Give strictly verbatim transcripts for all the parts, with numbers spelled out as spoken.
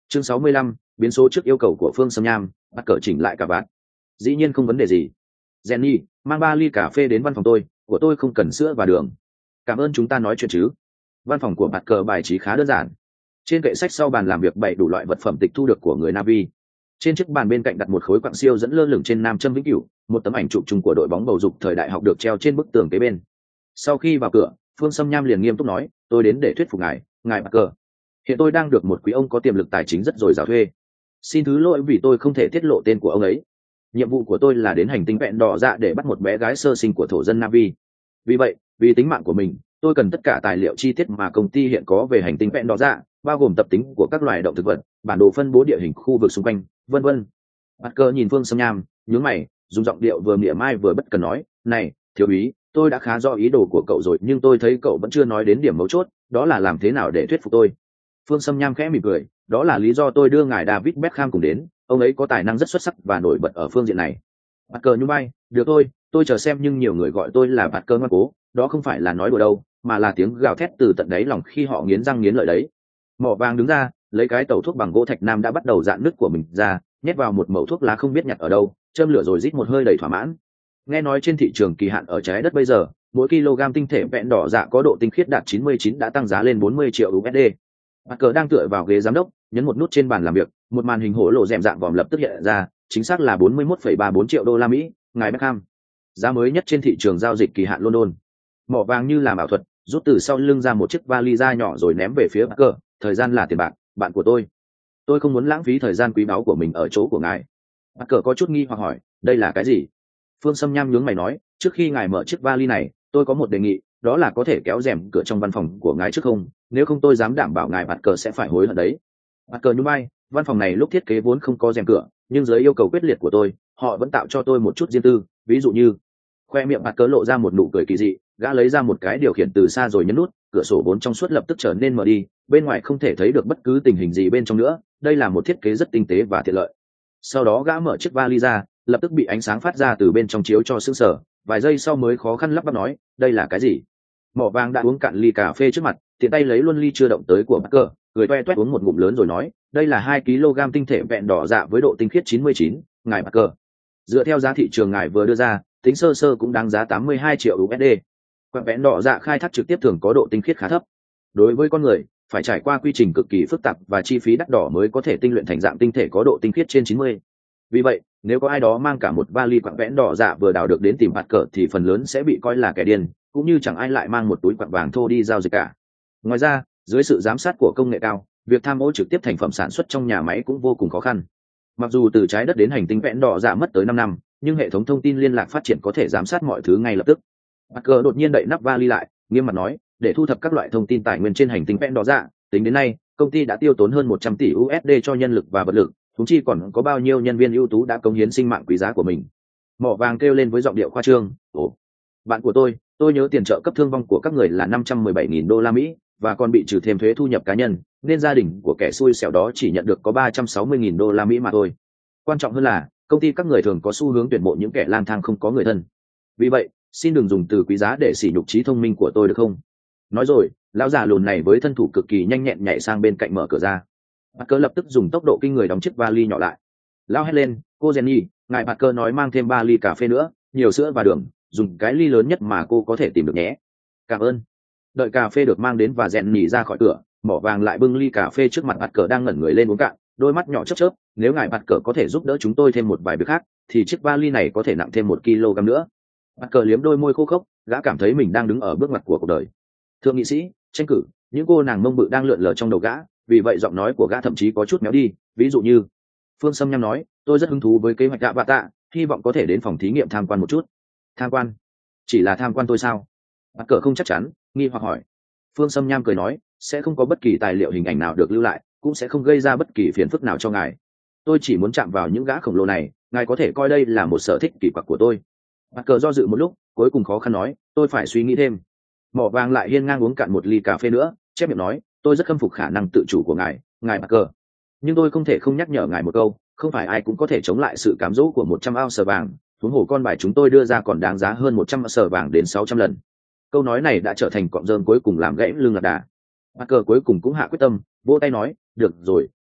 Chương sáu mươi lăm, biến số trước yêu cầu của Phương Sâm Nham, bắt cờ chỉnh lại cả bạn. Dĩ nhiên không vấn đề gì. Jenny, mang ba ly cà phê đến văn phòng tôi, của tôi không cần sữa và đường. Cảm ơn, chúng ta nói chuyện chứ. Văn phòng của bạt cờ bài trí khá đơn giản. Trên kệ sách sau bàn làm việc bày đủ loại vật phẩm tịch thu được của người Navi. Trên chiếc bàn bên cạnh đặt một khối quặng siêu dẫn lơ lửng trên nam châm vĩnh cửu, một tấm ảnh chụp chung của đội bóng bầu dục thời đại học được treo trên bức tường kế bên. Sau khi vào cửa, Phương Sâm Nham liền nghiêm túc nói, tôi đến để thuyết phục ngài, ngài bạt cờ. Hiện tôi đang được một quý ông có tiềm lực tài chính rất dồi dào thuê. Xin thứ lỗi vì tôi không thể tiết lộ tên của ông ấy. Nhiệm vụ của tôi là đến hành tinh vẹn đỏ dạ để bắt một bé gái sơ sinh của thổ dân Navi. Vì vậy, vì tính mạng của mình, tôi cần tất cả tài liệu chi tiết mà công ty hiện có về hành tinh vẹn đỏ dạ, bao gồm tập tính của các loài động thực vật, bản đồ phân bố địa hình khu vực xung quanh, vân vân. Bạt cờ nhìn Phương Sâm Nham, nhướng mày, dùng giọng điệu vừa mỉa mai vừa bất cần nói, này, thiếu úy, tôi đã khá rõ ý đồ của cậu rồi, nhưng tôi thấy cậu vẫn chưa nói đến điểm mấu chốt, đó là làm thế nào để thuyết phục tôi. Phương Sâm Nham khẽ mỉm cười, đó là lý do tôi đưa ngài David Beckham cùng đến, ông ấy có tài năng rất xuất sắc và nổi bật ở phương diện này. Bạt cờ nhún vai, được thôi, tôi chờ xem, nhưng nhiều người gọi tôi là bạt cờ ngoan cố, đó không phải là nói đùa đâu, mà là tiếng gào thét từ tận đáy lòng khi họ nghiến răng nghiến lợi đấy. Mỏ vàng đứng ra, lấy cái tẩu thuốc bằng gỗ thạch nam đã bắt đầu dạn nứt của mình ra, nhét vào một mẩu thuốc lá không biết nhặt ở đâu, châm lửa rồi rít một hơi đầy thỏa mãn. Nghe nói trên thị trường kỳ hạn ở trái đất bây giờ, mỗi kg tinh thể vẹn đỏ dạ có độ tinh khiết đạt chín mươi chín đã tăng giá lên bốn mươi triệu u ét đê. Bạt cờ đang tựa vào ghế giám đốc, nhấn một nút trên bàn làm việc, một màn hình hổ lộ rèm dạng vòm lập tức hiện ra, chính xác là bốn mươi mốt phẩy ba bốn triệu đô la Mỹ, ngài Beckham. Giá mới nhất trên thị trường giao dịch kỳ hạn London. Mỏ vàng như làm ảo thuật, rút từ sau lưng ra một chiếc vali da nhỏ rồi ném về phía Bạt cờ, thời gian là tiền bạc, bạn của tôi. Tôi không muốn lãng phí thời gian quý báu của mình ở chỗ của ngài. Bạt cờ có chút nghi hoặc hỏi, đây là cái gì? Phương Sâm Nham nhướng mày nói, trước khi ngài mở chiếc vali này, tôi có một đề nghị, đó là có thể kéo rèm cửa trong văn phòng của ngài trước không, nếu không tôi dám đảm bảo ngài Bạt cờ sẽ phải hối hận đấy. Bạt cờ nhún vai, văn phòng này lúc thiết kế vốn không có rèm cửa, nhưng dưới yêu cầu quyết liệt của tôi, họ vẫn tạo cho tôi một chút riêng tư, ví dụ như. Khoe miệng Bạt cờ lộ ra một nụ cười kỳ dị, gã lấy ra một cái điều khiển từ xa rồi nhấn nút, cửa sổ vốn trong suốt lập tức trở nên mở đi, bên ngoài không thể thấy được bất cứ tình hình gì bên trong nữa, đây là một thiết kế rất tinh tế và tiện lợi. Sau đó gã mở chiếc vali ra, lập tức bị ánh sáng phát ra từ bên trong chiếu cho sững sờ, vài giây sau mới khó khăn lắp bắp nói, đây là cái gì? Mỏ vàng đã uống cạn ly cà phê trước mặt, tiện tay lấy luôn ly chưa động tới của Bạt cờ, cười toe toét uống một ngụm lớn rồi nói, đây là hai kg tinh thể vẹn đỏ dạ với độ tinh khiết chín mươi chín, ngài Bạt cờ. Dựa theo giá thị trường ngài vừa đưa ra, tính sơ sơ cũng đáng giá tám mươi hai triệu u ét đê. Quặng vẹn đỏ dạ khai thác trực tiếp thường có độ tinh khiết khá thấp. Đối với con người, phải trải qua quy trình cực kỳ phức tạp và chi phí đắt đỏ mới có thể tinh luyện thành dạng tinh thể có độ tinh khiết trên chín mươi. Vì vậy, nếu có ai đó mang cả một vali quặng vẽn đỏ dạ vừa đào được đến tìm Bạt cờ thì phần lớn sẽ bị coi là kẻ điên, cũng như chẳng ai lại mang một túi quặng vàng thô đi giao dịch cả. Ngoài ra, dưới sự giám sát của công nghệ cao, việc tham ô trực tiếp thành phẩm sản xuất trong nhà máy cũng vô cùng khó khăn. Mặc dù từ trái đất đến hành tinh vẽn đỏ dạ mất tới năm năm, nhưng hệ thống thông tin liên lạc phát triển có thể giám sát mọi thứ ngay lập tức. Bạt cờ đột nhiên đậy nắp vali lại, nghiêm mặt nói, để thu thập các loại thông tin tài nguyên trên hành tinh vẽn đỏ dạ, tính đến nay, công ty đã tiêu tốn hơn một trăm tỷ u ét đê cho nhân lực và vật lực, thúng chi còn có bao nhiêu nhân viên ưu tú đã cống hiến sinh mạng quý giá của mình. Mỏ vàng kêu lên với giọng điệu khoa trương, ồ, bạn của tôi, tôi nhớ tiền trợ cấp thương vong của các người là năm trăm mười bảy nghìn đô la Mỹ, và còn bị trừ thêm thuế thu nhập cá nhân, nên gia đình của kẻ xui xẻo đó chỉ nhận được có ba trăm sáu mươi nghìn đô la Mỹ mà thôi. Quan trọng hơn là, công ty các người thường có xu hướng tuyển mộ những kẻ lang thang không có người thân. Vì vậy, xin đừng dùng từ quý giá để sỉ nhục trí thông minh của tôi được không? Nói rồi, lão già lùn này với thân thủ cực kỳ nhanh nhẹn nhảy sang bên cạnh mở cửa ra. Bạt cờ lập tức dùng tốc độ kinh người đóng chiếc vali nhỏ lại. Lão hét lên, cô Jenny, ngài Bạt cờ nói mang thêm ba ly cà phê nữa, nhiều sữa và đường, dùng cái ly lớn nhất mà cô có thể tìm được nhé. Cảm ơn. Đợi cà phê được mang đến và Jenny ra khỏi cửa, mỏ vàng lại bưng ly cà phê trước mặt Bạt cờ đang ngẩn người lên uống cạn, đôi mắt nhỏ chớp chớp. Nếu ngài Bạt cờ có thể giúp đỡ chúng tôi thêm một vài việc khác, thì chiếc vali này có thể nặng thêm một kg nữa. Bạt cờ liếm đôi môi khô khốc, gã cảm thấy mình đang đứng ở bước ngoặt của cuộc đời. Thượng nghị sĩ, tranh cử, những cô nàng mông bự đang lượn lờ trong đầu gã, vì vậy giọng nói của gã thậm chí có chút méo đi, ví dụ như. Phương Sâm Nham nói, tôi rất hứng thú với kế hoạch gạ bạ tạ, hy vọng có thể đến phòng thí nghiệm tham quan một chút. Tham quan? Chỉ là tham quan thôi sao? Bạt cờ không chắc chắn, nghi hoặc hỏi. Phương Sâm Nham cười nói, sẽ không có bất kỳ tài liệu hình ảnh nào được lưu lại, cũng sẽ không gây ra bất kỳ phiền phức nào cho ngài. Tôi chỉ muốn chạm vào những gã khổng lồ này, ngài có thể coi đây là một sở thích kỳ quặc của tôi. Bạt cờ do dự một lúc, cuối cùng khó khăn nói, tôi phải suy nghĩ thêm. Mỏ vàng lại hiên ngang uống cạn một ly cà phê nữa, chép miệng nói, tôi rất khâm phục khả năng tự chủ của ngài, ngài Bạt cờ. Nhưng tôi không thể không nhắc nhở ngài một câu, không phải ai cũng có thể chống lại sự cám dỗ của một trăm ao sờ vàng, huống hồ con bài chúng tôi đưa ra còn đáng giá hơn một trăm sờ vàng đến sáu trăm lần. Câu nói này đã trở thành cọng rơm cuối cùng làm gãy lưng lạc đà. Bạt cờ cuối cùng cũng hạ quyết tâm, vỗ tay nói, được rồi,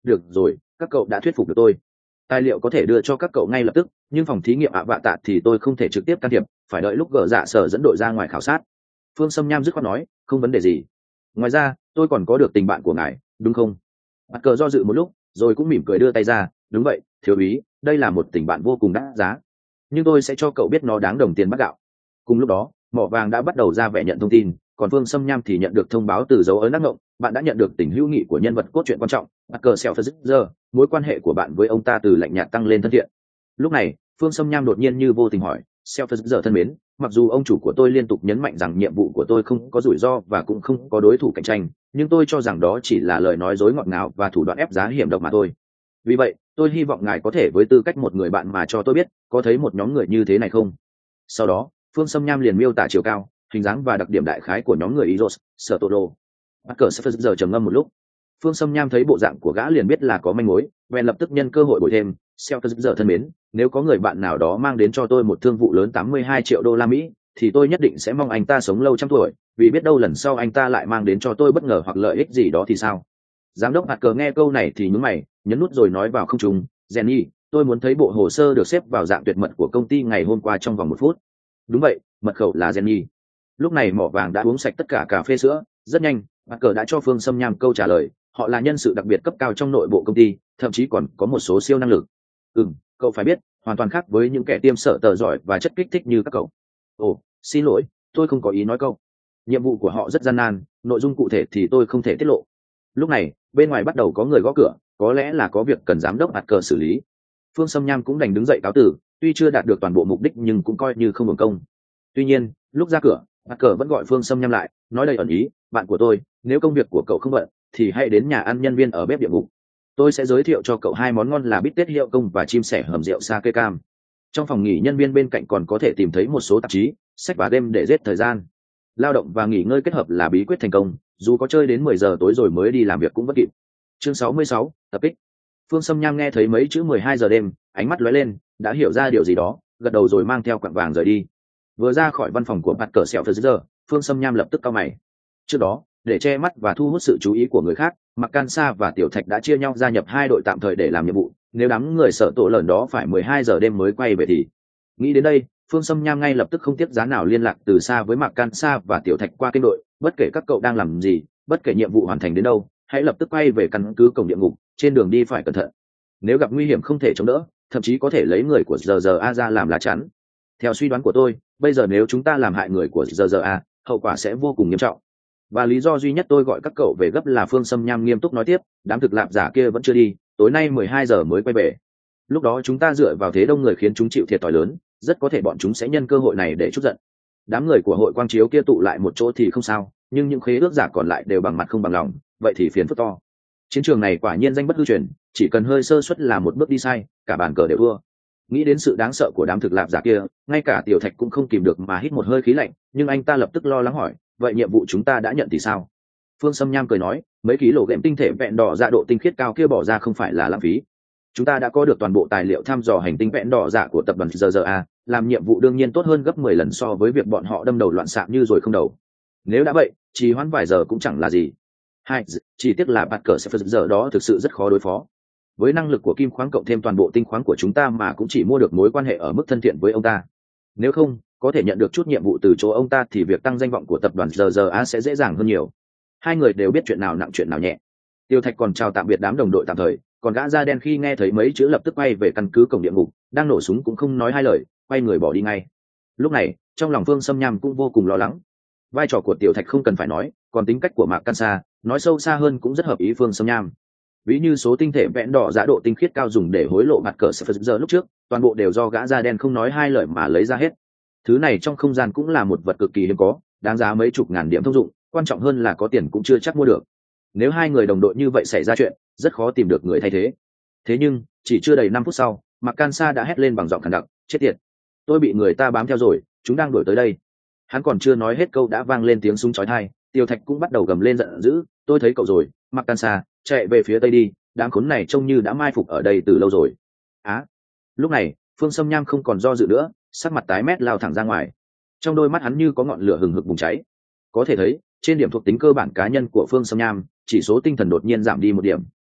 được rồi, các cậu đã thuyết phục được tôi. Tài liệu có thể đưa cho các cậu ngay lập tức, nhưng phòng thí nghiệm ạ vạ tạ thì tôi không thể trực tiếp can thiệp, phải đợi lúc gỡ dạ sở dẫn đội ra ngoài khảo sát. Phương Sâm Nham dứt khoát nói, không vấn đề gì. Ngoài ra tôi còn có được tình bạn của ngài, đúng không? Bắt cờ do dự một lúc rồi cũng mỉm cười đưa tay ra, đúng vậy thiếu úy, đây là một tình bạn vô cùng đắt giá, nhưng tôi sẽ cho cậu biết nó đáng đồng tiền bát gạo. Cùng lúc đó mỏ vàng đã bắt đầu ra vẻ nhận thông tin, còn Phương Sâm Nham thì nhận được thông báo từ dấu ấn ác ngộng, bạn đã nhận được tình hữu nghị của nhân vật cốt truyện quan trọng. Bắt cờ xèo phật giờ mối quan hệ của bạn với ông ta từ lạnh nhạt tăng lên thân thiện. Lúc này Phương Sâm Nham đột nhiên như vô tình hỏi, xèo phật giờ thân mến, mặc dù ông chủ của tôi liên tục nhấn mạnh rằng nhiệm vụ của tôi không có rủi ro và cũng không có đối thủ cạnh tranh, nhưng tôi cho rằng đó chỉ là lời nói dối ngọt ngào và thủ đoạn ép giá hiểm độc mà thôi. Vì vậy tôi hy vọng ngài có thể với tư cách một người bạn mà cho tôi biết có thấy một nhóm người như thế này không. Sau đó Phương Sâm Nham liền miêu tả chiều cao, hình dáng và đặc điểm đại khái của nhóm người Iros, Sở Tô Đô. Bắt cờ sẽ giờ trầm ngâm một lúc. Phương Sâm Nham thấy bộ dạng của gã liền biết là có manh mối, bèn lập tức nhân cơ hội bồi thêm, xeo giờ thân mến, nếu có người bạn nào đó mang đến cho tôi một thương vụ lớn tám mươi hai triệu đô la Mỹ, thì tôi nhất định sẽ mong anh ta sống lâu trăm tuổi, vì biết đâu lần sau anh ta lại mang đến cho tôi bất ngờ hoặc lợi ích gì đó thì sao. Giám đốc Hạt cờ nghe câu này thì nhướng mày, nhấn nút rồi nói vào không trung, Jenny, tôi muốn thấy bộ hồ sơ được xếp vào dạng tuyệt mật của công ty ngày hôm qua trong vòng một phút. Đúng vậy, mật khẩu là Jenny. Lúc này mỏ vàng đã uống sạch tất cả cà phê sữa, rất nhanh Hạt cờ đã cho Phương Sâm Nham câu trả lời, họ là nhân sự đặc biệt cấp cao trong nội bộ công ty, thậm chí còn có một số siêu năng lực. Ừ, cậu phải biết, hoàn toàn khác với những kẻ tiêm sợ tờ giỏi và chất kích thích như các cậu. Ồ, xin lỗi, tôi không có ý nói câu. Nhiệm vụ của họ rất gian nan, nội dung cụ thể thì tôi không thể tiết lộ. Lúc này bên ngoài bắt đầu có người gõ cửa, có lẽ là có việc cần giám đốc Hạt cờ xử lý. Phương Sâm Nham cũng đành đứng dậy cáo từ, tuy chưa đạt được toàn bộ mục đích nhưng cũng coi như không hưởng công. Tuy nhiên lúc ra cửa, Hạt cờ vẫn gọi Phương Sâm Nham lại, nói đầy ẩn ý, bạn của tôi, nếu công việc của cậu không bận thì hãy đến nhà ăn nhân viên ở bếp địa ngục, tôi sẽ giới thiệu cho cậu hai món ngon là bít tết hiệu công và chim sẻ hầm rượu sake cam. Trong phòng nghỉ nhân viên bên cạnh còn có thể tìm thấy một số tạp chí, sách và game để giết thời gian. Lao động và nghỉ ngơi kết hợp là bí quyết thành công, dù có chơi đến mười giờ tối rồi mới đi làm việc cũng vẫn kịp. Chương sáu mươi sáu, tập kích. Phương Sâm Nham nghe thấy mấy chữ mười hai giờ đêm, ánh mắt lóe lên, đã hiểu ra điều gì đó, gật đầu rồi mang theo quặng vàng rời đi. Vừa ra khỏi văn phòng của Bạt Cờ Sẹo Phật giờ, Phương Sâm Nham lập tức cau mày. Trước đó, để che mắt và thu hút sự chú ý của người khác, Mạc Can Sa và Tiểu Thạch đã chia nhau gia nhập hai đội tạm thời để làm nhiệm vụ. Nếu đám người sợ tổ lợn đó phải mười hai giờ đêm mới quay về thì... Nghĩ đến đây, Phương Sâm Nham ngay lập tức không tiếc giá nào liên lạc từ xa với Mạc Can Sa và Tiểu Thạch qua kênh đội. Bất kể các cậu đang làm gì, bất kể nhiệm vụ hoàn thành đến đâu, hãy lập tức quay về căn cứ cổng địa ngục. Trên đường đi phải cẩn thận. Nếu gặp nguy hiểm không thể chống đỡ, thậm chí có thể lấy người của giờ giờ a ra làm lá chắn. Theo suy đoán của tôi, bây giờ nếu chúng ta làm hại người của giờ giờ a, hậu quả sẽ vô cùng nghiêm trọng. Và lý do duy nhất tôi gọi các cậu về gấp là Phương Sâm Nham nghiêm túc nói tiếp, đám thực lạp giả kia vẫn chưa đi, tối nay mười hai giờ mới quay về. Lúc đó chúng ta dựa vào thế đông người khiến chúng chịu thiệt thòi lớn, rất có thể bọn chúng sẽ nhân cơ hội này để trút giận. Đám người của hội quang chiếu kia tụ lại một chỗ thì không sao, nhưng những khế ước giả còn lại đều bằng mặt không bằng lòng, vậy thì phiền phức to. Chiến trường này quả nhiên danh bất hư truyền, chỉ cần hơi sơ suất là một bước đi sai, cả bàn cờ đều thua. Nghĩ đến sự đáng sợ của đám thực lạp giả kia, ngay cả Tiểu Thạch cũng không kìm được mà hít một hơi khí lạnh, nhưng anh ta lập tức lo lắng hỏi, vậy nhiệm vụ chúng ta đã nhận thì sao? Phương Sâm Nham cười nói, mấy ký lô game tinh thể vẹn đỏ dạ độ tinh khiết cao kia bỏ ra không phải là lãng phí. Chúng ta đã có được toàn bộ tài liệu thăm dò hành tinh vẹn đỏ dạ của tập đoàn giờ giờ a, làm nhiệm vụ đương nhiên tốt hơn gấp mười lần so với việc bọn họ đâm đầu loạn xạ như rồi không đầu. Nếu đã vậy, trì hoãn vài giờ cũng chẳng là gì. Hai, chỉ tiếc là bạt cờ sẽ giờ đó thực sự rất khó đối phó. Với năng lực của kim khoáng cộng thêm toàn bộ tinh khoáng của chúng ta mà cũng chỉ mua được mối quan hệ ở mức thân thiện với ông ta. Nếu không, có thể nhận được chút nhiệm vụ từ chỗ ông ta thì việc tăng danh vọng của tập đoàn giờ giờ a sẽ dễ dàng hơn nhiều. Hai người đều biết chuyện nào nặng chuyện nào nhẹ. Tiêu Thạch còn chào tạm biệt đám đồng đội tạm thời, còn gã da đen khi nghe thấy mấy chữ lập tức quay về căn cứ cổng địa ngục, đang nổ súng cũng không nói hai lời, quay người bỏ đi ngay. Lúc này trong lòng Phương Sâm Nham cũng vô cùng lo lắng. Vai trò của Tiểu Thạch không cần phải nói, còn tính cách của Mạc Can Sa nói sâu xa hơn cũng rất hợp ý Phương Sâm Nham. Ví như số tinh thể vẽn đỏ giá độ tinh khiết cao dùng để hối lộ mặt cờ sẽ giờ lúc trước, toàn bộ đều do gã da đen không nói hai lời mà lấy ra hết. Thứ này trong không gian cũng là một vật cực kỳ hiếm có, đáng giá mấy chục ngàn điểm thông dụng, quan trọng hơn là có tiền cũng chưa chắc mua được. Nếu hai người đồng đội như vậy xảy ra chuyện, rất khó tìm được người thay thế. Thế nhưng chỉ chưa đầy năm phút sau, Mạc Can Sa đã hét lên bằng giọng khàn đặc, chết tiệt, tôi bị người ta bám theo rồi, chúng đang đuổi tới đây. Hắn còn chưa nói hết câu đã vang lên tiếng súng chói tai, Tiêu Thạch cũng bắt đầu gầm lên giận dữ, tôi thấy cậu rồi, Mạc Can Sa, chạy về phía tây đi, đám khốn này trông như đã mai phục ở đây từ lâu rồi. Á! À, lúc này Phương Sâm Nham không còn do dự nữa, sắc mặt tái mét lao thẳng ra ngoài. Trong đôi mắt hắn như có ngọn lửa hừng hực bùng cháy. Có thể thấy trên điểm thuộc tính cơ bản cá nhân của Phương Sâm Nham, chỉ số tinh thần đột nhiên giảm đi một điểm,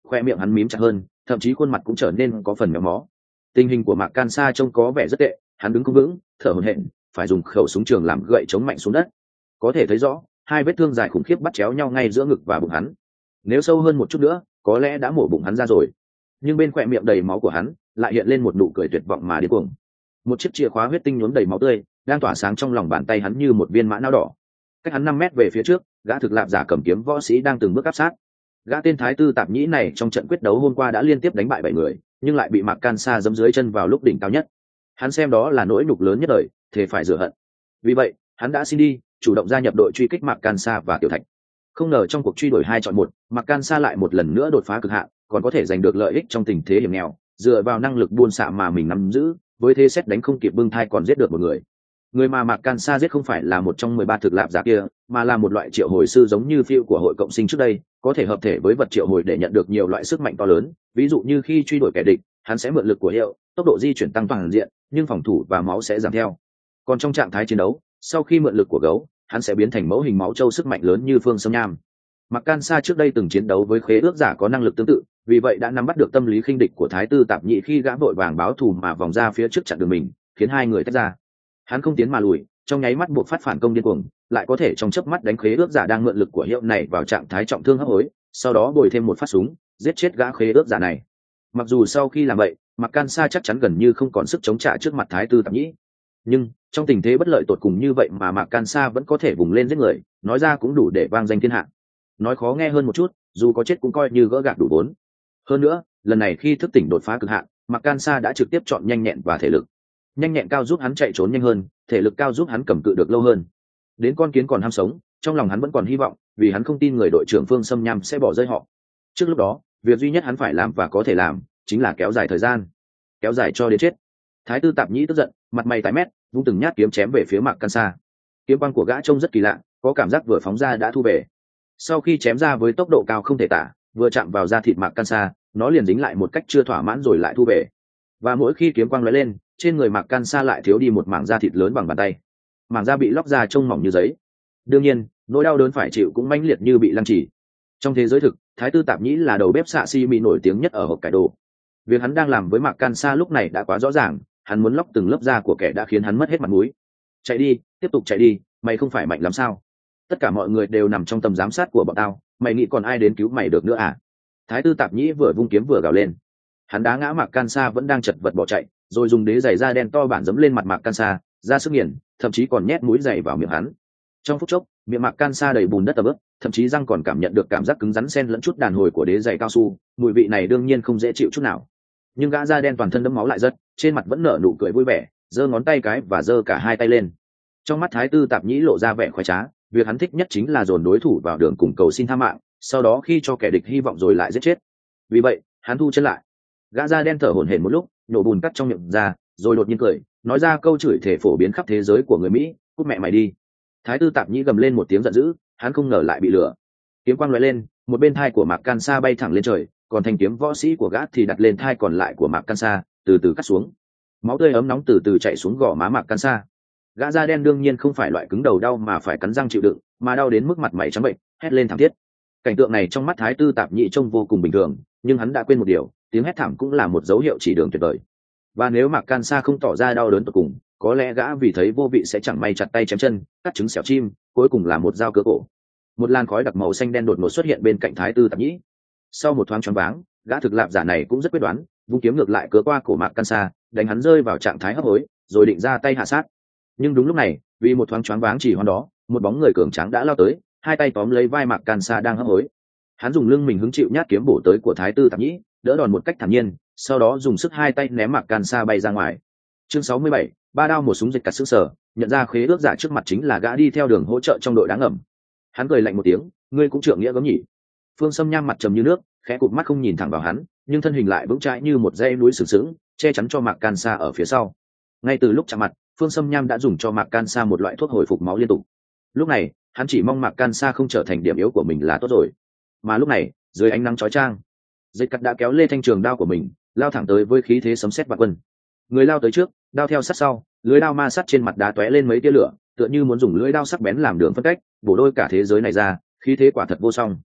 khoe miệng hắn mím chặt hơn, thậm chí khuôn mặt cũng trở nên có phần méo mó. Tình hình của Mạc Can Sa trông có vẻ rất tệ, hắn đứng không vững, thở hổn hển, phải dùng khẩu súng trường làm gậy chống mạnh xuống đất. Có thể thấy rõ, hai vết thương dài khủng khiếp bắt chéo nhau ngay giữa ngực và bụng hắn. Nếu sâu hơn một chút nữa, có lẽ đã mổ bụng hắn ra rồi. Nhưng bên khóe miệng đầy máu của hắn lại hiện lên một nụ cười tuyệt vọng mà điên cuồng. Một chiếc chìa khóa huyết tinh nhuốm đầy máu tươi đang tỏa sáng trong lòng bàn tay hắn như một viên mã não đỏ. Cách hắn năm mét về phía trước, gã thực lạp giả cầm kiếm võ sĩ đang từng bước áp sát. Gã tên thái tư tạp nhĩ này trong trận quyết đấu hôm qua đã liên tiếp đánh bại bảy người, nhưng lại bị Mạc Can Sa giẫm dưới chân vào lúc đỉnh cao nhất. Hắn xem đó là nỗi nhục lớn nhất đời, thề phải rửa hận. Vì vậy, hắn đã xin đi, chủ động gia nhập đội truy kích Mạc Can Sa và Tiểu Thạch. Không ngờ trong cuộc truy đuổi hai chọn một, Mạc Can Sa lại một lần nữa đột phá cực hạn, còn có thể giành được lợi ích trong tình thế hiểm nghèo, dựa vào năng lực buôn xạ mà mình nắm giữ, với thế xét đánh không kịp bưng thai còn giết được một người. Người mà Mạc Can Sa giết không phải là một trong mười ba thực lạp giả kia, mà là một loại triệu hồi sư giống như phiêu của hội cộng sinh trước đây, có thể hợp thể với vật triệu hồi để nhận được nhiều loại sức mạnh to lớn. Ví dụ như khi truy đuổi kẻ địch, hắn sẽ mượn lực của hiệu, tốc độ di chuyển tăng toàn diện, nhưng phòng thủ và máu sẽ giảm theo. Còn trong trạng thái chiến đấu, sau khi mượn lực của gấu, hắn sẽ biến thành mẫu hình máu châu sức mạnh lớn như Phương Sâm Nham. Mạc Can Sa trước đây từng chiến đấu với khế ước giả có năng lực tương tự, vì vậy đã nắm bắt được tâm lý khinh địch của Thái Tư Tạp Nhĩ khi gã vội vàng báo thù mà vòng ra phía trước chặn đường mình, khiến hai người tách ra. Hắn không tiến mà lùi, trong nháy mắt buộc phát phản công điên cuồng, lại có thể trong chớp mắt đánh khế ước giả đang mượn lực của hiệu này vào trạng thái trọng thương hấp hối, sau đó bồi thêm một phát súng, giết chết gã khế ước giả này. Mặc dù sau khi làm vậy, Mạc Can Sa chắc chắn gần như không còn sức chống trả trước mặt Thái Tư Tạp Nhĩ, nhưng trong tình thế bất lợi tột cùng như vậy mà Mạc Can Sa vẫn có thể vùng lên giết người, nói ra cũng đủ để vang danh thiên hạ. Nói khó nghe hơn một chút, dù có chết cũng coi như gỡ gạc đủ vốn. Hơn nữa, lần này khi thức tỉnh đột phá cực hạn, Mạc Can Sa đã trực tiếp chọn nhanh nhẹn và thể lực. Nhanh nhẹn cao giúp hắn chạy trốn nhanh hơn, thể lực cao giúp hắn cầm cự được lâu hơn. Đến con kiến còn ham sống, trong lòng hắn vẫn còn hy vọng, vì hắn không tin người đội trưởng Phương Sâm Nham sẽ bỏ rơi họ. Trước lúc đó, việc duy nhất hắn phải làm và có thể làm chính là kéo dài thời gian, kéo dài cho đến chết. Thái Tư Tạp Nhĩ tức giận, mặt mày tái mét, vung từng nhát kiếm chém về phía Mạc Can Sa. Kiếm quang của gã trông rất kỳ lạ, có cảm giác vừa phóng ra đã thu về. Sau khi chém ra với tốc độ cao không thể tả, vừa chạm vào da thịt Mạc Can Sa, nó liền dính lại một cách chưa thỏa mãn rồi lại thu về. Và mỗi khi kiếm quang lóe lên, trên người Mạc Can Sa lại thiếu đi một mảng da thịt lớn bằng bàn tay. Mảng da bị lóc ra trông mỏng như giấy. Đương nhiên, nỗi đau đớn phải chịu cũng mãnh liệt như bị lăng trì. Trong thế giới thực, Thái Tư Tạp Nhĩ là đầu bếp xạ xi mì nổi tiếng nhất ở hộp cải đồ. Việc hắn đang làm với Mạc Can Sa lúc này đã quá rõ ràng, hắn muốn lóc từng lớp da của kẻ đã khiến hắn mất hết mặt mũi. Chạy đi, tiếp tục chạy đi, mày không phải mạnh lắm sao? Tất cả mọi người đều nằm trong tầm giám sát của bọn tao, mày nghĩ còn ai đến cứu mày được nữa à? Thái Tư Tạp Nhĩ vừa vung kiếm vừa gào lên. Hắn đá ngã Mạc Can Sa vẫn đang chật vật bỏ chạy, rồi dùng đế giày da đen to bản giẫm lên mặt Mạc Can Sa, ra sức nghiền, thậm chí còn nhét mũi giày vào miệng hắn. Trong phút chốc, miệng Mạc Can Sa đầy bùn đất ẩm ướt, thậm chí răng còn cảm nhận được cảm giác cứng rắn xen lẫn chút đàn hồi của đế giày cao su, mùi vị này đương nhiên không dễ chịu chút nào. Nhưng gã da đen toàn thân đẫm máu lại rất, trên mặt vẫn nở nụ cười vui vẻ, giơ ngón tay cái và giơ cả hai tay lên. Trong mắt Thái Tư Tạp Nhĩ lộ ra vẻ khoái trá, việc hắn thích nhất chính là dồn đối thủ vào đường cùng cầu xin tha mạng, sau đó khi cho kẻ địch hy vọng rồi lại giết chết. Vì vậy, hắn thu chân lại. Gã da đen thở hổn hển một lúc, nhổ bùn cắt trong miệng ra, rồi đột nhiên cười, nói ra câu chửi thể phổ biến khắp thế giới của người Mỹ: "Cút mẹ mày đi!" Thái Tư Tạp Nhĩ gầm lên một tiếng giận dữ, hắn không ngờ lại bị lừa. Kiếm quang lóe lên, một bên thai của Mạc Can Sa bay thẳng lên trời, còn thanh kiếm võ sĩ của gã thì đặt lên thai còn lại của Mạc Can Sa, từ từ cắt xuống. Máu tươi ấm nóng từ từ chảy xuống gò má Mạc Can Sa. Gã da đen đương nhiên không phải loại cứng đầu đau mà phải cắn răng chịu đựng, mà đau đến mức mặt mày trắng bệnh, hét lên thảm thiết. Cảnh tượng này trong mắt Thái Tư Tạp Nhĩ trông vô cùng bình thường, nhưng hắn đã quên một điều, tiếng hét thảm cũng là một dấu hiệu chỉ đường tuyệt vời. Và nếu Mạc Can Sa không tỏ ra đau đớn tột cùng, có lẽ gã vì thấy vô vị sẽ chẳng may chặt tay chém chân, cắt trứng xẻo chim, cuối cùng là một dao cứa cổ. Một làn khói đặc màu xanh đen đột ngột xuất hiện bên cạnh Thái Tư Tạp Nhĩ. Sau một thoáng choáng váng, gã thực lạp giả này cũng rất quyết đoán, vung kiếm ngược lại cứa qua cổ Mạc Can Sa, đánh hắn rơi vào trạng thái hấp hối, rồi định ra tay hạ sát. Nhưng đúng lúc này, vì một thoáng choáng váng chỉ hoan đó, một bóng người cường tráng đã lao tới, hai tay tóm lấy vai Mạc Can Sa đang hấp hối. Hắn dùng lưng mình hứng chịu nhát kiếm bổ tới của Thái Tư Tạp Nhĩ, đỡ đòn một cách thản nhiên, sau đó dùng sức hai tay ném Mạc Can Sa bay ra ngoài. Chương sáu mươi bảy, ba đao một súng dịch cắt xương sở, nhận ra khế ước giả trước mặt chính là gã đi theo đường hỗ trợ trong đội đáng ngầm. Hắn cười lạnh một tiếng, ngươi cũng trượng nghĩa gớm nhỉ? Phương Sâm Nham mặt trầm như nước, khẽ cụp mắt không nhìn thẳng vào hắn, nhưng thân hình lại vững chãi như một dãy núi sừng sững, che chắn cho Mạc Can Sa ở phía sau. Ngay từ lúc chạm mặt, Phương Sâm Nham đã dùng cho Mạc Can Sa một loại thuốc hồi phục máu liên tục. Lúc này, hắn chỉ mong Mạc Can Sa không trở thành điểm yếu của mình là tốt rồi. Mà lúc này, dưới ánh nắng chói chang, Dịch Cắt đã kéo lê thanh trường đao của mình, lao thẳng tới với khí thế sấm sét vạn quân. Người lao tới trước, đao theo sát sau, lưỡi đao ma sát trên mặt đá tóe lên mấy tia lửa, tựa như muốn dùng lưỡi đao sắc bén làm đường phân cách, bổ đôi cả thế giới này ra, khí thế quả thật vô song.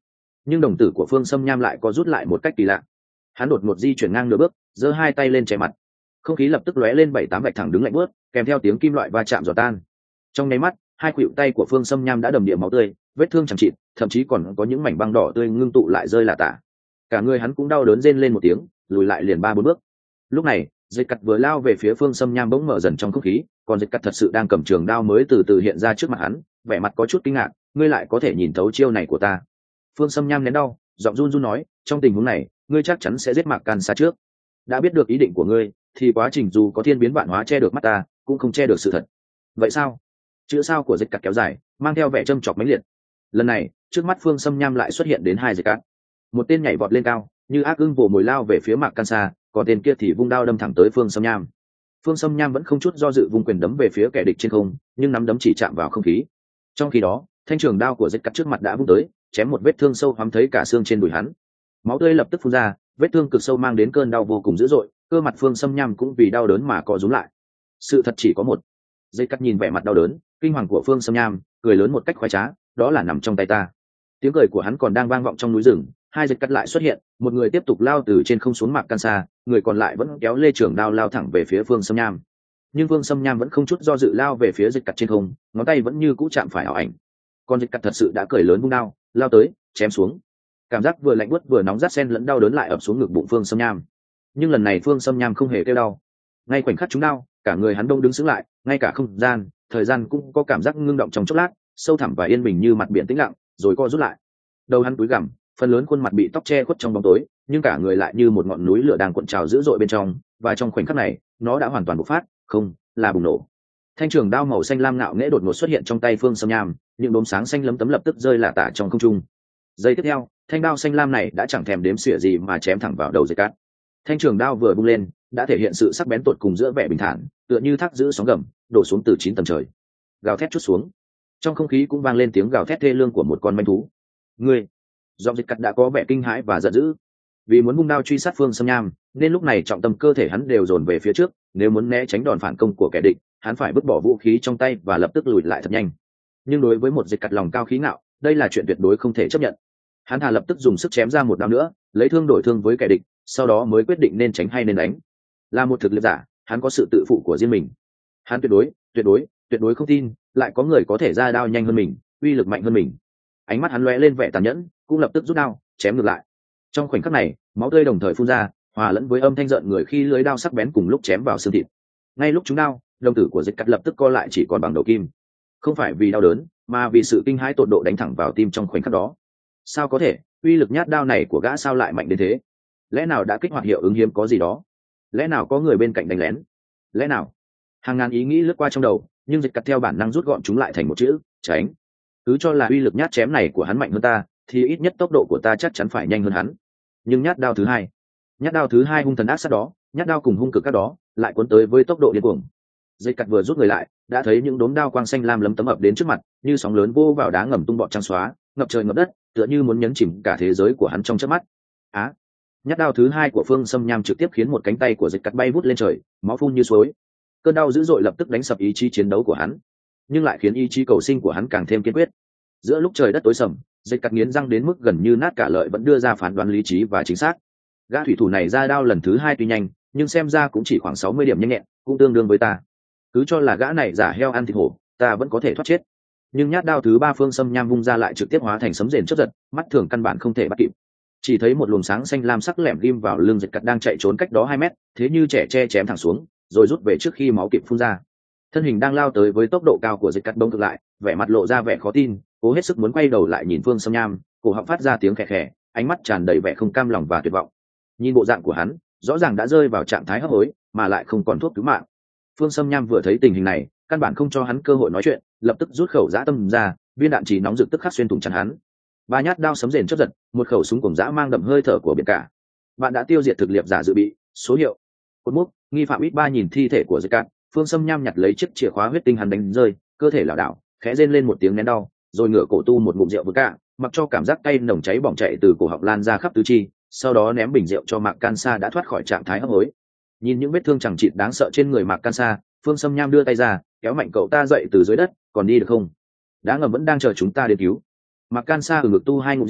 nhưng đồng tử của phương sâm nham lại có rút lại một cách kỳ lạ. Hắn đột ngột di chuyển ngang nửa bước, giơ hai tay lên che mặt, không khí lập tức lóe lên bảy tám vạch thẳng đứng lạnh bớt, kèm theo tiếng kim loại va chạm giòn tan. Trong nháy mắt, hai khuỷu tay của phương sâm nham đã đầm đìa máu tươi, vết thương chẳng chịt, thậm chí còn có những mảnh băng đỏ tươi ngưng tụ lại rơi là tả. Cả người hắn cũng đau đớn rên lên một tiếng, lùi lại liền ba bốn bước. Lúc này, Dịch Cắt vừa lao về phía phương sâm nham bỗng mở dần trong không khí, còn Dịch Cắt thật sự đang cầm trường đao mới từ từ hiện ra trước mặt hắn, vẻ mặt có chút kinh ngạc, ngươi lại có thể nhìn thấu chiêu này của ta. Phương sâm nham nén đau, giọng run run nói, trong tình huống này, ngươi chắc chắn sẽ giết Mạc Can Sa trước. Đã biết được ý định của ngươi, thì quá trình dù có thiên biến vạn hóa che được mắt ta, cũng không che được sự thật. Vậy sao? Chữ sao của Dịch Cắt kéo dài, mang theo vẻ châm chọc mãnh liệt. Lần này, trước mắt phương sâm nham lại xuất hiện đến hai Dịch Cắt. Một tên nhảy vọt lên cao, như ác ưng vồ mồi lao về phía Mạc Can Sa, còn tên kia thì vung đao đâm thẳng tới phương sâm nham. Phương sâm nham vẫn không chút do dự vung quyền đấm về phía kẻ địch trên không, nhưng nắm đấm chỉ chạm vào không khí. Trong khi đó, thanh trường đao của Dịch Cắt trước mặt đã vung tới, chém một vết thương sâu hoắm thấy cả xương trên đùi hắn. Máu tươi lập tức phun ra, vết thương cực sâu mang đến cơn đau vô cùng dữ dội, cơ mặt phương sâm nham cũng vì đau đớn mà co rúm lại. Sự thật chỉ có một. Dịch Cắt nhìn vẻ mặt đau đớn, kinh hoàng của phương sâm nham, cười lớn một cách khoái trá, đó là nằm trong tay ta. Tiếng cười của hắn còn đang vang vọng trong núi rừng, hai Dịch Cắt lại xuất hiện, một người tiếp tục lao từ trên không xuống Mạc Can Sa, người còn lại vẫn kéo lê trường đao lao thẳng về phía phương sâm nham. Nhưng phương sâm nham vẫn không chút do dự lao về phía Dịch Cắt trên không, ngón tay vẫn như cũ chạm phải ảo ảnh. Còn Dịch Cắt thật sự đã cười lớn vung đao, lao tới, chém xuống. Cảm giác vừa lạnh buốt vừa nóng rát xen lẫn đau đớn lại ập xuống ngực bụng phương sâm nham. Nhưng lần này phương sâm nham không hề kêu đau. Ngay khoảnh khắc trúng đao, cả người hắn đông đứng sững lại, ngay cả không gian, thời gian cũng có cảm giác ngưng động trong chốc lát, sâu thẳm và yên bình như mặt biển tĩnh lặng, rồi co rút lại. Đầu hắn cúi gằm, phần lớn khuôn mặt bị tóc che khuất trong bóng tối, nhưng cả người lại như một ngọn núi lửa đang cuộn trào dữ dội bên trong, và trong khoảnh khắc này, nó đã hoàn toàn bộc phát, không, là bùng nổ. Thanh trường đao màu xanh lam ngạo nghễ đột ngột xuất hiện trong tay phương sâm nham, những đốm sáng xanh lấm tấm lập tức rơi lả tả trong không trung. Giây tiếp theo, thanh đao xanh lam này đã chẳng thèm đếm xỉa gì mà chém thẳng vào đầu Dịch Cắt. Thanh trường đao vừa bung lên, đã thể hiện sự sắc bén tột cùng giữa vẻ bình thản, tựa như thác giữ sóng gầm, đổ xuống từ chín tầng trời. Gào thét chút xuống, trong không khí cũng vang lên tiếng gào thét thê lương của một con manh thú. Ngươi, giọng Dịch Cắt đã có vẻ kinh hãi và giận dữ. Vì muốn vung đao truy sát phương sâm nham, nên lúc này trọng tâm cơ thể hắn đều dồn về phía trước, nếu muốn né tránh đòn phản công của kẻ địch, hắn phải vứt bỏ vũ khí trong tay và lập tức lùi lại thật nhanh. Nhưng đối với một Dịch Cắt lòng cao khí ngạo, đây là chuyện tuyệt đối không thể chấp nhận. Hắn thà lập tức dùng sức chém ra một đao nữa, lấy thương đổi thương với kẻ địch, sau đó mới quyết định nên tránh hay nên đánh. Là một thực lực giả, hắn có sự tự phụ của riêng mình. Hắn tuyệt đối, tuyệt đối, tuyệt đối không tin lại có người có thể ra đao nhanh hơn mình, uy lực mạnh hơn mình. Ánh mắt hắn lóe lên vẻ tàn nhẫn, cũng lập tức rút đao, chém ngược lại. Trong khoảnh khắc này, máu tươi đồng thời phun ra, hòa lẫn với âm thanh giận người khi lưỡi đao sắc bén cùng lúc chém vào xương thịt. Ngay lúc trúng đao, đồng tử của Dịch Cắt lập tức co lại chỉ còn bằng đầu kim. Không phải vì đau đớn, mà vì sự kinh hãi tột độ đánh thẳng vào tim trong khoảnh khắc đó. Sao có thể, uy lực nhát đao này của gã sao lại mạnh đến thế? Lẽ nào đã kích hoạt hiệu ứng hiếm có gì đó? Lẽ nào có người bên cạnh đánh lén? Lẽ nào? Hàng ngàn ý nghĩ lướt qua trong đầu, nhưng Dịch Cắt theo bản năng rút gọn chúng lại thành một chữ: tránh. Cứ cho là uy lực nhát chém này của hắn mạnh hơn ta, thì ít nhất tốc độ của ta chắc chắn phải nhanh hơn hắn. Nhưng nhát đao thứ hai, nhát đao thứ hai hung thần ác sát đó, nhát đao cùng hung cực các đó, lại cuốn tới với tốc độ điên cuồng. Dịch Cắt vừa rút người lại, đã thấy những đốm đao quang xanh lam lấm tấm ập đến trước mặt, như sóng lớn vô vào đá ngầm tung bọt trắng xóa, ngập trời ngập đất, tựa như muốn nhấn chìm cả thế giới của hắn trong chớp mắt. Á! À, nhát đao thứ hai của phương sâm nham trực tiếp khiến một cánh tay của Dịch Cắt bay vút lên trời, máu phun như suối. Cơn đau dữ dội lập tức đánh sập ý chí chiến đấu của hắn, nhưng lại khiến ý chí cầu sinh của hắn càng thêm kiên quyết. Giữa lúc trời đất tối sầm, Dịch Cắt nghiến răng đến mức gần như nát cả lợi vẫn đưa ra phán đoán lý trí và chính xác. Gã thủy thủ này ra đao lần thứ hai tuy nhanh, nhưng xem ra cũng chỉ khoảng sáu mươi điểm nhanh nhẹn, cũng tương đương với ta. Cứ cho là gã này giả heo ăn thịt hổ, ta vẫn có thể thoát chết. Nhưng nhát đao thứ ba phương sâm nham vung ra lại trực tiếp hóa thành sấm rền chớp giật, mắt thường căn bản không thể bắt kịp. Chỉ thấy một luồng sáng xanh lam sắc lẻm ghim vào lưng Dịch Cắt đang chạy trốn cách đó hai mét, thế như trẻ tre chém thẳng xuống, rồi rút về trước khi máu kịp phun ra. Thân hình đang lao tới với tốc độ cao của Dịch Cắt bỗng cực lại, vẻ mặt lộ ra vẻ khó tin, cố hết sức muốn quay đầu lại nhìn phương sâm nham, cổ họng phát ra tiếng khè khè, ánh mắt tràn đầy vẻ không cam lòng và tuyệt vọng. Nhìn bộ dạng của hắn, rõ ràng đã rơi vào trạng thái hấp hối, mà lại không còn thuốc cứu mạng. Phương sâm nham vừa thấy tình hình này, căn bản không cho hắn cơ hội nói chuyện, lập tức rút khẩu dã tâm ra, viên đạn chỉ nóng rực tức khắc xuyên thủng chắn hắn. Ba nhát đao sấm rền chớp giật, một khẩu súng cùng dã mang đậm hơi thở của biển cả. Bạn đã tiêu diệt thực liệp giả dự bị, số hiệu cột mốc nghi phạm ít ba. Nhìn thi thể của Dịch Cắt, phương sâm nham nhặt lấy chiếc chìa khóa huyết tinh hắn đánh rơi, cơ thể lảo đảo, khẽ rên lên một tiếng nén đau, rồi ngửa cổ tu một ngụm rượu vừa cạn, mặc cho cảm giác cay nồng cháy bỏng chạy từ cổ họng lan ra khắp tứ chi, sau đó ném bình rượu cho Mạc Can Sa đã thoát khỏi trạng thái hấp hối. Nhìn những vết thương chẳng chịt đáng sợ trên người Mạc Can Sa, phương sâm nham đưa tay ra, kéo mạnh cậu ta dậy từ dưới đất, còn đi được không? Đá ngầm vẫn đang chờ chúng ta đến cứu. Mạc Can Sa ở ngực tu hai ngụm rượu,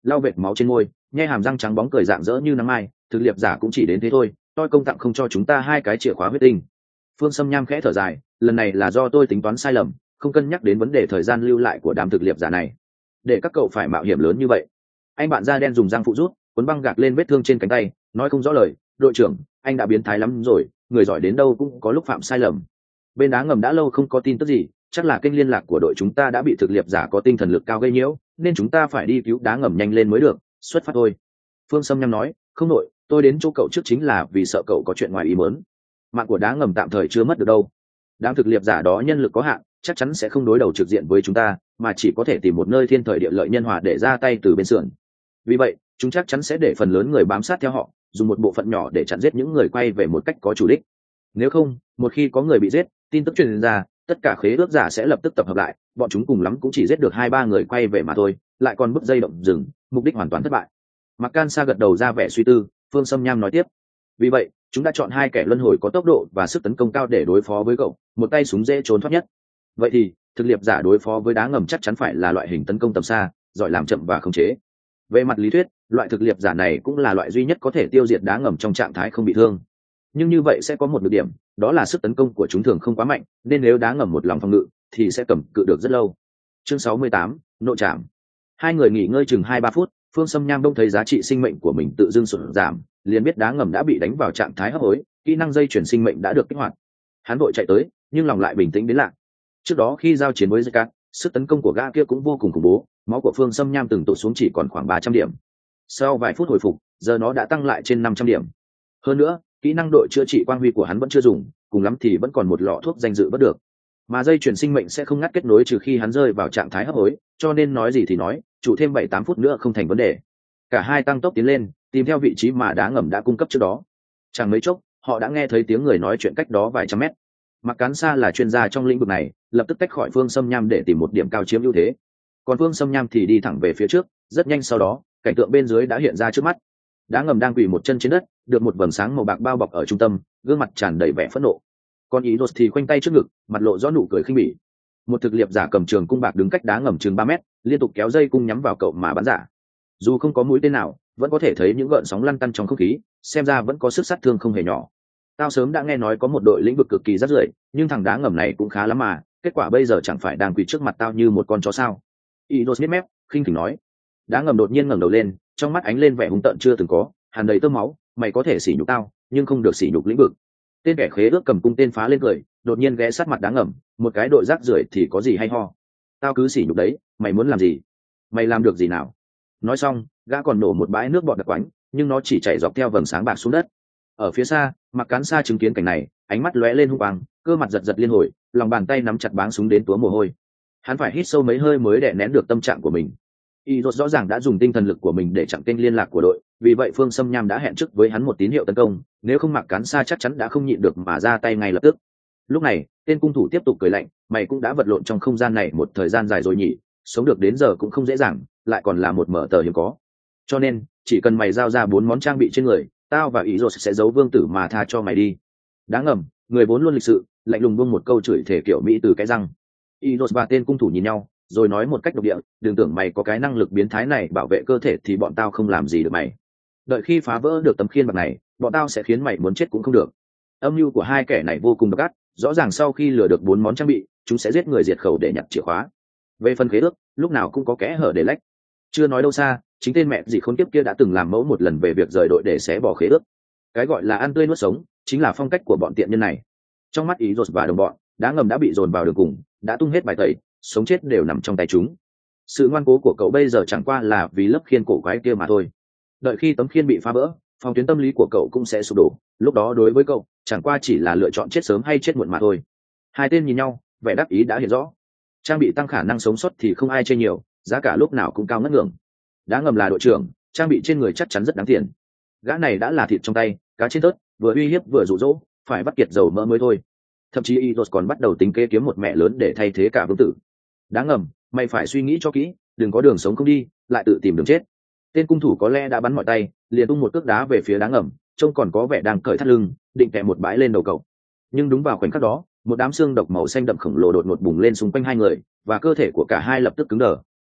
lau vệt máu trên môi, nhe hàm răng trắng bóng cười rạng rỡ như nắng mai. Thực liệp giả cũng chỉ đến thế thôi, tôi công tặng không cho chúng ta hai cái chìa khóa huyết tinh. Phương Sâm Nham khẽ thở dài, lần này là do tôi tính toán sai lầm, không cân nhắc đến vấn đề thời gian lưu lại của đám thực liệp giả này, để các cậu phải mạo hiểm lớn như vậy. Anh bạn da đen dùng răng phụ rút, cuốn băng gạc lên vết thương trên cánh tay, nói không rõ lời. Đội trưởng, anh đã biến thái lắm rồi, người giỏi đến đâu cũng có lúc phạm sai lầm. Bên đá ngầm đã lâu không có tin tức gì, chắc là kênh liên lạc của đội chúng ta đã bị thực liệp giả có tinh thần lực cao gây nhiễu, nên chúng ta phải đi cứu đá ngầm nhanh lên mới được. Xuất phát thôi. Phương Sâm Nham nói, không nội, tôi đến chỗ cậu trước chính là vì sợ cậu có chuyện ngoài ý muốn. Mạng của đá ngầm tạm thời chưa mất được đâu. Đám thực liệp giả đó nhân lực có hạn, chắc chắn sẽ không đối đầu trực diện với chúng ta, mà chỉ có thể tìm một nơi thiên thời địa lợi nhân hòa để ra tay từ bên sườn. Vì vậy, chúng chắc chắn sẽ để phần lớn người bám sát theo họ, dùng một bộ phận nhỏ để chặn giết những người quay về một cách có chủ đích. Nếu không, một khi có người bị giết, tin tức truyền ra, tất cả khế ước giả sẽ lập tức tập hợp lại, bọn chúng cùng lắm cũng chỉ giết được hai ba người quay về mà thôi, lại còn bứt dây động rừng, mục đích hoàn toàn thất bại. Mạc Can Sa gật đầu ra vẻ suy tư. Phương Sâm Nham nói tiếp, vì vậy chúng đã chọn hai kẻ luân hồi có tốc độ và sức tấn công cao để đối phó với cậu, một tay súng dễ trốn thoát nhất. Vậy thì thực liệp giả đối phó với đá ngầm chắc chắn phải là loại hình tấn công tầm xa, giỏi làm chậm và khống chế. Về mặt lý thuyết, loại thực liệp giả này cũng là loại duy nhất có thể tiêu diệt đá ngầm trong trạng thái không bị thương. Nhưng như vậy sẽ có một nhược điểm, đó là sức tấn công của chúng thường không quá mạnh, nên nếu đá ngầm một lòng phòng ngự thì sẽ cầm cự được rất lâu. Chương sáu mươi tám, nội trảm. Hai người nghỉ ngơi chừng hai ba phút. Phương Sâm Nham đông thấy giá trị sinh mệnh của mình tự dưng sụt giảm, liền biết đá ngầm đã bị đánh vào trạng thái hấp hối, kỹ năng dây chuyển sinh mệnh đã được kích hoạt. Hắn vội chạy tới, nhưng lòng lại bình tĩnh đến lạ. Trước đó khi giao chiến với Zekat, sức tấn công của gã kia cũng vô cùng khủng bố, máu của Phương Sâm Nham từng tụt xuống chỉ còn khoảng ba trăm điểm. Sau vài phút hồi phục, giờ nó đã tăng lại trên năm trăm điểm. Hơn nữa, kỹ năng đội chữa trị quang huy của hắn vẫn chưa dùng, cùng lắm thì vẫn còn một lọ thuốc danh dự bất được. Mà dây chuyển sinh mệnh sẽ không ngắt kết nối trừ khi hắn rơi vào trạng thái hấp hối, cho nên nói gì thì nói, chủ thêm bảy tám phút nữa không thành vấn đề. Cả hai tăng tốc tiến lên, tìm theo vị trí mà đá ngầm đã cung cấp trước đó. Chẳng mấy chốc, họ đã nghe thấy tiếng người nói chuyện cách đó vài trăm mét. Mạc Cán Sa là chuyên gia trong lĩnh vực này, lập tức tách khỏi Phương Sâm Nham để tìm một điểm cao chiếm ưu thế. Còn Phương Sâm Nham thì đi thẳng về phía trước, rất nhanh sau đó, cảnh tượng bên dưới đã hiện ra trước mắt. Đá ngầm đang quỳ một chân trên đất, được một vầng sáng màu bạc bao bọc ở trung tâm, gương mặt tràn đầy vẻ phẫn nộ. Còn Ý Rốt thì khoanh tay trước ngực, mặt lộ rõ nụ cười khinh bỉ. Một thực liệp giả cầm trường cung bạc đứng cách đá ngầm chừng ba mét, liên tục kéo dây cung nhắm vào cậu mà bắn giả. Dù không có mũi tên nào, vẫn có thể thấy những gợn sóng lăn tăn trong không khí, xem ra vẫn có sức sát thương không hề nhỏ. Tao sớm đã nghe nói có một đội lĩnh vực cực kỳ rắc rưởi, nhưng thằng đá ngầm này cũng khá lắm mà, kết quả bây giờ chẳng phải đang quỳ trước mặt tao như một con chó sao? Inos nhếch mép, khinh khỉnh nói. Đá ngầm đột nhiên ngẩng đầu lên, trong mắt ánh lên vẻ hung tợn chưa từng có, hàn đầy tơ máu. Mày có thể sỉ nhục tao, nhưng không được sỉ nhục lĩnh vực. Tên kẻ khế ước cầm cung tên phá lên cười, đột nhiên ghé sát mặt đá ngầm, một cái đội rác rưởi thì có gì hay ho? Tao cứ sỉ nhục đấy, mày muốn làm gì? Mày làm được gì nào? Nói xong, gã còn nổ một bãi nước bọt đặc quánh, nhưng nó chỉ chảy dọc theo vầng sáng bạc xuống đất. Ở phía xa, Mạc Cán Sa chứng kiến cảnh này, ánh mắt lóe lên hung quang, cơ mặt giật giật liên hồi, lòng bàn tay nắm chặt báng súng đến túa mồ hôi. Hắn phải hít sâu mấy hơi mới đè nén được tâm trạng của mình. Y Rốt rõ ràng đã dùng tinh thần lực của mình để chặn kênh liên lạc của đội, vì vậy Phương Sâm Nham đã hẹn trước với hắn một tín hiệu tấn công, nếu không Mạc Cán Sa chắc chắn đã không nhịn được mà ra tay ngay lập tức. Lúc này, tên cung thủ tiếp tục cười lạnh, mày cũng đã vật lộn trong không gian này một thời gian dài rồi nhỉ, sống được đến giờ cũng không dễ dàng, lại còn là một mở tờ hiếm có. Cho nên, chỉ cần mày giao ra bốn món trang bị trên người, tao và Ý Rốt sẽ giấu vương tử mà tha cho mày đi. Đáng ngầm, người vốn luôn lịch sự, lạnh lùng buông một câu chửi thể kiểu mỹ từ cái răng. Ý Rốt và tên cung thủ nhìn nhau, rồi nói một cách độc địa, đừng tưởng mày có cái năng lực biến thái này bảo vệ cơ thể thì bọn tao không làm gì được mày. Đợi khi phá vỡ được tấm khiên bạc này, bọn tao sẽ khiến mày muốn chết cũng không được. Âm mưu của hai kẻ này vô cùng độc ác, rõ ràng sau khi lừa được bốn món trang bị, chúng sẽ giết người diệt khẩu để nhặt chìa khóa. Về phần khế ước, lúc nào cũng có kẽ hở để lách. Chưa nói đâu xa, chính tên mẹ gì khốn kiếp kia đã từng làm mẫu một lần về việc rời đội để xé bỏ khế ước. Cái gọi là ăn tươi nuốt sống, chính là phong cách của bọn tiện nhân này. Trong mắt Ý Rốt và đồng bọn, đá ngầm đã bị dồn vào đường cùng, đã tung hết bài tẩy, sống chết đều nằm trong tay chúng. Sự ngoan cố của cậu bây giờ chẳng qua là vì lấp khiên cổ quái kia mà thôi. Đợi khi tấm khiên bị phá vỡ, phòng tuyến tâm lý của cậu cũng sẽ sụp đổ, lúc đó đối với cậu chẳng qua chỉ là lựa chọn chết sớm hay chết muộn mà thôi. Hai tên nhìn nhau, vẻ đắc ý đã hiện rõ. Trang bị tăng khả năng sống sót thì không ai chê nhiều, giá cả lúc nào cũng cao ngất ngưỡng. Đá ngầm là đội trưởng, trang bị trên người chắc chắn rất đáng tiền. Gã này đã là thịt trong tay, cá trên tớt, vừa uy hiếp vừa dụ dỗ, phải bắt kiệt dầu mỡ mới thôi. Thậm chí Iros còn bắt đầu tính kế kiếm một mẹ lớn để thay thế cả vương tử. Đáng ngầm, mày phải suy nghĩ cho kỹ, đừng có đường sống không đi, lại tự tìm đường chết. Tên cung thủ có lẽ đã bắn mọi tay, liền tung một cước đá về phía đá ngầm, trông còn có vẻ đang cởi thắt lưng, định kẹ một bãi lên đầu cậu. Nhưng đúng vào khoảnh khắc đó, một đám xương độc màu xanh đậm khổng lồ đột ngột bùng lên xung quanh hai người, và cơ thể của cả hai lập tức cứng đờ.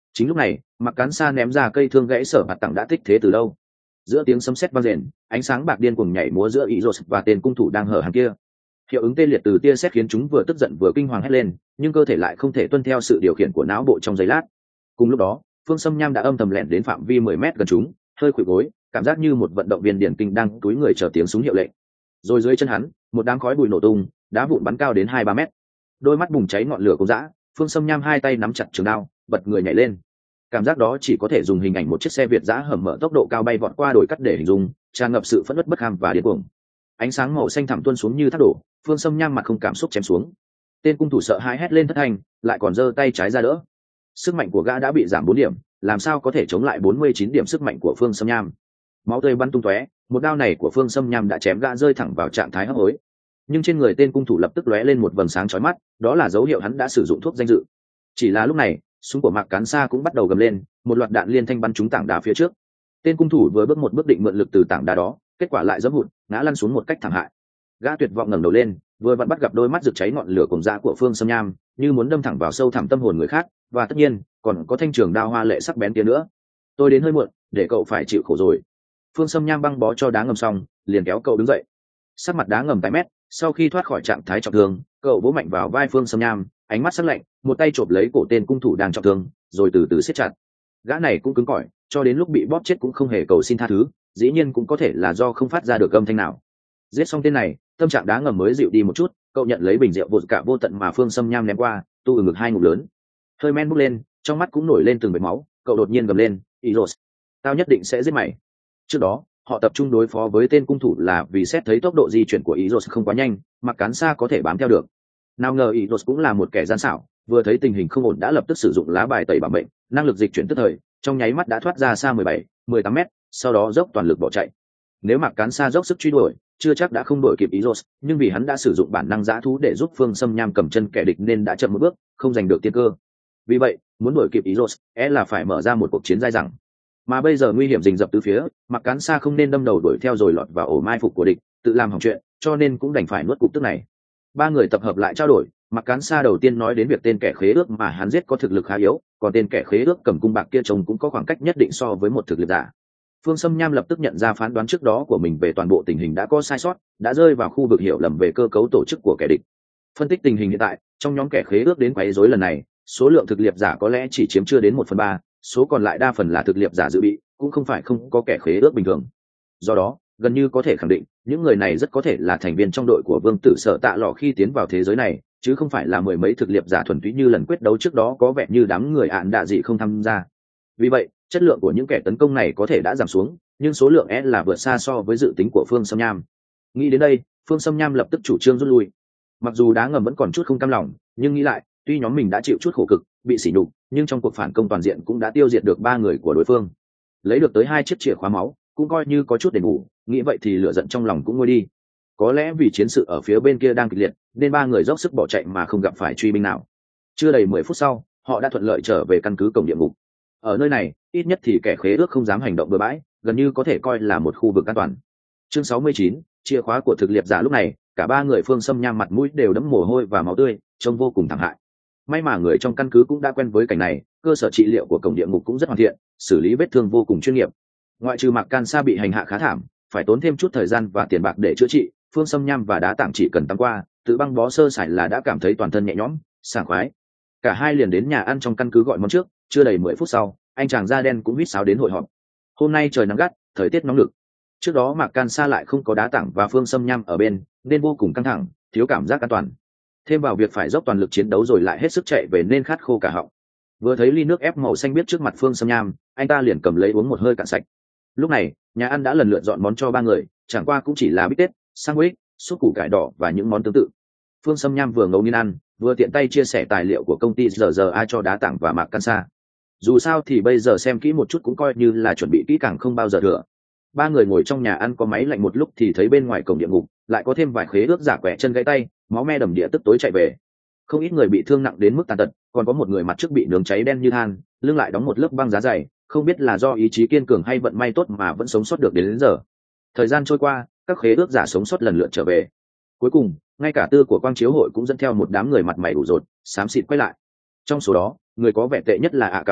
Chính lúc này mặc cán xa ném ra cây thương gãy sở bạt tặng đã tích thế từ lâu. Giữa tiếng sấm sét vang rền, ánh sáng bạc điên cuồng nhảy múa giữa ý rột và tên cung thủ đang hở hàng kia. Hiệu ứng tê liệt từ tia sét khiến chúng vừa tức giận vừa kinh hoàng hét lên, nhưng cơ thể lại không thể tuân theo sự điều khiển của não bộ trong giây lát. Cùng lúc đó Phương Sâm Nham đã âm thầm lẻn đến phạm vi mười mét gần chúng, hơi khuỵu gối, cảm giác như một vận động viên điển kinh đang túi người chờ tiếng súng hiệu lệnh. Rồi dưới chân hắn một đám khói bụi nổ tung, đá vụn bắn cao đến hai ba mét. Đôi mắt bùng cháy ngọn lửa công dã, Phương Sâm Nham hai tay nắm chặt trường đao, bật người nhảy lên. Cảm giác đó chỉ có thể dùng hình ảnh một chiếc xe Việt giã hầm mở tốc độ cao bay vọt qua đồi cắt để hình dung, tràn ngập sự phẫn uất bất ham và điên cuồng. Ánh sáng màu xanh thẳm tuôn xuống như thác đổ, Phương Sâm Nham mặt không cảm xúc chém xuống. Tên cung thủ sợ hãi hét lên thất thanh, lại còn giơ tay trái ra đỡ. Sức mạnh của gã đã bị giảm bốn điểm, làm sao có thể chống lại bốn mươi chín điểm sức mạnh của Phương Sâm Nham. Máu tươi bắn tung tóe, một đao này của Phương Sâm Nham đã chém gã rơi thẳng vào trạng thái hấp hối. Nhưng trên người tên cung thủ lập tức lóe lên một vầng sáng chói mắt, đó là dấu hiệu hắn đã sử dụng thuốc danh dự. Chỉ là lúc này súng của Mạc Cán Sa cũng bắt đầu gầm lên, một loạt đạn liên thanh bắn trúng tảng đá phía trước. Tên cung thủ vừa bước một bước định mượn lực từ tảng đá đó, kết quả lại giẫm hụt, ngã lăn xuống một cách thảm hại. Gã tuyệt vọng ngẩng đầu lên, vừa vặn bắt gặp đôi mắt rực cháy ngọn lửa cùng dã của Phương Sâm Nham, như muốn đâm thẳng vào sâu thẳm tâm hồn người khác, và tất nhiên còn có thanh trường đao hoa lệ sắc bén kia nữa. Tôi đến hơi muộn, để cậu phải chịu khổ rồi. Phương Sâm Nham băng bó cho đá ngầm xong, liền kéo cậu đứng dậy. Sắc mặt đá ngầm tái mét, sau khi thoát khỏi trạng thái trọng thương, cậu vỗ mạnh vào vai Phương Sâm Nham, ánh mắt sắc lạnh, một tay chộp lấy cổ tên cung thủ đang trọng thương, rồi từ từ siết chặt. Gã này cũng cứng cỏi, cho đến lúc bị bóp chết cũng không hề cầu xin tha thứ, dĩ nhiên cũng có thể là do không phát ra được âm thanh nào. Giết xong tên này, tâm trạng đá ngầm mới dịu đi một chút, cậu nhận lấy bình rượu vột cả vô tận mà Phương Sâm Nham ném qua, tu ở ngực hai ngụm lớn. Hơi men bốc lên, trong mắt cũng nổi lên từng vệt máu, cậu đột nhiên gầm lên, "Iros, tao nhất định sẽ giết mày." Trước đó họ tập trung đối phó với tên cung thủ là vì xét thấy tốc độ di chuyển của Iros không quá nhanh, Mặc Cán Sa có thể bám theo được. Nào ngờ Iros cũng là một kẻ gian xảo, vừa thấy tình hình không ổn đã lập tức sử dụng lá bài tẩy bảo mệnh, năng lực dịch chuyển tức thời, trong nháy mắt đã thoát ra xa mười bảy, mười tám mét, sau đó dốc toàn lực bỏ chạy. Nếu Mặc Cán Sa dốc sức truy đuổi, chưa chắc đã không đuổi kịp Iros, nhưng vì hắn đã sử dụng bản năng dã thú để giúp Phương Sâm Nham cầm chân kẻ địch nên đã chậm một bước, không giành được tiên cơ. Vì vậy, muốn đuổi kịp Iros, é là phải mở ra một cuộc chiến dai dẳng. Mà bây giờ nguy hiểm rình rập từ phía, Mặc Cán Sa không nên đâm đầu đuổi theo rồi lọt vào ổ mai phục của địch, tự làm hỏng chuyện, cho nên cũng đành phải nuốt cục tức này. Ba người tập hợp lại trao đổi, Mặc Cán Sa đầu tiên nói đến việc tên kẻ khế ước mà hắn giết có thực lực khá yếu, còn tên kẻ khế ước cầm cung bạc kia trông cũng có khoảng cách nhất định so với một thực lực giả. Phương Sâm Nham lập tức nhận ra phán đoán trước đó của mình về toàn bộ tình hình đã có sai sót, đã rơi vào khu vực hiểu lầm về cơ cấu tổ chức của kẻ địch. Phân tích tình hình hiện tại, trong nhóm kẻ khế ước đến quấy rối lần này, số lượng thực liệp giả có lẽ chỉ chiếm chưa đến một phần ba, số còn lại đa phần là thực liệp giả dự bị, cũng không phải không có kẻ khế ước bình thường. Do đó, gần như có thể khẳng định, những người này rất có thể là thành viên trong đội của Vương Tử Sở Tạ Lọ khi tiến vào thế giới này, chứ không phải là mười mấy thực liệp giả thuần túy như lần quyết đấu trước đó có vẻ như đám người ạn đạ dị không tham gia. Vì vậy, chất lượng của những kẻ tấn công này có thể đã giảm xuống, nhưng số lượng é là vượt xa so với dự tính của Phương Sâm Nham. Nghĩ đến đây, Phương Sâm Nham lập tức chủ trương rút lui. Mặc dù đá ngầm vẫn còn chút không cam lòng, nhưng nghĩ lại, tuy nhóm mình đã chịu chút khổ cực, bị sỉ nhục, nhưng trong cuộc phản công toàn diện cũng đã tiêu diệt được ba người của đối phương, lấy được tới hai chiếc chìa khóa máu, cũng coi như có chút đền bù. Nghĩ vậy thì lửa giận trong lòng cũng nguôi đi. Có lẽ vì chiến sự ở phía bên kia đang kịch liệt, nên ba người dốc sức bỏ chạy mà không gặp phải truy binh nào. Chưa đầy mười phút sau, họ đã thuận lợi trở về căn cứ cổng địa ngục. Ở nơi này, ít nhất thì kẻ khế ước không dám hành động bừa bãi, gần như có thể coi là một khu vực an toàn. Chương sáu mươi chín, chìa khóa của thực liệp giả. Lúc này, cả ba người Phương Sâm Nham mặt mũi đều đẫm mồ hôi và máu tươi, trông vô cùng thảm hại. May mà người trong căn cứ cũng đã quen với cảnh này, cơ sở trị liệu của cổng địa ngục cũng rất hoàn thiện, xử lý vết thương vô cùng chuyên nghiệp. Ngoại trừ Mạc Can Sa bị hành hạ khá thảm, phải tốn thêm chút thời gian và tiền bạc để chữa trị, Phương Sâm Nham và Đá Tảng chỉ cần tắm qua, tự băng bó sơ sài là đã cảm thấy toàn thân nhẹ nhõm, sảng khoái. Cả hai liền đến nhà ăn trong căn cứ gọi món trước. Chưa đầy mười phút sau, anh chàng da đen cũng huýt sáo đến hội họp. Hôm nay trời nắng gắt, thời tiết nóng lực. Trước đó Mạc Can Sa lại không có Đá Tảng và Phương Sâm Nham ở bên, nên vô cùng căng thẳng, thiếu cảm giác an toàn. Thêm vào việc phải dốc toàn lực chiến đấu rồi lại hết sức chạy về nên khát khô cả họng. Vừa thấy ly nước ép màu xanh biếc trước mặt Phương Sâm Nham, anh ta liền cầm lấy uống một hơi cạn sạch. Lúc này, nhà ăn đã lần lượt dọn món cho ba người, chẳng qua cũng chỉ là bít tết, sandwich, súp củ cải đỏ và những món tương tự. Phương Sâm Nham vừa ngấu nghiến ăn, vừa tiện tay chia sẻ tài liệu của công ty rờ rờ a cho Đá Tảng và Mạc Can Sa. Dù sao thì bây giờ xem kỹ một chút cũng coi như là chuẩn bị kỹ càng không bao giờ thừa. Ba người ngồi trong nhà ăn có máy lạnh một lúc thì thấy bên ngoài cổng địa ngục lại có thêm vài khế ước giả quẹ chân gãy tay, máu me đầm địa tức tối chạy về. Không ít người bị thương nặng đến mức tàn tật, còn có một người mặt trước bị nướng cháy đen như than, lưng lại đóng một lớp băng giá dày, không biết là do ý chí kiên cường hay vận may tốt mà vẫn sống sót được đến, đến giờ. Thời gian trôi qua, các khế ước giả sống sót lần lượt trở về. Cuối cùng, ngay cả tư của quang chiếu hội cũng dẫn theo một đám người mặt mày ủ rột, xám xịt quay lại. Trong số đó, người có vẻ tệ nhất là ạ cà phi,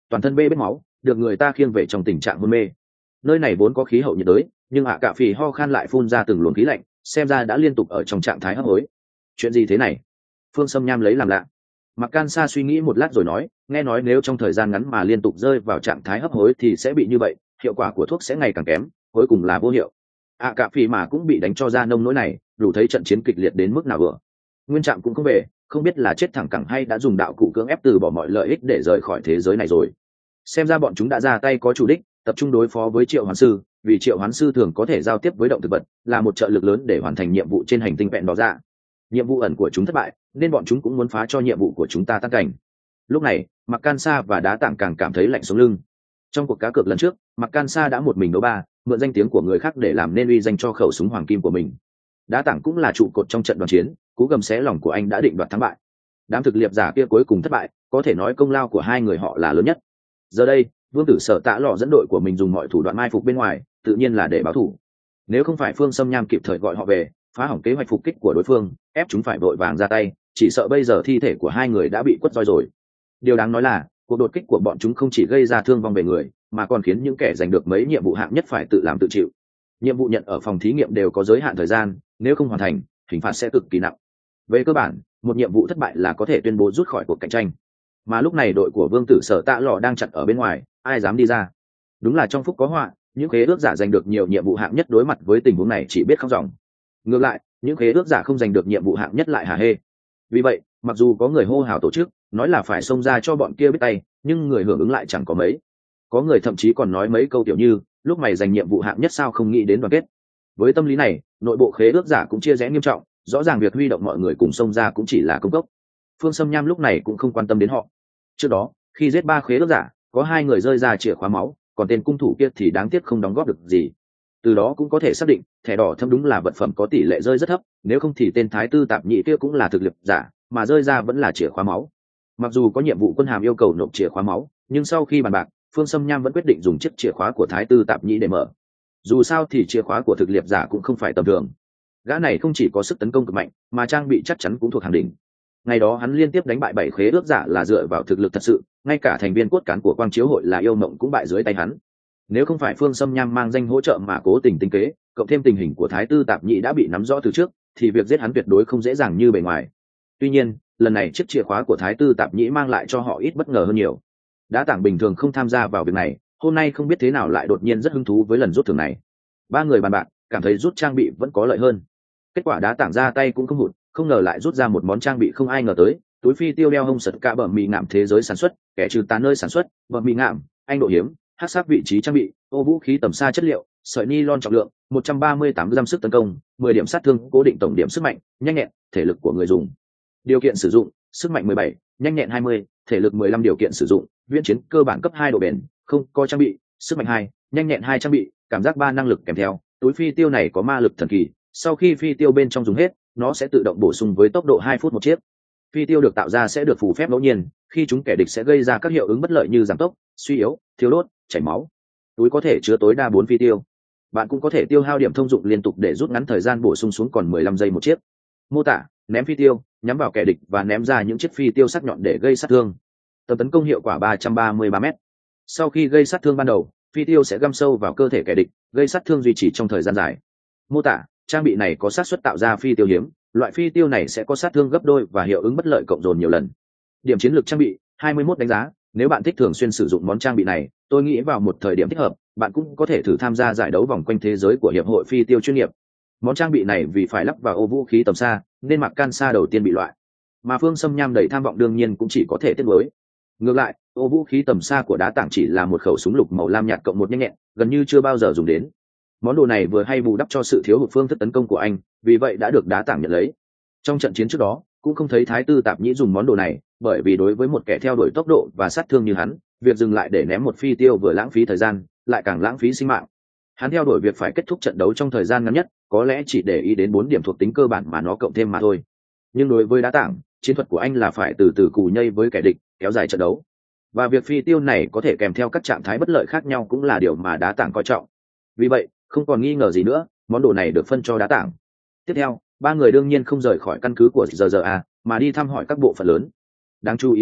toàn thân bê bết máu, được người ta khiêng về trong tình trạng hôn mê. Nơi này vốn có khí hậu nhiệt đới, nhưng ạ cạ phì ho khan lại phun ra từng luồng khí lạnh, xem ra đã liên tục ở trong trạng thái hấp hối. Chuyện gì thế này? Phương Sâm Nham lấy làm lạ. Mặc Can Sa suy nghĩ một lát rồi nói, nghe nói nếu trong thời gian ngắn mà liên tục rơi vào trạng thái hấp hối thì sẽ bị như vậy, hiệu quả của thuốc sẽ ngày càng kém, cuối cùng là vô hiệu. ạ cạ phì mà cũng bị đánh cho ra nông nỗi này, đủ thấy trận chiến kịch liệt đến mức nào vừa. Nguyên Trạm cũng không về, không biết là chết thẳng cẳng hay đã dùng đạo cụ cưỡng ép từ bỏ mọi lợi ích để rời khỏi thế giới này rồi. Xem ra bọn chúng đã ra tay có chủ đích, tập trung đối phó với Triệu Hoán Sư, vì Triệu Hoán Sư thường có thể giao tiếp với động thực vật, là một trợ lực lớn để hoàn thành nhiệm vụ trên hành tinh vẹn đó ra. Nhiệm vụ ẩn của chúng thất bại, nên bọn chúng cũng muốn phá cho nhiệm vụ của chúng ta tan cảnh. Lúc này, Mặc Can Sa và Đá Tảng càng cảm thấy lạnh sống lưng. Trong cuộc cá cược lần trước, Mặc Can Sa đã một mình đấu ba, mượn danh tiếng của người khác để làm nên uy danh cho khẩu súng hoàng kim của mình. Đá Tảng cũng là trụ cột trong trận đoàn chiến, cú gầm xé lòng của anh đã định đoạt thắng bại. Đám thực liệp giả kia cuối cùng thất bại, có thể nói công lao của hai người họ là lớn nhất. Giờ đây, Vương Tử Sở Tạ Lọ dẫn đội của mình dùng mọi thủ đoạn mai phục bên ngoài, tự nhiên là để báo thù. Nếu không phải Phương Sâm Nham kịp thời gọi họ về, phá hỏng kế hoạch phục kích của đối phương, ép chúng phải vội vàng ra tay, chỉ sợ bây giờ thi thể của hai người đã bị quất roi rồi. Điều đáng nói là, cuộc đột kích của bọn chúng không chỉ gây ra thương vong về người, mà còn khiến những kẻ giành được mấy nhiệm vụ hạng nhất phải tự làm tự chịu. Nhiệm vụ nhận ở phòng thí nghiệm đều có giới hạn thời gian, nếu không hoàn thành, hình phạt sẽ cực kỳ nặng. Về cơ bản, một nhiệm vụ thất bại là có thể tuyên bố rút khỏi cuộc cạnh tranh. Mà lúc này đội của Vương Tử Sở Tạ Lọ đang chặn ở bên ngoài, ai dám đi ra? Đúng là trong phúc có họa, những khế ước giả giành được nhiều nhiệm vụ hạng nhất đối mặt với tình huống này chỉ biết khóc ròng. Ngược lại, những khế ước giả không giành được nhiệm vụ hạng nhất lại hả hê. Vì vậy, mặc dù có người hô hào tổ chức, nói là phải xông ra cho bọn kia biết tay, nhưng người hưởng ứng lại chẳng có mấy. Có người thậm chí còn nói mấy câu kiểu như, lúc mày giành nhiệm vụ hạng nhất sao không nghĩ đến đoàn kết. Với tâm lý này, nội bộ khế ước giả cũng chia rẽ nghiêm trọng, rõ ràng việc huy động mọi người cùng xông ra cũng chỉ là công cốc. Phương Sâm Nham lúc này cũng không quan tâm đến họ. Trước đó, khi giết ba khế ước giả, có hai người rơi ra chìa khóa máu, còn tên cung thủ kia thì đáng tiếc không đóng góp được gì. Từ đó cũng có thể xác định, thẻ đỏ thâm đúng là vật phẩm có tỷ lệ rơi rất thấp, nếu không thì tên thái tư tạp nhị kia cũng là thực lực giả, mà rơi ra vẫn là chìa khóa máu. Mặc dù có nhiệm vụ quân hàm yêu cầu nộp chìa khóa máu, nhưng sau khi bàn bạc, Phương Sâm Nham vẫn quyết định dùng chiếc chìa khóa của thái tư tạp nhị để mở. Dù sao thì chìa khóa của thực liệp giả cũng không phải tầm thường. Gã này không chỉ có sức tấn công cực mạnh, mà trang bị chắc chắn cũng thuộc hàng đỉnh. Ngày đó hắn liên tiếp đánh bại bảy khế ước giả là dựa vào thực lực thật sự, ngay cả thành viên cốt cán của Quang Chiếu hội là yêu mộng cũng bại dưới tay hắn. Nếu không phải Phương Sâm Nham mang danh hỗ trợ mà cố tình tính kế, cộng thêm tình hình của thái tư tạp nhị đã bị nắm rõ từ trước, thì việc giết hắn tuyệt đối không dễ dàng như bề ngoài. Tuy nhiên, lần này chiếc chìa khóa của thái tư tạp nhị mang lại cho họ ít bất ngờ hơn nhiều. Đá Tảng bình thường không tham gia vào việc này, hôm nay không biết thế nào lại đột nhiên rất hứng thú với lần rút thưởng này. Ba người bàn bạc, cảm thấy rút trang bị vẫn có lợi hơn. Kết quả Đá Tảng ra tay cũng không hụt, không ngờ lại rút ra một món trang bị không ai ngờ tới, túi phi tiêu đeo hông sật cả bờ mì ngạm thế giới sản xuất, kẻ trừ tà nơi sản xuất, bờ mì ngạm, anh độ hiếm, hắc sắc vị trí trang bị, ô vũ khí tầm xa chất liệu, sợi nylon trọng lượng, một trăm ba mươi tám gam sức tấn công, mười điểm sát thương, cố định tổng điểm sức mạnh, nhanh nhẹn, thể lực của người dùng. Điều kiện sử dụng: sức mạnh mười bảy, nhanh nhẹn hai mươi, thể lực mười lăm. Điều kiện sử dụng: viễn chiến cơ bản cấp hai độ bền, không có trang bị, sức mạnh hai, nhanh nhẹn hai trang bị, cảm giác ba năng lực kèm theo. Túi phi tiêu này có ma lực thần kỳ, sau khi phi tiêu bên trong dùng hết, nó sẽ tự động bổ sung với tốc độ hai phút một chiếc. Phi tiêu được tạo ra sẽ được phù phép ngẫu nhiên, khi chúng kẻ địch sẽ gây ra các hiệu ứng bất lợi như giảm tốc, suy yếu, thiếu đốt, chảy máu. Túi có thể chứa tối đa bốn phi tiêu. Bạn cũng có thể tiêu hao điểm thông dụng liên tục để rút ngắn thời gian bổ sung xuống còn mười lăm giây một chiếc. Mô tả: ném phi tiêu, nhắm vào kẻ địch và ném ra những chiếc phi tiêu sắc nhọn để gây sát thương. Tầm tấn công hiệu quả ba trăm ba mươi ba mét. Sau khi gây sát thương ban đầu, phi tiêu sẽ găm sâu vào cơ thể kẻ địch, gây sát thương duy trì trong thời gian dài. Mô tả: trang bị này có xác suất tạo ra phi tiêu hiếm, loại phi tiêu này sẽ có sát thương gấp đôi và hiệu ứng bất lợi cộng dồn nhiều lần. Điểm chiến lược trang bị: hai mươi mốt đánh giá. Nếu bạn thích thường xuyên sử dụng món trang bị này, tôi nghĩ vào một thời điểm thích hợp, bạn cũng có thể thử tham gia giải đấu vòng quanh thế giới của hiệp hội phi tiêu chuyên nghiệp. Món trang bị này vì phải lắp vào ô vũ khí tầm xa, nên Mặc Can Sa đầu tiên bị loại. Mà Phương Sâm Nham đầy tham vọng đương nhiên cũng chỉ có thể tiếc nuối. Ngược lại, ô vũ khí tầm xa của Đá Tảng chỉ là một khẩu súng lục màu lam nhạt cộng một nhanh nhẹn, gần như chưa bao giờ dùng đến. Món đồ này vừa hay bù đắp cho sự thiếu hụt phương thức tấn công của anh, vì vậy đã được Đá Tảng nhận lấy. Trong trận chiến trước đó, cũng không thấy thái tư tạp nhĩ dùng món đồ này, bởi vì đối với một kẻ theo đuổi tốc độ và sát thương như hắn, việc dừng lại để ném một phi tiêu vừa lãng phí thời gian, lại càng lãng phí sinh mạng. Hắn theo đuổi việc phải kết thúc trận đấu trong thời gian ngắn nhất, có lẽ chỉ để ý đến bốn điểm thuộc tính cơ bản mà nó cộng thêm mà thôi. Nhưng đối với Đá Tảng, chiến thuật của anh là phải từ từ cù nhây với kẻ địch, kéo dài trận đấu. Và việc phi tiêu này có thể kèm theo các trạng thái bất lợi khác nhau cũng là điều mà Đá Tảng coi trọng. Vì vậy, không còn nghi ngờ gì nữa, món đồ này được phân cho Đá Tảng. Tiếp theo, ba người đương nhiên không rời khỏi căn cứ của giê giê a, mà đi thăm hỏi các bộ phận lớn. Đáng chú ý là,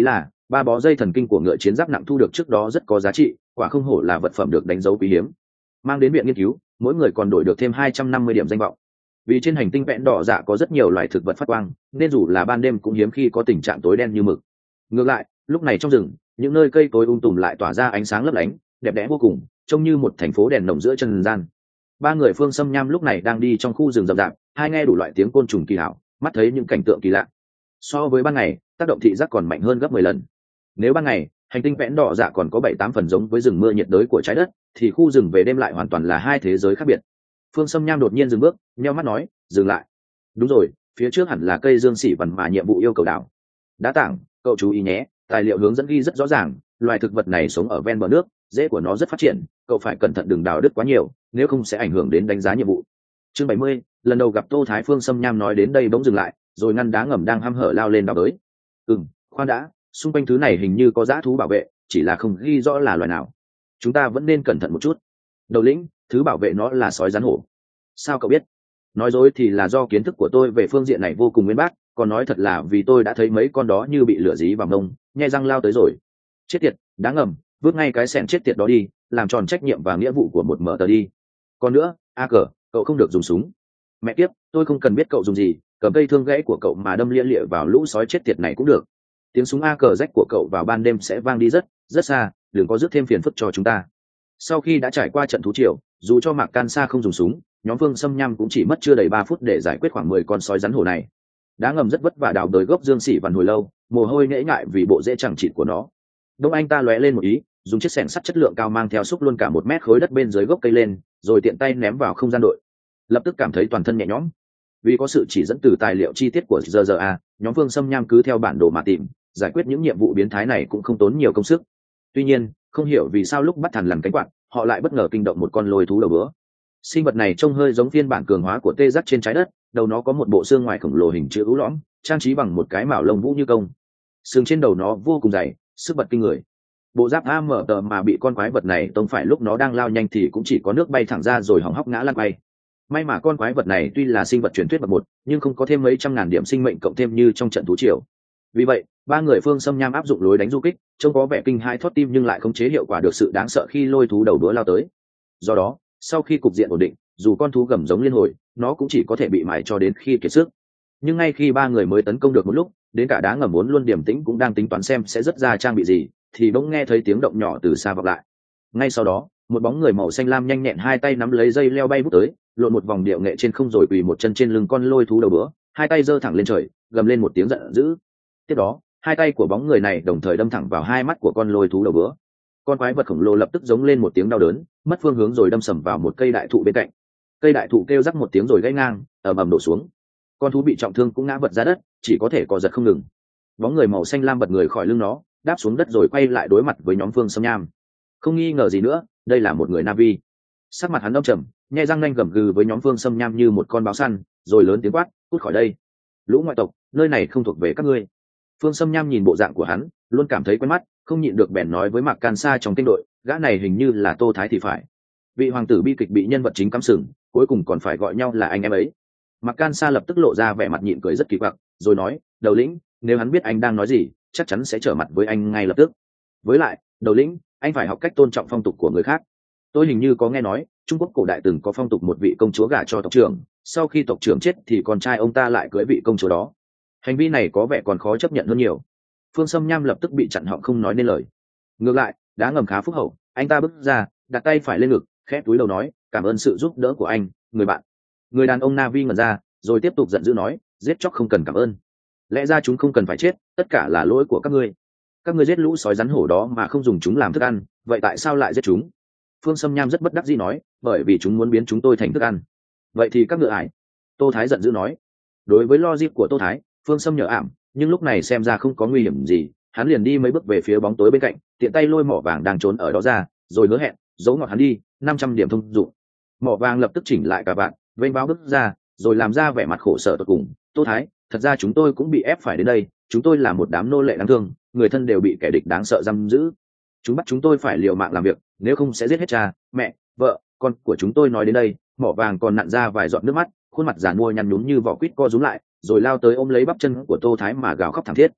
Ba bó dây thần kinh của ngựa chiến giáp nặng thu được trước đó rất có giá trị, quả không hổ là vật phẩm được đánh dấu quý hiếm. Mang đến viện nghiên cứu, mỗi người còn đổi được thêm hai trăm năm mươi điểm danh vọng. Vì trên hành tinh vẹn đỏ dạ có rất nhiều loài thực vật phát quang, nên dù là ban đêm cũng hiếm khi có tình trạng tối đen như mực. Ngược lại, lúc này trong rừng, những nơi cây cối um tùm lại tỏa ra ánh sáng lấp lánh, đẹp đẽ vô cùng, trông như một thành phố đèn nồng giữa trần gian. Ba người Phương Sâm Nham lúc này đang đi trong khu rừng rậm rạp, hai nghe đủ loại tiếng côn trùng kỳ hảo, mắt thấy những cảnh tượng kỳ lạ. So với ban ngày, tác động thị giác còn mạnh hơn gấp mười lần. Nếu ban ngày, hành tinh vẽn đỏ dạ còn có bảy tám phần giống với rừng mưa nhiệt đới của trái đất, thì khu rừng về đêm lại hoàn toàn là hai thế giới khác biệt. Phương Sâm Nham đột nhiên dừng bước, nheo mắt nói, dừng lại. Đúng rồi, phía trước hẳn là cây dương xỉ vằn mà nhiệm vụ yêu cầu đảo. Đá tảng, cậu chú ý nhé, tài liệu hướng dẫn ghi rất rõ ràng, loài thực vật này sống ở ven bờ nước, rễ của nó rất phát triển, cậu phải cẩn thận đừng đào đứt quá nhiều, nếu không sẽ ảnh hưởng đến đánh giá nhiệm vụ. Chương bảy mươi, lần đầu gặp Tô Thái. Phương Sâm Nham nói đến đây bỗng dừng lại, rồi ngăn đá ngầm đang hăm hở lao lên đào bới. Ừm, khoan đã, xung quanh thứ này hình như có dã thú bảo vệ, chỉ là không ghi rõ là loài nào. Chúng ta vẫn nên cẩn thận một chút. Đầu lĩnh, thứ bảo vệ nó là sói rắn hổ. Sao cậu biết? Nói dối thì là do kiến thức của tôi về phương diện này vô cùng nguyên bác, còn nói thật là vì tôi đã thấy mấy con đó như bị lửa dí vào mông, nhe răng lao tới rồi. Chết tiệt, đá ngầm, vứt ngay cái xẻng chết tiệt đó đi, làm tròn trách nhiệm và nghĩa vụ của một mở tờ đi. Còn nữa, a cờ, cậu không được dùng súng. Mẹ kiếp, tôi không cần biết cậu dùng gì, cầm cây thương gãy của cậu mà đâm lia lịa vào lũ sói chết tiệt này cũng được. Tiếng súng a cờ rách của cậu vào ban đêm sẽ vang đi rất rất xa, đừng có rước thêm phiền phức cho chúng ta. Sau khi đã trải qua trận thú triều, dù cho Mạc Can Sa không dùng súng, nhóm Phương Sâm Nham cũng chỉ mất chưa đầy ba phút để giải quyết khoảng mười con sói rắn hổ này. Đá ngầm rất vất vả đào tới gốc dương xỉ vằn hồi lâu, mồ hôi nhễ ngại vì bộ rễ chẳng chịt của nó. Đông anh ta lóe lên một ý, dùng chiếc xẻng sắt chất lượng cao mang theo xúc luôn cả một mét khối đất bên dưới gốc cây lên, rồi tiện tay ném vào không gian đội. Lập tức cảm thấy toàn thân nhẹ nhõm. Vì có sự chỉ dẫn từ tài liệu chi tiết của giê giê a, nhóm Phương Sâm Nham cứ theo bản đồ mà tìm, giải quyết những nhiệm vụ biến thái này cũng không tốn nhiều công sức. Tuy nhiên, không hiểu vì sao lúc bắt thằn lằn cánh quạt, họ lại bất ngờ kinh động một con lôi thú đầu bữa. Sinh vật này trông hơi giống phiên bản cường hóa của tê giác trên trái đất, đầu nó có một bộ xương ngoài khổng lồ hình chữ ú lõm, trang trí bằng một cái mào lông vũ như công. Xương trên đầu nó vô cùng dày, sức bật kinh người. Bộ giáp a em tờ mà bị con quái vật này tông phải lúc nó đang lao nhanh thì cũng chỉ có nước bay thẳng ra rồi hỏng hóc ngã lăn bay. May mà con quái vật này tuy là sinh vật truyền thuyết bậc một, nhưng không có thêm mấy trăm ngàn điểm sinh mệnh cộng thêm như trong trận thú triều. Vì vậy, ba người Phương Sâm Nham áp dụng lối đánh du kích, trông có vẻ kinh hãi thoát tim nhưng lại khống chế hiệu quả được sự đáng sợ khi lôi thú đầu đũa lao tới. Do đó, sau khi cục diện ổn định, dù con thú gầm giống liên hồi, nó cũng chỉ có thể bị mài cho đến khi kiệt sức. Nhưng ngay khi ba người mới tấn công được một lúc, đến cả đá ngầm muốn luôn điềm tĩnh cũng đang tính toán xem sẽ rất ra trang bị gì, thì bỗng nghe thấy tiếng động nhỏ từ xa vọng lại. Ngay sau đó, một bóng người màu xanh lam nhanh nhẹn hai tay nắm lấy dây leo bay vút tới, lộn một vòng điệu nghệ trên không rồi quỳ một chân trên lưng con lôi thú đầu bữa, hai tay giơ thẳng lên trời, gầm lên một tiếng giận dữ. Tiếp đó, hai tay của bóng người này đồng thời đâm thẳng vào hai mắt của con lôi thú đầu bữa. Con quái vật khổng lồ lập tức giống lên một tiếng đau đớn, mất phương hướng rồi đâm sầm vào một cây đại thụ bên cạnh. Cây đại thụ kêu rắc một tiếng rồi gãy ngang, ầm ầm đổ xuống. Con thú bị trọng thương cũng ngã vật ra đất, chỉ có thể co giật không ngừng. Bóng người màu xanh lam bật người khỏi lưng nó, đáp xuống đất rồi quay lại đối mặt với nhóm Phương Sâm Nham. Không nghi ngờ gì nữa, đây là một người Navi. Sắc mặt hắn âm trầm, nhe răng nanh gầm gừ với nhóm Phương Sâm Nham như một con báo săn, rồi lớn tiếng quát, cút khỏi đây. Lũ ngoại tộc, nơi này không thuộc về các ngươi. Phương Sâm Nham nhìn bộ dạng của hắn, luôn cảm thấy quen mắt, không nhịn được bèn nói với Mạc Can Sa trong tinh đội, gã này hình như là Tô Thái thì phải. Vị hoàng tử bi kịch bị nhân vật chính cắm sừng, cuối cùng còn phải gọi nhau là anh em ấy. Mạc Can Sa lập tức lộ ra vẻ mặt nhịn cười rất kỳ quặc, rồi nói, đầu lĩnh, nếu hắn biết anh đang nói gì, chắc chắn sẽ trở mặt với anh ngay lập tức. Với lại, đầu lĩnh, anh phải học cách tôn trọng phong tục của người khác. Tôi hình như có nghe nói, Trung Quốc cổ đại từng có phong tục một vị công chúa gả cho tộc trưởng, sau khi tộc trưởng chết thì con trai ông ta lại cưới vị công chúa đó. Hành vi này có vẻ còn khó chấp nhận hơn nhiều. Phương Sâm Nham lập tức bị chặn họng không nói nên lời. Ngược lại, đá ngầm khá phúc hậu, anh ta bước ra, đặt tay phải lên ngực, khẽ túi đầu nói, cảm ơn sự giúp đỡ của anh, người bạn. Người đàn ông Navi ngẩn ra, rồi tiếp tục giận dữ nói, giết chóc không cần cảm ơn. Lẽ ra chúng không cần phải chết, tất cả là lỗi của các ngươi. Các ngươi giết lũ sói rắn hổ đó mà không dùng chúng làm thức ăn, vậy tại sao lại giết chúng? Phương Sâm Nham rất bất đắc dĩ nói, bởi vì chúng muốn biến chúng tôi thành thức ăn. Vậy thì các ngựa ải. Tô Thái giận dữ nói. Đối với logic của Tô Thái, Phương Sâm nhờ ảm, nhưng lúc này xem ra không có nguy hiểm gì, hắn liền đi mấy bước về phía bóng tối bên cạnh, tiện tay lôi mỏ vàng đang trốn ở đó ra, rồi hứa hẹn, giấu ngọt hắn đi, năm trăm điểm thông dụng. Mỏ vàng lập tức chỉnh lại cả bạn, vênh báo bước ra, rồi làm ra vẻ mặt khổ sở tột cùng. Tô Thái, thật ra chúng tôi cũng bị ép phải đến đây, chúng tôi là một đám nô lệ đáng thương, người thân đều bị kẻ địch đáng sợ giam giữ. Chúng bắt chúng tôi phải liều mạng làm việc, nếu không sẽ giết hết cha, mẹ, vợ, con của chúng tôi. Nói đến đây, mỏ vàng còn nặn ra vài giọt nước mắt, khuôn mặt giàn mua nhăn nhúm như vỏ quýt co rúm lại, rồi lao tới ôm lấy bắp chân của Tô Thái mà gào khóc thảm thiết.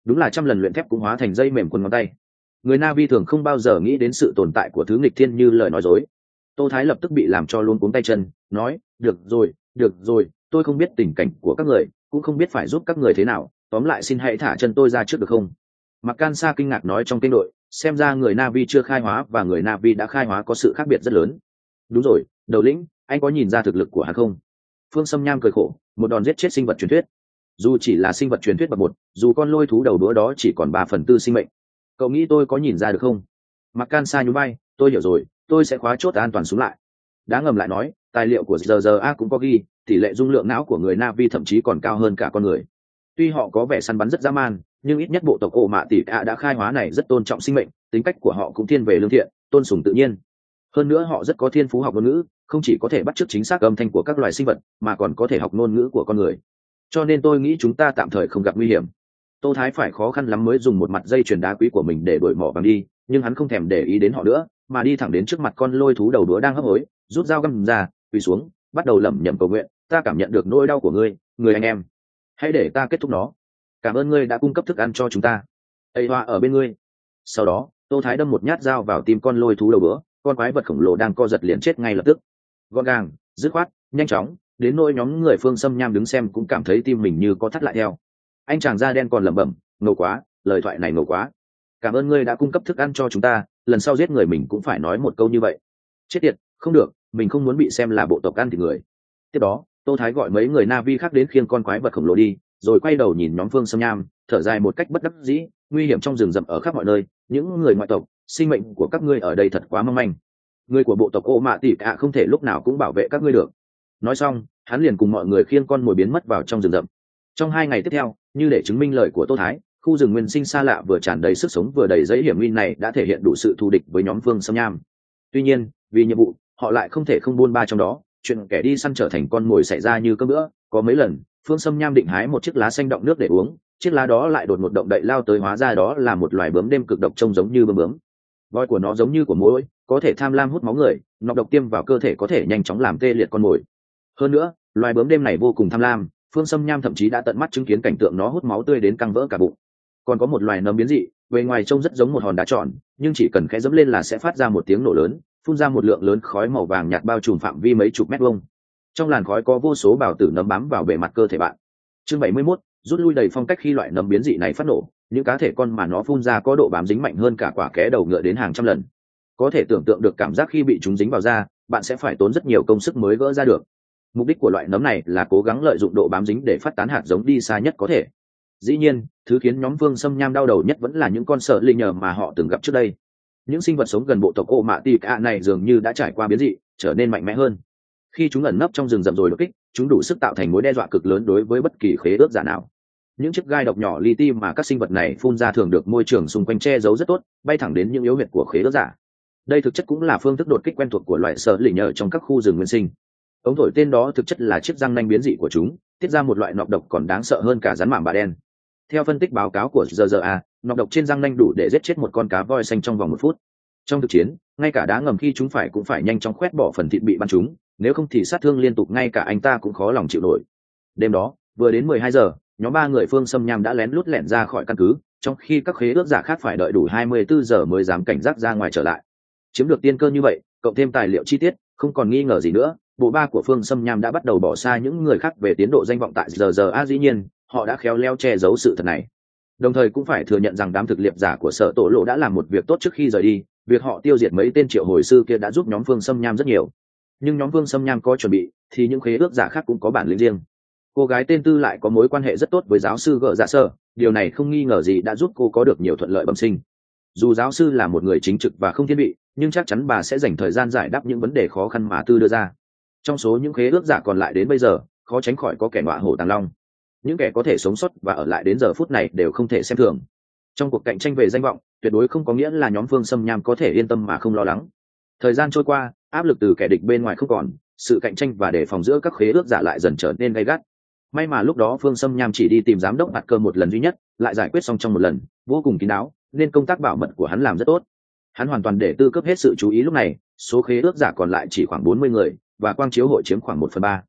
đúng là trăm lần luyện thép cũng hóa thành dây mềm quần ngón tay. Người Navi thường không bao giờ nghĩ đến sự tồn tại của thứ nghịch thiên như lời nói dối. Tô Thái lập tức bị làm cho luôn cuống tay chân, nói, được rồi, được rồi, tôi không biết tình cảnh của các người, cũng không biết phải giúp các người thế nào, tóm lại xin hãy thả chân tôi ra trước được không? Mạc Can Sa kinh ngạc nói trong kênh đội, xem ra người Navi chưa khai hóa và người Navi đã khai hóa có sự khác biệt rất lớn. Đúng rồi, đầu lĩnh, anh có nhìn ra thực lực của hắn không? Phương Sâm Nham cười khổ, một đòn giết chết sinh vật truyền thuyết. Dù chỉ là sinh vật truyền thuyết bậc một, dù con lôi thú đầu đũa đó chỉ còn ba phần tư sinh mệnh. Cậu nghĩ tôi có nhìn ra được không? Mạc Can Sa nhún vai, tôi hiểu rồi, tôi sẽ khóa chốt an toàn xuống lại. Đá ngầm lại nói, tài liệu của rờ rờ a cũng có ghi, tỷ lệ dung lượng não của người Navi thậm chí còn cao hơn cả con người. Tuy họ có vẻ săn bắn rất dã man, nhưng ít nhất bộ tộc ổ mạ tỷ ạ đã khai hóa này rất tôn trọng sinh mệnh, tính cách của họ cũng thiên về lương thiện, tôn sùng tự nhiên. Hơn nữa họ rất có thiên phú học ngôn ngữ, không chỉ có thể bắt chước chính xác âm thanh của các loài sinh vật, mà còn có thể học ngôn ngữ của con người. Cho nên tôi nghĩ chúng ta tạm thời không gặp nguy hiểm. Tô Thái phải khó khăn lắm mới dùng một mặt dây chuyền đá quý của mình để đuổi mỏ vàng đi, nhưng hắn không thèm để ý đến họ nữa, mà đi thẳng đến trước mặt con lôi thú đầu đũa đang hấp hối, rút dao găm ra, quỳ xuống, bắt đầu lẩm nhẩm cầu nguyện, ta cảm nhận được nỗi đau của ngươi, người anh em. Hãy để ta kết thúc nó. Cảm ơn ngươi đã cung cấp thức ăn cho chúng ta. Ây hoa ở bên ngươi. Sau đó, Tô Thái đâm một nhát dao vào tim con lôi thú đầu đũa, con quái vật khổng lồ đang co giật liền chết ngay lập tức. Gọn gàng, dứt khoát, nhanh chóng, đến nỗi nhóm người Phương Sâm Nham đứng xem cũng cảm thấy tim mình như có thắt lại theo. Anh chàng da đen còn lẩm bẩm, ngầu quá, lời thoại này ngầu quá. Cảm ơn ngươi đã cung cấp thức ăn cho chúng ta, lần sau giết người mình cũng phải nói một câu như vậy. Chết tiệt, không được, mình không muốn bị xem là bộ tộc ăn thịt người. Tiếp đó, Tô Thái gọi mấy người Navi khác đến khiêng con quái vật khổng lồ đi, rồi quay đầu nhìn nhóm Phương Sâm Nham, thở dài một cách bất đắc dĩ, nguy hiểm trong rừng rậm ở khắp mọi nơi, những người ngoại tộc, sinh mệnh của các ngươi ở đây thật quá mong manh. Người của bộ tộc Ô Mạ Tỷ Cả không thể lúc nào cũng bảo vệ các ngươi được. Nói xong, hắn liền cùng mọi người khiêng con mồi biến mất vào trong rừng rậm. Trong hai ngày tiếp theo, như để chứng minh lời của Tô Thái, khu rừng nguyên sinh xa lạ vừa tràn đầy sức sống vừa đầy giấy hiểm nguy này đã thể hiện đủ sự thù địch với nhóm Phương Sâm Nham. Tuy nhiên, vì nhiệm vụ, họ lại không thể không buôn ba trong đó, chuyện kẻ đi săn trở thành con mồi xảy ra như cơm bữa. Có mấy lần, Phương Sâm Nham định hái một chiếc lá xanh đọng nước để uống, chiếc lá đó lại đột một động đậy lao tới, hóa ra đó là một loài bướm đêm cực độc trông giống như bướm bướm. Voi của nó giống như của muỗi, có thể tham lam hút máu người, nọc độc tiêm vào cơ thể có thể nhanh chóng làm tê liệt con mồi. Hơn nữa, loài bướm đêm này vô cùng tham lam, Phương Sâm Nham thậm chí đã tận mắt chứng kiến cảnh tượng nó hút máu tươi đến căng vỡ cả bụng. Còn có một loài nấm biến dị, bề ngoài trông rất giống một hòn đá tròn, nhưng chỉ cần khẽ dẫm lên là sẽ phát ra một tiếng nổ lớn, phun ra một lượng lớn khói màu vàng nhạt bao trùm phạm vi mấy chục mét vuông. Trong làn khói có vô số bào tử nấm bám vào bề mặt cơ thể bạn. Chương bảy mươi mốt, rút lui đầy phong cách. Khi loại nấm biến dị này phát nổ, những cá thể con mà nó phun ra có độ bám dính mạnh hơn cả quả ké đầu ngựa đến hàng trăm lần. Có thể tưởng tượng được cảm giác khi bị chúng dính vào da, bạn sẽ phải tốn rất nhiều công sức mới gỡ ra được. Mục đích của loại nấm này là cố gắng lợi dụng độ bám dính để phát tán hạt giống đi xa nhất có thể. Dĩ nhiên, thứ khiến nhóm Phương Sâm Nham đau đầu nhất vẫn là những con sợ linh nhờ mà họ từng gặp trước đây. Những sinh vật sống gần bộ tộc Ô Mạ Tỷ Cả này dường như đã trải qua biến dị, trở nên mạnh mẽ hơn. Khi chúng ẩn nấp trong rừng rậm rồi đột kích, chúng đủ sức tạo thành mối đe dọa cực lớn đối với bất kỳ khế ước giả nào. Những chiếc gai độc nhỏ li ti mà các sinh vật này phun ra thường được môi trường xung quanh che giấu rất tốt, bay thẳng đến những yếu huyệt của khế ước giả. Đây thực chất cũng là phương thức đột kích quen thuộc của loại sợ linh nhờ trong các khu rừng nguyên sinh. Ống thổi tên đó thực chất là chiếc răng nanh biến dị của chúng, tiết ra một loại nọc độc còn đáng sợ hơn cả rắn mạm bạ đen. Theo phân tích báo cáo của rờ rờ a, nọc độc trên răng nanh đủ để giết chết một con cá voi xanh trong vòng một phút. Trong thực chiến, ngay cả đá ngầm khi chúng phải cũng phải nhanh chóng khoét bỏ phần thịt bị bắn chúng, nếu không thì sát thương liên tục ngay cả anh ta cũng khó lòng chịu nổi. Đêm đó, vừa đến mười hai giờ, nhóm ba người Phương Sâm Nham đã lén lút lẻn ra khỏi căn cứ, trong khi các khế ước giả khác phải đợi đủ hai mươi bốn giờ mới dám cảnh giác ra ngoài trở lại. Chiếm được tiên cơ như vậy, cộng thêm tài liệu chi tiết, không còn nghi ngờ gì nữa, bộ ba của Phương Sâm Nham đã bắt đầu bỏ xa những người khác về tiến độ danh vọng tại rờ rờ a. Dĩ nhiên, họ đã khéo léo che giấu sự thật này. Đồng thời cũng phải thừa nhận rằng đám thực liệp giả của Sở Tổ Lộ đã làm một việc tốt trước khi rời đi, việc họ tiêu diệt mấy tên triệu hồi sư kia đã giúp nhóm Phương Sâm Nham rất nhiều. Nhưng nhóm Phương Sâm Nham có chuẩn bị, thì những khế ước giả khác cũng có bản lĩnh riêng. Cô gái tên Tư lại có mối quan hệ rất tốt với giáo sư Gở Dạ Sơ, điều này không nghi ngờ gì đã giúp cô có được nhiều thuận lợi bẩm sinh. Dù giáo sư là một người chính trực và không thiên vị, nhưng chắc chắn bà sẽ dành thời gian giải đáp những vấn đề khó khăn mà Tư đưa ra. Trong số những khế ước giả còn lại đến bây giờ, khó tránh khỏi có kẻ ngọa hổ tàng long. Những kẻ có thể sống sót và ở lại đến giờ phút này đều không thể xem thường. Trong cuộc cạnh tranh về danh vọng, tuyệt đối không có nghĩa là nhóm Phương Sâm Nham có thể yên tâm mà không lo lắng. Thời gian trôi qua, áp lực từ kẻ địch bên ngoài không còn, sự cạnh tranh và đề phòng giữa các khế ước giả lại dần trở nên gay gắt. May mà lúc đó Phương Sâm Nham chỉ đi tìm giám đốc Bạt Cơ một lần duy nhất, lại giải quyết xong trong một lần, vô cùng kín đáo, nên công tác bảo mật của hắn làm rất tốt. Hắn hoàn toàn để Tư cấp hết sự chú ý lúc này, số khế ước giả còn lại chỉ khoảng bốn mươi người, và quang chiếu hội chiếm khoảng một phần ba.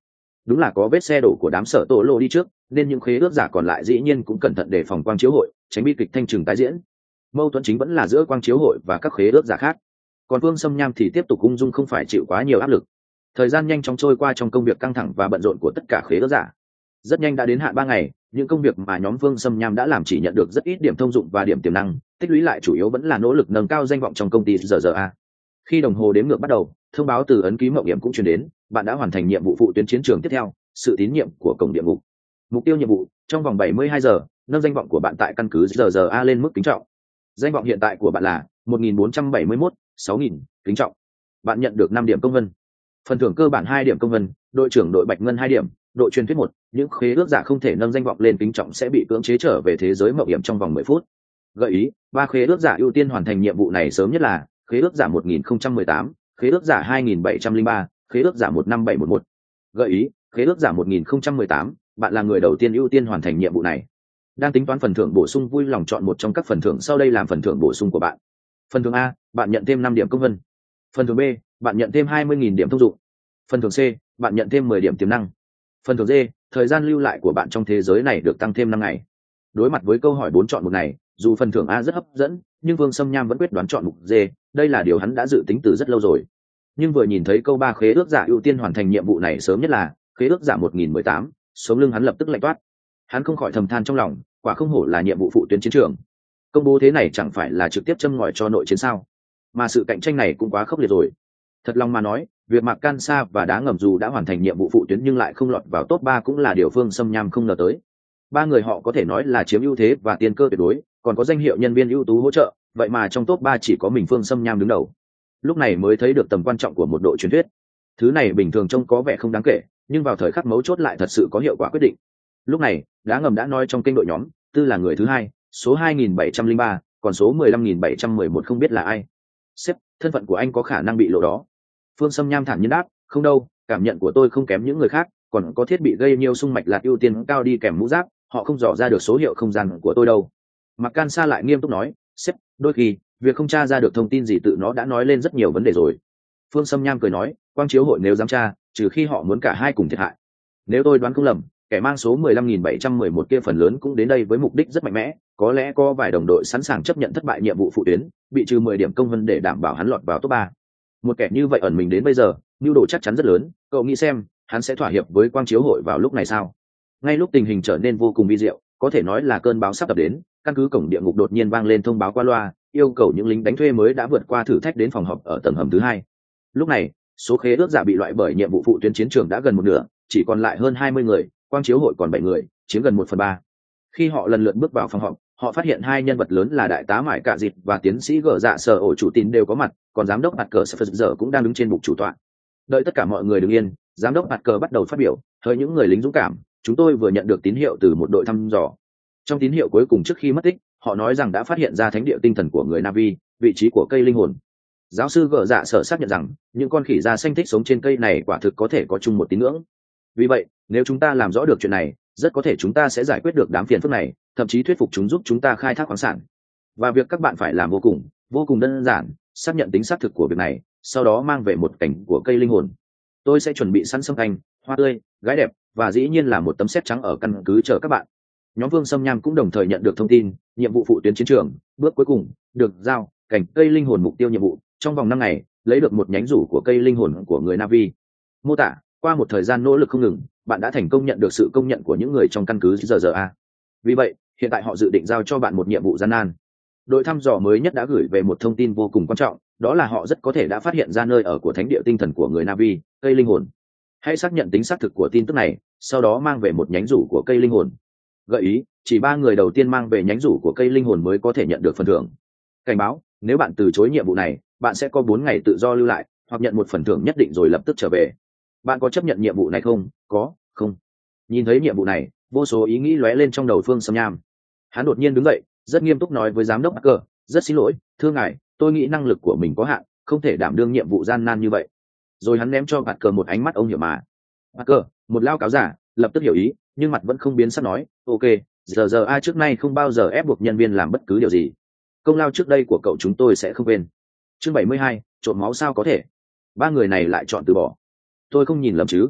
đúng là có vết xe đổ của đám sở tổ lộ đi trước, nên những khế ước giả còn lại dĩ nhiên cũng cẩn thận đề phòng quang chiếu hội, tránh bi kịch thanh trừng tái diễn. Mâu thuẫn chính vẫn là giữa quang chiếu hội và các khế ước giả khác, còn Phương Sâm Nham thì tiếp tục ung dung, không phải chịu quá nhiều áp lực. Thời gian nhanh chóng trôi qua trong công việc căng thẳng và bận rộn của tất cả khế ước giả. Rất nhanh đã đến hạn ba ngày, những công việc mà nhóm Phương Sâm Nham đã làm chỉ nhận được rất ít điểm thông dụng và điểm tiềm năng, tích lũy lại chủ yếu vẫn là nỗ lực nâng cao danh vọng trong công ty rờ rờ a. Khi đồng hồ đếm ngược bắt đầu, thông báo từ ấn ký mộng hiểm cũng truyền đến, bạn đã hoàn thành nhiệm vụ phụ tuyến chiến trường tiếp theo, sự tín nhiệm của cổng địa ngục. Mục tiêu nhiệm vụ, trong vòng bảy mươi hai giờ, nâng danh vọng của bạn tại căn cứ rờ rờ a lên mức kính trọng. Danh vọng hiện tại của bạn là một nghìn bốn trăm bảy mươi mốt, sáu nghìn, kính trọng. Bạn nhận được năm điểm công vân. Phần thưởng cơ bản hai điểm công vân, đội trưởng đội bạch ngân hai điểm, đội truyền thuyết một, những khế ước giả không thể nâng danh vọng lên kính trọng sẽ bị cưỡng chế trở về thế giới mạo hiểm trong vòng mười phút. Gợi ý, ba khế ước giả ưu tiên hoàn thành nhiệm vụ này sớm nhất là khế ước giả một nghìn không trăm mười tám, khế ước giả hai nghìn bảy trăm lẻ ba, khế ước giả một năm bảy một một. Gợi ý, khế ước giả một nghìn không trăm mười tám, bạn là người đầu tiên ưu tiên hoàn thành nhiệm vụ này. Đang tính toán phần thưởng bổ sung, vui lòng chọn một trong các phần thưởng sau đây làm phần thưởng bổ sung của bạn. Phần thưởng A, bạn nhận thêm năm điểm công vân. Phần thưởng B, bạn nhận thêm hai mươi nghìn điểm thông dụng. Phần thưởng C, bạn nhận thêm mười điểm tiềm năng. Phần thưởng D, thời gian lưu lại của bạn trong thế giới này được tăng thêm năm ngày. Đối mặt với câu hỏi bốn chọn một này, dù phần thưởng A rất hấp dẫn, nhưng Vương Sâm Nham vẫn quyết đoán chọn mục D, đây là điều hắn đã dự tính từ rất lâu rồi. Nhưng vừa nhìn thấy câu ba khế ước giả ưu tiên hoàn thành nhiệm vụ này sớm nhất là khế ước giả một nghìn mười tám, sống lưng hắn lập tức lạnh toát. Hắn không khỏi thầm than trong lòng, quả không hổ là nhiệm vụ phụ tuyến chiến trường. Công bố thế này chẳng phải là trực tiếp châm ngòi cho nội chiến sao? Mà sự cạnh tranh này cũng quá khốc liệt rồi. Thật lòng mà nói, việc Mạc Can Sa và Đá Ngầm dù đã hoàn thành nhiệm vụ phụ tuyến nhưng lại không lọt vào top ba cũng là điều Phương Sâm Nham không ngờ tới. Ba người họ có thể nói là chiếm ưu thế và tiên cơ tuyệt đối, còn có danh hiệu nhân viên ưu tú hỗ trợ, vậy mà trong top ba chỉ có mình Phương Sâm Nham đứng đầu. Lúc này mới thấy được tầm quan trọng của một đội truyền thuyết. Thứ này bình thường trông có vẻ không đáng kể, nhưng vào thời khắc mấu chốt lại thật sự có hiệu quả quyết định. Lúc này, Đá Ngầm đã nói trong kênh đội nhóm, Tư là người thứ hai, số hai nghìn bảy trăm lẻ ba, còn số mười lăm nghìn bảy trăm mười một không biết là ai. Sếp, thân phận của anh có khả năng bị lộ đó. Phương Sâm Nham thản nhiên đáp, không đâu, cảm nhận của tôi không kém những người khác, còn có thiết bị gây nhiều xung mạch lạc ưu tiên cao đi kèm mũ giáp, họ không dò ra được số hiệu không gian của tôi đâu. Mạc Can Sa lại nghiêm túc nói, sếp, đôi khi việc không tra ra được thông tin gì tự nó đã nói lên rất nhiều vấn đề rồi. Phương Sâm Nham cười nói, quang chiếu hội nếu dám tra, trừ khi họ muốn cả hai cùng thiệt hại. Nếu tôi đoán không lầm, kẻ mang số mười lăm nghìn bảy trăm mười một kia phần lớn cũng đến đây với mục đích rất mạnh mẽ, có lẽ có vài đồng đội sẵn sàng chấp nhận thất bại nhiệm vụ phụ tuyến, bị trừ mười điểm công vân để đảm bảo hắn lọt vào top ba. Một kẻ như vậy ẩn mình đến bây giờ, nhu đồ chắc chắn rất lớn, cậu nghĩ xem, hắn sẽ thỏa hiệp với quang chiếu hội vào lúc này sao? Ngay lúc tình hình trở nên vô cùng vi diệu, có thể nói là cơn bão sắp tập đến, căn cứ cổng địa ngục đột nhiên vang lên thông báo qua loa, yêu cầu những lính đánh thuê mới đã vượt qua thử thách đến phòng họp ở tầng hầm thứ hai. Lúc này, số khế ước giả bị loại bởi nhiệm vụ phụ tuyến chiến trường đã gần một nửa, chỉ còn lại hơn hai mươi người, quang chiếu hội còn bảy người, chiếm gần một phần ba. Khi họ lần lượt bước vào phòng họp, họ phát hiện hai nhân vật lớn là đại tá Mải Cạ Dịt và tiến sĩ Gở Dạ Sở ổ chủ tín đều có mặt, còn giám đốc Bạt Cờ Sơ giờ cũng đang đứng trên bục chủ tọa. Đợi tất cả mọi người đứng yên, giám đốc Bạt Cờ bắt đầu phát biểu, hỡi những người lính dũng cảm, chúng tôi vừa nhận được tín hiệu từ một đội thăm dò. Trong tín hiệu cuối cùng trước khi mất tích, họ nói rằng đã phát hiện ra thánh địa tinh thần của người Navi, vị trí của cây linh hồn. Giáo sư Gở Dạ Sở xác nhận rằng những con khỉ da xanh thích sống trên cây này quả thực có thể có chung một tín ngưỡng. Vì vậy, nếu chúng ta làm rõ được chuyện này, rất có thể chúng ta sẽ giải quyết được đám phiền phức này, thậm chí thuyết phục chúng giúp chúng ta khai thác khoáng sản. Và việc các bạn phải làm vô cùng, vô cùng đơn giản, xác nhận tính xác thực của việc này, sau đó mang về một cảnh của cây linh hồn. Tôi sẽ chuẩn bị sẵn sâm anh, hoa tươi, gái đẹp, và dĩ nhiên là một tấm séc trắng ở căn cứ chờ các bạn. Nhóm Vương Sâm Nham cũng đồng thời nhận được thông tin, nhiệm vụ phụ tuyến chiến trường, bước cuối cùng, được giao, cảnh cây linh hồn mục tiêu nhiệm vụ, trong vòng năm ngày, lấy được một nhánh rủ của cây linh hồn của người Navi. Mô tả, qua một thời gian nỗ lực không ngừng, bạn đã thành công nhận được sự công nhận của những người trong căn cứ rờ rờ a. Vì vậy, hiện tại họ dự định giao cho bạn một nhiệm vụ gian nan. Đội thăm dò mới nhất đã gửi về một thông tin vô cùng quan trọng, đó là họ rất có thể đã phát hiện ra nơi ở của thánh địa tinh thần của người Navi, cây linh hồn. Hãy xác nhận tính xác thực của tin tức này, sau đó mang về một nhánh rủ của cây linh hồn. Gợi ý, chỉ ba người đầu tiên mang về nhánh rủ của cây linh hồn mới có thể nhận được phần thưởng. Cảnh báo, nếu bạn từ chối nhiệm vụ này, bạn sẽ có bốn ngày tự do lưu lại, hoặc nhận một phần thưởng nhất định rồi lập tức trở về. Bạn có chấp nhận nhiệm vụ này không? Có, không. Nhìn thấy nhiệm vụ này, vô số ý nghĩ lóe lên trong đầu Phương Sâm Nham. Hắn đột nhiên đứng dậy, rất nghiêm túc nói với giám đốc Parker, rất xin lỗi, thưa ngài, tôi nghĩ năng lực của mình có hạn, không thể đảm đương nhiệm vụ gian nan như vậy. Rồi hắn ném cho Parker một ánh mắt ông hiểu mà. Parker, một lao cáo giả, lập tức hiểu ý, nhưng mặt vẫn không biến sắc nói, ok, giờ giờ ai trước nay không bao giờ ép buộc nhân viên làm bất cứ điều gì. Công lao trước đây của cậu chúng tôi sẽ không quên. Chương bảy mươi hai, trộn máu sao có thể? Ba người này lại chọn từ bỏ. Tôi không nhìn lầm chứ?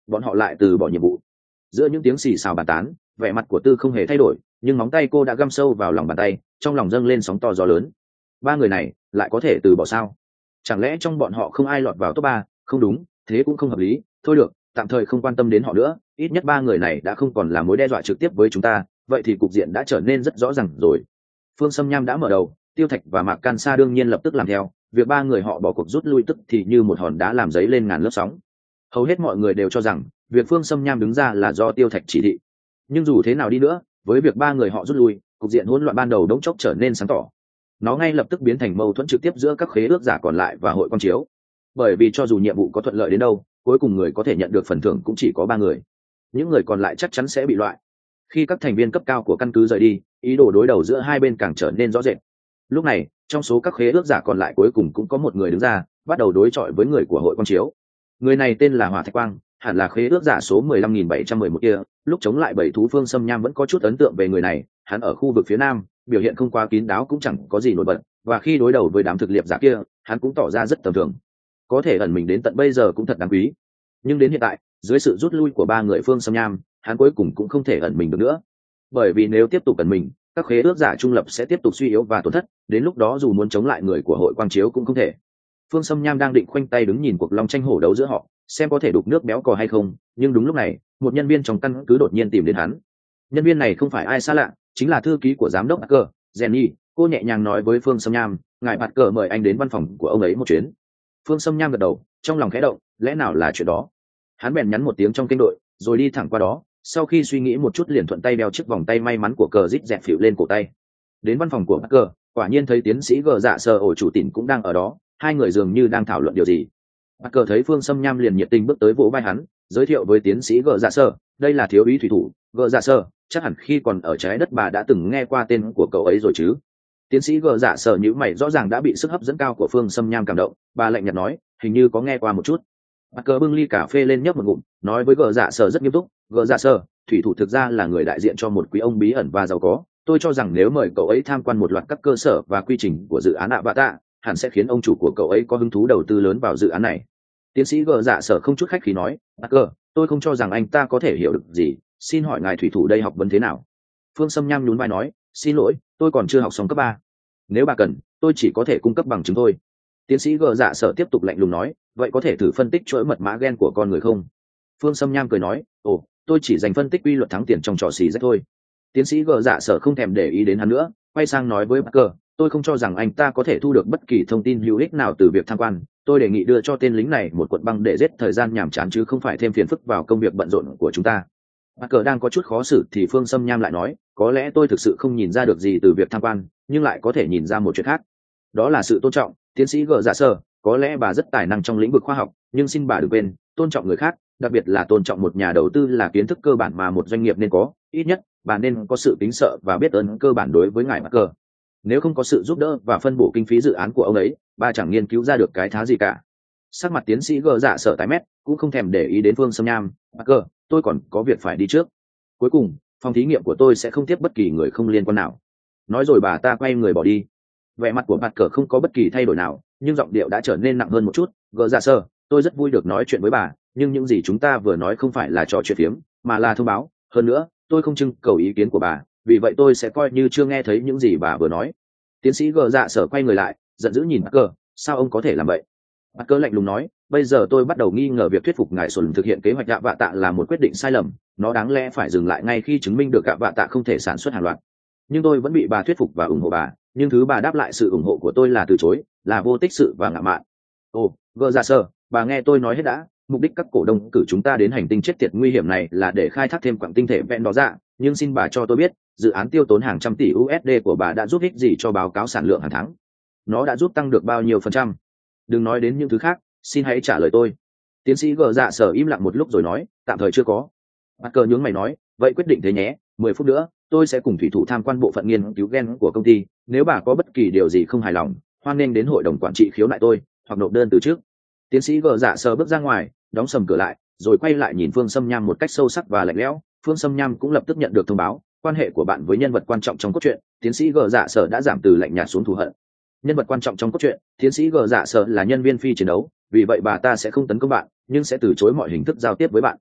bọn họ lại từ bỏ nhiệm vụ. Giữa những tiếng xì xào bàn tán, vẻ mặt của Tư không hề thay đổi, nhưng móng tay cô đã găm sâu vào lòng bàn tay, trong lòng dâng lên sóng to gió lớn. Ba người này lại có thể từ bỏ sao? Chẳng lẽ trong bọn họ không ai lọt vào top ba? Không đúng, thế cũng không hợp lý. Thôi được, tạm thời không quan tâm đến họ nữa, ít nhất ba người này đã không còn là mối đe dọa trực tiếp với chúng ta, vậy thì cục diện đã trở nên rất rõ ràng rồi. Phương Sâm Nham đã mở đầu, Tiêu Thạch và Mạc Can Sa đương nhiên lập tức làm theo, việc ba người họ bỏ cuộc rút lui tức thì như một hòn đá làm dấy lên ngàn lớp sóng. Hầu hết mọi người đều cho rằng việc Phương Sâm Nham đứng ra là do Tiêu Thạch chỉ thị. Nhưng dù thế nào đi nữa, với việc ba người họ rút lui, cục diện hỗn loạn ban đầu đống chốc trở nên sáng tỏ. Nó ngay lập tức biến thành mâu thuẫn trực tiếp giữa các khế ước giả còn lại và hội quan chiếu. Bởi vì cho dù nhiệm vụ có thuận lợi đến đâu, cuối cùng người có thể nhận được phần thưởng cũng chỉ có ba người. Những người còn lại chắc chắn sẽ bị loại. Khi các thành viên cấp cao của căn cứ rời đi, ý đồ đối đầu giữa hai bên càng trở nên rõ rệt. Lúc này, trong số các khế ước giả còn lại cuối cùng cũng có một người đứng ra, bắt đầu đối chọi với người của hội quan chiếu. Người này tên là Hỏa Thạch Quang, hẳn là khế ước giả số mười lăm nghìn bảy trăm mười một kia. Lúc chống lại bảy thú Phương Sâm Nham vẫn có chút ấn tượng về người này, hắn ở khu vực phía nam, biểu hiện không quá kín đáo cũng chẳng có gì nổi bật, và khi đối đầu với đám thực liệp giả kia, hắn cũng tỏ ra rất tầm thường. Có thể ẩn mình đến tận bây giờ cũng thật đáng quý. Nhưng đến hiện tại, dưới sự rút lui của ba người Phương Sâm Nham, hắn cuối cùng cũng không thể ẩn mình được nữa. Bởi vì nếu tiếp tục ẩn mình, các khế ước giả trung lập sẽ tiếp tục suy yếu và tổn thất, đến lúc đó dù muốn chống lại người của hội quang chiếu cũng không thể. Phương Sâm Nham đang định khoanh tay đứng nhìn cuộc long tranh hổ đấu giữa họ, xem có thể đục nước béo cò hay không, nhưng đúng lúc này, một nhân viên trong căn cứ đột nhiên tìm đến hắn. Nhân viên này không phải ai xa lạ, chính là thư ký của giám đốc Parker, Jenny. Cô nhẹ nhàng nói với Phương Sâm Nham, ngài Parker mời anh đến văn phòng của ông ấy một chuyến. Phương Sâm Nham gật đầu, trong lòng khẽ động, lẽ nào là chuyện đó. Hắn bèn nhắn một tiếng trong kênh đội, rồi đi thẳng qua đó. Sau khi suy nghĩ một chút liền thuận tay đeo chiếc vòng tay may mắn của cờ rít dẹp phịu lên cổ tay. Đến văn phòng của Parker, quả nhiên thấy tiến sĩ Gờ Dạ Sơ ổ chủ tỉn cũng đang ở đó, hai người dường như đang thảo luận điều gì. Parker thấy Phương Sâm Nham liền nhiệt tình bước tới vỗ vai hắn, giới thiệu với tiến sĩ Gờ Dạ Sơ, đây là thiếu úy thủy thủ Gờ Dạ Sơ, chắc hẳn khi còn ở trái đất bà đã từng nghe qua tên của cậu ấy rồi chứ. Tiến sĩ Gờ Dạ Sơ nhíu mày, rõ ràng đã bị sức hấp dẫn cao của Phương Sâm Nham cảm động, bà lạnh nhạt nói, hình như có nghe qua một chút. Parker bưng ly cà phê lên nhấp một ngụm, nói với Gờ Dạ Sơ rất nghiêm túc, Gờ Dạ Sơ, thủy thủ thực ra là người đại diện cho một quý ông bí ẩn và giàu có. Tôi cho rằng nếu mời cậu ấy tham quan một loạt các cơ sở và quy trình của dự án ạ bạ tạ, hẳn sẽ khiến ông chủ của cậu ấy có hứng thú đầu tư lớn vào dự án này. Tiến sĩ Gờ Dạ Sở không chút khách khí nói, Parker, tôi không cho rằng anh ta có thể hiểu được gì, xin hỏi ngài thủy thủ đây học vấn thế nào? Phương Sâm Nham nhún vai nói, xin lỗi, tôi còn chưa học xong cấp ba. Nếu bà cần, tôi chỉ có thể cung cấp bằng chứng thôi. Tiến sĩ Gờ Dạ Sở tiếp tục lạnh lùng nói, vậy có thể thử phân tích chuỗi mật mã gen của con người không? Phương Sâm Nham cười nói, ồ, tôi chỉ dành phân tích quy luật thắng tiền trong trò xì rách thôi. Tiến sĩ Gờ Dạ Sở không thèm để ý đến hắn nữa, quay sang nói với Parker, tôi không cho rằng anh ta có thể thu được bất kỳ thông tin hữu ích nào từ việc tham quan. Tôi đề nghị đưa cho tên lính này một cuộn băng để giết thời gian nhàm chán chứ không phải thêm phiền phức vào công việc bận rộn của chúng ta. Parker đang có chút khó xử thì Phương Sâm Nham lại nói, có lẽ tôi thực sự không nhìn ra được gì từ việc tham quan, nhưng lại có thể nhìn ra một chuyện khác. Đó là sự tôn trọng. Tiến sĩ Gờ Dạ Sở, có lẽ bà rất tài năng trong lĩnh vực khoa học, nhưng xin bà đừng quên, tôn trọng người khác, đặc biệt là tôn trọng một nhà đầu tư là kiến thức cơ bản mà một doanh nghiệp nên có, ít nhất bà nên có sự kính sợ và biết ơn cơ bản đối với ngài Parker. Nếu không có sự giúp đỡ và phân bổ kinh phí dự án của ông ấy, bà chẳng nghiên cứu ra được cái thá gì cả. Sắc mặt tiến sĩ Gờ Dạ Sở tái mét, cũng không thèm để ý đến Phương Sâm Nham. Parker, tôi còn có việc phải đi trước. Cuối cùng, phòng thí nghiệm của tôi sẽ không tiếp bất kỳ người không liên quan nào. Nói rồi bà ta quay người bỏ đi. Vẻ mặt của Parker không có bất kỳ thay đổi nào, nhưng giọng điệu đã trở nên nặng hơn một chút. Gờ Dạ Sở, tôi rất vui được nói chuyện với bà, nhưng những gì chúng ta vừa nói không phải là trò chuyện phiếm, mà là thông báo. Hơn nữa, tôi không trưng cầu ý kiến của bà, vì vậy tôi sẽ coi như chưa nghe thấy những gì bà vừa nói. Tiến sĩ Gờ Dạ Sở quay người lại, giận dữ nhìn Parker, sao ông có thể làm vậy? Parker lạnh lùng nói, bây giờ tôi bắt đầu nghi ngờ việc thuyết phục ngài Sồn thực hiện kế hoạch gạ vạ tạ là một quyết định sai lầm, nó đáng lẽ phải dừng lại ngay khi chứng minh được gạ vạ tạ không thể sản xuất hàng loạt. Nhưng tôi vẫn bị bà thuyết phục và ủng hộ bà, nhưng thứ bà đáp lại sự ủng hộ của tôi là từ chối, là vô tích sự và ngạo mạn. Ồ, Gờ Dạ Sở, bà nghe tôi nói hết đã. Mục đích các cổ đông cử chúng ta đến hành tinh chết tiệt nguy hiểm này là để khai thác thêm quặng tinh thể vẹn đó ra, nhưng xin bà cho tôi biết, dự án tiêu tốn hàng trăm tỷ u ét đê của bà đã giúp ích gì cho báo cáo sản lượng hàng tháng? Nó đã giúp tăng được bao nhiêu phần trăm? Đừng nói đến những thứ khác, xin hãy trả lời tôi. Tiến sĩ Gờ Dạ Sở im lặng một lúc rồi nói, tạm thời chưa có. Parker nhướng mày nói, vậy quyết định thế nhé, mười phút nữa, tôi sẽ cùng thủy thủ tham quan bộ phận nghiên cứu gen của công ty, nếu bà có bất kỳ điều gì không hài lòng, hoan nghênh đến hội đồng quản trị khiếu nại tôi, hoặc nộp đơn từ trước. Tiến sĩ Gờ Dạ Sở bước ra ngoài, đóng sầm cửa lại, rồi quay lại nhìn Phương Sâm Nham một cách sâu sắc và lạnh lẽo. Phương Sâm Nham cũng lập tức nhận được thông báo, quan hệ của bạn với nhân vật quan trọng trong cốt truyện, tiến sĩ Gờ Dạ Sở đã giảm từ lạnh nhạt xuống thù hận. Nhân vật quan trọng trong cốt truyện, tiến sĩ Gờ Dạ Sở là nhân viên phi chiến đấu, vì vậy bà ta sẽ không tấn công bạn, nhưng sẽ từ chối mọi hình thức giao tiếp với bạn.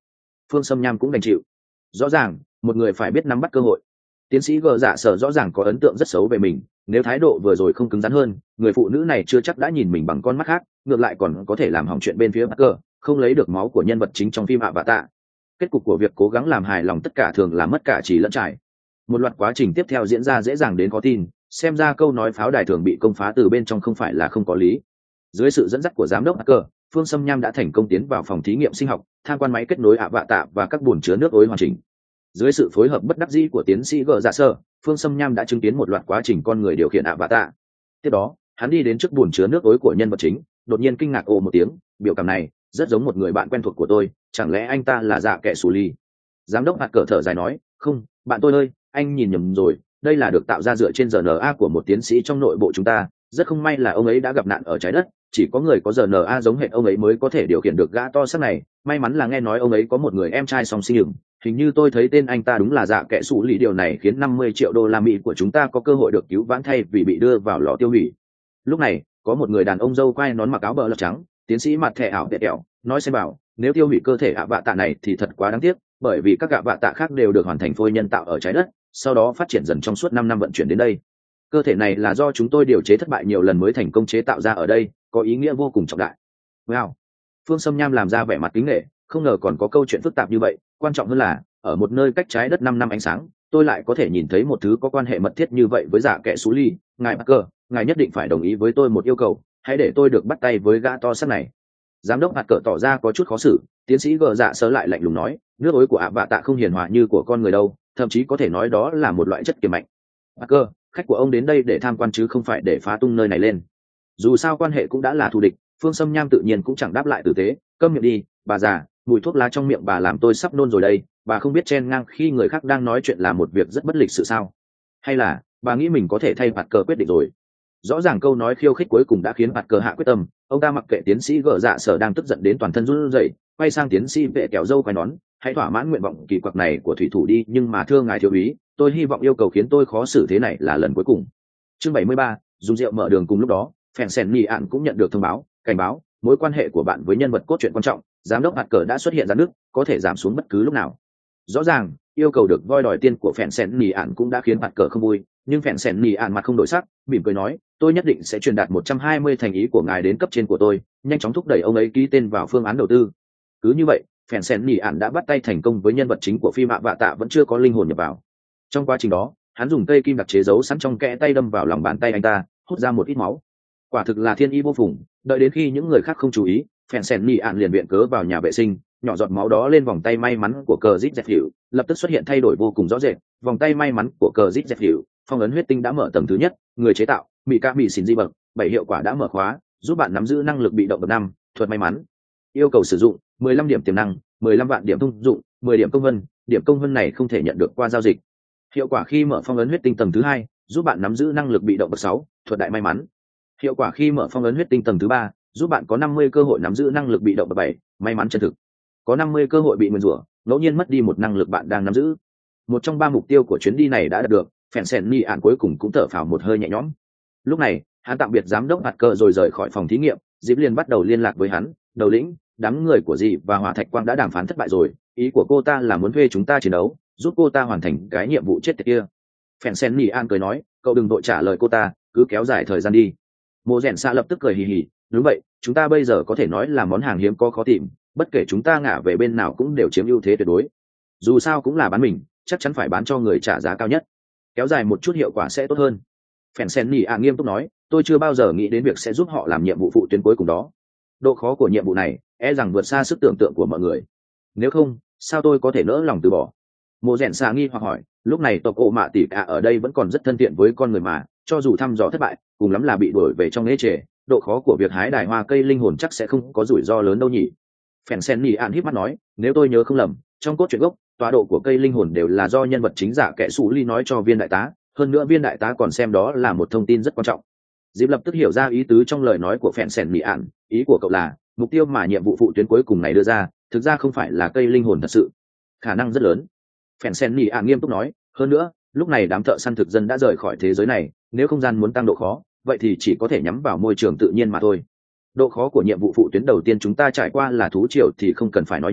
Phương Sâm Nham cũng đành chịu. Rõ ràng một người phải biết nắm bắt cơ hội. Tiến sĩ gờ dạ sở rõ ràng có ấn tượng rất xấu về mình, nếu thái độ vừa rồi không cứng rắn hơn, người phụ nữ này chưa chắc đã nhìn mình bằng con mắt khác, ngược lại còn có thể làm hỏng chuyện bên phía Parker, không lấy được máu của nhân vật chính trong phim ạ vạ tạ. Kết cục của việc cố gắng làm hài lòng tất cả thường là mất cả trí lẫn trải. Một loạt quá trình tiếp theo diễn ra dễ dàng đến khó tin, xem ra câu nói pháo đài thường bị công phá từ bên trong không phải là không có lý. Dưới sự dẫn dắt của giám đốc Parker, Phương Sâm Nham đã thành công tiến vào phòng thí nghiệm sinh học, tham quan máy kết nối ạ vạ tạ và các bồn chứa nước ối hoàn chỉnh. Dưới sự phối hợp bất đắc dĩ của tiến sĩ gờ dạ sơ, Phương Sâm Nham đã chứng kiến một loạt quá trình con người điều khiển ạ vạ tạ. Tiếp đó hắn đi đến trước bồn chứa nước ối của nhân vật chính, đột nhiên kinh ngạc ồ một tiếng, biểu cảm này rất giống một người bạn quen thuộc của tôi, chẳng lẽ anh ta là dạ kẻ xù ly? Giám đốc hạt cờ thở dài nói, không bạn tôi ơi, anh nhìn nhầm rồi, đây là được tạo ra dựa trên rờ en a của một tiến sĩ trong nội bộ chúng ta. Rất không may là ông ấy đã gặp nạn ở trái đất, chỉ có người có rờ en a giống hệt ông ấy mới có thể điều khiển được gã to xác này. May mắn là nghe nói ông ấy có một người em trai song sinh nhửng, hình như tôi thấy tên anh ta đúng là dạ kẻ xù lì. Điều này khiến năm mươi triệu đô la Mỹ của chúng ta có cơ hội được cứu vãn thay vì bị đưa vào lò tiêu hủy. Lúc này có một người đàn ông râu quai nón mặc áo bờ lọc trắng, tiến sĩ mặt thẻ ảo tẹt kẹo, nói xem bảo nếu tiêu hủy cơ thể ạ vạ tạ này thì thật quá đáng tiếc, bởi vì các ạ vạ tạ khác đều được hoàn thành phôi nhân tạo ở trái đất, sau đó phát triển dần trong suốt năm năm vận chuyển đến đây. Cơ thể này là do chúng tôi điều chế thất bại nhiều lần mới thành công chế tạo ra ở đây, có ý nghĩa vô cùng trọng đại. Wow. Phương Sâm Nham làm ra vẻ mặt kính nể, không ngờ còn có câu chuyện phức tạp như vậy. Quan trọng hơn là ở một nơi cách trái đất năm năm ánh sáng, tôi lại có thể nhìn thấy một thứ có quan hệ mật thiết như vậy với giả kẻ xú ly. Ngài Parker, ngài nhất định phải đồng ý với tôi một yêu cầu, hãy để tôi được bắt tay với gã to xác này. Giám đốc Parker tỏ ra có chút khó xử, tiến sĩ gờ dạ sớ lại lạnh lùng nói, nước ối của ạ vạ tạ không hiền hòa như của con người đâu, thậm chí có thể nói đó là một loại chất kiềm mạnh. Parker, khách của ông đến đây để tham quan chứ không phải để phá tung nơi này lên. Dù sao quan hệ cũng đã là thù địch, Phương Sâm Nham tự nhiên cũng chẳng đáp lại tử tế. Câm miệng đi bà già, mùi thuốc lá trong miệng bà làm tôi sắp nôn rồi đây. Bà không biết chen ngang khi người khác đang nói chuyện là một việc rất bất lịch sự sao? Hay là bà nghĩ mình có thể thay mặt cờ quyết định rồi? Rõ ràng câu nói khiêu khích cuối cùng đã khiến mặt cờ hạ quyết tâm. Ông ta mặc kệ tiến sĩ gờ dạ sở đang tức giận đến toàn thân run rẩy, quay sang tiến sĩ vệ kẹo dâu quai nón, hãy thỏa mãn nguyện vọng kỳ quặc này của thủy thủ đi, nhưng mà thưa ngài thiếu úy, tôi hy vọng yêu cầu khiến tôi khó xử thế này là lần cuối cùng. Chương bảy mươi ba, dùng rượu mở đường. Cùng lúc đó phèn sèn nhì ạn cũng nhận được thông báo cảnh báo mối quan hệ của bạn với nhân vật cốt truyện quan trọng. Giám đốc hạt cờ đã xuất hiện ra nước, có thể giảm xuống bất cứ lúc nào. Rõ ràng yêu cầu được voi đòi tiên của phèn sèn nhì ạn cũng đã khiến hạt cờ không vui, nhưng phèn sèn nhì ạn mặt không đổi sắc, mỉm cười nói, tôi nhất định sẽ truyền đạt một trăm hai mươi thành ý của ngài đến cấp trên của tôi, nhanh chóng thúc đẩy ông ấy ký tên vào phương án đầu tư. Cứ như vậy phèn sèn nhì ạn đã bắt tay thành công với nhân vật chính của phim ạ vạ tạ vẫn chưa có linh hồn nhập vào. Trong quá trình đó hắn dùng cây kim đặc chế giấu sẵn trong kẽ tay đâm vào lòng bàn tay anh ta, hút ra một ít máu. Quả thực là thiên y vô phùng. Đợi đến khi những người khác không chú ý, phèn sèn nhì ạn liền viện cớ vào nhà vệ sinh, nhỏ giọt máu đó lên vòng tay may mắn của cờ zit dẹp hiệu, lập tức xuất hiện thay đổi vô cùng rõ rệt. Vòng tay may mắn của cờ zit dẹp hiệu, phong ấn huyết tinh đã mở tầng thứ nhất, người chế tạo mỹ ca mỹ xin di bậc bảy hiệu quả đã mở khóa, giúp bạn nắm giữ năng lực bị động bậc năm, thuật may mắn. Yêu cầu sử dụng mười lăm điểm tiềm năng, mười lăm vạn điểm thông dụng, mười điểm công vân. Điểm công vân này không thể nhận được qua giao dịch. Hiệu quả khi mở phong ấn huyết tinh tầng thứ hai, giúp bạn nắm giữ năng lực bị động bậc sáu, thuật đại may mắn. Hiệu quả khi mở phong ấn huyết tinh tầng thứ ba, giúp bạn có năm mươi cơ hội nắm giữ năng lực bị động bậc bảy, may mắn chân thực. Có năm mươi cơ hội bị nguyền rủa, ngẫu nhiên mất đi một năng lực bạn đang nắm giữ. Một trong ba mục tiêu của chuyến đi này đã đạt được, phèn sèn nhì ạn cuối cùng cũng thở phào một hơi nhẹ nhõm. Lúc này hắn tạm biệt giám đốc hạt cờ rồi rời khỏi phòng thí nghiệm. Diệp liền bắt đầu liên lạc với hắn, đầu lĩnh, đám người của dì và hỏa thạch quang đã đàm phán thất bại rồi, ý của cô ta là muốn thuê chúng ta chiến đấu, giúp cô ta hoàn thành cái nhiệm vụ chết tiệt kia. Phèn sen nhì an cười nói, cậu đừng vội trả lời cô ta, cứ kéo dài thời gian đi. Mộ rèn xạ lập tức cười hì hì, đúng vậy, chúng ta bây giờ có thể nói là món hàng hiếm có khó tìm, bất kể chúng ta ngả về bên nào cũng đều chiếm ưu thế tuyệt đối. Dù sao cũng là bán mình, chắc chắn phải bán cho người trả giá cao nhất, kéo dài một chút hiệu quả sẽ tốt hơn. Phèn sen nhì an nghiêm túc nói, tôi chưa bao giờ nghĩ đến việc sẽ giúp họ làm nhiệm vụ phụ tuyến cuối cùng đó. Độ khó của nhiệm vụ này e rằng vượt xa sức tưởng tượng của mọi người, nếu không sao tôi có thể nỡ lòng từ bỏ. Mộ rèn xạ nghi hoặc hỏi, lúc này tộc ộ mạ tỉ cả ở đây vẫn còn rất thân thiện với con người mà, cho dù thăm dò thất bại cùng lắm là bị đuổi về trong ghế trề, độ khó của việc hái đài hoa cây linh hồn chắc sẽ không có rủi ro lớn đâu nhỉ. Phèn sen nhì an híp mắt nói, nếu tôi nhớ không lầm, trong cốt truyện gốc tọa độ của cây linh hồn đều là do nhân vật chính giả kẻ xù ly nói cho viên đại tá, hơn nữa viên đại tá còn xem đó là một thông tin rất quan trọng. Diệp lập tức hiểu ra ý tứ trong lời nói của phèn sen nhì an, ý của cậu là mục tiêu mà nhiệm vụ phụ tuyến cuối cùng này đưa ra thực ra không phải là cây linh hồn thật sự. Khả năng rất lớn. Phèn sen nhì ạn nghiêm túc nói, hơn nữa lúc này đám thợ săn thực dân đã rời khỏi thế giới này, nếu không gian muốn tăng độ khó vậy thì chỉ có thể nhắm vào môi trường tự nhiên mà thôi. Độ khó của nhiệm vụ phụ tuyến đầu tiên chúng ta trải qua là thú triều thì không cần phải nói nhiều,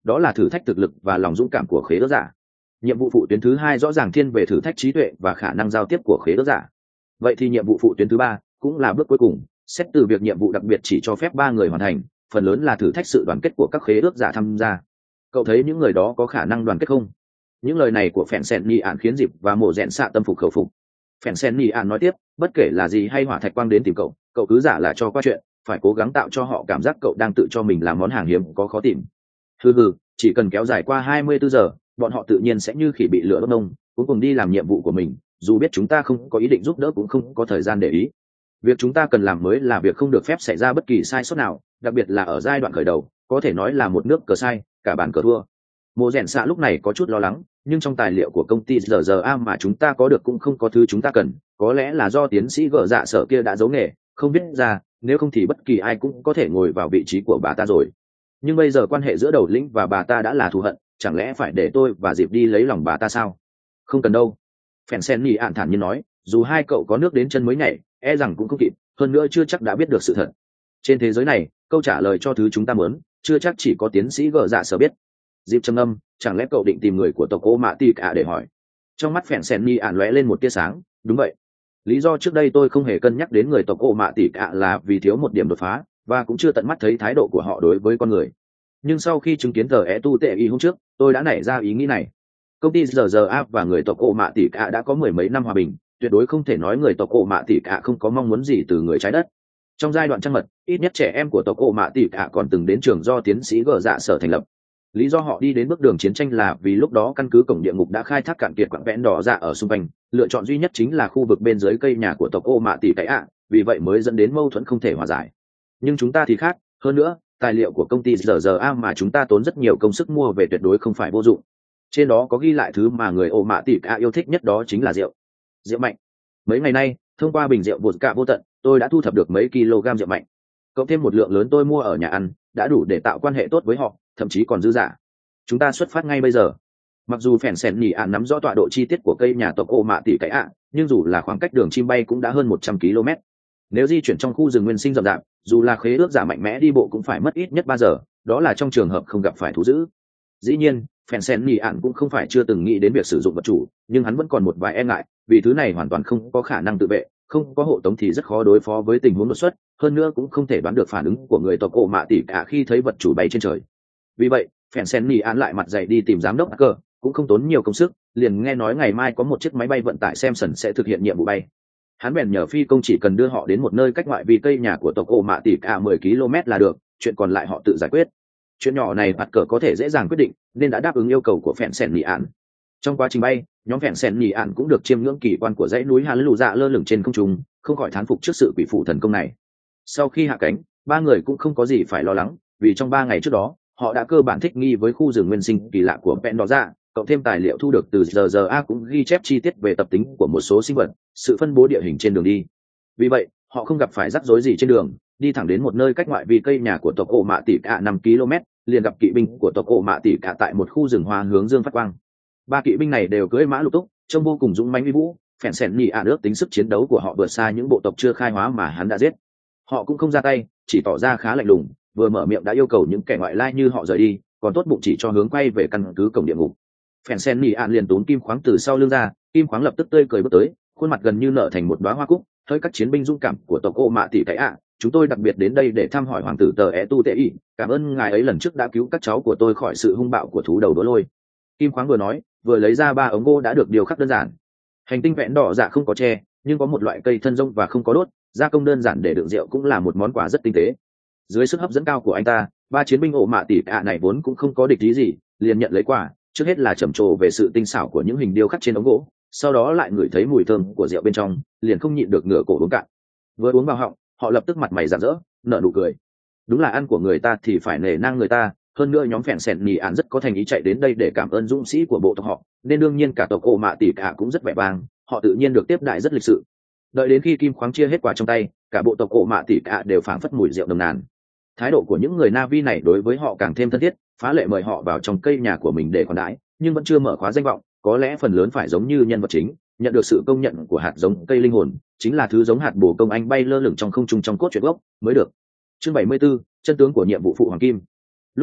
đó là thử thách thực lực và lòng dũng cảm của khế ước giả. Nhiệm vụ phụ tuyến thứ hai rõ ràng thiên về thử thách trí tuệ và khả năng giao tiếp của khế ước giả. Vậy thì nhiệm vụ phụ tuyến thứ ba cũng là bước cuối cùng, xét từ việc nhiệm vụ đặc biệt chỉ cho phép ba người hoàn thành, phần lớn là thử thách sự đoàn kết của các khế ước giả tham gia. Cậu thấy những người đó có khả năng đoàn kết không? Những lời này của Phèn Sen Nhi Ản khiến Dịp và Mộ Rẽn Xạ tâm phục khẩu phục. Phèn Sen Nhi Ản nói tiếp, bất kể là gì hay Hỏa Thạch Quang đến tìm cậu, cậu cứ giả là cho qua chuyện, phải cố gắng tạo cho họ cảm giác cậu đang tự cho mình làm món hàng hiếm có khó tìm. Hừ hừ, chỉ cần kéo dài qua hai mươi bốn giờ, bọn họ tự nhiên sẽ như khỉ bị lửa đốt nông, cuối cùng đi làm nhiệm vụ của mình, dù biết chúng ta không có ý định giúp đỡ cũng không có thời gian để ý. Việc chúng ta cần làm mới là việc không được phép xảy ra bất kỳ sai sót nào, đặc biệt là ở giai đoạn khởi đầu, có thể nói là một nước cờ sai, cả bàn cờ thua. Mộ Rẽn Xạ lúc này có chút lo lắng, nhưng trong tài liệu của công ty rờ rờ a mà chúng ta có được cũng không có thứ chúng ta cần, có lẽ là do tiến sĩ gở dạ sở kia đã giấu nghề, không biết ra, nếu không thì bất kỳ ai cũng có thể ngồi vào vị trí của bà ta rồi. Nhưng bây giờ quan hệ giữa đầu lĩnh và bà ta đã là thù hận, chẳng lẽ phải để tôi và Dịp đi lấy lòng bà ta sao? Không cần đâu. Phèn Sen Nhi Ản thản nhiên nói, dù hai cậu có nước đến chân mới nhảy, e rằng cũng không kịp, hơn nữa chưa chắc đã biết được sự thật. Trên thế giới này, câu trả lời cho thứ chúng ta muốn, chưa chắc chỉ có tiến sĩ gở dạ sở biết. Dịp trầm âm, chẳng lẽ cậu định tìm người của tộc ô mạ tì cả để hỏi? Trong mắt Phèn Sen Nhi Ản lóe lên một tia sáng, đúng vậy. Lý do trước đây tôi không hề cân nhắc đến người tộc ô mạ tỉ cả là vì thiếu một điểm đột phá, và cũng chưa tận mắt thấy thái độ của họ đối với con người. Nhưng sau khi chứng kiến tờ é tu tệ y hôm trước, tôi đã nảy ra ý nghĩ này. Công ty rờ rờ a và người tộc ô mạ tỉ cả đã có mười mấy năm hòa bình, tuyệt đối không thể nói người tộc ô mạ tỉ cả không có mong muốn gì từ người trái đất. Trong giai đoạn trăng mật, ít nhất trẻ em của tộc ô mạ tỉ cả còn từng đến trường do tiến sĩ gở dạ sở thành lập. Lý do họ đi đến bước đường chiến tranh là vì lúc đó căn cứ cổng địa ngục đã khai thác cạn kiệt quặng vẽn đỏ dạ ở xung quanh, lựa chọn duy nhất chính là khu vực bên dưới cây nhà của tộc ô mạ tỉ cái ạ, vì vậy mới dẫn đến mâu thuẫn không thể hòa giải. Nhưng chúng ta thì khác, hơn nữa, tài liệu của công ty rờ rờ a mà chúng ta tốn rất nhiều công sức mua về tuyệt đối không phải vô dụng. Trên đó có ghi lại thứ mà người ô mạ tỉ cả yêu thích nhất, đó chính là rượu. Rượu mạnh. Mấy ngày nay, thông qua bình rượu vột cả vô tận, tôi đã thu thập được mấy kg rượu mạnh. Cộng thêm một lượng lớn tôi mua ở nhà ăn, đã đủ để tạo quan hệ tốt với họ, thậm chí còn dư giả. Chúng ta xuất phát ngay bây giờ. Mặc dù Phèn Sen Nhi Ản nắm rõ tọa độ chi tiết của cây nhà tộc ô mạ tỉ cái ạ, nhưng dù là khoảng cách đường chim bay cũng đã hơn một trăm ki lô mét. Nếu di chuyển trong khu rừng nguyên sinh rậm rạp, dù là khế ước giả mạnh mẽ đi bộ cũng phải mất ít nhất ba giờ, đó là trong trường hợp không gặp phải thú dữ. Dĩ nhiên, Phèn Sen Nhi Ản cũng không phải chưa từng nghĩ đến việc sử dụng vật chủ, nhưng hắn vẫn còn một vài e ngại, vì thứ này hoàn toàn không có khả năng tự vệ, không có hộ tống thì rất khó đối phó với tình huống đột xuất, hơn nữa cũng không thể đoán được phản ứng của người tộc ô mạ tỉ cả khi thấy vật chủ bay trên trời. Vì vậy, Phèn Sen Nhi Ản lại mặt dày đi tìm giám đốc Parker, cũng không tốn nhiều công sức, liền nghe nói ngày mai có một chiếc máy bay vận tải Samson sẽ thực hiện nhiệm vụ bay. Hắn bèn nhờ phi công chỉ cần đưa họ đến một nơi cách ngoại vi cây nhà của tộc ô mạ tỉ cả mười ki lô mét là được, chuyện còn lại họ tự giải quyết. Chuyện nhỏ này Parker có thể dễ dàng quyết định, nên đã đáp ứng yêu cầu của Phèn Sen Nhi Ản. Trong quá trình bay, nhóm Phèn Sen Nhi Ản cũng được chiêm ngưỡng kỳ quan của dãy núi Hà Lù Dạ lơ lửng trên không trung, không khỏi thán phục trước sự quỷ phụ thần công này. Sau khi hạ cánh, ba người cũng không có gì phải lo lắng, vì trong ba ngày trước đó, họ đã cơ bản thích nghi với khu rừng nguyên sinh kỳ lạ của Pen Đỏ Dạ, cộng thêm tài liệu thu được từ rờ rờ a cũng ghi chép chi tiết về tập tính của một số sinh vật, sự phân bố địa hình trên đường đi. Vì vậy, họ không gặp phải rắc rối gì trên đường, đi thẳng đến một nơi cách ngoại vi cây nhà của tộc ô mạ tỉ cả năm ki lô mét, liền gặp kỵ binh của tộc ô mạ tỉ cả tại một khu rừng hoa hướng dương phát quang. Ba kỵ binh này đều cưỡi mã lục túc, trông vô cùng dũng mãnh uy vũ. Phèn Sen Nhi Ản ước tính sức chiến đấu của họ vượt xa những bộ tộc chưa khai hóa mà hắn đã giết. Họ cũng không ra tay, chỉ tỏ ra khá lạnh lùng, vừa mở miệng đã yêu cầu những kẻ ngoại lai như họ rời đi, còn tốt bụng chỉ cho hướng quay về căn cứ cổng địa ngục. Phèn Sen Nhi Ản liền tốn kim khoáng từ sau lưng ra, kim khoáng lập tức tươi cười bước tới, khuôn mặt gần như nở thành một đóa hoa cúc, hơi các chiến binh dũng cảm của tộc ô mạ tỉ cái ạ, chúng tôi đặc biệt đến đây để thăm hỏi hoàng tử tờ é tu tệ y, cảm ơn ngài ấy lần trước đã cứu các cháu của tôi khỏi sự hung bạo của thú đầu đố lôi. Kim khoáng vừa nói, vừa lấy ra ba ống gỗ đã được điều khắc đơn giản. Hành tinh vẹn đỏ dạ không có tre, nhưng có một loại cây thân rông và không có đốt, gia công đơn giản để đựng rượu cũng là một món quà rất tinh tế. Dưới sức hấp dẫn cao của anh ta, ba chiến binh ổ mạ tỉ ạ này vốn cũng không có địch ý gì, liền nhận lấy quà, trước hết là trầm trồ về sự tinh xảo của những hình điêu khắc trên ống gỗ, sau đó lại ngửi thấy mùi thơm của rượu bên trong, liền không nhịn được ngửa cổ uống cạn. Vừa uống vào họng, họ lập tức mặt mày rạng rỡ, nở nụ cười. Đúng là ăn của người ta thì phải nể nang người ta, hơn nữa nhóm Phèn Sen Nhi Ản rất có thành ý chạy đến đây để cảm ơn dũng sĩ của bộ tộc họ, nên đương nhiên cả tộc ổ mạ tỉ cả cũng rất vẻ vang, họ tự nhiên được tiếp đãi rất lịch sự. Đợi đến khi kim khoáng chia hết quả trong tay, cả bộ tộc ổ mạ tỉ cả đều phảng phất mùi rượu nồng nàn. Thái độ của những người Navi này đối với họ càng thêm thân thiết, phá lệ mời họ vào trong cây nhà của mình để khoản đãi, nhưng vẫn chưa mở khóa danh vọng, có lẽ phần lớn phải giống như nhân vật chính, nhận được sự công nhận của hạt giống cây linh hồn, chính là thứ giống hạt bồ công anh bay lơ lửng trong không trung trong cốt truyện gốc mới được. Chương bảy mươi 74, chân tướng của nhiệm vụ phụ hoàng kim. Lúc này,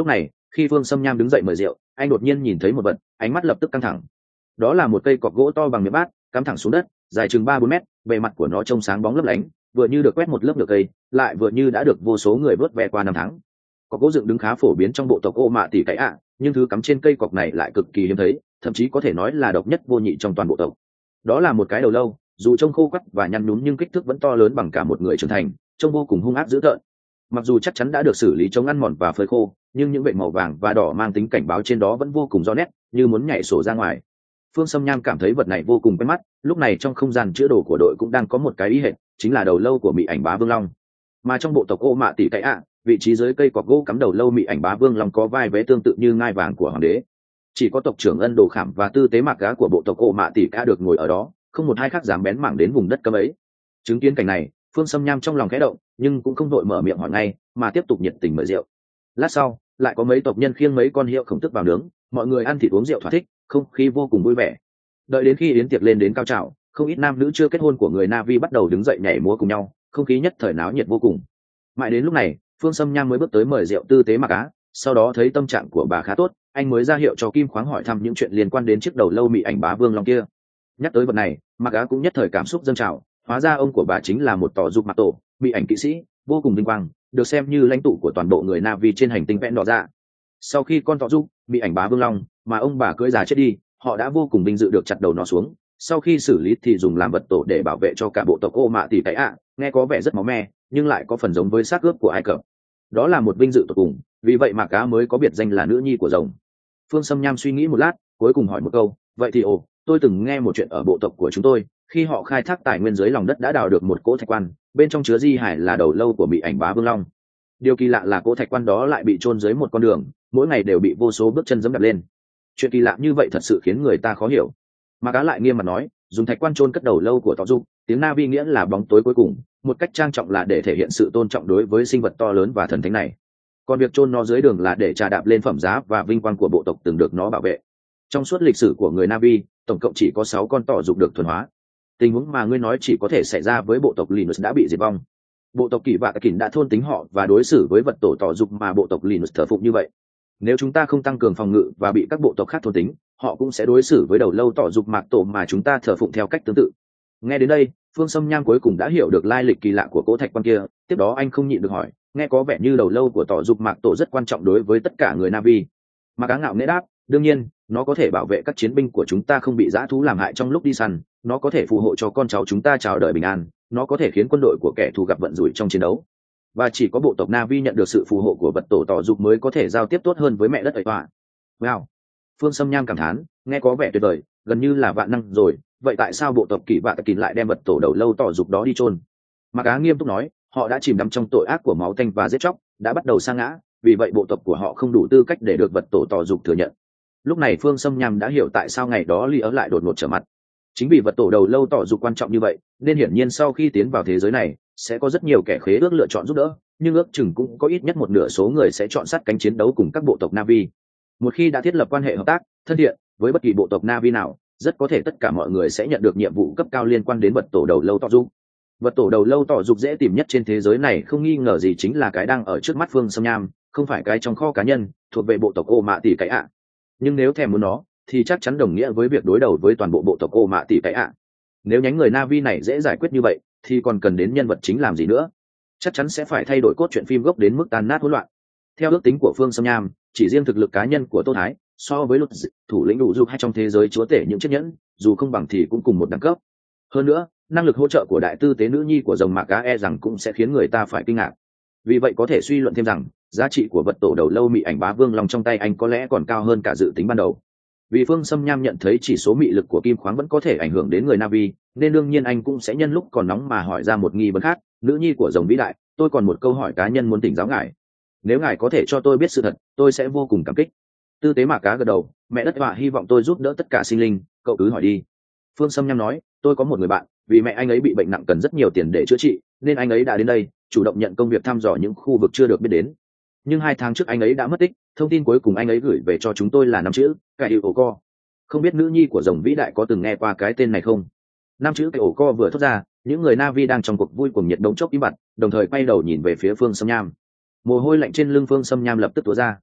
Khi Phương Sâm Nham đứng dậy mời rượu, anh đột nhiên nhìn thấy một vật, ánh mắt lập tức căng thẳng. Đó là một cây cọc gỗ to bằng miệng bát, cắm thẳng xuống đất, dài chừng ba bốn mét, bề mặt của nó trông sáng bóng lấp lánh, vừa như được quét một lớp nhựa cây, lại vừa như đã được vô số người vớt ve qua năm tháng. Cọc gỗ dựng đứng khá phổ biến trong bộ tộc Ô Mạ Tỷ Cái ạ, nhưng thứ cắm trên cây cọc này lại cực kỳ hiếm thấy, thậm chí có thể nói là độc nhất vô nhị trong toàn bộ tộc. Đó là một cái đầu lâu, dù trông khô quắt và nhăn nhúm nhưng kích thước vẫn to lớn bằng cả một người trưởng thành, trông vô cùng hung ác dữ tợn. Mặc dù chắc chắn đã được xử lý chống ăn mòn và phơi khô, nhưng những vệt màu vàng và đỏ mang tính cảnh báo trên đó vẫn vô cùng rõ nét, như muốn nhảy sổ ra ngoài. Phương Sâm Nham cảm thấy vật này vô cùng quen mắt, lúc này trong không gian chữa đồ của đội cũng đang có một cái ý hệt, chính là đầu lâu của Mị Ảnh Bá Vương Long. Mà trong bộ tộc Ô Mạ Tỷ Cái ạ, vị trí dưới cây cọc gỗ cắm đầu lâu Mị Ảnh Bá Vương Long có vai vế tương tự như ngai vàng của hoàng đế. Chỉ có tộc trưởng Ân Đồ Khảm và Tư Tế Mạc Gá của bộ tộc Ô Mạ Tỷ Cái được ngồi ở đó, không một hai khác dám bén mảng đến vùng đất cấm ấy. Chứng kiến cảnh này, Phương Sâm Nham trong lòng khẽ động, nhưng cũng không đội mở miệng hỏi ngay, mà tiếp tục nhiệt tình mời rượu. Lát sau, lại có mấy tộc nhân khiêng mấy con hiệu khổng tức vào nướng, mọi người ăn thịt uống rượu thỏa thích, không khí vô cùng vui vẻ. Đợi đến khi yến tiệc lên đến cao trào, không ít nam nữ chưa kết hôn của người Navi bắt đầu đứng dậy nhảy múa cùng nhau, không khí nhất thời náo nhiệt vô cùng. Mãi đến lúc này, Phương Sâm Nham mới bước tới mời rượu Tư Tế Mạc Á, sau đó thấy tâm trạng của bà khá tốt, anh mới ra hiệu cho Kim Khoáng hỏi thăm những chuyện liên quan đến chiếc đầu lâu Mị Ảnh Bá Vương Long kia. Nhắc tới vật này, Mạc Á cũng nhất thời cảm xúc dâng trào, hóa ra ông của bà chính là một tỏ dục mạc tổ, Mị Ảnh kỵ sĩ, vô cùng vinh quang, được xem như lãnh tụ của toàn bộ người Navi trên hành tinh vẽn đỏ ra. Sau khi con tỏ dục Mị Ảnh Bá Vương Long mà ông bà cưỡi già chết đi, họ đã vô cùng vinh dự được chặt đầu nó xuống, sau khi xử lý thì dùng làm vật tổ để bảo vệ cho cả bộ tộc Ô Mạ Tỷ Cái ạ. Nghe có vẻ rất máu me, nhưng lại có phần giống với xác ướp của Ai Cập. Đó là một vinh dự tột cùng, vì vậy mà cá mới có biệt danh là nữ nhi của rồng. Phương Sâm Nham suy nghĩ một lát, cuối cùng hỏi một câu, vậy thì ồ, tôi từng nghe một chuyện ở bộ tộc của chúng tôi, khi họ khai thác tài nguyên dưới lòng đất đã đào được một cỗ thạch quan, bên trong chứa di hải là đầu lâu của Mị Ảnh Bá Vương Long. Điều kỳ lạ là cỗ thạch quan đó lại bị chôn dưới một con đường, mỗi ngày đều bị vô số bước chân dẫm đạp lên. Chuyện kỳ lạ như vậy thật sự khiến người ta khó hiểu. Mà cá lại nghiêm mặt nói, dùng thạch quan chôn cất đầu lâu của Tỏ Dục, tiếng Navi nghĩa là bóng tối cuối cùng, một cách trang trọng là để thể hiện sự tôn trọng đối với sinh vật to lớn và thần thánh này. Còn việc chôn nó dưới đường là để trà đạp lên phẩm giá và vinh quang của bộ tộc từng được nó bảo vệ. Trong suốt lịch sử của người Navi, tổng cộng chỉ có sáu con Tỏ Dục được thuần hóa. Tình huống mà ngươi nói chỉ có thể xảy ra với bộ tộc Linus đã bị diệt vong. Bộ tộc Kỷ Vạ Kình đã thôn tính họ và đối xử với vật tổ Tỏ Dục mà bộ tộc Linus thờ phụng như vậy. Nếu chúng ta không tăng cường phòng ngự và bị các bộ tộc khác thôn tính, họ cũng sẽ đối xử với đầu lâu Tỏ Dục mạc tổ mà chúng ta thờ phụng theo cách tương tự. Nghe đến đây, Phương Sâm Nham cuối cùng đã hiểu được lai lịch kỳ lạ của cỗ thạch quan kia, tiếp đó anh không nhịn được hỏi, nghe có vẻ như đầu lâu của Tỏ Dục mạc tổ rất quan trọng đối với tất cả người Navi. Mà cá ngạo nghễ đáp, đương nhiên, nó có thể bảo vệ các chiến binh của chúng ta không bị dã thú làm hại trong lúc đi săn, nó có thể phù hộ cho con cháu chúng ta chào đời bình an, nó có thể khiến quân đội của kẻ thù gặp vận rủi trong chiến đấu. Và chỉ có bộ tộc Navi nhận được sự phù hộ của vật tổ Tỏ Dục mới có thể giao tiếp tốt hơn với mẹ đất ấy tọa. Wow! Phương Sâm Nham cảm thán, nghe có vẻ tuyệt vời, gần như là vạn năng rồi. Vậy tại sao bộ tộc Kỷ Vạ Kình lại đem vật tổ đầu lâu Tỏ Dục đó đi chôn? Mà cá nghiêm túc nói, họ đã chìm đắm trong tội ác của máu tanh và giết chóc, đã bắt đầu sa ngã, vì vậy bộ tộc của họ không đủ tư cách để được vật tổ Tỏ Dục thừa nhận. Lúc này Phương Sâm Nham đã hiểu tại sao ngày đó Ly ớ lại đột ngột trở mặt. Chính vì vật tổ đầu lâu Tỏ Dục quan trọng như vậy, nên hiển nhiên sau khi tiến vào thế giới này, sẽ có rất nhiều kẻ khế ước lựa chọn giúp đỡ, nhưng ước chừng cũng có ít nhất một nửa số người sẽ chọn sát cánh chiến đấu cùng các bộ tộc Navi. Một khi đã thiết lập quan hệ hợp tác, thân thiện với bất kỳ bộ tộc Navi nào, rất có thể tất cả mọi người sẽ nhận được nhiệm vụ cấp cao liên quan đến vật tổ đầu lâu Tỏ Dục. Vật tổ đầu lâu Tỏ Dục dễ tìm nhất trên thế giới này không nghi ngờ gì chính là cái đang ở trước mắt Phương Sâm Nham, không phải cái trong kho cá nhân thuộc về bộ tộc Ô Mạ Tỷ Cái ạ. Nhưng nếu thèm muốn nó, thì chắc chắn đồng nghĩa với việc đối đầu với toàn bộ bộ tộc Ô Mạ Tỷ Cái ạ. Nếu nhánh người Navi này dễ giải quyết như vậy, thì còn cần đến nhân vật chính làm gì nữa? Chắc chắn sẽ phải thay đổi cốt truyện phim gốc đến mức tan nát hỗn loạn. Theo ước tính của Phương Sâm Nham, chỉ riêng thực lực cá nhân của Tô Thái, so với luật thủ lĩnh đủ dục hay trong thế giới chúa tể những chiếc nhẫn, dù không bằng thì cũng cùng một đẳng cấp. Hơn nữa, năng lực hỗ trợ của đại tư tế nữ nhi của rồng mạc cá e rằng cũng sẽ khiến người ta phải kinh ngạc. Vì vậy có thể suy luận thêm rằng, giá trị của vật tổ đầu lâu Mị Ảnh Bá Vương Long trong tay anh có lẽ còn cao hơn cả dự tính ban đầu. Vì Phương Sâm Nham nhận thấy chỉ số mị lực của Kim Khoáng vẫn có thể ảnh hưởng đến người Navi, nên đương nhiên anh cũng sẽ nhân lúc còn nóng mà hỏi ra một nghi vấn khác. Nữ nhi của rồng vĩ đại, tôi còn một câu hỏi cá nhân muốn tỉnh giáo ngài. Nếu ngài có thể cho tôi biết sự thật, tôi sẽ vô cùng cảm kích. Tư tế Mạc Cá gật đầu, mẹ đất họa hy vọng tôi giúp đỡ tất cả sinh linh, cậu cứ hỏi đi. Phương Sâm Nham nói, tôi có một người bạn, vì mẹ anh ấy bị bệnh nặng cần rất nhiều tiền để chữa trị, nên anh ấy đã đến đây, chủ động nhận công việc thăm dò những khu vực chưa được biết đến. Nhưng hai tháng trước anh ấy đã mất tích, thông tin cuối cùng anh ấy gửi về cho chúng tôi là năm chữ, cải hiệu ổ co. Không biết nữ nhi của rồng vĩ đại có từng nghe qua cái tên này không? Năm chữ cải ổ co vừa thốt ra, những người Navi đang trong cuộc vui cùng nhiệt đống chốc im bặt, đồng thời quay đầu nhìn về phía Phương Sâm Nham. Mồ hôi lạnh trên lưng Phương Sâm Nham lập tức túa ra.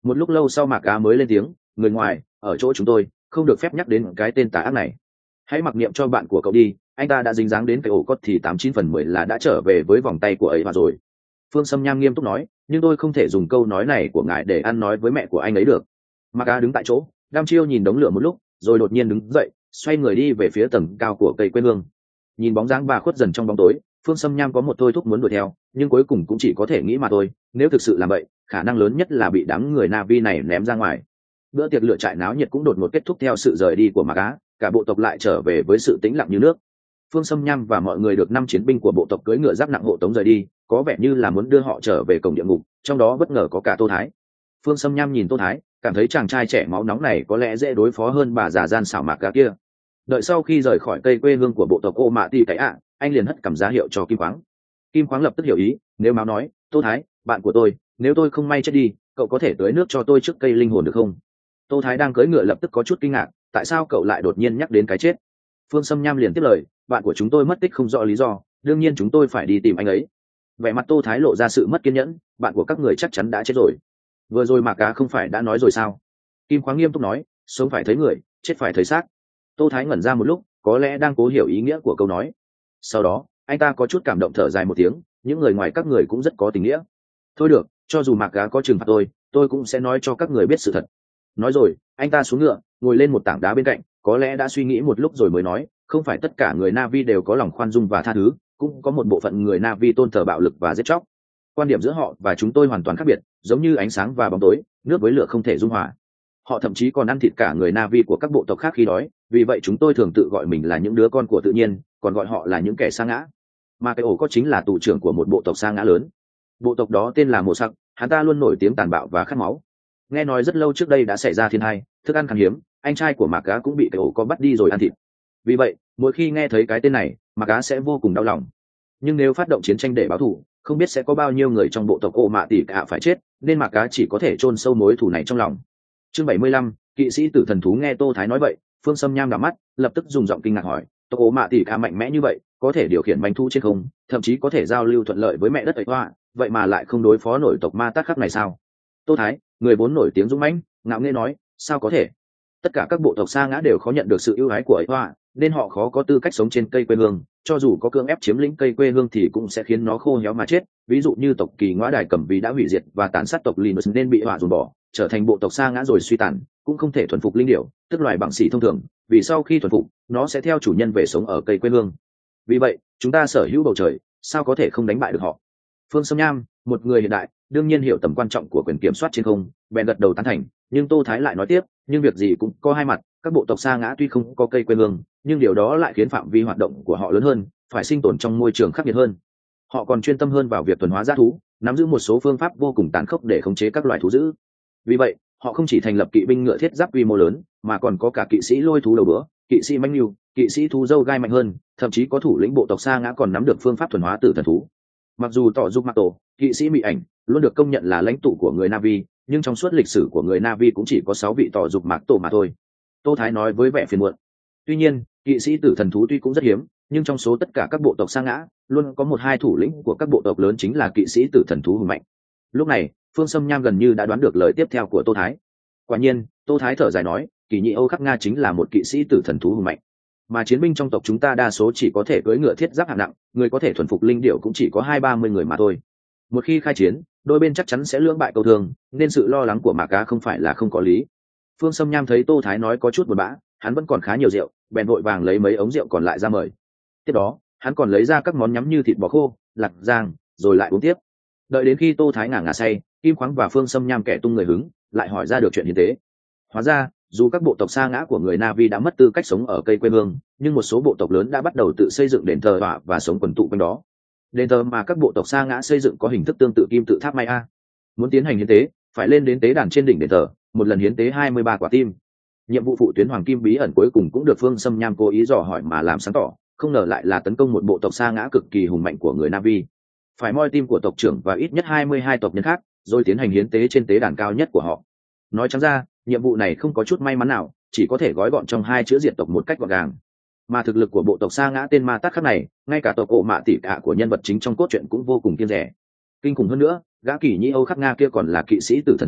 Một lúc lâu sau Mạc Á mới lên tiếng, người ngoài ở chỗ chúng tôi không được phép nhắc đến cái tên tà ác này. Hãy mặc niệm cho bạn của cậu đi, anh ta đã dính dáng đến cái ổ cốt thì tám chín phần mười là đã trở về với vòng tay của ấy mà rồi. Phương Sâm Nham nghiêm túc nói, nhưng tôi không thể dùng câu nói này của ngài để ăn nói với mẹ của anh ấy được. Mạc Á đứng tại chỗ, đăm chiêu nhìn đống lửa một lúc, rồi đột nhiên đứng dậy, xoay người đi về phía tầng cao của cây quê hương. Nhìn bóng dáng bà khuất dần trong bóng tối, Phương Sâm Nham có một thôi thúc muốn đuổi theo, nhưng cuối cùng cũng chỉ có thể nghĩ mà thôi. Nếu thực sự làm vậy, khả năng lớn nhất là bị đám người Navi này ném ra ngoài. Bữa tiệc lửa trại náo nhiệt cũng đột ngột kết thúc theo sự rời đi của Mạc Á, cả bộ tộc lại trở về với sự tĩnh lặng như nước. Phương Sâm Nham và mọi người được năm chiến binh của bộ tộc cưỡi ngựa giáp nặng hộ tống rời đi, có vẻ như là muốn đưa họ trở về cổng địa ngục, trong đó bất ngờ có cả Tô Thái. Phương Sâm Nham nhìn Tô Thái, cảm thấy chàng trai trẻ máu nóng này có lẽ dễ đối phó hơn bà già gian xảo Mạc Á kia. Đợi sau khi rời khỏi cây quê hương của bộ tộc Ô Mạ Tì cái ạ, anh liền hất cảm giá hiệu cho Kim Khoáng. Kim Khoáng lập tức hiểu ý, nếu máu nói, Tô Thái, bạn của tôi, nếu tôi không may chết đi, cậu có thể tưới nước cho tôi trước cây linh hồn được không? Tô Thái đang cưỡi ngựa lập tức có chút kinh ngạc, tại sao cậu lại đột nhiên nhắc đến cái chết? Phương Sâm Nham liền tiếp lời, bạn của chúng tôi mất tích không rõ lý do, đương nhiên chúng tôi phải đi tìm anh ấy. Vẻ mặt Tô Thái lộ ra sự mất kiên nhẫn, bạn của các người chắc chắn đã chết rồi. Vừa rồi Mạc Cá không phải đã nói rồi sao? Kim Khoáng nghiêm túc nói, sống phải thấy người, chết phải thấy xác. Tô Thái ngẩn ra một lúc, có lẽ đang cố hiểu ý nghĩa của câu nói. Sau đó, anh ta có chút cảm động thở dài một tiếng, những người ngoài các người cũng rất có tình nghĩa. Thôi được, cho dù Mạc Cá có trừng phạt tôi, tôi cũng sẽ nói cho các người biết sự thật. Nói rồi, anh ta xuống ngựa, ngồi lên một tảng đá bên cạnh, có lẽ đã suy nghĩ một lúc rồi mới nói, không phải tất cả người Navi đều có lòng khoan dung và tha thứ, cũng có một bộ phận người Navi tôn thờ bạo lực và giết chóc. Quan điểm giữa họ và chúng tôi hoàn toàn khác biệt, giống như ánh sáng và bóng tối, nước với lửa không thể dung hòa. Họ thậm chí còn ăn thịt cả người Navi của các bộ tộc khác khi đói, vì vậy chúng tôi thường tự gọi mình là những đứa con của tự nhiên, còn gọi họ là những kẻ sa ngã. Mà cái ổ có chính là tù trưởng của một bộ tộc sa ngã lớn. Bộ tộc đó tên là Mộ Sặc, hắn ta luôn nổi tiếng tàn bạo và khát máu. Nghe nói rất lâu trước đây đã xảy ra thiên tai, thức ăn khan hiếm, anh trai của Mạc Cá cũng bị cái ổ có bắt đi rồi ăn thịt. Vì vậy, mỗi khi nghe thấy cái tên này, Mạc Cá sẽ vô cùng đau lòng. Nhưng nếu phát động chiến tranh để báo thù, không biết sẽ có bao nhiêu người trong bộ tộc Ô Mạ Tỉ Cả phải chết, nên Mạc Cá chỉ có thể chôn sâu mối thù này trong lòng. Chương bảy mươi lăm, kỵ sĩ tử thần thú. Nghe Tô Thái nói vậy, Phương Sâm Nham đảo mắt, lập tức dùng giọng kinh ngạc hỏi, tộc Ô Mạ Tỉ Cả mạnh mẽ như vậy, có thể điều khiển manh thu trên không, thậm chí có thể giao lưu thuận lợi với mẹ đất ấy hoa, vậy mà lại không đối phó nổi tộc Ma Tát khắc này sao? Tô Thái, người vốn nổi tiếng dũng mãnh, ngạo nghễ nói, sao có thể? Tất cả các bộ tộc sa ngã đều khó nhận được sự ưu ái của ấy hoa, nên họ khó có tư cách sống trên cây quê hương, cho dù có cưỡng ép chiếm lĩnh cây quê hương thì cũng sẽ khiến nó khô héo mà chết. Ví dụ như tộc Kỳ Ngõa Đài Cẩm Vì đã hủy diệt và tàn sát tộc Linus nên bị hỏa dồn bỏ, trở thành bộ tộc sa ngã rồi suy tàn, cũng không thể thuần phục linh điểu, tức loài bằng xỉ thông thường, vì sau khi thuần phục, nó sẽ theo chủ nhân về sống ở cây quê hương. Vì vậy, chúng ta sở hữu bầu trời, sao có thể không đánh bại được họ? Phương Sâm Nham, một người hiện đại, đương nhiên hiểu tầm quan trọng của quyền kiểm soát trên không, bèn gật đầu tán thành. Nhưng Tô Thái lại nói tiếp, nhưng việc gì cũng có hai mặt, các bộ tộc sa ngã tuy không có cây quê hương, nhưng điều đó lại khiến phạm vi hoạt động của họ lớn hơn, phải sinh tồn trong môi trường khắc nghiệt hơn. Họ còn chuyên tâm hơn vào việc thuần hóa dã thú, nắm giữ một số phương pháp vô cùng tàn khốc để khống chế các loài thú dữ. Vì vậy, họ không chỉ thành lập kỵ binh ngựa thiết giáp quy mô lớn, mà còn có cả kỵ sĩ lôi thú đầu bữa, kỵ sĩ manh lưu, kỵ sĩ thú dâu gai mạnh hơn, thậm chí có thủ lĩnh bộ tộc sa ngã còn nắm được phương pháp thuần hóa tử thần thú. Mặc dù tỏ dục mặc tổ, kỵ sĩ mị ảnh luôn được công nhận là lãnh tụ của người Navi, nhưng trong suốt lịch sử của người Navi cũng chỉ có sáu vị tỏ dục mạc tổ mà thôi. Tô Thái nói với vẻ phiền muộn. Tuy nhiên, kỵ sĩ tử thần thú tuy cũng rất hiếm, nhưng trong số tất cả các bộ tộc sa ngã, luôn có một hai thủ lĩnh của các bộ tộc lớn chính là kỵ sĩ tử thần thú hùng mạnh. Lúc này, Phương Sâm Nham gần như đã đoán được lời tiếp theo của Tô Thái. Quả nhiên, Tô Thái thở dài nói, Kỳ Nhị Âu Khắc Nga chính là một kỵ sĩ tử thần thú hùng mạnh. Mà chiến binh trong tộc chúng ta đa số chỉ có thể cưỡi ngựa thiết giáp hạng nặng, người có thể thuần phục linh điểu cũng chỉ có hai ba mươi người mà thôi. Một khi khai chiến, đôi bên chắc chắn sẽ lưỡng bại câu thương, nên sự lo lắng của Mạc Cá không phải là không có lý. Phương Sâm Nham thấy Tô Thái nói có chút buồn bã, hắn vẫn còn khá nhiều rượu, bèn vội vàng lấy mấy ống rượu còn lại ra mời. Tiếp đó, hắn còn lấy ra các món nhắm như thịt bò khô, lạc giang, rồi lại uống tiếp. Đợi đến khi Tô Thái ngả ngả say, Kim Khoáng và Phương Sâm Nham kẻ tung người hứng, lại hỏi ra được chuyện hiến tế. Hóa ra, dù các bộ tộc sa ngã của người Navi đã mất tư cách sống ở cây quê hương, nhưng một số bộ tộc lớn đã bắt đầu tự xây dựng đền thờ và, và sống quần tụ quanh đó. Đền thờ mà các bộ tộc sa ngã xây dựng có hình thức tương tự kim tự tháp Maya. Muốn tiến hành hiến tế, phải lên đến tế đàn trên đỉnh đền thờ, một lần hiến tế hai mươi ba quả tim. Nhiệm vụ phụ tuyến hoàng kim bí ẩn cuối cùng cũng được Phương Sâm Nham cố ý dò hỏi mà làm sáng tỏ, không ngờ lại là tấn công một bộ tộc sa ngã cực kỳ hùng mạnh của người Navi. Phải moi tim của tộc trưởng và ít nhất hai mươi hai tộc nhân khác, rồi tiến hành hiến tế trên tế đàn cao nhất của họ. Nói trắng ra, nhiệm vụ này không có chút may mắn nào, chỉ có thể gói gọn trong hai chữ diệt tộc một cách gọn gàng. Mà thực lực của bộ tộc sa ngã tên Ma Tát khắc này, ngay cả tộc Ô Mạ Tỉ Cả của nhân vật chính trong cốt truyện cũng vô cùng kiêng dè. Kinh khủng hơn nữa, gã Kỳ Nhĩ Âu Khắc Nga kia còn là kỵ sĩ tử thần thú,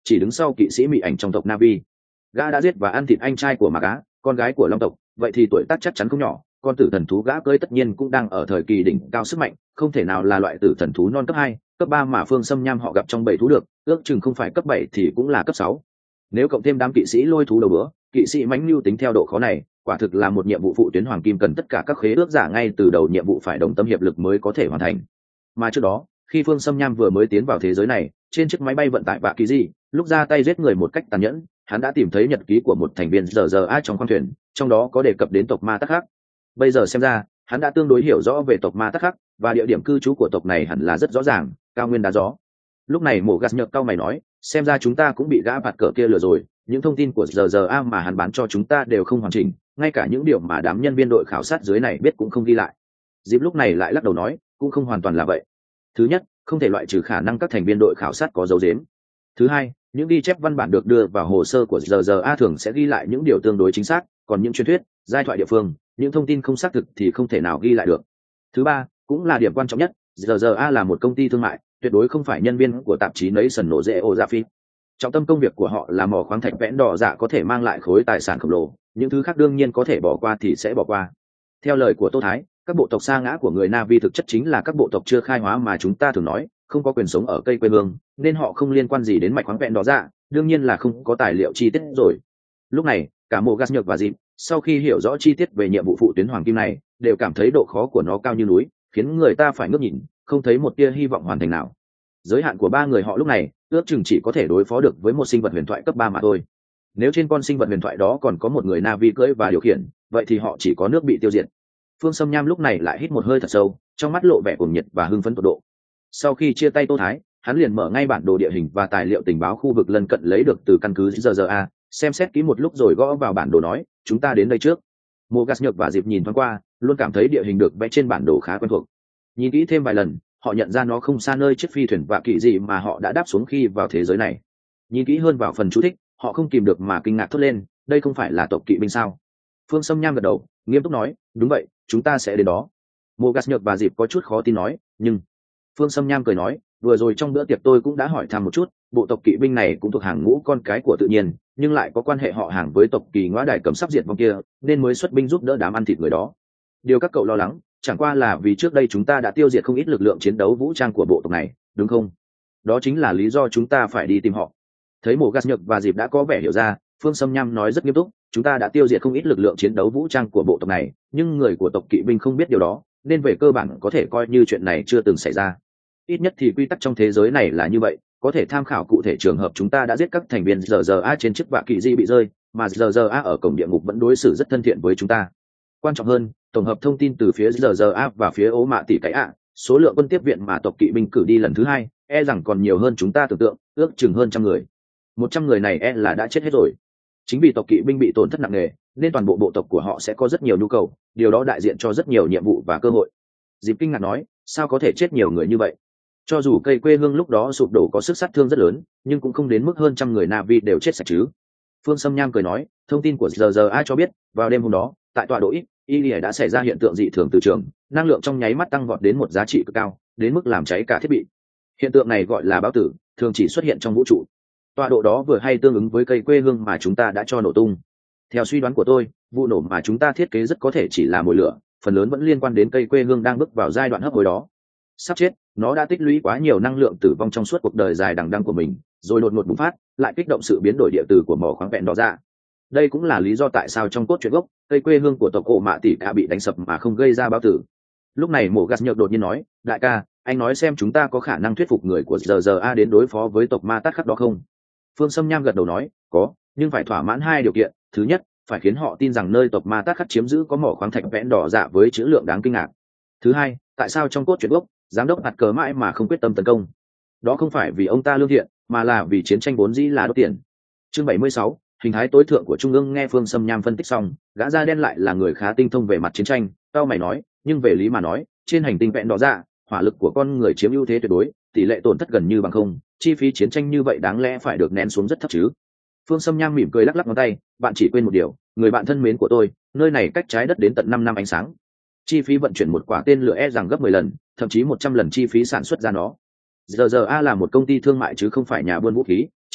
chỉ đứng sau kỵ sĩ mỹ ảnh trong tộc Navi. Gã đã giết và ăn thịt anh trai của Mạc Á, con gái của Long tộc, vậy thì tuổi tác chắc chắn không nhỏ, con tử thần thú gã cưới tất nhiên cũng đang ở thời kỳ đỉnh cao sức mạnh, không thể nào là loại tử thần thú non cấp hai, cấp ba mà Phương Sâm Nham họ gặp trong bầy thú được, ước chừng không phải cấp bảy thì cũng là cấp sáu. Nếu cộng thêm đám kỵ sĩ lôi thú đầu bữa, kỵ sĩ mãnh lưu tính theo độ khó này, quả thực là một nhiệm vụ phụ tuyến hoàng kim cần tất cả các khế ước giả ngay từ đầu nhiệm vụ phải đồng tâm hiệp lực mới có thể hoàn thành. Mà trước đó, khi Phương Sâm Nham vừa mới tiến vào thế giới này, trên chiếc máy bay vận tải Vạ Kỳ Di, lúc ra tay giết người một cách tàn nhẫn, hắn đã tìm thấy nhật ký của một thành viên giờ giờ a trong khoang thuyền, trong đó có đề cập đến tộc Ma Tắc Khắc. Bây giờ xem ra, hắn đã tương đối hiểu rõ về tộc Ma Tắc Khắc, và địa điểm cư trú của tộc này hẳn là rất rõ ràng, cao nguyên đá gió. Lúc này Mộ Gạt nhợt cau mày nói, xem ra chúng ta cũng bị gã bạt cờ kia lừa rồi, những thông tin của giờ giờ a mà hắn bán cho chúng ta đều không hoàn chỉnh, ngay cả những điều mà đám nhân viên đội khảo sát dưới này biết cũng không ghi lại. Dịp lúc này lại lắc đầu nói, cũng không hoàn toàn là vậy. Thứ nhất, không thể loại trừ khả năng các thành viên đội khảo sát có dấu giếm. Thứ hai, những ghi chép văn bản được đưa vào hồ sơ của giờ giờ a thường sẽ ghi lại những điều tương đối chính xác, còn những truyền thuyết, giai thoại địa phương, những thông tin không xác thực thì không thể nào ghi lại được. Thứ ba, cũng là điểm quan trọng nhất, giờ giờ a là một công ty thương mại, tuyệt đối không phải nhân viên của tạp chí Nation nổ rễ ô dạ phi. Trọng tâm công việc của họ là mỏ khoáng thạch vẽn đỏ dạ có thể mang lại khối tài sản khổng lồ, những thứ khác đương nhiên có thể bỏ qua thì sẽ bỏ qua. Theo lời của Tô Thái, các bộ tộc sa ngã của người Navi thực chất chính là các bộ tộc chưa khai hóa mà chúng ta thường nói, không có quyền sống ở cây quê hương, nên họ không liên quan gì đến mạch khoáng vẹn đó ra, đương nhiên là không có tài liệu chi tiết rồi. Lúc này, cả Mộ Gas Nhược và Dịp, sau khi hiểu rõ chi tiết về nhiệm vụ phụ tuyến hoàng kim này, đều cảm thấy độ khó của nó cao như núi, khiến người ta phải ngước nhìn, không thấy một tia hy vọng hoàn thành nào. Giới hạn của ba người họ lúc này, ước chừng chỉ có thể đối phó được với một sinh vật huyền thoại cấp ba mà thôi. Nếu trên con sinh vật huyền thoại đó còn có một người Navi cưỡi và điều khiển, vậy thì họ chỉ có nước bị tiêu diệt. Phương Sâm Nham lúc này lại hít một hơi thật sâu, trong mắt lộ vẻ cuồng nhiệt và hưng phấn tột độ. Sau khi chia tay Tô Thái, hắn liền mở ngay bản đồ địa hình và tài liệu tình báo khu vực lân cận lấy được từ căn cứ giờ giờ a, xem xét kỹ một lúc rồi gõ vào bản đồ nói, chúng ta đến đây trước. Mộ Gas Nhược và Dịp nhìn thoáng qua, luôn cảm thấy địa hình được vẽ trên bản đồ khá quen thuộc. Nhìn kỹ thêm vài lần, họ nhận ra nó không xa nơi chiếc phi thuyền Vạ Kỳ Dị mà họ đã đáp xuống khi vào thế giới này. Nhìn kỹ hơn vào phần chú thích, họ không kìm được mà kinh ngạc thốt lên, đây không phải là tộc kỵ binh sao? Phương Sâm Nham gật đầu, nghiêm túc nói, đúng vậy, chúng ta sẽ đến đó. Mộ Gas Nhược và Dịp có chút khó tin nói, nhưng Phương Sâm Nham cười nói, vừa rồi trong bữa tiệc tôi cũng đã hỏi thăm một chút, bộ tộc kỵ binh này cũng thuộc hàng ngũ con cái của tự nhiên, nhưng lại có quan hệ họ hàng với tộc Kỳ Ngõa Đài cấm sắp diệt vong kia, nên mới xuất binh giúp đỡ đám ăn thịt người đó. Điều các cậu lo lắng, chẳng qua là vì trước đây chúng ta đã tiêu diệt không ít lực lượng chiến đấu vũ trang của bộ tộc này, đúng không? Đó chính là lý do chúng ta phải đi tìm họ. Thấy Mộ Gas Nhược và Dịp đã có vẻ hiểu ra, Phương Sâm Nham nói rất nghiêm túc, chúng ta đã tiêu diệt không ít lực lượng chiến đấu vũ trang của bộ tộc này, nhưng người của tộc kỵ binh không biết điều đó, nên về cơ bản có thể coi như chuyện này chưa từng xảy ra. Ít nhất thì quy tắc trong thế giới này là như vậy, có thể tham khảo cụ thể trường hợp chúng ta đã giết các thành viên giờ giờ a trên chiếc Vạ Kỳ Di bị rơi, mà giờ giờ a ở cổng địa ngục vẫn đối xử rất thân thiện với chúng ta. Quan trọng hơn, tổng hợp thông tin từ phía giờ giờ a và phía Ố Mạ tỷ cái ạ, số lượng quân tiếp viện mà tộc kỵ binh cử đi lần thứ hai, e rằng còn nhiều hơn chúng ta tưởng tượng, ước chừng hơn trăm người. Một trăm người này e là đã chết hết rồi. Chính vì tộc kỵ binh bị tổn thất nặng nề, nên toàn bộ bộ tộc của họ sẽ có rất nhiều nhu cầu, điều đó đại diện cho rất nhiều nhiệm vụ và cơ hội. Dịp kinh ngạc nói, sao có thể chết nhiều người như vậy? Cho dù cây quê hương lúc đó sụp đổ có sức sát thương rất lớn, nhưng cũng không đến mức hơn trăm người Navi đều chết sạch chứ. Phương Sâm Nham cười nói, thông tin của giờ giờ a cho biết, vào đêm hôm đó, tại tọa độ ít, Ilia đã xảy ra hiện tượng dị thường từ trường, năng lượng trong nháy mắt tăng vọt đến một giá trị cực cao, đến mức làm cháy cả thiết bị. Hiện tượng này gọi là báo tử, thường chỉ xuất hiện trong vũ trụ. Tọa độ đó vừa hay tương ứng với cây quê hương mà chúng ta đã cho nổ tung. Theo suy đoán của tôi, vụ nổ mà chúng ta thiết kế rất có thể chỉ là mồi lửa, phần lớn vẫn liên quan đến cây quê hương đang bước vào giai đoạn hấp hối đó. Sắp chết, nó đã tích lũy quá nhiều năng lượng tử vong trong suốt cuộc đời dài đằng đẵng của mình, rồi đột ngột bùng phát, lại kích động sự biến đổi địa từ của mỏ khoáng vẹn đó ra. Đây cũng là lý do tại sao trong cốt truyện gốc, cây quê hương của tộc Ổ Mạ tỷ cả bị đánh sập mà không gây ra báo tử. Lúc này Mộ Gas Nhược đột nhiên nói, đại ca, anh nói xem chúng ta có khả năng thuyết phục người của giờ giờ a đến đối phó với tộc Ma Tát Khắc đó không? Phương Sâm Nham gật đầu nói, có, nhưng phải thỏa mãn hai điều kiện. Thứ nhất, phải khiến họ tin rằng nơi tộc Ma Tát Khắc chiếm giữ có mỏ khoáng thạch vẽn đỏ dạ với trữ lượng đáng kinh ngạc. Thứ hai, tại sao trong cốt truyện gốc, giám đốc hạt cờ mãi mà không quyết tâm tấn công? Đó không phải vì ông ta lương thiện, mà là vì chiến tranh vốn dĩ là đốt tiền. Chương bảy mươi sáu, hình thái tối thượng của Trung ương. Nghe Phương Sâm Nham phân tích xong, gã da đen lại là người khá tinh thông về mặt chiến tranh, tao mày nói, nhưng về lý mà nói, trên hành tinh vẹn đỏ dạ, hỏa lực của con người chiếm ưu thế tuyệt đối, tỷ lệ tổn thất gần như bằng không, chi phí chiến tranh như vậy đáng lẽ phải được nén xuống rất thấp chứ. Phương Sâm Nham mỉm cười lắc lắc ngón tay, bạn chỉ quên một điều, người bạn thân mến của tôi, nơi này cách trái đất đến tận năm năm ánh sáng. Chi phí vận chuyển một quả tên lửa e rằng gấp mười lần, thậm chí một trăm lần chi phí sản xuất ra nó. giờ giờ a là một công ty thương mại chứ không phải nhà buôn vũ khí,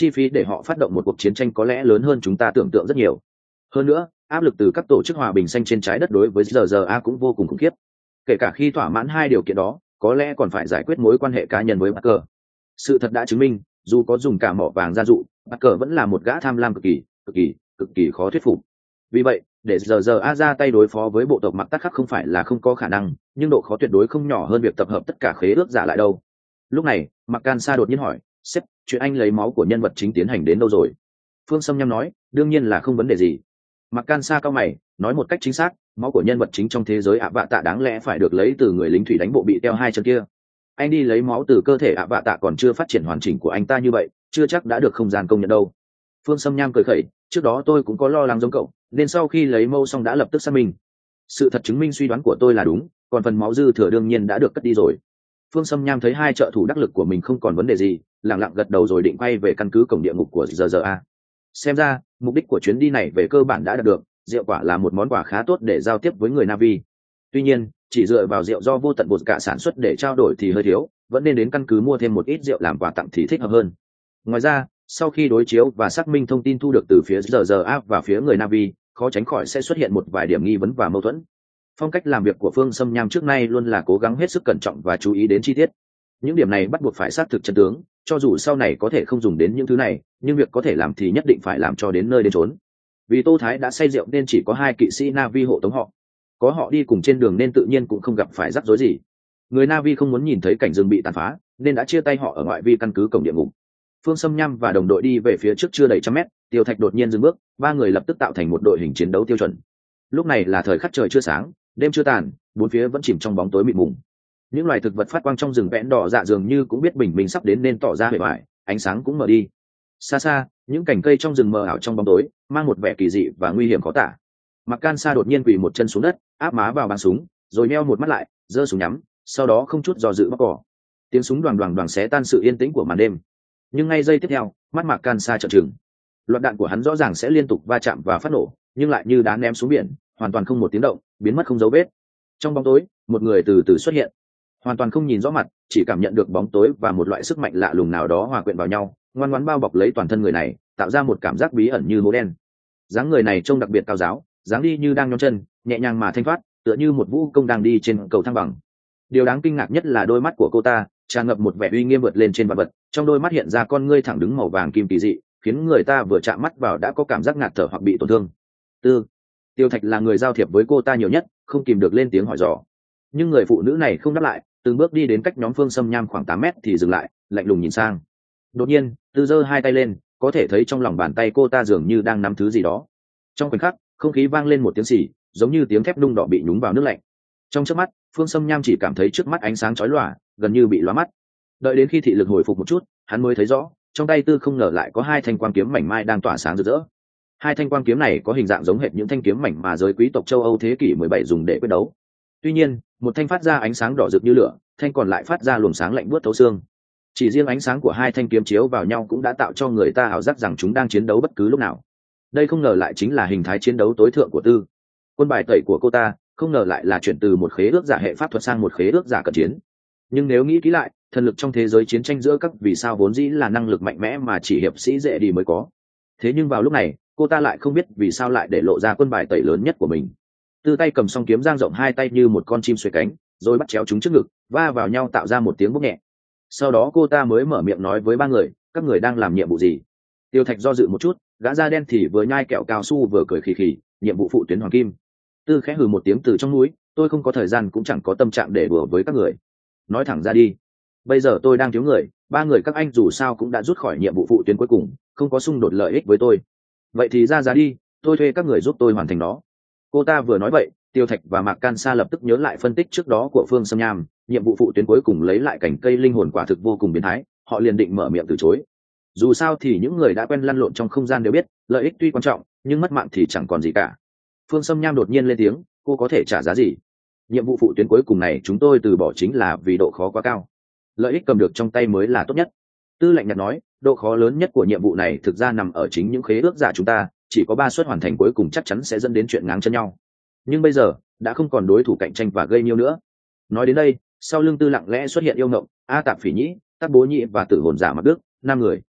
chi phí để họ phát động một cuộc chiến tranh có lẽ lớn hơn chúng ta tưởng tượng rất nhiều. Hơn nữa, áp lực từ các tổ chức hòa bình xanh trên trái đất đối với rờ rờ a cũng vô cùng khủng khiếp. Kể cả khi thỏa mãn hai điều kiện đó, có lẽ còn phải giải quyết mối quan hệ cá nhân với Parker. Sự thật đã chứng minh, dù có dùng cả mỏ vàng gia dụ, Parker vẫn là một gã tham lam cực kỳ, cực kỳ, cực kỳ khó thuyết phục. Vì vậy, để rờ rờ a ra tay đối phó với bộ tộc Mặc Tắc Khắc không phải là không có khả năng, nhưng độ khó tuyệt đối không nhỏ hơn việc tập hợp tất cả khế ước giả lại đâu. Lúc này, Mặc Can Sa đột nhiên hỏi, "Sếp, chuyện anh lấy máu của nhân vật chính tiến hành đến đâu rồi?" Phương Sâm Nhâm nói, "Đương nhiên là không vấn đề gì." Mặc Can Sa cao mày, nói một cách chính xác, máu của nhân vật chính trong thế giới ạ vạ tạ đáng lẽ phải được lấy từ người lính thủy đánh bộ bị teo hai chân kia. Anh đi lấy máu từ cơ thể ạ vạ tạ còn chưa phát triển hoàn chỉnh của anh ta như vậy, chưa chắc đã được không gian công nhận đâu. Phương Sâm Nham cười khẩy, trước đó tôi cũng có lo lắng giống cậu, nên sau khi lấy mẫu xong đã lập tức xác minh. Sự thật chứng minh suy đoán của tôi là đúng, còn phần máu dư thừa đương nhiên đã được cất đi rồi. Phương Sâm Nham thấy hai trợ thủ đắc lực của mình không còn vấn đề gì, lặng lặng gật đầu rồi định quay về căn cứ cổng địa ngục của rờ rờ a. Xem ra, mục đích của chuyến đi này về cơ bản đã đạt được, rượu quả là một món quà khá tốt để giao tiếp với người Navi. Tuy nhiên, chỉ dựa vào rượu do vô tận bột cả sản xuất để trao đổi thì hơi thiếu, vẫn nên đến căn cứ mua thêm một ít rượu làm quà tặng thì thích hợp hơn. Ngoài ra, sau khi đối chiếu và xác minh thông tin thu được từ phía rờ rờ a và phía người Navi, khó tránh khỏi sẽ xuất hiện một vài điểm nghi vấn và mâu thuẫn. Phong cách làm việc của Phương Sâm Nham trước nay luôn là cố gắng hết sức cẩn trọng và chú ý đến chi tiết. Những điểm này bắt buộc phải xác thực chân tướng, cho dù sau này có thể không dùng đến những thứ này, nhưng việc có thể làm thì nhất định phải làm cho đến nơi đến chốn. Vì Tô Thái đã say rượu nên chỉ có hai kỵ sĩ Navi hộ tống họ. Có họ đi cùng trên đường nên tự nhiên cũng không gặp phải rắc rối gì. Người Navi không muốn nhìn thấy cảnh rừng bị tàn phá, nên đã chia tay họ ở ngoại vi căn cứ cổng địa ngục. Phương Sâm Nham và đồng đội đi về phía trước chưa đầy trăm mét, Tiêu Thạch đột nhiên dừng bước, ba người lập tức tạo thành một đội hình chiến đấu tiêu chuẩn. Lúc này là thời khắc trời chưa sáng, đêm chưa tàn, bốn phía vẫn chìm trong bóng tối mịt mùng. Những loài thực vật phát quang trong rừng vẽn đỏ dạ dường như cũng biết bình minh sắp đến nên tỏ ra bề bại, ánh sáng cũng mờ đi. Xa xa, những cành cây trong rừng mờ ảo trong bóng tối, mang một vẻ kỳ dị và nguy hiểm khó tả. Mặc Can Sa đột nhiên quỳ một chân xuống đất, áp má vào bắn súng, rồi neo một mắt lại, giơ súng nhắm, sau đó không chút do dự bóc cỏ. Tiếng súng đoàng đoàng đoàng xé tan sự yên tĩnh của màn đêm. Nhưng ngay giây tiếp theo, mắt Mặc Can Sa trợn trừng. Loạt đạn của hắn rõ ràng sẽ liên tục va chạm và phát nổ, nhưng lại như đá ném xuống biển, hoàn toàn không một tiếng động, biến mất không dấu vết. Trong bóng tối, một người từ từ xuất hiện. Hoàn toàn không nhìn rõ mặt, chỉ cảm nhận được bóng tối và một loại sức mạnh lạ lùng nào đó hòa quyện vào nhau, ngoan ngoãn bao bọc lấy toàn thân người này, tạo ra một cảm giác bí ẩn như hố đen. Dáng người này trông đặc biệt cao giáo, dáng đi như đang nhón chân, nhẹ nhàng mà thanh thoát, tựa như một vũ công đang đi trên cầu thang bằng. Điều đáng kinh ngạc nhất là đôi mắt của cô ta tràn ngập một vẻ uy nghiêm vượt lên trên vạn vật, trong đôi mắt hiện ra con ngươi thẳng đứng màu vàng kim kỳ dị, khiến người ta vừa chạm mắt vào đã có cảm giác ngạt thở hoặc bị tổn thương. Tư, Tiêu Thạch là người giao thiệp với cô ta nhiều nhất, không kìm được lên tiếng hỏi dò. Nhưng người phụ nữ này không đáp lại, từng bước đi đến cách nhóm Phương Sâm Nham khoảng tám mét thì dừng lại, lạnh lùng nhìn sang. Đột nhiên, Tư giơ hai tay lên, có thể thấy trong lòng bàn tay cô ta dường như đang nắm thứ gì đó. Trong khoảnh khắc, không khí vang lên một tiếng xì, giống như tiếng thép nung đỏ bị nhúng vào nước lạnh. Trong chớp mắt, Phương Sâm Nham chỉ cảm thấy trước mắt ánh sáng chói lòa, gần như bị lóa mắt. Đợi đến khi thị lực hồi phục một chút, hắn mới thấy rõ, trong tay Tư không ngờ lại có hai thanh quang kiếm mảnh mai đang tỏa sáng rực rỡ. Hai thanh quang kiếm này có hình dạng giống hệt những thanh kiếm mảnh mà giới quý tộc châu Âu thế kỷ mười bảy dùng để quyết đấu. Tuy nhiên, một thanh phát ra ánh sáng đỏ rực như lửa, thanh còn lại phát ra luồng sáng lạnh buốt thấu xương. Chỉ riêng ánh sáng của hai thanh kiếm chiếu vào nhau cũng đã tạo cho người ta ảo giác rằng chúng đang chiến đấu bất cứ lúc nào. Đây không ngờ lại chính là hình thái chiến đấu tối thượng của Tư. Quân bài tẩy của cô ta không ngờ lại là chuyển từ một khế ước giả hệ pháp thuật sang một khế ước giả cận chiến. Nhưng nếu nghĩ kỹ lại, thần lực trong thế giới chiến tranh giữa các vì sao vốn dĩ là năng lực mạnh mẽ mà chỉ hiệp sĩ dễ đi mới có. Thế nhưng vào lúc này, cô ta lại không biết vì sao lại để lộ ra quân bài tẩy lớn nhất của mình. Tư tay cầm song kiếm dang rộng hai tay như một con chim xuề cánh, rồi bắt chéo chúng trước ngực, va vào nhau tạo ra một tiếng bốc nhẹ. Sau đó cô ta mới mở miệng nói với ba người, các người đang làm nhiệm vụ gì? Tiêu Thạch do dự một chút, gã da đen thì vừa nhai kẹo cao su vừa cười khì khì, nhiệm vụ phụ tuyến hoàng kim. Tư khẽ hừ một tiếng từ trong núi, tôi không có thời gian cũng chẳng có tâm trạng để đùa với các người. Nói thẳng ra đi. Bây giờ tôi đang thiếu người, ba người các anh dù sao cũng đã rút khỏi nhiệm vụ phụ tuyến cuối cùng, không có xung đột lợi ích với tôi. Vậy thì ra giá đi, tôi thuê các người giúp tôi hoàn thành nó. Cô ta vừa nói vậy, Tiêu Thạch và Mạc Can Sa lập tức nhớ lại phân tích trước đó của Phương Sâm Nham, nhiệm vụ phụ tuyến cuối cùng lấy lại cảnh cây linh hồn quả thực vô cùng biến thái, họ liền định mở miệng từ chối. Dù sao thì những người đã quen lăn lộn trong không gian đều biết, lợi ích tuy quan trọng, nhưng mất mạng thì chẳng còn gì cả. Phương Sâm Nham đột nhiên lên tiếng, cô có thể trả giá gì? Nhiệm vụ phụ tuyến cuối cùng này chúng tôi từ bỏ chính là vì độ khó quá cao. Lợi ích cầm được trong tay mới là tốt nhất. Tư lạnh nhạt nói, độ khó lớn nhất của nhiệm vụ này thực ra nằm ở chính những khế ước giả chúng ta, chỉ có ba suất hoàn thành cuối cùng chắc chắn sẽ dẫn đến chuyện ngáng chân nhau. Nhưng bây giờ đã không còn đối thủ cạnh tranh và gây nhiêu nữa. Nói đến đây, sau lưng Tư lặng lẽ xuất hiện Yêu Ngộng, A Tạp Phỉ Nhĩ, Tắc Bố Nhĩ và Tử Hồn Giả Mặc Đức, năm người.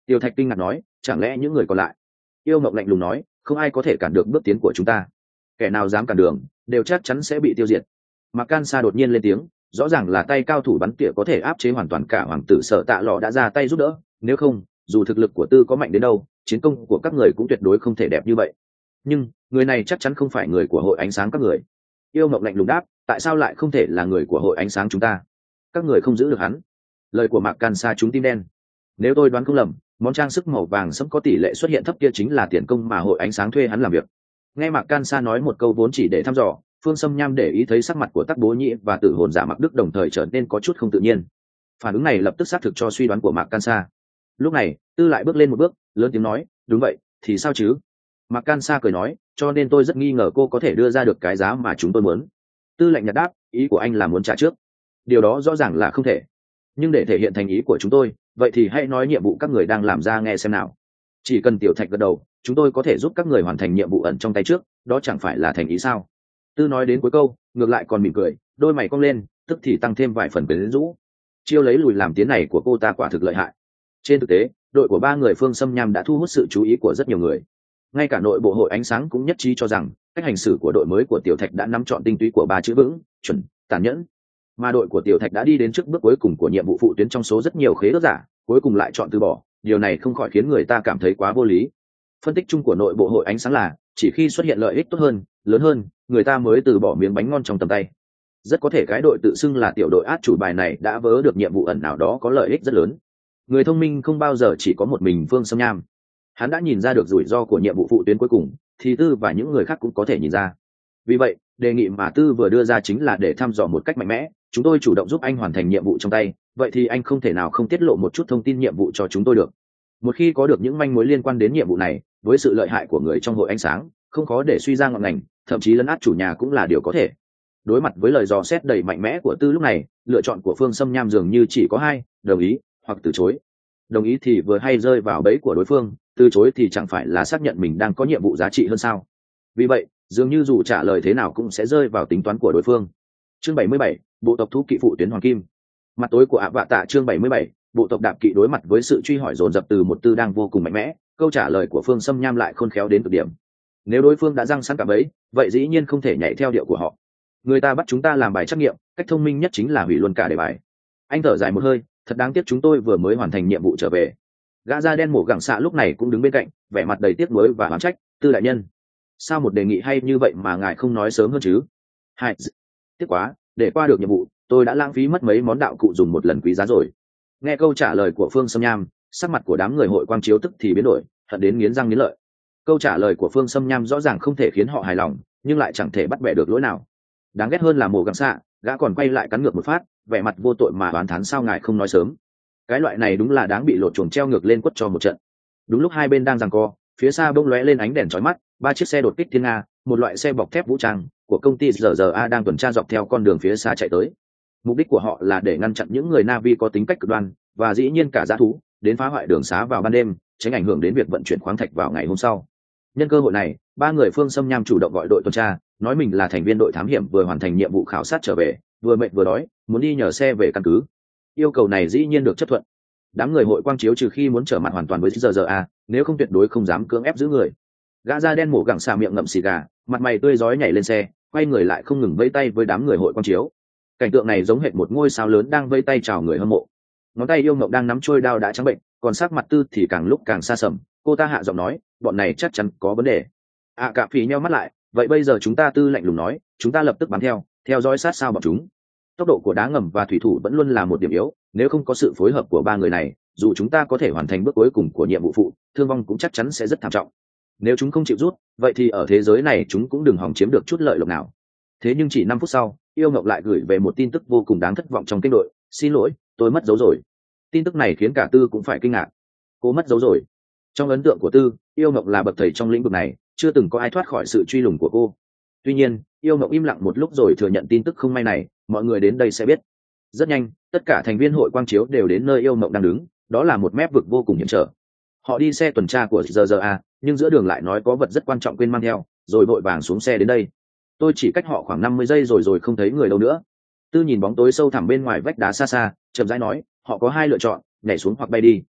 Tiêu Thạch kinh ngạc nói, chẳng lẽ những người còn lại? Yêu Mộng lạnh lùng nói, không ai có thể cản được bước tiến của chúng ta, kẻ nào dám cản đường đều chắc chắn sẽ bị tiêu diệt. Mạc Can Sa đột nhiên lên tiếng, rõ ràng là tay cao thủ bắn tỉa có thể áp chế hoàn toàn cả hoàng tử Sở Tạ Lọ đã ra tay giúp đỡ, nếu không, dù thực lực của Tư có mạnh đến đâu, chiến công của các người cũng tuyệt đối không thể đẹp như vậy. Nhưng người này chắc chắn không phải người của hội ánh sáng các người. Yêu Mộng lạnh lùng đáp, tại sao lại không thể là người của hội ánh sáng chúng ta? Các người không giữ được hắn. Lời của Mạc Can Sa trúng tim đen. Nếu tôi đoán không lầm, món trang sức màu vàng sẫm có tỷ lệ xuất hiện thấp kia chính là tiền công mà hội ánh sáng thuê hắn làm việc. Nghe Mạc Can Sa nói một câu vốn chỉ để thăm dò, Phương Sâm Nham để ý thấy sắc mặt của Tắc Bố Nhĩ và Tử Hồn Giả Mặc Đức đồng thời trở nên có chút không tự nhiên. Phản ứng này lập tức xác thực cho suy đoán của Mạc Can Sa. Lúc này, Tư lại bước lên một bước, lớn tiếng nói, đúng vậy, thì sao chứ? Mạc Can Sa cười nói, cho nên tôi rất nghi ngờ cô có thể đưa ra được cái giá mà chúng tôi muốn. Tư lạnh nhạt đáp, ý của anh là muốn trả trước. Điều đó rõ ràng là không thể. Nhưng để thể hiện thành ý của chúng tôi, vậy thì hãy nói nhiệm vụ các người đang làm ra nghe xem nào. Chỉ cần Tiểu Thạch gật đầu, chúng tôi có thể giúp các người hoàn thành nhiệm vụ ẩn trong tay trước, đó chẳng phải là thành ý sao? Tư nói đến cuối câu, ngược lại còn mỉm cười, đôi mày cong lên, tức thì tăng thêm vài phần quyến rũ. Chiêu lấy lùi làm tiến này của cô ta quả thực lợi hại. Trên thực tế, đội của ba người Phương Sâm Nham đã thu hút sự chú ý của rất nhiều người. Ngay cả nội bộ hội ánh sáng cũng nhất trí cho rằng cách hành xử của đội mới của Tiểu Thạch đã nắm trọn tinh túy của ba chữ vững, chuẩn, tàn nhẫn. Mà đội của Tiểu Thạch đã đi đến trước bước cuối cùng của nhiệm vụ phụ tuyến trong số rất nhiều khế ước giả, cuối cùng lại chọn từ bỏ, điều này không khỏi khiến người ta cảm thấy quá vô lý. Phân tích chung của nội bộ hội ánh sáng là chỉ khi xuất hiện lợi ích tốt hơn, lớn hơn, người ta mới từ bỏ miếng bánh ngon trong tầm tay. Rất có thể cái đội tự xưng là tiểu đội át chủ bài này đã vớ được nhiệm vụ ẩn nào đó có lợi ích rất lớn. Người thông minh không bao giờ chỉ có một mình Phương Sâm Nham. Hắn đã nhìn ra được rủi ro của nhiệm vụ phụ tuyến cuối cùng, thì Tư và những người khác cũng có thể nhìn ra. Vì vậy, đề nghị mà Tư vừa đưa ra chính là để thăm dò một cách mạnh mẽ, chúng tôi chủ động giúp anh hoàn thành nhiệm vụ trong tay, vậy thì anh không thể nào không tiết lộ một chút thông tin nhiệm vụ cho chúng tôi được. Một khi có được những manh mối liên quan đến nhiệm vụ này, với sự lợi hại của người trong hội ánh sáng, không khó để suy ra ngọn ngành, thậm chí lấn át chủ nhà cũng là điều có thể. Đối mặt với lời dò xét đầy mạnh mẽ của Tư lúc này, lựa chọn của Phương Sâm Nham dường như chỉ có hai, đồng ý hoặc từ chối. Đồng ý thì vừa hay rơi vào bẫy của đối phương, từ chối thì chẳng phải là xác nhận mình đang có nhiệm vụ giá trị hơn sao? Vì vậy, dường như dù trả lời thế nào cũng sẽ rơi vào tính toán của đối phương. Chương bảy mươi bảy, bộ tộc thú kỵ phụ tuyến hoàng kim. Mặt tối của ạ vạ tạ chương bảy mươi bảy, bộ tộc đạp kỵ đối mặt với sự truy hỏi dồn dập từ một Tư đang vô cùng mạnh mẽ, câu trả lời của Phương Sâm Nham lại khôn khéo đến cực điểm. Nếu đối phương đã răng sẵn cả bẫy, vậy dĩ nhiên không thể nhảy theo điệu của họ. Người ta bắt chúng ta làm bài trắc nghiệm, cách thông minh nhất chính là hủy luôn cả đề bài. Anh thở dài một hơi, thật đáng tiếc chúng tôi vừa mới hoàn thành nhiệm vụ trở về. Gã da đen mổ gẳng xạ lúc này cũng đứng bên cạnh, vẻ mặt đầy tiếc nuối và oán trách, Tư đại nhân, sao một đề nghị hay như vậy mà ngài không nói sớm hơn chứ? Hai, tiếc quá, để qua được nhiệm vụ, tôi đã lãng phí mất mấy món đạo cụ dùng một lần quý giá rồi. Nghe câu trả lời của Phương Sâm Nham, sắc mặt của đám người hội quang chiếu tức thì biến đổi, hận đến nghiến răng nghiến lợi. Câu trả lời của Phương Sâm Nham rõ ràng không thể khiến họ hài lòng, nhưng lại chẳng thể bắt bẻ được lỗi nào. Đáng ghét hơn là mổ gẳng xạ, gã còn quay lại cắn ngược một phát, vẻ mặt vô tội mà oán thán sao ngài không nói sớm. Cái loại này đúng là đáng bị lột chuồng treo ngược lên quất cho một trận. Đúng lúc hai bên đang giằng co, phía xa bỗng lóe lên ánh đèn chói mắt, ba chiếc xe đột kích thiên nga, một loại xe bọc thép vũ trang của công ty rờ rờ a đang tuần tra dọc theo con đường phía xa chạy tới. Mục đích của họ là để ngăn chặn những người Navi có tính cách cực đoan và dĩ nhiên cả dã thú đến phá hoại đường xá vào ban đêm, tránh ảnh hưởng đến việc vận chuyển khoáng thạch vào ngày hôm sau. Nhân cơ hội này, ba người Phương Sâm Nham chủ động gọi đội tuần tra, nói mình là thành viên đội thám hiểm vừa hoàn thành nhiệm vụ khảo sát trở về, vừa mệt vừa đói, muốn đi nhờ xe về căn cứ. Yêu cầu này dĩ nhiên được chấp thuận. Đám người hội quang chiếu trừ khi muốn trở mặt hoàn toàn với rờ rờ a, nếu không tuyệt đối không dám cưỡng ép giữ người. Gã da đen mổ gẳng xà miệng ngậm xì gà, mặt mày tươi rói nhảy lên xe, quay người lại không ngừng vẫy tay với đám người hội quang chiếu. Cảnh tượng này giống hệt một ngôi sao lớn đang vẫy tay chào người hâm mộ. Ngón tay yêu mộng đang nắm trôi đao đã trắng bệnh, còn sắc mặt Tư thì càng lúc càng xa sầm. Cô ta hạ giọng nói, bọn này chắc chắn có vấn đề. À Cạ Phỉ nheo mắt lại, vậy bây giờ chúng ta Tư lạnh lùng nói, chúng ta lập tức bám theo, theo dõi sát sao bọn chúng. Tốc độ của đá ngầm và thủy thủ vẫn luôn là một điểm yếu, nếu không có sự phối hợp của ba người này, dù chúng ta có thể hoàn thành bước cuối cùng của nhiệm vụ phụ, thương vong cũng chắc chắn sẽ rất thảm trọng. Nếu chúng không chịu rút, vậy thì ở thế giới này chúng cũng đừng hòng chiếm được chút lợi lộc nào. Thế nhưng chỉ năm phút sau, yêu ngọc lại gửi về một tin tức vô cùng đáng thất vọng trong kênh đội, xin lỗi, tôi mất dấu rồi. Tin tức này khiến cả Tư cũng phải kinh ngạc. Cô mất dấu rồi. Trong ấn tượng của Tư, yêu ngọc là bậc thầy trong lĩnh vực này, chưa từng có ai thoát khỏi sự truy lùng của cô. Tuy nhiên, yêu ngọc im lặng một lúc rồi thừa nhận tin tức không may này, mọi người đến đây sẽ biết. Rất nhanh, tất cả thành viên hội quang chiếu đều đến nơi yêu ngọc đang đứng, đó là một mép vực vô cùng hiểm trở. Họ đi xe tuần tra của rờ rờ a, nhưng giữa đường lại nói có vật rất quan trọng quên mang theo, rồi vội vàng xuống xe đến đây. Tôi chỉ cách họ khoảng năm mươi giây rồi rồi không thấy người đâu nữa. Tư nhìn bóng tối sâu thẳm bên ngoài vách đá xa xa, chậm rãi nói, họ có hai lựa chọn, nhảy xuống hoặc bay đi.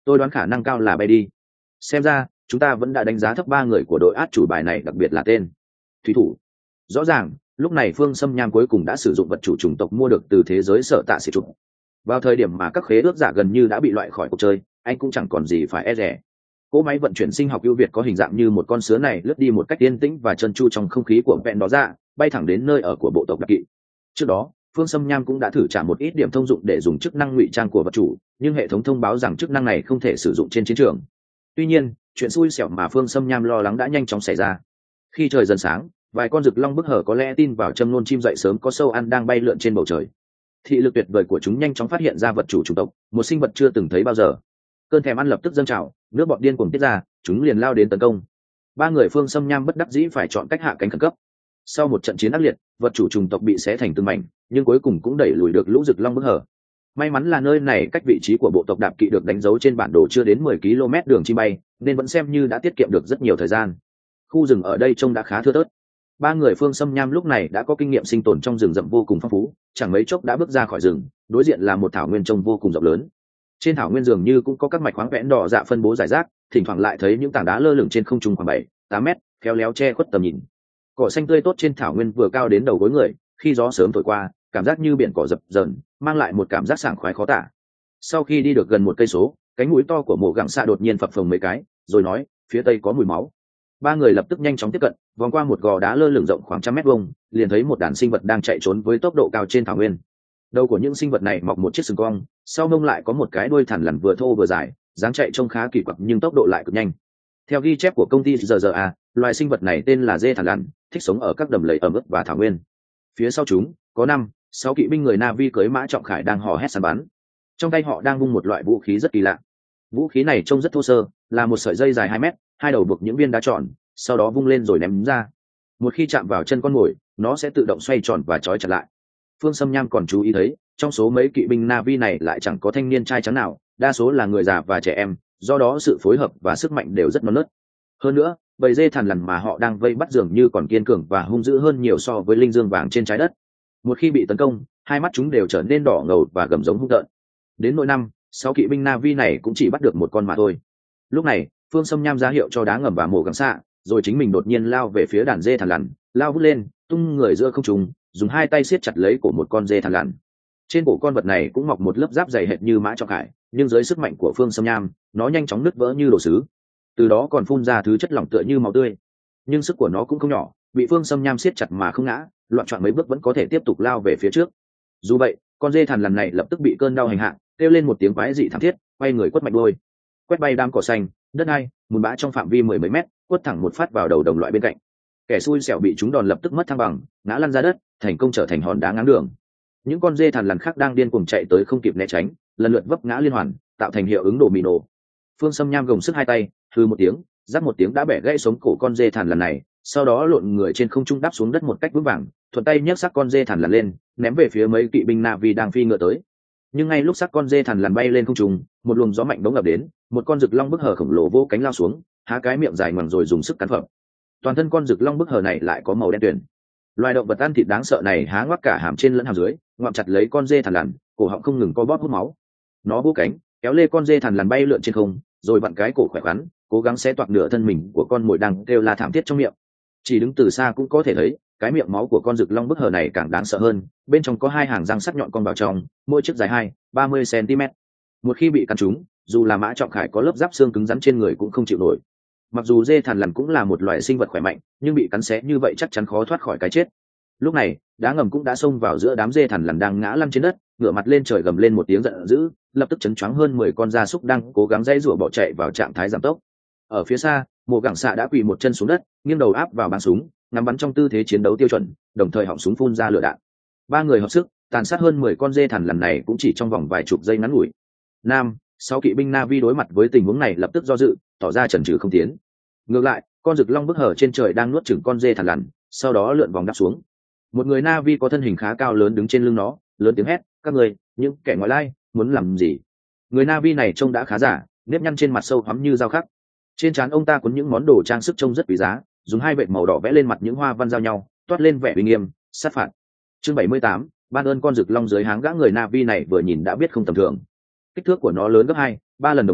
Tôi đoán khả năng cao là bay đi. Xem ra chúng ta vẫn đã đánh giá thấp ba người của đội át chủ bài này, đặc biệt là tên thủy thủ. Rõ ràng lúc này Phương Sâm Nham cuối cùng đã sử dụng vật chủ chủng tộc mua được từ thế giới sợ tạ xỉ trục. Vào thời điểm mà các khế ước giả gần như đã bị loại khỏi cuộc chơi, anh cũng chẳng còn gì phải e rẻ. Cỗ máy vận chuyển sinh học ưu việt có hình dạng như một con sứa này lướt đi một cách yên tĩnh và trơn tru trong không khí của vẹn đó ra, bay thẳng đến nơi ở của bộ tộc đặc kỵ. Trước đó Phương Sâm Nham cũng đã thử trả một ít điểm thông dụng để dùng chức năng ngụy trang của vật chủ, nhưng hệ thống thông báo rằng chức năng này không thể sử dụng trên chiến trường. Tuy nhiên chuyện xui xẻo mà Phương Sâm Nham lo lắng đã nhanh chóng xảy ra. Khi trời dần sáng, vài con rực long bức hở có lẽ tin vào châm ngôn chim dậy sớm có sâu ăn đang bay lượn trên bầu trời. Thị lực tuyệt vời của chúng nhanh chóng phát hiện ra vật chủ chủng tộc, một sinh vật chưa từng thấy bao giờ. Cơn thèm ăn lập tức dâng trào, nước bọt điên cuồng tiết ra, chúng liền lao đến tấn công. Ba người Phương Sâm Nham bất đắc dĩ phải chọn cách hạ cánh khẩn cấp. Sau một trận chiến ác liệt, vật chủ chủng tộc bị xé thành từng mảnh, nhưng cuối cùng cũng đẩy lùi được lũ rực long bức hở. May mắn là nơi này cách vị trí của bộ tộc đạp kỵ được đánh dấu trên bản đồ chưa đến mười ki lô mét đường chim bay, nên vẫn xem như đã tiết kiệm được rất nhiều thời gian. Khu rừng ở đây trông đã khá thưa thớt. Ba người Phương Sâm Nham lúc này đã có kinh nghiệm sinh tồn trong rừng rậm vô cùng phong phú, chẳng mấy chốc đã bước ra khỏi rừng, đối diện là một thảo nguyên trông vô cùng rộng lớn. Trên thảo nguyên dường như cũng có các mạch khoáng vẽn đỏ dạ phân bố rải rác, thỉnh thoảng lại thấy những tảng đá lơ lửng trên không trung khoảng bảy, tám mét, khéo léo che khuất tầm nhìn. Cỏ xanh tươi tốt trên thảo nguyên vừa cao đến đầu gối người, khi gió sớm thổi qua, cảm giác như biển cỏ dập dờn, mang lại một cảm giác sảng khoái khó tả. Sau khi đi được gần một cây số, cánh mũi to của Mộ Gẳng Xạ đột nhiên phập phồng mấy cái, rồi nói, phía tây có mùi máu. Ba người lập tức nhanh chóng tiếp cận, vòng qua một gò đá lơ lửng rộng khoảng trăm mét vuông, liền thấy một đàn sinh vật đang chạy trốn với tốc độ cao trên thảo nguyên. Đầu của những sinh vật này mọc một chiếc sừng cong, sau mông lại có một cái đuôi thằn lằn vừa thô vừa dài, dáng chạy trông khá kỳ quặc nhưng tốc độ lại cực nhanh. Theo ghi chép của công ty rờ rờ a, loài sinh vật này tên là dê thằn lằn, thích sống ở các đầm lầy ẩm ướt và thảo nguyên. Phía sau chúng có năm, sáu kỵ binh người Navi cưỡi mã trọng khải đang hò hét săn bắn. Trong tay họ đang vung một loại vũ khí rất kỳ lạ. Vũ khí này trông rất thô sơ, là một sợi dây dài hai mét, hai đầu buộc những viên đá tròn, sau đó vung lên rồi ném ra. Một khi chạm vào chân con mồi, nó sẽ tự động xoay tròn và trói chặt lại. Phương Sâm Nham còn chú ý thấy, trong số mấy kỵ binh Navi này lại chẳng có thanh niên trai trắng nào, đa số là người già và trẻ em, do đó sự phối hợp và sức mạnh đều rất non nớt. Hơn nữa, bầy dê thằn lằn mà họ đang vây bắt dường như còn kiên cường và hung dữ hơn nhiều so với linh dương vàng trên trái đất. Một khi bị tấn công, hai mắt chúng đều trở nên đỏ ngầu và gầm giống hung tợn. Đến nỗi năm, sáu kỵ binh Navi này cũng chỉ bắt được một con mà thôi. Lúc này, Phương Sâm Nham ra hiệu cho đá ngầm và Mộ Gẳng Xạ, rồi chính mình đột nhiên lao về phía đàn dê thằn lằn, lao vút lên, tung người giữa không trung, dùng hai tay siết chặt lấy cổ một con dê thằn lằn. Trên cổ con vật này cũng mọc một lớp giáp dày hệt như mã trọng khải, nhưng dưới sức mạnh của Phương Sâm Nham, nó nhanh chóng nứt vỡ như đồ sứ. Từ đó còn phun ra thứ chất lỏng tựa như máu tươi. Nhưng sức của nó cũng không nhỏ, bị Phương Sâm Nham siết chặt mà không ngã, loạn trọn mấy bước vẫn có thể tiếp tục lao về phía trước. Dù vậy, con dê thằn lằn này lập tức bị cơn đau hành hạ, kêu lên một tiếng quái dị thảm thiết, quay người quất mạnh đuôi, quét bay đám cỏ xanh, đất đai, mùn bã trong phạm vi mười mấy mét, quất thẳng một phát vào đầu đồng loại bên cạnh. Kẻ xui xẻo bị chúng đòn lập tức mất thăng bằng, ngã lăn ra đất, thành công trở thành hòn đá ngáng đường. Những con dê thằn lằn khác đang điên cuồng chạy tới không kịp né tránh, lần lượt vấp ngã liên hoàn, tạo thành hiệu ứng domino. Phương Sâm Nham gồng sức hai tay, hừ một tiếng, giáp một tiếng đã bẻ gãy sống cổ con dê thằn lằn này, sau đó lộn người trên không trung đáp xuống đất một cách vững vàng, thuận tay nhấc xác con dê thằn lằn lên, ném về phía mấy kỵ binh Navi đang phi ngựa tới. Nhưng ngay lúc xác con dê thằn lằn bay lên không trung, một luồng gió mạnh bỗng ập đến, một con rực long bức hở khổng lồ vỗ cánh lao xuống, há cái miệng dài ngoằng rồi dùng sức cắn phập. Toàn thân con rực long bức hở này lại có màu đen tuyền. Loài động vật ăn thịt đáng sợ này há ngoác cả hàm trên lẫn hàm dưới, ngoạm chặt lấy con dê thằn lằn, cổ họng không ngừng co bóp hút máu. Nó vỗ cánh, kéo lê con dê thằn lằn bay lượn trên không, rồi vặn cái cổ khỏe khoắn, cố gắng xé toạc nửa thân mình của con mồi đang kêu la thảm thiết trong miệng. Chỉ đứng từ xa cũng có thể thấy, cái miệng máu của con rực long bức hở này càng đáng sợ hơn, bên trong có hai hàng răng sắc nhọn cong vào trong, mỗi chiếc dài hai ba mươi xăng-ti-mét. Một khi bị cắn trúng, dù là mã trọng khải có lớp giáp xương cứng rắn trên người cũng không chịu nổi. Mặc dù dê thằn lằn cũng là một loài sinh vật khỏe mạnh, nhưng bị cắn xé như vậy chắc chắn khó thoát khỏi cái chết. Lúc này, đá ngầm cũng đã xông vào giữa đám dê thằn lằn đang ngã lăn trên đất, ngửa mặt lên trời gầm lên một tiếng giận dữ, lập tức chấn choáng hơn mười con gia súc đang cố gắng dãy rủa bỏ chạy vào trạng thái giảm tốc. Ở phía xa, Mộ Gẳng Xạ đã quỳ một chân xuống đất, nghiêng đầu áp vào bắn súng, ngắm bắn trong tư thế chiến đấu tiêu chuẩn, đồng thời họng súng phun ra lửa đạn. Ba người hợp sức, tàn sát hơn mười con dê thằn lằn này cũng chỉ trong vòng vài chục giây ngắn ngủi. Nam, sáu kỵ binh Navi đối mặt với tình huống này lập tức do dự, tỏ ra chần chừ không tiến. Ngược lại, con rực long bức hở trên trời đang nuốt chửng con dê thằn lằn, sau đó lượn vòng đáp xuống. Một người Navi có thân hình khá cao lớn đứng trên lưng nó, lớn tiếng hét, các người, những kẻ ngoại lai, muốn làm gì? Người Navi này trông đã khá giả, nếp nhăn trên mặt sâu hoắm như dao khắc. Trên trán ông ta có những món đồ trang sức trông rất quý giá, dùng hai vệt màu đỏ vẽ lên mặt những hoa văn giao nhau, toát lên vẻ uy nghiêm, sát phạt. Chương bảy mươi tám, ban ơn con rực long dưới háng gã người Navi này vừa nhìn đã biết không tầm thường. Kích thước của nó lớn gấp hai, ba lần đồng loại,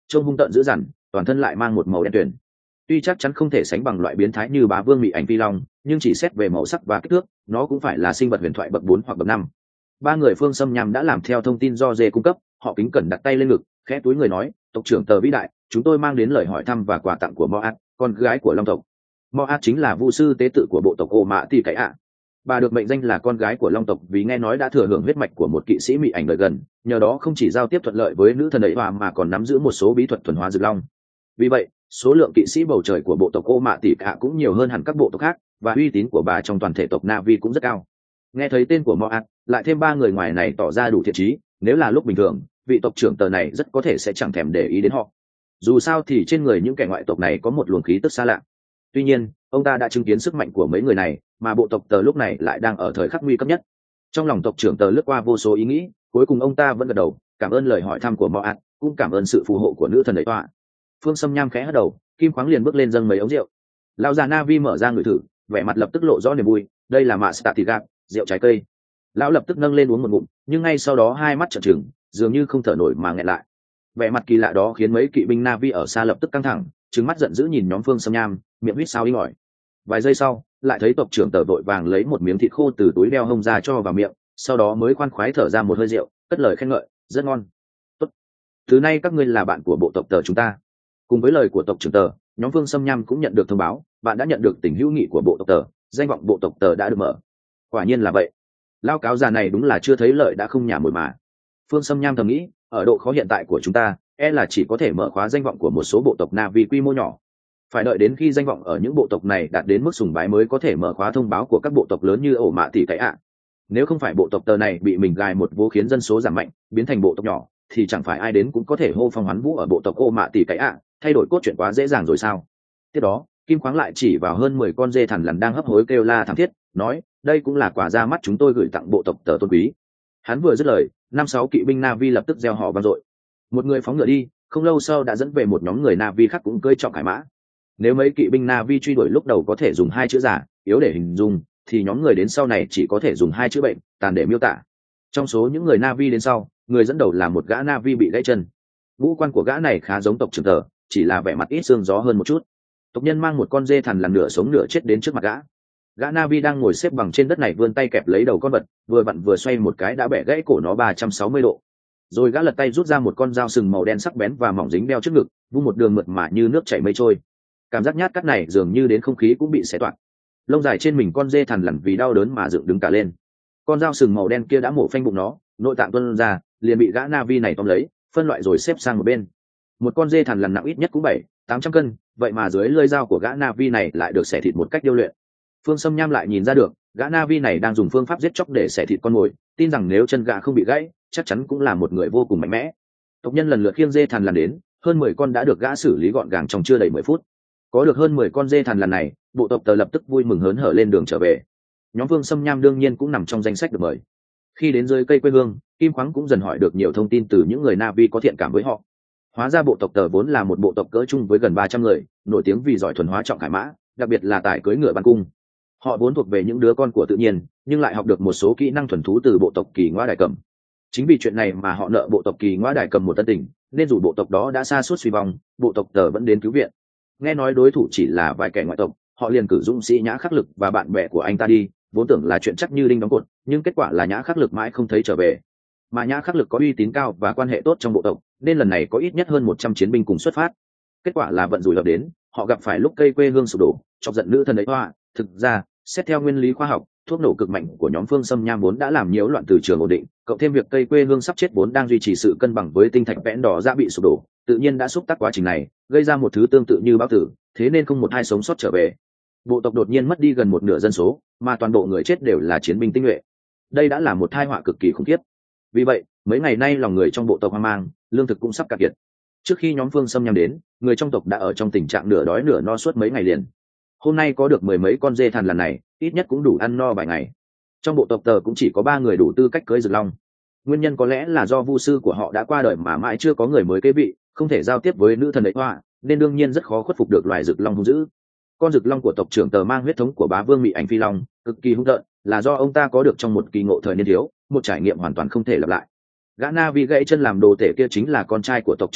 trông hung tợn dữ dằn, toàn thân lại mang một màu đen tuyền. Tuy chắc chắn không thể sánh bằng loại biến thái như bá vương mị ảnh phi long, nhưng chỉ xét về màu sắc và kích thước, nó cũng phải là sinh vật huyền thoại bậc bốn hoặc bậc năm. Ba người Phương Sâm Nham đã làm theo thông tin do Dê cung cấp, họ kính cẩn đặt tay lên ngực, khẽ túi người nói, tộc trưởng Tờ vĩ đại, chúng tôi mang đến lời hỏi thăm và quà tặng của Moat, con gái của Long tộc. Moat chính là vu sư tế tự của bộ tộc Ô Mã Tỉ Cái ạ. Bà được mệnh danh là con gái của Long tộc vì nghe nói đã thừa hưởng huyết mạch của một kỵ sĩ mị ảnh đời gần, nhờ đó không chỉ giao tiếp thuận lợi với nữ thần ấy hòa mà còn nắm giữ một số bí thuật thuần hóa rực long. Vì vậy, số lượng kỵ sĩ bầu trời của bộ tộc Ô Mã Tỉ Cả cũng nhiều hơn hẳn các bộ tộc khác, và uy tín của bà trong toàn thể tộc Navi cũng rất cao. Nghe thấy tên của Moat, lại thêm ba người ngoài này tỏ ra đủ thiện chí, nếu là lúc bình thường, vị tộc trưởng Tờ này rất có thể sẽ chẳng thèm để ý đến họ. Dù sao thì trên người những kẻ ngoại tộc này có một luồng khí tức xa lạ. Tuy nhiên, ông ta đã chứng kiến sức mạnh của mấy người này, mà bộ tộc Tờ lúc này lại đang ở thời khắc nguy cấp nhất. Trong lòng tộc trưởng Tờ lướt qua vô số ý nghĩ, cuối cùng ông ta vẫn gật đầu, cảm ơn lời hỏi thăm của Moat, cũng cảm ơn sự phù hộ của nữ thần ấy tọa. Phương Sâm Nham khẽ hất đầu, Kim Khoáng liền bước lên dâng mấy ống rượu. Lão già Navi mở ra ngửi thử, vẻ mặt lập tức lộ rõ niềm vui, đây là mạ Statigat, rượu trái cây. Lão lập tức nâng lên uống một ngụm, nhưng ngay sau đó hai mắt trợn trừng, dường như không thở nổi mà nghẹn lại. Vẻ mặt kỳ lạ đó khiến mấy kỵ binh Navi ở xa lập tức căng thẳng, trừng mắt giận dữ nhìn nhóm Phương Sâm Nham, miệng huýt sáo inh ỏi. Vài giây sau, lại thấy tộc trưởng Tờ vội vàng lấy một miếng thịt khô từ túi đeo hông ra cho vào miệng, sau đó mới khoan khoái thở ra một hơi rượu, cất lời khen ngợi, rất ngon. Tốt. Từ nay các ngươi là bạn của bộ tộc Tờ chúng ta. Cùng với lời của tộc trưởng Tờ, nhóm Phương Sâm Nham cũng nhận được thông báo, bạn đã nhận được tình hữu nghị của bộ tộc Tờ, danh vọng bộ tộc Tờ đã được mở. Quả nhiên là vậy. Lao cáo già này đúng là chưa thấy lợi đã không nhả mồi mà. Phương Sâm Nham thầm nghĩ, ở độ khó hiện tại của chúng ta, e là chỉ có thể mở khóa danh vọng của một số bộ tộc Navi quy mô nhỏ. Phải đợi đến khi danh vọng ở những bộ tộc này đạt đến mức sùng bái mới có thể mở khóa thông báo của các bộ tộc lớn như Ổ Mã Tỉ Cái ạ. Nếu không phải bộ tộc Tờ này bị mình gài một vố khiến dân số giảm mạnh, biến thành bộ tộc nhỏ, thì chẳng phải ai đến cũng có thể hô phong hoán vũ ở bộ tộc Ổ Mã Tỉ Cái ạ, thay đổi cốt truyện quá dễ dàng rồi sao? Tiếp đó, Kim Khoáng lại chỉ vào hơn mười con dê thằn lằn đang hấp hối kêu la thảm thiết, nói, đây cũng là quà ra mắt chúng tôi gửi tặng bộ tộc Tờ tôn quý. Hắn vừa dứt lời, năm sáu kỵ binh Navi lập tức gieo họ vang dội. Một người phóng ngựa đi, không lâu sau đã dẫn về một nhóm người Navi khác cũng cưỡi trọng khải mã. Nếu mấy kỵ binh Navi truy đuổi lúc đầu có thể dùng hai chữ giả, yếu để hình dung, thì nhóm người đến sau này chỉ có thể dùng hai chữ bệnh, tàn để miêu tả. Trong số những người Navi đến sau, người dẫn đầu là một gã Navi bị gãy chân. Ngũ quan của gã này khá giống tộc trưởng Tờ, chỉ là vẻ mặt ít xương gió hơn một chút. Tộc nhân mang một con dê thằn lằn nửa sống nửa chết đến trước mặt gã. Gã Navi đang ngồi xếp bằng trên đất này vươn tay kẹp lấy đầu con vật, vừa vặn vừa xoay một cái đã bẻ gãy cổ nó ba trăm sáu mươi độ. Rồi gã lật tay rút ra một con dao sừng màu đen sắc bén và mỏng dính đeo trước ngực, vung một đường mượt mà như nước chảy mây trôi. Cảm giác nhát cắt này dường như đến không khí cũng bị xé toạc. Lông dài trên mình con dê thằn lằn vì đau đớn mà dựng đứng cả lên. Con dao sừng màu đen kia đã mổ phanh bụng nó, nội tạng tuôn ra, liền bị gã Navi này tóm lấy, phân loại rồi xếp sang một bên. Một con dê thằn lằn nặng ít nhất cũng bảy, tám trăm cân, vậy mà dưới lưỡi dao của gã Navi này lại được xẻ thịt một cách điêu luyện. Phương Sâm Nham lại nhìn ra được, gã Navi này đang dùng phương pháp giết chóc để xẻ thịt con mồi, tin rằng nếu chân gã không bị gãy, chắc chắn cũng là một người vô cùng mạnh mẽ. Tộc nhân lần lượt khiêng dê thằn lằn đến, hơn mười con đã được gã xử lý gọn gàng trong chưa đầy mười phút. Có được hơn mười con dê thằn lằn này, bộ tộc Tờ lập tức vui mừng hớn hở lên đường trở về. Nhóm Phương Sâm Nham đương nhiên cũng nằm trong danh sách được mời. Khi đến dưới cây quê hương, Kim Khoáng cũng dần hỏi được nhiều thông tin từ những người Navi có thiện cảm với họ. Hóa ra bộ tộc Tờ vốn là một bộ tộc cỡ chung với gần ba trăm người, nổi tiếng vì giỏi thuần hóa trọng khải mã, đặc biệt là tài cưỡi ngựa bắn cung. Họ vốn thuộc về những đứa con của tự nhiên, nhưng lại học được một số kỹ năng thuần thú từ bộ tộc Kỳ Ngoa Đài Cầm. Chính vì chuyện này mà họ nợ bộ tộc Kỳ Ngoa Đài Cầm một ân tình, nên dù bộ tộc đó đã sa sút suy vong, bộ tộc Tờ vẫn đến cứu viện. Nghe nói đối thủ chỉ là vài kẻ ngoại tộc, họ liền cử dũng sĩ Nhã Khắc Lực và bạn bè của anh ta đi, vốn tưởng là chuyện chắc như đinh đóng cột, nhưng kết quả là Nhã Khắc Lực mãi không thấy trở về. Mà Nhã Khắc Lực có uy tín cao và quan hệ tốt trong bộ tộc, nên lần này có ít nhất hơn một trăm chiến binh cùng xuất phát. Kết quả là vận rủi hợp đến, họ gặp phải lúc cây quê hương sụp đổ, chọc giận nữ thần ấy hoa. Thực ra, xét theo nguyên lý khoa học, thuốc nổ cực mạnh của nhóm Phương Sâm Nham vốn đã làm nhiễu loạn từ trường ổn định, cộng thêm việc cây quê hương sắp chết vốn đang duy trì sự cân bằng với tinh thạch vẽn đỏ đã bị sụp đổ, tự nhiên đã xúc tác quá trình này, gây ra một thứ tương tự như bão tử, thế nên không một ai sống sót trở về. Bộ tộc đột nhiên mất đi gần một nửa dân số, mà toàn bộ người chết đều là chiến binh tinh nhuệ. Đây đã là một tai họa cực kỳ khủng khiếp. Vì vậy, mấy ngày nay lòng người trong bộ tộc hoang mang, lương thực cũng sắp cạn kiệt. Trước khi nhóm Phương Sâm Nham đến, người trong tộc đã ở trong tình trạng nửa đói nửa no suốt mấy ngày liền. Hôm nay có được mười mấy con dê thằn lằn này, ít nhất cũng đủ ăn no vài ngày. Trong bộ tộc Tờ cũng chỉ có ba người đủ tư cách cưỡi rực long. Nguyên nhân có lẽ là do vu sư của họ đã qua đời mà mãi chưa có người mới kế vị, không thể giao tiếp với nữ thần ấy hoa, nên đương nhiên rất khó khuất phục được loài rực long hung dữ. Con rực long của tộc trưởng Tờ mang huyết thống của bá vương mị ảnh phi long, cực kỳ hung tợn, là do ông ta có được trong một kỳ ngộ thời niên thiếu, một trải nghiệm hoàn toàn không thể lặp lại. Gã Navi gãy chân làm đồ tể kia chính là con trai của tộc trưởng Tờ,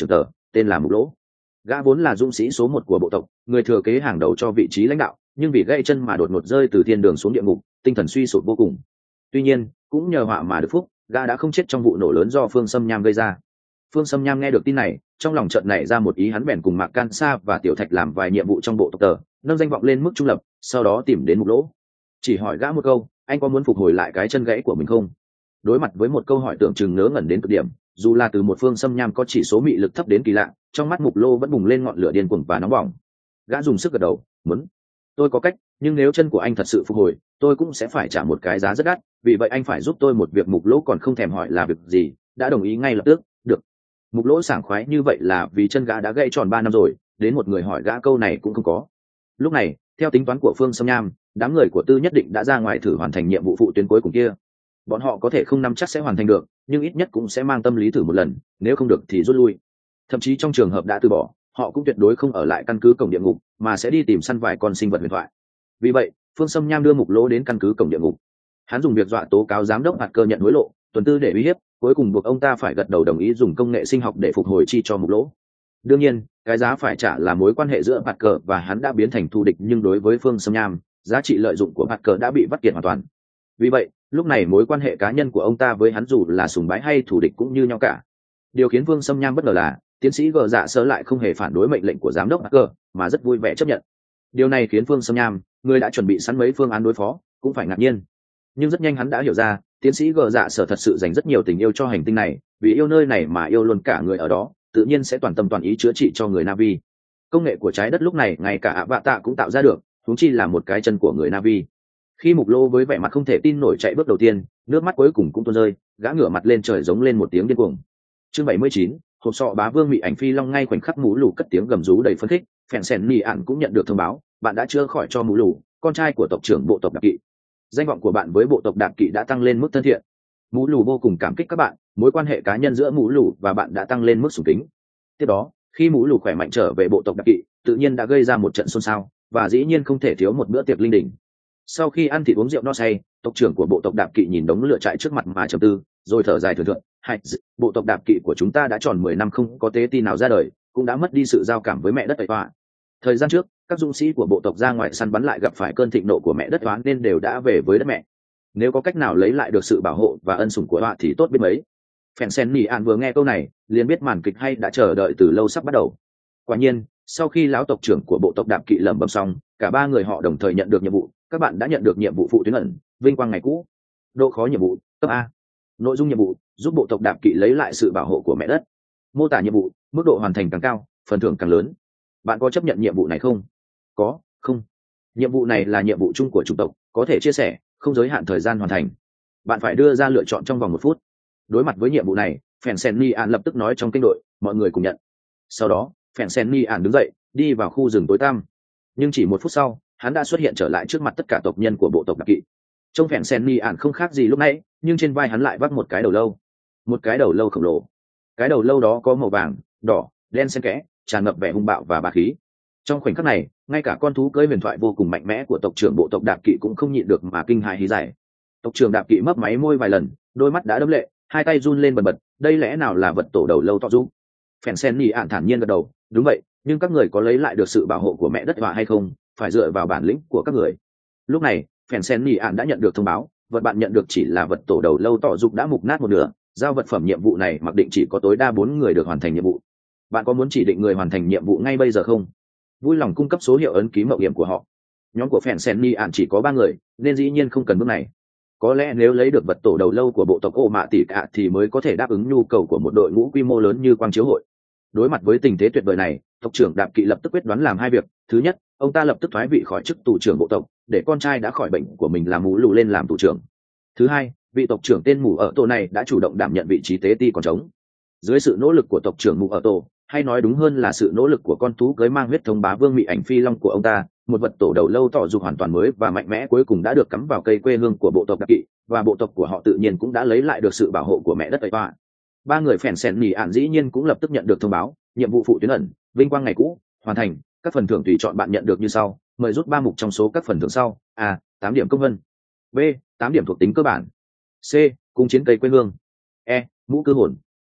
tên là Mục Lỗ. Gã vốn là dũng sĩ số một của bộ tộc, người thừa kế hàng đầu cho vị trí lãnh đạo, nhưng vì gãy chân mà đột ngột rơi từ thiên đường xuống địa ngục, tinh thần suy sụp vô cùng. Tuy nhiên, cũng nhờ họa mà được phúc, gã đã không chết trong vụ nổ lớn do Phương Sâm Nham gây ra. Phương Sâm Nham nghe được tin này, trong lòng chợt nảy ra một ý, hắn bèn cùng Mạc Can Sa và Tiểu Thạch làm vài nhiệm vụ trong bộ tộc tờ, nâng danh vọng lên mức trung lập, sau đó tìm đến Mục Lỗ. Chỉ hỏi gã một câu, anh có muốn phục hồi lại cái chân gãy của mình không? Đối mặt với một câu hỏi tưởng chừng ngớ ngẩn đến cực điểm, dù là từ một Phương Sâm Nham có chỉ số mị lực thấp đến kỳ lạ, trong mắt Mục Lô vẫn bùng lên ngọn lửa điên cuồng và nóng bỏng. Gã dùng sức gật đầu, muốn. Tôi có cách, nhưng nếu chân của anh thật sự phục hồi, tôi cũng sẽ phải trả một cái giá rất đắt, vì vậy anh phải giúp tôi một việc. Mục Lỗ còn không thèm hỏi là việc gì, đã đồng ý ngay lập tức. Được. Mục Lỗ sảng khoái như vậy là vì chân gã đã gãy tròn ba năm rồi, đến một người hỏi gã câu này cũng không có. Lúc này, theo tính toán của Phương Sâm Nham, đám người của Tư nhất định đã ra ngoài thử hoàn thành nhiệm vụ phụ tuyến cuối cùng kia. Bọn họ có thể không nắm chắc sẽ hoàn thành được, nhưng ít nhất cũng sẽ mang tâm lý thử một lần, nếu không được thì rút lui. Thậm chí trong trường hợp đã từ bỏ, họ cũng tuyệt đối không ở lại căn cứ cổng địa ngục, mà sẽ đi tìm săn vài con sinh vật huyền thoại. Vì vậy, Phương Sâm Nham đưa Mục Lỗ đến căn cứ cổng địa ngục. Hắn dùng việc dọa tố cáo giám đốc Hạt Cơ nhận hối lộ, tuần tư để uy hiếp, cuối cùng buộc ông ta phải gật đầu đồng ý dùng công nghệ sinh học để phục hồi chi cho Mục Lỗ. Đương nhiên, cái giá phải trả là mối quan hệ giữa Hạt Cơ và hắn đã biến thành thù địch, nhưng đối với Phương Sâm Nham, giá trị lợi dụng của Hạt Cơ đã bị vắt kiệt hoàn toàn. Vì vậy, lúc này mối quan hệ cá nhân của ông ta với hắn dù là sùng bái hay thù địch cũng như nhau cả. Điều khiến Phương Sâm Nham bất ngờ là tiến sĩ Gờ Dạ Sơ lại không hề phản đối mệnh lệnh của giám đốc Hacker, mà rất vui vẻ chấp nhận. Điều này khiến Phương Sâm Nham, người đã chuẩn bị sẵn mấy phương án đối phó, cũng phải ngạc nhiên. Nhưng rất nhanh hắn đã hiểu ra, tiến sĩ Gờ Dạ Sơ thật sự dành rất nhiều tình yêu cho hành tinh này, vì yêu nơi này mà yêu luôn cả người ở đó, tự nhiên sẽ toàn tâm toàn ý chữa trị cho người Na'vi. Công nghệ của trái đất lúc này ngay cả ạ vạ tạ cũng tạo ra được, huống chi là một cái chân của người Na'vi. Khi Mục Lô với vẻ mặt không thể tin nổi chạy bước đầu tiên, nước mắt cuối cùng cũng tuôn rơi, gã ngửa mặt lên trời giống lên một tiếng điên cuồng. Chương bảy mươi chín, hộp sọ bá vương Mị Ảnh Phi Long. Ngay khoảnh khắc Mũ Lù cất tiếng gầm rú đầy phấn khích, Phèn Sèn Nỉ Ản cũng nhận được thông báo, bạn đã chữa khỏi cho Mũ Lù, con trai của tộc trưởng bộ tộc Đạp Kỵ. Danh vọng của bạn với bộ tộc Đạp Kỵ đã tăng lên mức thân thiện. Mũ Lù vô cùng cảm kích các bạn, mối quan hệ cá nhân giữa Mũ Lù và bạn đã tăng lên mức sùng kính. Tiếp đó, khi Mũ Lù khỏe mạnh trở về bộ tộc Đạp Kỵ, tự nhiên đã gây ra một trận xôn xao, và dĩ nhiên không thể thiếu một bữa tiệc linh đình. Sau khi ăn thịt uống rượu no say, tộc trưởng của bộ tộc Đạp Kỵ nhìn đống lửa trại trước mặt mà trầm tư, rồi thở dài thườn thượt. Hại, bộ tộc Đạp Kỵ của chúng ta đã tròn mười năm không có tế ti nào ra đời, cũng đã mất đi sự giao cảm với mẹ đất Tây Họa. Thời gian trước, các dũng sĩ của bộ tộc ra ngoài săn bắn lại gặp phải cơn thịnh nộ của mẹ đất Họa nên đều đã về với đất mẹ. Nếu có cách nào lấy lại được sự bảo hộ và ân sủng của Họa thì tốt biết mấy. Phèn Sen Nỉ Ản vừa nghe câu này, liền biết màn kịch hay đã chờ đợi từ lâu sắp bắt đầu. Quả nhiên, sau khi lão tộc trưởng của bộ tộc Đạp Kỵ lẩm bẩm xong, cả ba người họ đồng thời nhận được nhiệm vụ. Các bạn đã nhận được nhiệm vụ phụ tuyến ẩn, vinh quang ngày cũ. Độ khó nhiệm vụ cấp A. Nội dung nhiệm vụ: giúp bộ tộc Đạp Kỵ lấy lại sự bảo hộ của mẹ đất. Mô tả nhiệm vụ: mức độ hoàn thành càng cao, phần thưởng càng lớn. Bạn có chấp nhận nhiệm vụ này không? Có, không. Nhiệm vụ này là nhiệm vụ chung của chủng tộc, có thể chia sẻ, không giới hạn thời gian hoàn thành. Bạn phải đưa ra lựa chọn trong vòng một phút. Đối mặt với nhiệm vụ này, Phèn Sen Nỉ Ản lập tức nói trong kênh đội, mọi người cùng nhận. Sau đó, Phèn Sen Nỉ Ản đứng dậy, đi vào khu rừng tối tăm. Nhưng chỉ một phút sau, hắn đã xuất hiện trở lại trước mặt tất cả tộc nhân của bộ tộc Đạp Kỵ. Trông Phèn Sen Nỉ Ản không khác gì lúc nãy, nhưng trên vai hắn lại vác một cái đầu lâu, một cái đầu lâu khổng lồ. Cái đầu lâu đó có màu vàng, đỏ, đen xen kẽ, tràn ngập vẻ hung bạo và bá khí. Trong khoảnh khắc này, ngay cả con thú cưỡi huyền thoại vô cùng mạnh mẽ của tộc trưởng bộ tộc Đạp Kỵ cũng không nhịn được mà kinh hãi hí giải. Tộc trưởng Đạp Kỵ mấp máy môi vài lần, đôi mắt đã đẫm lệ, hai tay run lên bần bật. Đây lẽ nào là vật tổ đầu lâu to dũng? Phèn Sen Nỉ Ản thản nhiên gật đầu, đúng vậy, nhưng các người có lấy lại được sự bảo hộ của mẹ đất Họa hay không, phải dựa vào bản lĩnh của các người. Lúc này, Phèn Sen Nỉ Ản đã nhận được thông báo, vật bạn nhận được chỉ là vật tổ đầu lâu tỏ dục đã mục nát một nửa. Giao vật phẩm nhiệm vụ này mặc định chỉ có tối đa bốn người được hoàn thành nhiệm vụ. Bạn có muốn chỉ định người hoàn thành nhiệm vụ ngay bây giờ không? Vui lòng cung cấp số hiệu ấn ký mạo hiểm của họ. Nhóm của Phèn Sen Nỉ Ản chỉ có ba người, nên dĩ nhiên không cần bước này. Có lẽ nếu lấy được vật tổ đầu lâu của bộ tộc Ô Mạ Tỷ Cả thì mới có thể đáp ứng nhu cầu của một đội ngũ quy mô lớn như Quang Chiếu Hội. Đối mặt với tình thế tuyệt vời này, tộc trưởng Đạp Kỵ lập tức quyết đoán làm hai việc. Thứ nhất, ông ta lập tức thoái vị khỏi chức tù trưởng bộ tộc, để con trai đã khỏi bệnh của mình là Mũ Lù lên làm tù trưởng. Thứ hai, vị tộc trưởng tên Mù ở Tổ này đã chủ động đảm nhận vị trí tế ti còn trống. Dưới sự nỗ lực của tộc trưởng Mù ở Tổ, hay nói đúng hơn là sự nỗ lực của con thú cưới mang huyết thống bá vương Mị Ảnh Phi Long của ông ta, một vật tổ đầu lâu tỏ dục hoàn toàn mới và mạnh mẽ cuối cùng đã được cắm vào cây quê hương của bộ tộc Đạp Kỵ, và bộ tộc của họ tự nhiên cũng đã lấy lại được sự bảo hộ của mẹ đất Tây Họa. Ba người Phèn Sen Nỉ Ản dĩ nhiên cũng lập tức nhận được thông báo, nhiệm vụ phụ tuyến ẩn, vinh quang ngày cũ, hoàn thành. Các phần thưởng tùy chọn bạn nhận được như sau: mời rút ba mục trong số các phần thưởng sau. A, tám điểm công vân. B, tám điểm thuộc tính cơ bản. C, cung chiến cây quê hương. E, mũ cư hồn. F,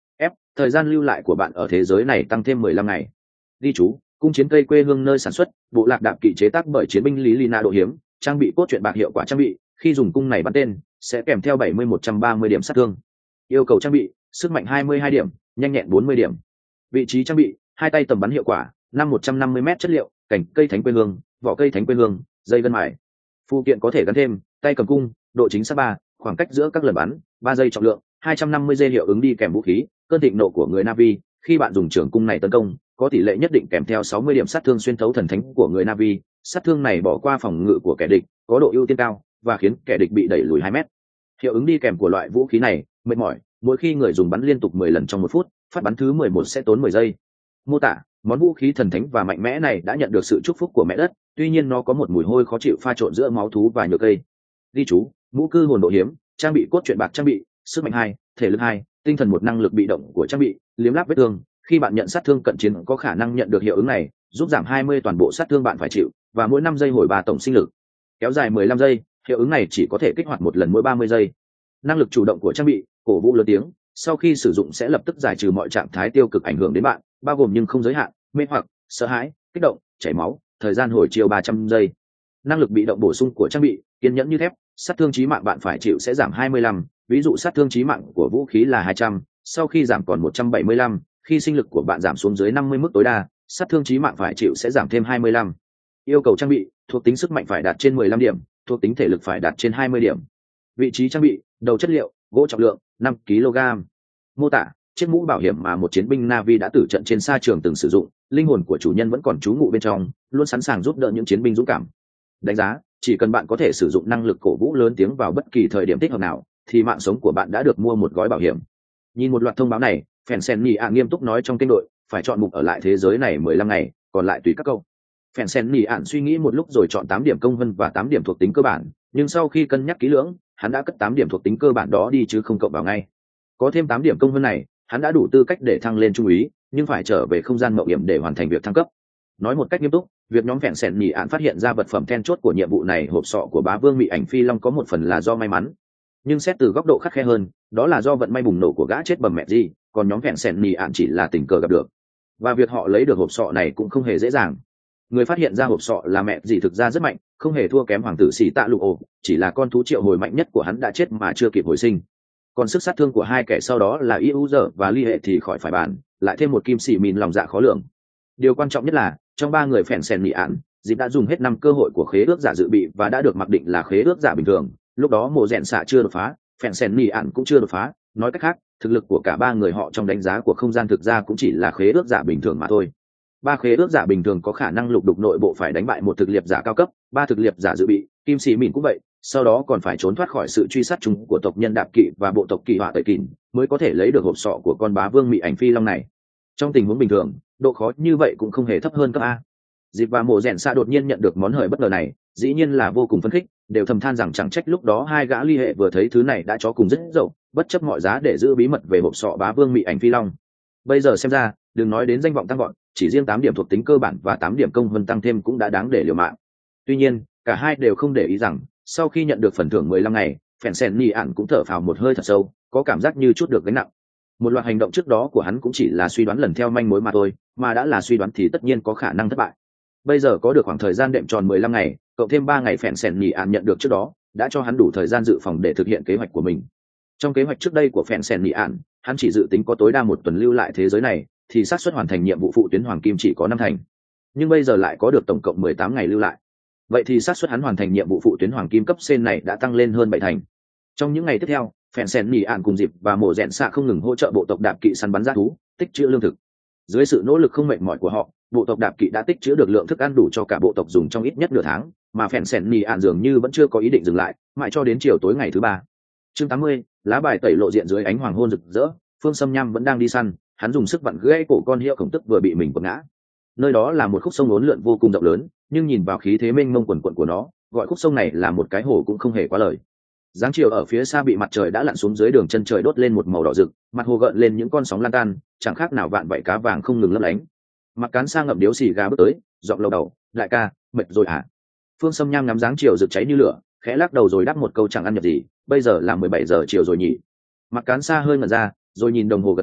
thời gian lưu lại của bạn ở thế giới này tăng thêm mười lăm ngày. Ghi chú: cung chiến cây quê hương nơi sản xuất, bộ lạc đạp kỵ chế tác bởi chiến binh lý Lina độ hiếm, trang bị cốt truyện bạc hiệu quả trang bị, khi dùng cung này bắn tên sẽ kèm theo bảy mươi một trăm ba mươi điểm sát thương. Yêu cầu trang bị: sức mạnh hai mươi hai điểm, nhanh nhẹn bốn mươi điểm. Vị trí trang bị: hai tay tầm bắn hiệu quả, năm một trăm năm mươi m chất liệu, cành cây thánh quê hương, vỏ cây thánh quê hương, dây gân mài. Phụ kiện có thể gắn thêm: tay cầm cung, độ chính xác ba, khoảng cách giữa các lần bắn ba giây, trọng lượng hai trăm năm mươi giây, hiệu ứng đi kèm vũ khí cơn thịnh nộ của người Na'vi. Khi bạn dùng trường cung này tấn công, có tỷ lệ nhất định kèm theo sáu mươi điểm sát thương xuyên thấu thần thánh của người Na'vi. Sát thương này bỏ qua phòng ngự của kẻ địch, có độ ưu tiên cao và khiến kẻ địch bị đẩy lùi hai mét. Hiệu ứng đi kèm của loại vũ khí này: mệt mỏi, mỗi khi người dùng bắn liên tục mười lần trong một phút, phát bắn thứ mười một sẽ tốn mười giây. Mô tả: món vũ khí thần thánh và mạnh mẽ này đã nhận được sự chúc phúc của mẹ đất, tuy nhiên nó có một mùi hôi khó chịu pha trộn giữa máu thú và nhựa cây. Ghi chú: mũ cư hồn độ hiếm, trang bị cốt truyện bạc trang bị, sức mạnh hai, thể lực hai, tinh thần một, năng lực bị động của trang bị, liếm láp vết thương. Khi bạn nhận sát thương cận chiến có khả năng nhận được hiệu ứng này, giúp giảm hai mươi toàn bộ sát thương bạn phải chịu, và mỗi năm giây hồi ba tổng sinh lực. Kéo dài mười lăm giây, hiệu ứng này chỉ có thể kích hoạt một lần mỗi ba mươi giây. Năng lực chủ động của trang bị: cổ vũ lớn tiếng, sau khi sử dụng sẽ lập tức giải trừ mọi trạng thái tiêu cực ảnh hưởng đến bạn, bao gồm nhưng không giới hạn, mê hoặc, sợ hãi, kích động, chảy máu, thời gian hồi chiều ba trăm giây. Năng lực bị động bổ sung của trang bị: kiên nhẫn như thép, sát thương chí mạng bạn phải chịu sẽ giảm hai mươi lăm, ví dụ sát thương chí mạng của vũ khí là hai trăm, sau khi giảm còn một trăm bảy mươi lăm, khi sinh lực của bạn giảm xuống dưới năm mươi mức tối đa, sát thương chí mạng phải chịu sẽ giảm thêm hai mươi lăm. Yêu cầu trang bị: thuộc tính sức mạnh phải đạt trên mười lăm điểm, thuộc tính thể lực phải đạt trên hai mươi điểm. Vị trí trang bị: đầu chất liệu, gỗ, trọng lượng năm ki lô gam. Mô tả: chiếc mũ bảo hiểm mà một chiến binh Na'vi đã tử trận trên sa trường từng sử dụng, linh hồn của chủ nhân vẫn còn trú ngụ bên trong, luôn sẵn sàng giúp đỡ những chiến binh dũng cảm. Đánh giá: chỉ cần bạn có thể sử dụng năng lực cổ vũ lớn tiếng vào bất kỳ thời điểm thích hợp nào, thì mạng sống của bạn đã được mua một gói bảo hiểm. Nhìn một loạt thông báo này, Phèn Sen Nỉ ạn nghiêm túc nói trong kênh đội, phải chọn mục ở lại thế giới này mười lăm ngày, còn lại tùy các câu. Phèn Sen Nỉ ạn suy nghĩ một lúc rồi chọn tám điểm công vân và tám điểm thuộc tính cơ bản, nhưng sau khi cân nhắc kỹ lưỡng, hắn đã cất tám điểm thuộc tính cơ bản đó đi chứ không cộng vào ngay. Có thêm tám điểm công vân này, hắn đã đủ tư cách để thăng lên trung úy, nhưng phải trở về không gian mạo hiểm để hoàn thành việc thăng cấp. Nói một cách nghiêm túc, việc nhóm Phèn Sen Nỉ ạn phát hiện ra vật phẩm then chốt của nhiệm vụ này, hộp sọ của bá vương mị ảnh phi long, có một phần là do may mắn, nhưng xét từ góc độ khắt khe hơn, đó là do vận may bùng nổ của gã chết bầm mẹ gì, còn nhóm Phèn Sen Nỉ ạn chỉ là tình cờ gặp được. Và việc họ lấy được hộp sọ này cũng không hề dễ dàng. Người phát hiện ra hộp sọ là mẹ gì thực ra rất mạnh, không hề thua kém hoàng tử xì tạ lụ ổ, chỉ là con thú triệu hồi mạnh nhất của hắn đã chết mà chưa kịp hồi sinh. Còn sức sát thương của hai kẻ sau đó là i u giờ và ly hệ thì khỏi phải bàn, lại thêm một kim xì mìn lòng dạ khó lường. Điều quan trọng nhất là trong ba người Phèn Sen Nỉ ạn, dịp đã dùng hết năm cơ hội của khế ước giả dự bị và đã được mặc định là khế ước giả bình thường. Lúc đó mộ rèn xạ chưa đột phá, Phèn Sen Nỉ ạn cũng chưa đột phá, nói cách khác, thực lực của cả ba người họ trong đánh giá của không gian thực ra cũng chỉ là khế ước giả bình thường mà thôi. Ba khế ước giả bình thường có khả năng lục đục nội bộ phải đánh bại một thực liệp giả cao cấp, ba thực liệp giả dự bị, kim sĩ mìn cũng vậy, sau đó còn phải trốn thoát khỏi sự truy sát chung của tộc nhân đạp kỵ và bộ tộc kỳ họa tẩy kìn, mới có thể lấy được hộp sọ của con bá vương mị ảnh phi long này. Trong tình huống bình thường, độ khó như vậy cũng không hề thấp hơn cấp A. Dịp và mộ rèn xa đột nhiên nhận được món hời bất ngờ này, dĩ nhiên là vô cùng phấn khích, đều thầm than rằng chẳng trách lúc đó hai gã ly hệ vừa thấy thứ này đã chó cùng rất dậu, bất chấp mọi giá để giữ bí mật về hộp sọ bá vương mị ảnh phi long. Bây giờ xem ra, đừng nói đến danh vọng tăng vọt, chỉ riêng tám điểm thuộc tính cơ bản và tám điểm công vân tăng thêm cũng đã đáng để liều mạng. Tuy nhiên, cả hai đều không để ý rằng, sau khi nhận được phần thưởng mười lăm ngày, Phèn Sen Nỉ ạn cũng thở phào một hơi thật sâu, có cảm giác như chút được gánh nặng. Một loạt hành động trước đó của hắn cũng chỉ là suy đoán lần theo manh mối mà thôi, mà đã là suy đoán thì tất nhiên có khả năng thất bại. Bây giờ có được khoảng thời gian đệm tròn mười lăm ngày, cộng thêm ba ngày Phèn Sen Nỉ ạn nhận được trước đó, đã cho hắn đủ thời gian dự phòng để thực hiện kế hoạch của mình. Trong kế hoạch trước đây của Phèn Sen Nỉ ạn, hắn chỉ dự tính có tối đa một tuần lưu lại thế giới này, thì xác suất hoàn thành nhiệm vụ phụ tuyến hoàng kim chỉ có năm thành. Nhưng bây giờ lại có được tổng cộng mười tám ngày lưu lại. Vậy thì xác suất hắn hoàn thành nhiệm vụ phụ tuyến hoàng kim cấp C này đã tăng lên hơn bảy thành. Trong những ngày tiếp theo, Phèn Sen Nỉ ạn cùng dịp và mổ rèn xạ không ngừng hỗ trợ bộ tộc đạp kỵ săn bắn dã thú, tích trữ lương thực. Dưới sự nỗ lực không mệt mỏi của họ, bộ tộc đạp kỵ đã tích trữ được lượng thức ăn đủ cho cả bộ tộc dùng trong ít nhất nửa tháng, mà Phèn Sen Nỉ ạn dường như vẫn chưa có ý định dừng lại, mãi cho đến chiều tối ngày thứ ba. Chương tám mươi, lá bài tẩy lộ diện dưới ánh hoàng hôn rực rỡ, Phương Sâm Nham vẫn đang đi săn, hắn dùng sức vặn gãy cổ con hiệu khổng tức vừa bị mình quật ngã. Nơi đó là một khúc sông uốn lượn vô cùng rộng lớn, nhưng nhìn vào khí thế mênh mông quần quần của nó, gọi khúc sông này là một cái hồ cũng không hề quá lời. Dáng chiều ở phía xa bị mặt trời đã lặn xuống dưới đường chân trời đốt lên một màu đỏ rực, mặt hồ gợn lên những con sóng lan tan, chẳng khác nào vạn vảy cá vàng không ngừng lấp lánh. Mặt cán sa ngậm điếu xì gà bước tới, giọng lầu đầu, đại ca, mệt rồi hả? Phương Sâm Nham ngắm dáng chiều rực cháy như lửa, khẽ lắc đầu rồi đáp một câu chẳng ăn nhập gì, bây giờ là mười bảy giờ chiều rồi nhỉ? Mặt cán sa hơi ngẩn ra, rồi nhìn đồng hồ gật đầu,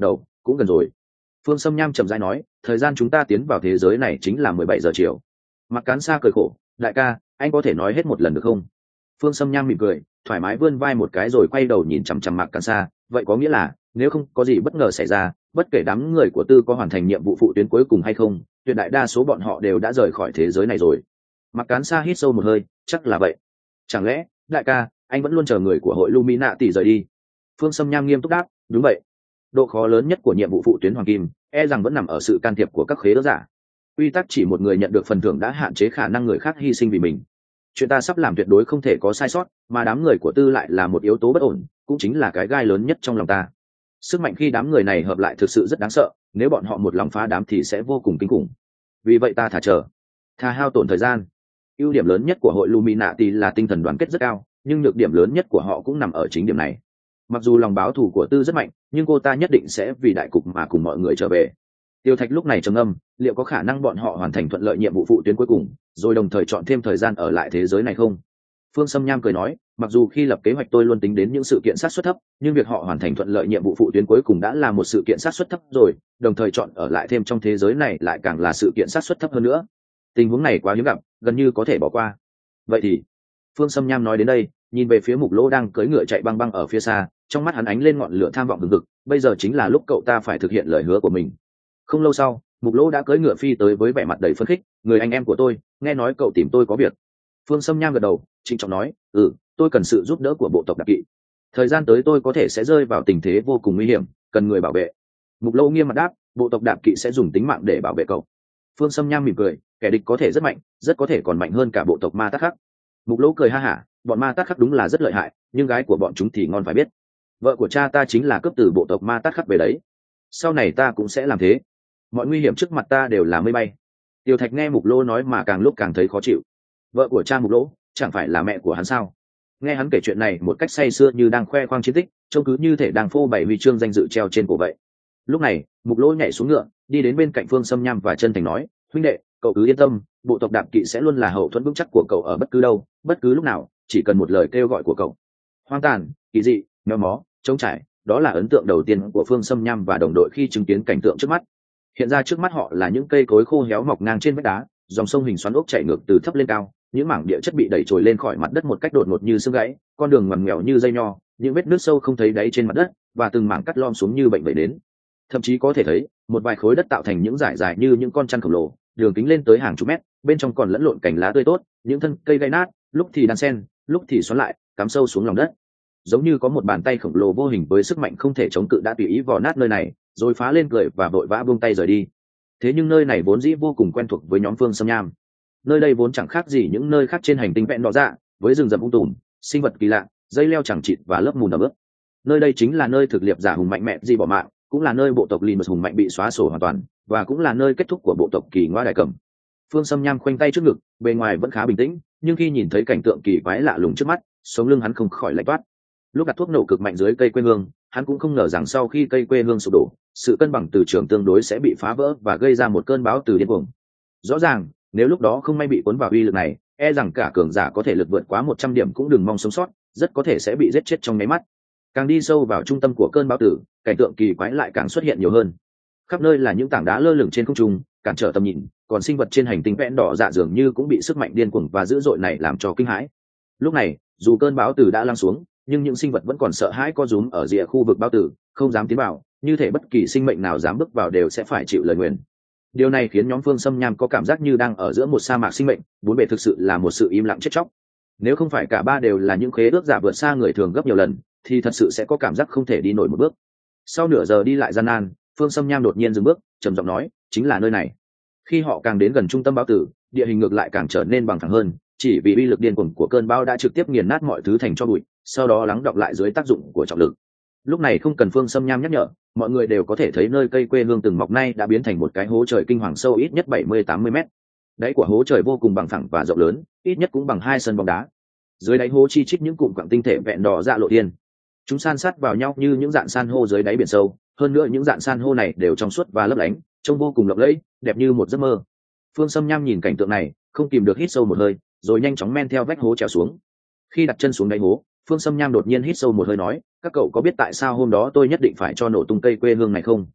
cũng gần rồi. Phương Sâm Nham chậm rãi nói, thời gian chúng ta tiến vào thế giới này chính là mười bảy giờ chiều. Mặc Cán Sa cười khổ, đại ca, anh có thể nói hết một lần được không? Phương Sâm Nham mỉm cười, thoải mái vươn vai một cái rồi quay đầu nhìn chằm chằm Mạc Cán Sa, vậy có nghĩa là nếu không có gì bất ngờ xảy ra, bất kể đám người của Tư có hoàn thành nhiệm vụ phụ tuyến cuối cùng hay không, tuyệt đại đa số bọn họ đều đã rời khỏi thế giới này rồi. Mạc Cán Sa hít sâu một hơi, chắc là vậy. Chẳng lẽ, đại ca, anh vẫn luôn chờ người của hội Illuminati rời đi? Phương Sâm Nham nghiêm túc đáp, đúng vậy. Độ khó lớn nhất của nhiệm vụ phụ tuyến hoàng kim, e rằng vẫn nằm ở sự can thiệp của các khế ước giả. Quy tắc chỉ một người nhận được phần thưởng đã hạn chế khả năng người khác hy sinh vì mình. Chuyện ta sắp làm tuyệt đối không thể có sai sót, mà đám người của Tư lại là một yếu tố bất ổn, cũng chính là cái gai lớn nhất trong lòng ta. Sức mạnh khi đám người này hợp lại thực sự rất đáng sợ, nếu bọn họ một lòng phá đám thì sẽ vô cùng kinh khủng. Vì vậy ta thả chờ, thà hao tổn thời gian. Ưu điểm lớn nhất của hội Illuminati là tinh thần đoàn kết rất cao, nhưng nhược điểm lớn nhất của họ cũng nằm ở chính điểm này. Mặc dù lòng báo thù của Tư rất mạnh, nhưng cô ta nhất định sẽ vì đại cục mà cùng mọi người trở về. Tiêu Thạch lúc này trầm ngâm, liệu có khả năng bọn họ hoàn thành thuận lợi nhiệm vụ phụ tuyến cuối cùng, rồi đồng thời chọn thêm thời gian ở lại thế giới này không? Phương Sâm Nham cười nói, mặc dù khi lập kế hoạch tôi luôn tính đến những sự kiện sát suất thấp, nhưng việc họ hoàn thành thuận lợi nhiệm vụ phụ tuyến cuối cùng đã là một sự kiện sát suất thấp rồi, đồng thời chọn ở lại thêm trong thế giới này lại càng là sự kiện sát suất thấp hơn nữa. Tình huống này quá hiếm gặp, gần như có thể bỏ qua. Vậy thì, Phương Sâm Nham nói đến đây, nhìn về phía Mục Lỗ đang cưỡi ngựa chạy băng băng ở phía xa, trong mắt hắn ánh lên ngọn lửa tham vọng hừng hực, bây giờ chính là lúc cậu ta phải thực hiện lời hứa của mình. Không lâu sau, Mục Lỗ đã cưỡi ngựa phi tới với vẻ mặt đầy phấn khích, người anh em của tôi, nghe nói cậu tìm tôi có việc. Phương Sâm Nham gật đầu, trịnh trọng nói, ừ, tôi cần sự giúp đỡ của bộ tộc Đặc Kỵ. Thời gian tới tôi có thể sẽ rơi vào tình thế vô cùng nguy hiểm, cần người bảo vệ. Mục Lỗ nghiêm mặt đáp, bộ tộc Đặc Kỵ sẽ dùng tính mạng để bảo vệ cậu. Phương Sâm Nham mỉm cười, kẻ địch có thể rất mạnh, rất có thể còn mạnh hơn cả bộ tộc Ma Tát Khắc. Mục Lỗ cười ha hả, bọn Ma Tát Khắc đúng là rất lợi hại, nhưng gái của bọn chúng thì ngon phải biết. Vợ của cha ta chính là cướp từ bộ tộc Ma Tát Khắc về đấy. Sau này ta cũng sẽ làm thế. Mọi nguy hiểm trước mặt ta đều là mây bay. Tiêu Thạch nghe Mục Lỗ nói mà càng lúc càng thấy khó chịu. Vợ của cha Mục Lỗ chẳng phải là mẹ của hắn sao? Nghe hắn kể chuyện này một cách say sưa như đang khoe khoang chiến tích, trông cứ như thể đang phô bày huy chương danh dự treo trên cổ vậy. Lúc này, Mục Lỗ nhảy xuống ngựa, đi đến bên cạnh Phương Sâm Nham và chân thành nói, huynh đệ, cậu cứ yên tâm, bộ tộc Đạp Kỵ sẽ luôn là hậu thuẫn vững chắc của cậu ở bất cứ đâu, bất cứ lúc nào, chỉ cần một lời kêu gọi của cậu. Hoang tàn, kỳ dị, méo mó, trống trải, đó là ấn tượng đầu tiên của Phương Sâm Nham và đồng đội khi chứng kiến cảnh tượng trước mắt. Hiện ra trước mắt họ là những cây cối khô héo mọc ngang trên vách đá, dòng sông hình xoắn ốc chảy ngược từ thấp lên cao, những mảng địa chất bị đẩy trồi lên khỏi mặt đất một cách đột ngột như xương gãy, con đường ngoằn ngoèo như dây nho, những vết nước sâu không thấy đáy trên mặt đất, và từng mảng cắt lom xuống như bệnh vẩy đến. Thậm chí có thể thấy một vài khối đất tạo thành những dải dài như những con chăn khổng lồ, đường kính lên tới hàng chục mét, bên trong còn lẫn lộn cành lá tươi tốt, những thân cây gai nát, lúc thì đan xen, lúc thì xoắn lại, cắm sâu xuống lòng đất. Giống như có một bàn tay khổng lồ vô hình với sức mạnh không thể chống cự đã tùy ý vò nát nơi này, rồi phá lên cười và vội vã buông tay rời đi. Thế nhưng nơi này vốn dĩ vô cùng quen thuộc với nhóm Phương Sâm Nham. Nơi đây vốn chẳng khác gì những nơi khác trên hành tinh vẹn đỏ dạ, với rừng rậm ung tùm, sinh vật kỳ lạ, dây leo chẳng chịt và lớp mùn ẩm ướt. Nơi đây chính là nơi thực liệp giả hùng mạnh mẽ gì bỏ mạng, cũng là nơi bộ tộc Linus hùng mạnh bị xóa sổ hoàn toàn, và cũng là nơi kết thúc của bộ tộc Kỳ Ngoa Đại Cầm. Phương Sâm Nham khoanh tay trước ngực, bề ngoài vẫn khá bình tĩnh, nhưng khi nhìn thấy cảnh tượng kỳ quái lạ lùng trước mắt, sống lưng hắn không khỏi lạnh toát. Lúc đặt thuốc nổ cực mạnh dưới cây quê hương, hắn cũng không ngờ rằng sau khi cây quê hương sụp đổ, sự cân bằng từ trường tương đối sẽ bị phá vỡ và gây ra một cơn bão từ điên cuồng. Rõ ràng, nếu lúc đó không may bị cuốn vào uy lực này, e rằng cả cường giả có thể lực vượt quá một trăm điểm cũng đừng mong sống sót, rất có thể sẽ bị giết chết trong nháy mắt. Càng đi sâu vào trung tâm của cơn bão tử, cảnh tượng kỳ quái lại càng xuất hiện nhiều hơn. Khắp nơi là những tảng đá lơ lửng trên không trung, cản trở tầm nhìn, còn sinh vật trên hành tinh vẽn đỏ dạ dường như cũng bị sức mạnh điên cuồng và dữ dội này làm cho kinh hãi. Lúc này, dù cơn bão tử đã lắng xuống, nhưng những sinh vật vẫn còn sợ hãi co rúm ở rìa khu vực bão tử, không dám tiến vào, như thể bất kỳ sinh mệnh nào dám bước vào đều sẽ phải chịu lời nguyền. Điều này khiến nhóm Phương Sâm Nham có cảm giác như đang ở giữa một sa mạc sinh mệnh, bốn bề thực sự là một sự im lặng chết chóc. Nếu không phải cả ba đều là những khế ước giả vượt xa người thường gấp nhiều lần, thì thật sự sẽ có cảm giác không thể đi nổi một bước. Sau nửa giờ đi lại gian nan, Phương Sâm Nham đột nhiên dừng bước, trầm giọng nói, chính là nơi này. Khi họ càng đến gần trung tâm bão tử, địa hình ngược lại càng trở nên bằng phẳng hơn, chỉ vì uy lực điên cuồng của cơn bão đã trực tiếp nghiền nát mọi thứ thành tro bụi, sau đó lắng đọng lại dưới tác dụng của trọng lực. Lúc này không cần Phương Sâm Nham nhắc nhở, mọi người đều có thể thấy nơi cây quê hương từng mọc nay đã biến thành một cái hố trời kinh hoàng sâu ít nhất bảy mươi tám mươi mét. Đáy của hố trời vô cùng bằng phẳng và rộng lớn, ít nhất cũng bằng hai sân bóng đá. Dưới đáy hố chi chít những cụm quặng tinh thể vẹn đỏ dạ lộ thiên. Chúng san sát vào nhau như những dạn san hô dưới đáy biển sâu, hơn nữa những dạn san hô này đều trong suốt và lấp lánh, trông vô cùng lộng lẫy, đẹp như một giấc mơ. Phương Sâm Nham nhìn cảnh tượng này, không kìm được hít sâu một hơi, rồi nhanh chóng men theo vách hố trèo xuống. Khi đặt chân xuống đáy hố, Phương Sâm Nham đột nhiên hít sâu một hơi nói, các cậu có biết tại sao hôm đó tôi nhất định phải cho nổ tung cây quê hương này không?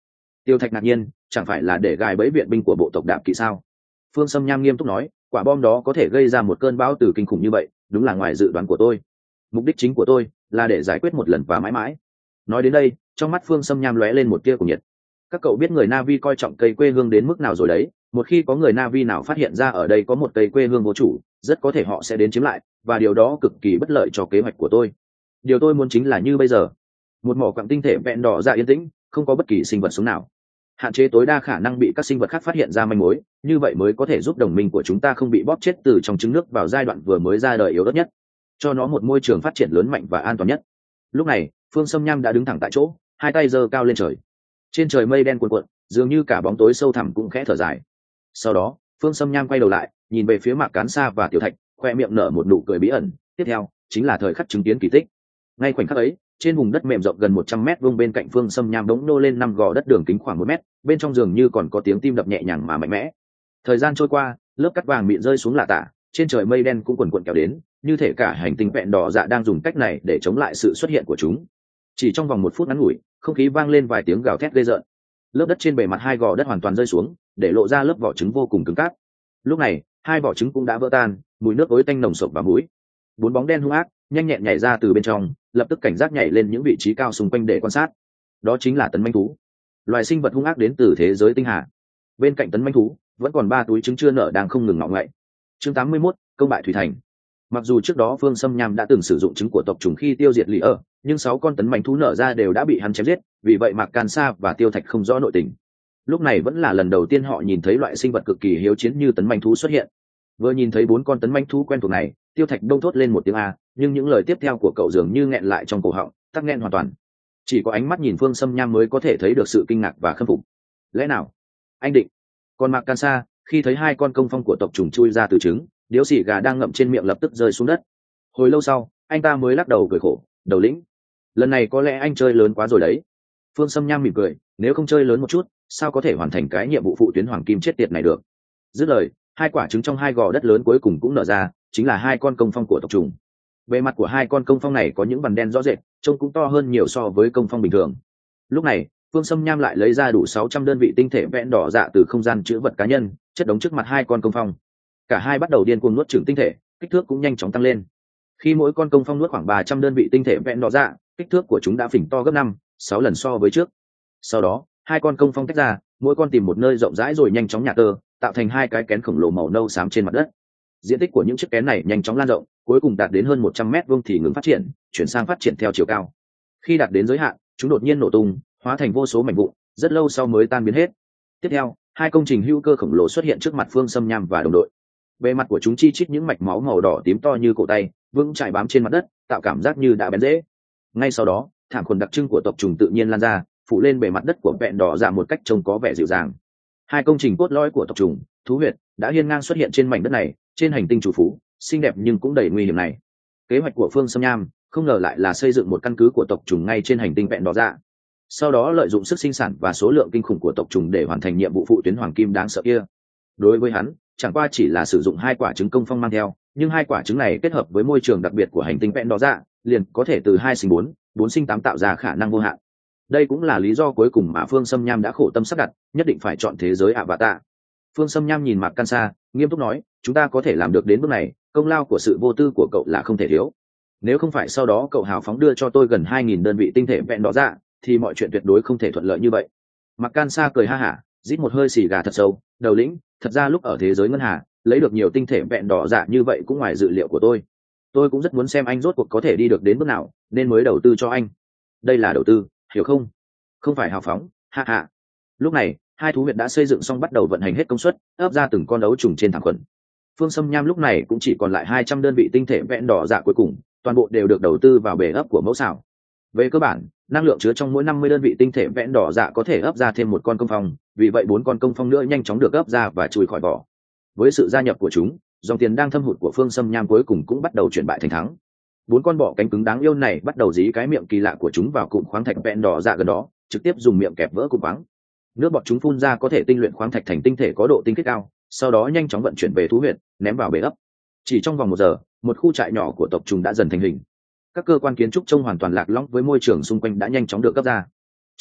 Tiêu Thạch ngạc nhiên, chẳng phải là để gài bẫy viện binh của bộ tộc Đạp Kỵ sao? Phương Sâm Nham nghiêm túc nói, quả bom đó có thể gây ra một cơn bão từ kinh khủng như vậy, đúng là ngoài dự đoán của tôi. Mục đích chính của tôi là để giải quyết một lần và mãi mãi. Nói đến đây, trong mắt Phương Sâm Nham lóe lên một tia cùng nhiệt. Các cậu biết người Navi coi trọng cây quê hương đến mức nào rồi đấy. Một khi có người Navi nào phát hiện ra ở đây có một cây quê hương vô chủ, rất có thể họ sẽ đến chiếm lại, và điều đó cực kỳ bất lợi cho kế hoạch của tôi. Điều tôi muốn chính là như bây giờ, một mỏ quặng tinh thể vẹn đỏ dạ yên tĩnh, không có bất kỳ sinh vật sống nào, hạn chế tối đa khả năng bị các sinh vật khác phát hiện ra manh mối, như vậy mới có thể giúp đồng minh của chúng ta không bị bóp chết từ trong trứng nước vào giai đoạn vừa mới ra đời yếu ớt nhất, cho nó một môi trường phát triển lớn mạnh và an toàn nhất. Lúc này Phương Sâm Nham đã đứng thẳng tại chỗ, hai tay giơ cao lên trời. Trên trời mây đen cuồn cuộn, dường như cả bóng tối sâu thẳm cũng khẽ thở dài. Sau đó Phương Sâm Nham quay đầu lại, nhìn về phía Mạc Cán Sa và Tiểu Thạch, khoe miệng nở một nụ cười bí ẩn. Tiếp theo chính là thời khắc chứng kiến kỳ tích. Ngay khoảnh khắc ấy, trên vùng đất mềm rộng gần một trăm mét vuông bên cạnh Phương Sâm Nham đống nô lên năm gò đất đường kính khoảng một mét, bên trong giường như còn có tiếng tim đập nhẹ nhàng mà mạnh mẽ. Thời gian trôi qua, lớp cát vàng mịn rơi xuống lạ tả, trên trời mây đen cũng quần quần kéo đến, như thể cả hành tinh vẹn đỏ dạ đang dùng cách này để chống lại sự xuất hiện của chúng. Chỉ trong vòng một phút ngắn ngủi, không khí vang lên vài tiếng gào thét ghê rợn. Lớp đất trên bề mặt hai gò đất hoàn toàn rơi xuống, để lộ ra lớp vỏ trứng vô cùng cứng cáp. Lúc này hai vỏ trứng cũng đã vỡ tan, mùi nước ối tanh nồng sộc vào mũi. Bốn bóng đen hung ác nhanh nhẹn nhảy ra từ bên trong, lập tức cảnh giác nhảy lên những vị trí cao xung quanh để quan sát. Đó chính là tấn manh thú, loài sinh vật hung ác đến từ thế giới tinh hà. Bên cạnh tấn manh thú vẫn còn ba túi trứng chưa nở đang không ngừng ngọ ngậy. Chương tám mươi mốt, công bại Thủy Thành. Mặc dù trước đó Phương Sâm Nham đã từng sử dụng trứng của tộc trùng khi tiêu diệt Lý ở, nhưng sáu con tấn manh thú nở ra đều đã bị hắn chém giết, vì vậy Mạc Can Sa và Tiêu Thạch không rõ nội tình. Lúc này vẫn là lần đầu tiên họ nhìn thấy loại sinh vật cực kỳ hiếu chiến như tấn manh thú xuất hiện. Vừa nhìn thấy bốn con tấn manh thú quen thuộc này, Tiêu Thạch đông thốt lên một tiếng a, nhưng những lời tiếp theo của cậu dường như nghẹn lại trong cổ họng, tắc nghẹn hoàn toàn. Chỉ có ánh mắt nhìn Phương Sâm Nham mới có thể thấy được sự kinh ngạc và khâm phục. Lẽ nào anh định? Còn Mạc Can Sa, khi thấy hai con công phong của tộc trùng chui ra từ trứng, điếu xì gà đang ngậm trên miệng lập tức rơi xuống đất. Hồi lâu sau, anh ta mới lắc đầu cười khổ, đầu lĩnh, lần này có lẽ anh chơi lớn quá rồi đấy. Phương Sâm Nham mỉm cười, nếu không chơi lớn một chút, sao có thể hoàn thành cái nhiệm vụ phụ tuyến hoàng kim chết tiệt này được. Dứt lời, hai quả trứng trong hai gò đất lớn cuối cùng cũng nở ra, chính là hai con công phong của tộc trùng. Bề mặt của hai con công phong này có những vằn đen rõ rệt, trông cũng to hơn nhiều so với công phong bình thường. Lúc này Phương Sâm Nham lại lấy ra đủ sáu trăm đơn vị tinh thể vẹn đỏ dạ từ không gian chứa vật cá nhân, chất đống trước mặt hai con công phong. Cả hai bắt đầu điên cuồng nuốt chửng tinh thể, kích thước cũng nhanh chóng tăng lên. Khi mỗi con công phong nuốt khoảng ba trăm đơn vị tinh thể vẹn đỏ dạ, kích thước của chúng đã phình to gấp năm, sáu lần so với trước. Sau đó hai con công phong tách ra, mỗi con tìm một nơi rộng rãi rồi nhanh chóng nhả tơ, tạo thành hai cái kén khổng lồ màu nâu xám trên mặt đất. Diện tích của những chiếc kén này nhanh chóng lan rộng, cuối cùng đạt đến hơn một trăm mét vuông thì ngừng phát triển, chuyển sang phát triển theo chiều cao. Khi đạt đến giới hạn, chúng đột nhiên nổ tung, hóa thành vô số mảnh vụn, rất lâu sau mới tan biến hết. Tiếp theo, hai công trình hữu cơ khổng lồ xuất hiện trước mặt Phương Sâm Nham và đồng đội. Bề mặt của chúng chi chít những mạch máu màu đỏ tím to như cổ tay, vững chãi bám trên mặt đất, tạo cảm giác như đã bén rễ. Ngay sau đó, thảm khuẩn đặc trưng của tộc trùng tự nhiên lan ra, phủ lên bề mặt đất của vẹn đỏ dạ một cách trông có vẻ dịu dàng. Hai công trình cốt lõi của tộc trùng, thú huyệt, đã hiên ngang xuất hiện trên mảnh đất này, trên hành tinh chủ phú, xinh đẹp nhưng cũng đầy nguy hiểm này. Kế hoạch của Phương Sâm Nham không ngờ lại là xây dựng một căn cứ của tộc trùng ngay trên hành tinh vẹn đỏ dạ. Sau đó lợi dụng sức sinh sản và số lượng kinh khủng của tộc trùng để hoàn thành nhiệm vụ phụ tuyến hoàng kim đáng sợ kia. Đối với hắn, chẳng qua chỉ là sử dụng hai quả trứng công phong mang theo, nhưng hai quả trứng này kết hợp với môi trường đặc biệt của hành tinh vẹn đỏ dạ, liền có thể từ hai sinh bốn, bốn sinh tám tạo ra khả năng vô hạn. Đây cũng là lý do cuối cùng mà Phương Sâm Nham đã khổ tâm sắp đặt, nhất định phải chọn thế giới Avatar. Phương Sâm Nham nhìn Mạc Can Sa, nghiêm túc nói, chúng ta có thể làm được đến bước này, công lao của sự vô tư của cậu là không thể thiếu. Nếu không phải sau đó cậu hào phóng đưa cho tôi gần hai nghìn đơn vị tinh thể vẹn đỏ dạ, thì mọi chuyện tuyệt đối không thể thuận lợi như vậy. Mạc Can Sa cười ha hả, rít một hơi xì gà thật sâu, đầu lĩnh, thật ra lúc ở thế giới ngân hà, lấy được nhiều tinh thể vẹn đỏ dạ như vậy cũng ngoài dự liệu của tôi. Tôi cũng rất muốn xem anh rốt cuộc có thể đi được đến bước nào, nên mới đầu tư cho anh. Đây là đầu tư, hiểu không? Không phải hào phóng, ha ha. Lúc này, hai thú huyệt đã xây dựng xong bắt đầu vận hành hết công suất, ấp ra từng con ấu trùng trên thảm khuẩn. Phương Sâm Nham lúc này cũng chỉ còn lại hai trăm đơn vị tinh thể vẹn đỏ dạ cuối cùng, toàn bộ đều được đầu tư vào bể ấp của mẫu xảo. Về cơ bản, năng lượng chứa trong mỗi năm mươi đơn vị tinh thể vẹn đỏ dạ có thể ấp ra thêm một con công phong, vì vậy bốn con công phong nữa nhanh chóng được ấp ra và chui khỏi vỏ. Với sự gia nhập của chúng, dòng tiền đang thâm hụt của Phương Sâm Nham cuối cùng cũng bắt đầu chuyển bại thành thắng. Bốn con bọ cánh cứng đáng yêu này bắt đầu dí cái miệng kỳ lạ của chúng vào cụm khoáng thạch vẹn đỏ dạ gần đó, trực tiếp dùng miệng kẹp vỡ cụm khoáng. Nước bọt chúng phun ra có thể tinh luyện khoáng thạch thành tinh thể có độ tinh khiết cao, sau đó nhanh chóng vận chuyển về thú huyệt, ném vào bể ấp. Chỉ trong vòng một giờ, một khu trại nhỏ của tộc trùng đã dần thành hình. Các cơ quan kiến trúc trông hoàn toàn lạc lõng với môi trường xung quanh đã nhanh chóng được cấp ra. Trong đó,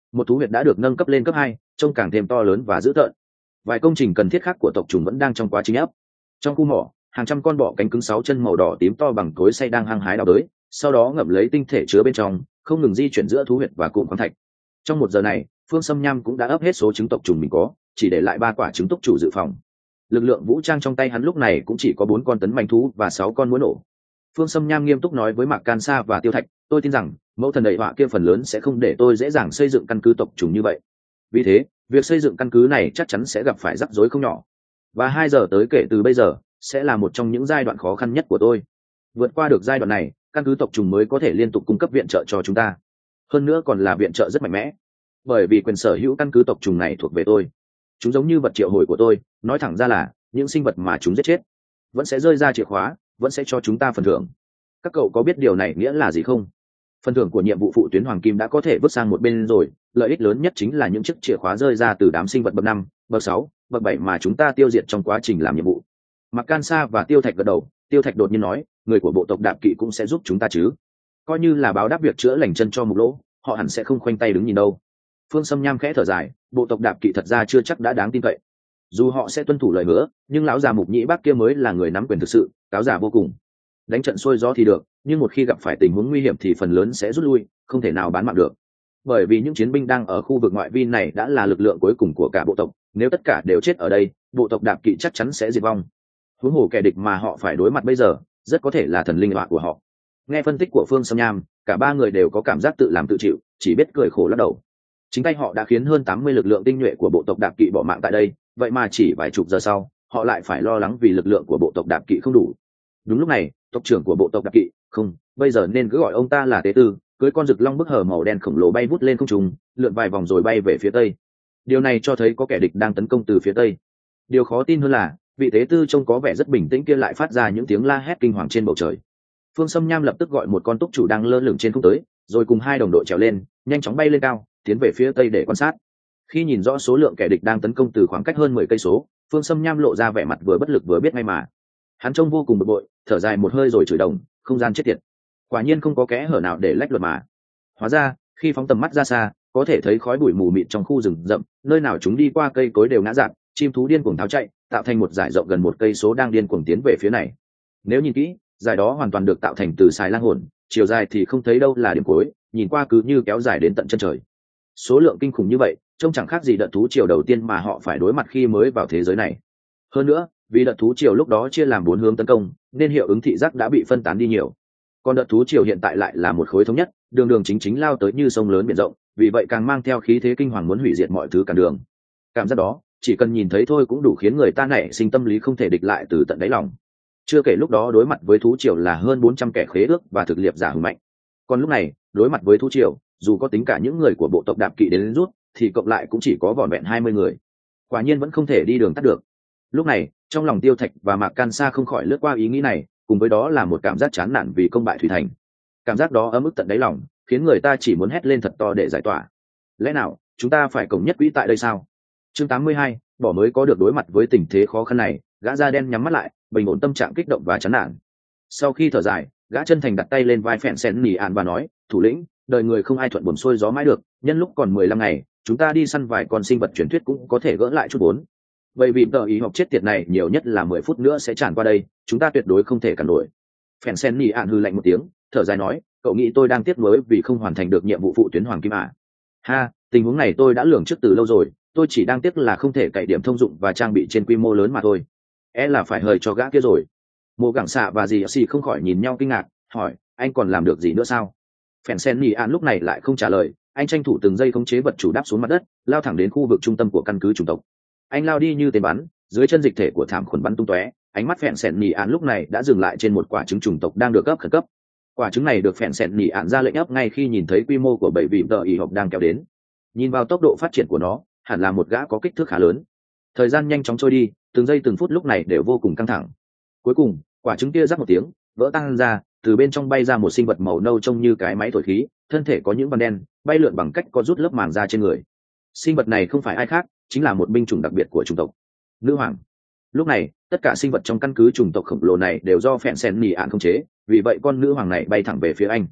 một thú huyệt đã được nâng cấp lên cấp hai, trông càng thêm to lớn và dữ tợn. Vài công trình cần thiết khác của tộc trùng vẫn đang trong quá trình ấp. Trong khu mỏ, hàng trăm con bọ cánh cứng sáu chân màu đỏ tím to bằng cối xay đang hăng hái đào đới, sau đó ngậm lấy tinh thể chứa bên trong, không ngừng di chuyển giữa thú huyệt và cụm khoáng thạch. Trong một giờ này, Phương Sâm Nham cũng đã ấp hết số trứng tộc trùng mình có, chỉ để lại ba quả trứng túc chủ dự phòng. Lực lượng vũ trang trong tay hắn lúc này cũng chỉ có bốn con tấn manh thú và sáu con muỗi nổ. Phương Sâm Nham nghiêm túc nói với Mạc Can Sa và Tiêu Thạch, tôi tin rằng mẫu thần đẩy họa kia phần lớn sẽ không để tôi dễ dàng xây dựng căn cứ tộc trùng như vậy. Vì thế, việc xây dựng căn cứ này chắc chắn sẽ gặp phải rắc rối không nhỏ. Và hai giờ tới kể từ bây giờ sẽ là một trong những giai đoạn khó khăn nhất của tôi. Vượt qua được giai đoạn này, căn cứ tộc trùng mới có thể liên tục cung cấp viện trợ cho chúng ta. Hơn nữa còn là viện trợ rất mạnh mẽ, bởi vì quyền sở hữu căn cứ tộc trùng này thuộc về tôi. Chúng giống như vật triệu hồi của tôi, nói thẳng ra là những sinh vật mà chúng giết chết vẫn sẽ rơi ra chìa khóa, vẫn sẽ cho chúng ta phần thưởng. Các cậu có biết điều này nghĩa là gì không? Phần thưởng của nhiệm vụ phụ tuyến hoàng kim đã có thể vứt sang một bên rồi, lợi ích lớn nhất chính là những chiếc chìa khóa rơi ra từ đám sinh vật bậc năm, bậc sáu, bậc bảy mà chúng ta tiêu diệt trong quá trình làm nhiệm vụ. Mạc Can Sa và Tiêu Thạch gật đầu. Tiêu Thạch đột nhiên nói, người của bộ tộc Đạp Kỵ cũng sẽ giúp chúng ta chứ? Coi như là báo đáp việc chữa lành chân cho Mục Lỗ, họ hẳn sẽ không khoanh tay đứng nhìn đâu. Phương Sâm Nham khẽ thở dài, bộ tộc Đạp Kỵ thật ra chưa chắc đã đáng tin cậy. Dù họ sẽ tuân thủ lời hứa, nhưng lão già Mục Nhĩ Bác kia mới là người nắm quyền thực sự, cáo già vô cùng. Đánh trận xuôi gió thì được, nhưng một khi gặp phải tình huống nguy hiểm thì phần lớn sẽ rút lui, không thể nào bán mạng được. Bởi vì những chiến binh đang ở khu vực ngoại vi này đã là lực lượng cuối cùng của cả bộ tộc, nếu tất cả đều chết ở đây, bộ tộc Đạp Kỵ chắc chắn sẽ diệt vong. Huống hồ kẻ địch mà họ phải đối mặt bây giờ rất có thể là thần linh họa của họ. Nghe phân tích của Phương Sâm Nham, cả ba người đều có cảm giác tự làm tự chịu, chỉ biết cười khổ lắc đầu. Chính tay họ đã khiến hơn tám mươi lực lượng tinh nhuệ của bộ tộc Đạp Kỵ bỏ mạng tại đây, vậy mà chỉ vài chục giờ sau, họ lại phải lo lắng vì lực lượng của bộ tộc Đạp Kỵ không đủ. Đúng lúc này, tộc trưởng của bộ tộc Đạp Kỵ, không, bây giờ nên cứ gọi ông ta là Tế Tư, cưỡi con rực long bức hở màu đen khổng lồ bay vút lên không trung, lượn vài vòng rồi bay về phía tây. Điều này cho thấy có kẻ địch đang tấn công từ phía tây. Điều khó tin hơn là vị Tế Tư trông có vẻ rất bình tĩnh kia lại phát ra những tiếng la hét kinh hoàng trên bầu trời. Phương Sâm Nham lập tức gọi một con túc chủ đang lơ lửng trên không tới, rồi cùng hai đồng đội trèo lên, nhanh chóng bay lên cao, tiến về phía tây để quan sát. Khi nhìn rõ số lượng kẻ địch đang tấn công từ khoảng cách hơn mười cây số, Phương Sâm Nham lộ ra vẻ mặt vừa bất lực vừa biết ngay mà. Hắn trông vô cùng bực bội, thở dài một hơi rồi chửi đồng, không gian chết tiệt. Quả nhiên không có kẽ hở nào để lách luật mà. Hóa ra, khi phóng tầm mắt ra xa, có thể thấy khói bụi mù mịt trong khu rừng rậm, nơi nào chúng đi qua cây cối đều ngã rạp, chim thú điên cuồng tháo chạy, tạo thành một dải rộng gần một cây số đang điên cuồng tiến về phía này. Nếu nhìn kỹ, dải đó hoàn toàn được tạo thành từ xài lang hồn, chiều dài thì không thấy đâu là điểm cuối, nhìn qua cứ như kéo dài đến tận chân trời. Số lượng kinh khủng như vậy, trông chẳng khác gì đợt thú triều đầu tiên mà họ phải đối mặt khi mới vào thế giới này. Hơn nữa, vì đợt thú triều lúc đó chia làm bốn hướng tấn công, nên hiệu ứng thị giác đã bị phân tán đi nhiều. Còn đợt thú triều hiện tại lại là một khối thống nhất, đường đường chính chính lao tới như sông lớn biển rộng, vì vậy càng mang theo khí thế kinh hoàng muốn hủy diệt mọi thứ cản đường. Cảm giác đó, chỉ cần nhìn thấy thôi cũng đủ khiến người ta nảy sinh tâm lý không thể địch lại từ tận đáy lòng. Chưa kể lúc đó đối mặt với thú triều là hơn bốn trăm kẻ khế ước và thực liệp giả hùng mạnh. Còn lúc này, đối mặt với thú triều, dù có tính cả những người của bộ tộc Đạp Kỵ đến rút, thì cộng lại cũng chỉ có vỏn vẹn hai mươi người. Quả nhiên vẫn không thể đi đường tắt được. Lúc này, trong lòng Tiêu Thạch và Mạc Can Sa không khỏi lướt qua ý nghĩ này, cùng với đó là một cảm giác chán nản vì công bại Thủy Thành. Cảm giác đó ấm ức tận đáy lòng, khiến người ta chỉ muốn hét lên thật to để giải tỏa. Lẽ nào chúng ta phải cổng nhất quỹ tại đây sao? Chương tám mươi hai, bỏ mới có được đối mặt với tình thế khó khăn này, gã da đen nhắm mắt lại, bình ổn tâm trạng kích động và chán nản. Sau khi thở dài, gã chân thành đặt tay lên vai Phèn Sen nỉ ạn và nói, thủ lĩnh, đời người không ai thuận buồm xuôi gió mãi được, nhân lúc còn mười lăm ngày, chúng ta đi săn vài con sinh vật truyền thuyết cũng có thể gỡ lại chút vốn. Vậy vì tờ ý học chết tiệt này nhiều nhất là mười phút nữa sẽ tràn qua đây, chúng ta tuyệt đối không thể cản nổi. Phèn Sen nỉ ạn hư lạnh một tiếng, thở dài nói, cậu nghĩ tôi đang tiếc nuối vì không hoàn thành được nhiệm vụ phụ tuyến hoàng kim à? Ha, tình huống này tôi đã lường trước từ lâu rồi, tôi chỉ đang tiếc là không thể cậy điểm thông dụng và trang bị trên quy mô lớn mà thôi. É là phải hời cho gã kia rồi. Mộ Gẳng Xạ và dì xì không khỏi nhìn nhau kinh ngạc, hỏi, anh còn làm được gì nữa sao? Phèn Sen nỉ ạn lúc này lại không trả lời, anh tranh thủ từng giây khống chế vật chủ đáp xuống mặt đất, lao thẳng đến khu vực trung tâm của căn cứ chủng tộc. Anh lao đi như tên bắn, dưới chân dịch thể của thảm khuẩn bắn tung tóe, ánh mắt Phèn Sen nỉ ạn lúc này đã dừng lại trên một quả trứng chủng tộc đang được cấp khẩn cấp. Quả trứng này được Phèn Sen nỉ ạn ra lệnh ấp ngay khi nhìn thấy quy mô của bảy vị tờ ý học đang kéo đến. Nhìn vào tốc độ phát triển của nó, hẳn là một gã có kích thước khá lớn. Thời gian nhanh chóng trôi đi, từng giây từng phút lúc này đều vô cùng căng thẳng. Cuối cùng, quả trứng kia rắc một tiếng, vỡ tan ra, từ bên trong bay ra một sinh vật màu nâu trông như cái máy thổi khí, thân thể có những vân đen, bay lượn bằng cách có rút lớp màng da trên người. Sinh vật này không phải ai khác, chính là một binh chủng đặc biệt của chủng tộc Nữ Hoàng. Lúc này, tất cả sinh vật trong căn cứ chủng tộc khổng lồ này đều do Phèn Sen nỉ ạn khống chế, vì vậy con nữ hoàng này bay thẳng về phía anh.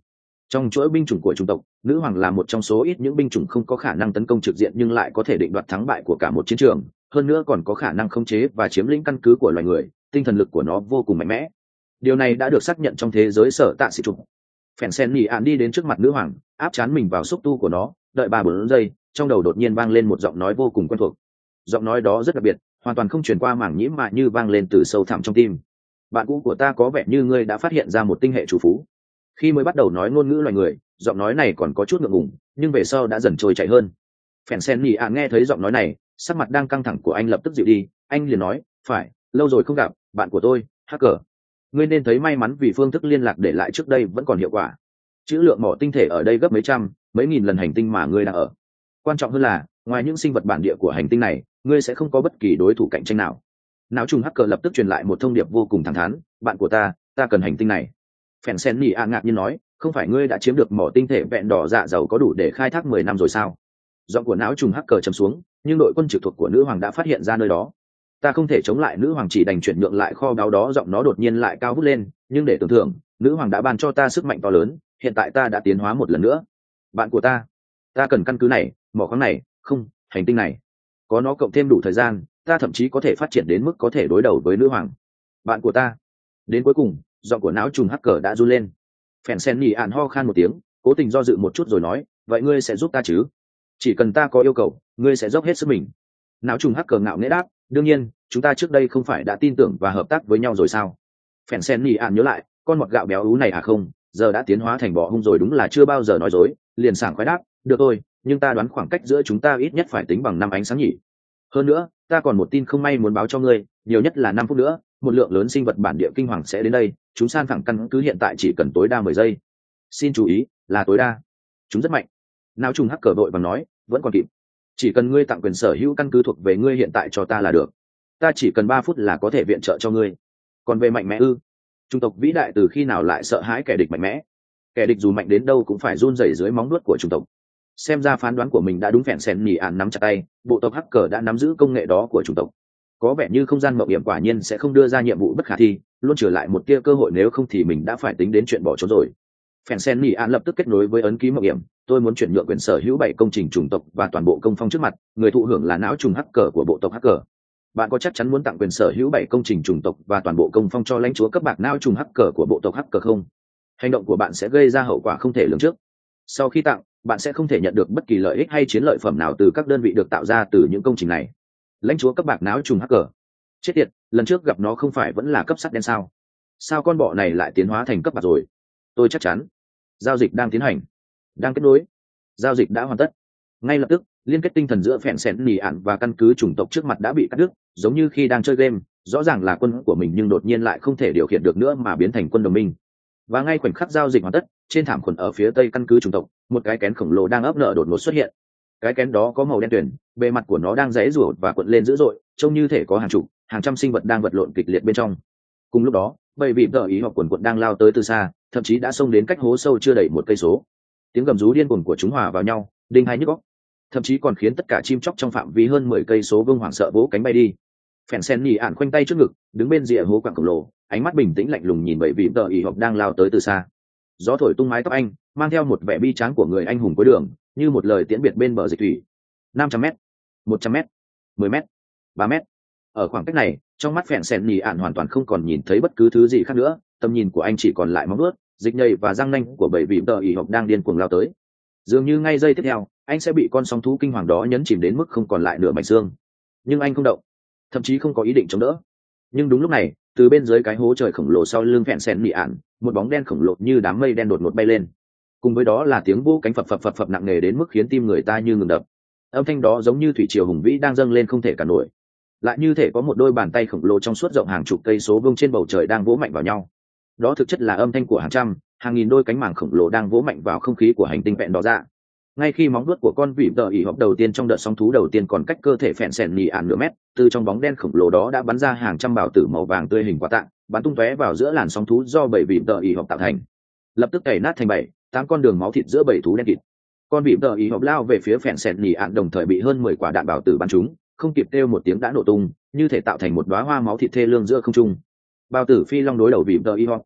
Trong chuỗi binh chủng của chủng tộc, nữ hoàng là một trong số ít những binh chủng không có khả năng tấn công trực diện nhưng lại có thể định đoạt thắng bại của cả một chiến trường, hơn nữa còn có khả năng khống chế và chiếm lĩnh căn cứ của loài người. Tinh thần lực của nó vô cùng mạnh mẽ. Điều này đã được xác nhận trong thế giới sở tạ sĩ trục. Phèn sen nhì ạn đi đến trước mặt nữ hoàng, áp chán mình vào xúc tu của nó, đợi ba bốn giây, trong đầu đột nhiên vang lên một giọng nói vô cùng quen thuộc. Giọng nói đó rất đặc biệt, hoàn toàn không truyền qua màng nhĩ mà như vang lên từ sâu thẳm trong tim. Bạn cũ của ta có vẻ như ngươi đã phát hiện ra một tinh hệ chủ phú. Khi mới bắt đầu nói ngôn ngữ loài người, giọng nói này còn có chút ngượng ngùng, nhưng về sau đã dần trôi chảy hơn. Phèn sen nhì ạn nghe thấy giọng nói này, sắc mặt đang căng thẳng của anh lập tức dịu đi. Anh liền nói, phải, lâu rồi không gặp, bạn của tôi, hacker. Ngươi nên thấy may mắn vì phương thức liên lạc để lại trước đây vẫn còn hiệu quả. Chữ lượng mỏ tinh thể ở đây gấp mấy trăm, mấy nghìn lần hành tinh mà ngươi đang ở. Quan trọng hơn là, ngoài những sinh vật bản địa của hành tinh này, ngươi sẽ không có bất kỳ đối thủ cạnh tranh nào. Não trùng hacker lập tức truyền lại một thông điệp vô cùng thẳng thắn, bạn của ta, ta cần hành tinh này. Phèn sen nhì ạn ngạc nhiên nói, không phải ngươi đã chiếm được mỏ tinh thể vẹn đỏ dạ dầu có đủ để khai thác mười năm rồi sao? Giọng của não trùng hacker trầm xuống, nhưng đội quân trực thuộc của nữ hoàng đã phát hiện ra nơi đó. Ta không thể chống lại, nữ hoàng chỉ đành chuyển nhượng lại kho báu đó. Giọng nó đột nhiên lại cao vút lên, nhưng để tưởng thưởng, nữ hoàng đã ban cho ta sức mạnh to lớn, hiện tại ta đã tiến hóa một lần nữa. Bạn của ta, ta cần căn cứ này, mỏ khoáng này, không, hành tinh này. Có nó cộng thêm đủ thời gian, ta thậm chí có thể phát triển đến mức có thể đối đầu với nữ hoàng. Bạn của ta. Đến cuối cùng, giọng của não trùng hacker đã run lên. Phèn sen nhì ạn ho khan một tiếng, cố tình do dự một chút rồi nói, vậy ngươi sẽ giúp ta chứ? Chỉ cần ta có yêu cầu, ngươi sẽ dốc hết sức mình. Não trùng hacker ngạo nghễ đáp, đương nhiên, chúng ta trước đây không phải đã tin tưởng và hợp tác với nhau rồi sao? Phèn sen nhì ạn nhớ lại, con mọt gạo béo ú này à không, giờ đã tiến hóa thành bọ hung rồi, đúng là chưa bao giờ nói dối, liền sảng khoái đáp, được thôi, nhưng ta đoán khoảng cách giữa chúng ta ít nhất phải tính bằng năm ánh sáng nhỉ. Hơn nữa, ta còn một tin không may muốn báo cho ngươi, nhiều nhất là năm phút nữa, một lượng lớn sinh vật bản địa kinh hoàng sẽ đến đây, chúng san phẳng căn cứ hiện tại chỉ cần tối đa mười giây. Xin chú ý, là tối đa. Chúng rất mạnh. Não trùng hacker vội vàng nói, vẫn còn kịp. Chỉ cần ngươi tặng quyền sở hữu căn cứ thuộc về ngươi hiện tại cho ta là được. Ta chỉ cần ba phút là có thể viện trợ cho ngươi. Còn về mạnh mẽ ư? Chủng tộc vĩ đại từ khi nào lại sợ hãi kẻ địch mạnh mẽ? Kẻ địch dù mạnh đến đâu cũng phải run rẩy dưới móng vuốt của chủng tộc. Xem ra phán đoán của mình đã đúng. Phèn sen nhì ạn nắm chặt tay, bộ tộc hacker đã nắm giữ công nghệ đó của chủng tộc. Có vẻ như không gian mộng hiểm quả nhiên sẽ không đưa ra nhiệm vụ bất khả thi, luôn trở lại một tia cơ hội, nếu không thì mình đã phải tính đến chuyện bỏ trốn rồi. Phèn sen nhì ạn lập tức kết nối với ấn ký mộng hiểm, tôi muốn chuyển nhượng quyền sở hữu bảy công trình chủng tộc và toàn bộ công phong trước mặt, người thụ hưởng là não trùng hacker của bộ tộc hacker. Bạn có chắc chắn muốn tặng quyền sở hữu bảy công trình chủng tộc và toàn bộ công phong cho lãnh chúa cấp bạc não trùng hacker của bộ tộc hacker không? Hành động của bạn sẽ gây ra hậu quả không thể lường trước. Sau khi tặng, bạn sẽ không thể nhận được bất kỳ lợi ích hay chiến lợi phẩm nào từ các đơn vị được tạo ra từ những công trình này. Lãnh chúa cấp bạc não trùng hacker. Chết tiệt, lần trước gặp nó không phải vẫn là cấp sắt đen sao? Sao con bọ này lại tiến hóa thành cấp bạc rồi? Tôi chắc chắn. Giao dịch đang tiến hành. Đang kết nối. Giao dịch đã hoàn tất. Ngay lập tức, liên kết tinh thần giữa phèn sen nhì ạn và căn cứ chủng tộc trước mặt đã bị cắt đứt, giống như khi đang chơi game, rõ ràng là quân của mình nhưng đột nhiên lại không thể điều khiển được nữa mà biến thành quân đồng minh. Và ngay khoảnh khắc giao dịch hoàn tất, trên thảm khuẩn ở phía tây căn cứ chủng tộc, một cái kén khổng lồ đang ấp nở đột ngột xuất hiện. Cái kén đó có màu đen tuyền, bề mặt của nó đang giãy giụa và cuộn lên dữ dội, trông như thể có hàng chục, hàng trăm sinh vật đang vật lộn kịch liệt bên trong. Cùng lúc đó, bầy vịm tờ ý hoặc quần quận đang lao tới từ xa, thậm chí đã xông đến cách hố sâu chưa đầy một cây số. Tiếng gầm rú điên cuồng của chúng hòa vào nhau, đinh hai nhức óc, thậm chí còn khiến tất cả chim chóc trong phạm vi hơn mười cây số vương hoảng sợ vỗ cánh bay đi. Phèn sen nhì ạn khoanh tay trước ngực, đứng bên rìa hố quặng khổng lồ, ánh mắt bình tĩnh lạnh lùng nhìn bầy vịm tờ ý hoặc đang lao tới từ xa. Gió thổi tung mái tóc anh, mang theo một vẻ bi tráng của người anh hùng cuối đường, như một lời tiễn biệt bên bờ dịch thủy. Năm trăm mét, một trăm mét, mười mét, ba mét. Ở khoảng cách này, trong mắt phèn sen nhì ạn hoàn toàn không còn nhìn thấy bất cứ thứ gì khác nữa, tầm nhìn của anh chỉ còn lại móng vuốt, dịch nhầy và răng nanh của bầy vịm tờ ỉ hộp đang điên cuồng lao tới. Dường như ngay giây tiếp theo, anh sẽ bị con sóng thú kinh hoàng đó nhấn chìm đến mức không còn lại nửa mảnh xương. Nhưng anh không động, thậm chí không có ý định chống đỡ. Nhưng đúng lúc này, từ bên dưới cái hố trời khổng lồ sau lưng phèn sen nhì ạn, một bóng đen khổng lồ như đám mây đen đột ngột bay lên. Cùng với đó là tiếng vỗ cánh phập phập phập phập nặng nề đến mức khiến tim người ta như ngừng đập. Âm thanh đó giống như thủy triều hùng vĩ đang dâng lên không thể cản nổi, lại như thể có một đôi bàn tay khổng lồ trong suốt rộng hàng chục cây số vuông trên bầu trời đang vỗ mạnh vào nhau. Đó thực chất là âm thanh của hàng trăm, hàng nghìn đôi cánh mảng khổng lồ đang vỗ mạnh vào không khí của hành tinh vẹn đỏ dạ. Ngay khi móng vuốt của con vịm tờ ỉ hộp đầu tiên trong đợt sóng thú đầu tiên còn cách cơ thể phèn sèn nhì ạn nửa mét, từ trong bóng đen khổng lồ đó đã bắn ra hàng trăm bào tử màu vàng tươi hình quả tạng, bắn tung tóe vào giữa làn sóng thú do bảy vịm tờ ỉ hộp tạo thành, lập tức cày nát thành bảy tám con đường máu thịt giữa bảy thú đen kịt. Con vịm tờ ỉ hộp lao về phía phèn sèn nhì ạn, đồng thời bị hơn mười quả đạn bào tử bắn trúng, không kịp kêu một tiếng đã nổ tung, như thể tạo thành một đóa hoa máu thịt thê lương giữa không trung. Bào tử phi long đối đầu vịm tờ ỉ hộp.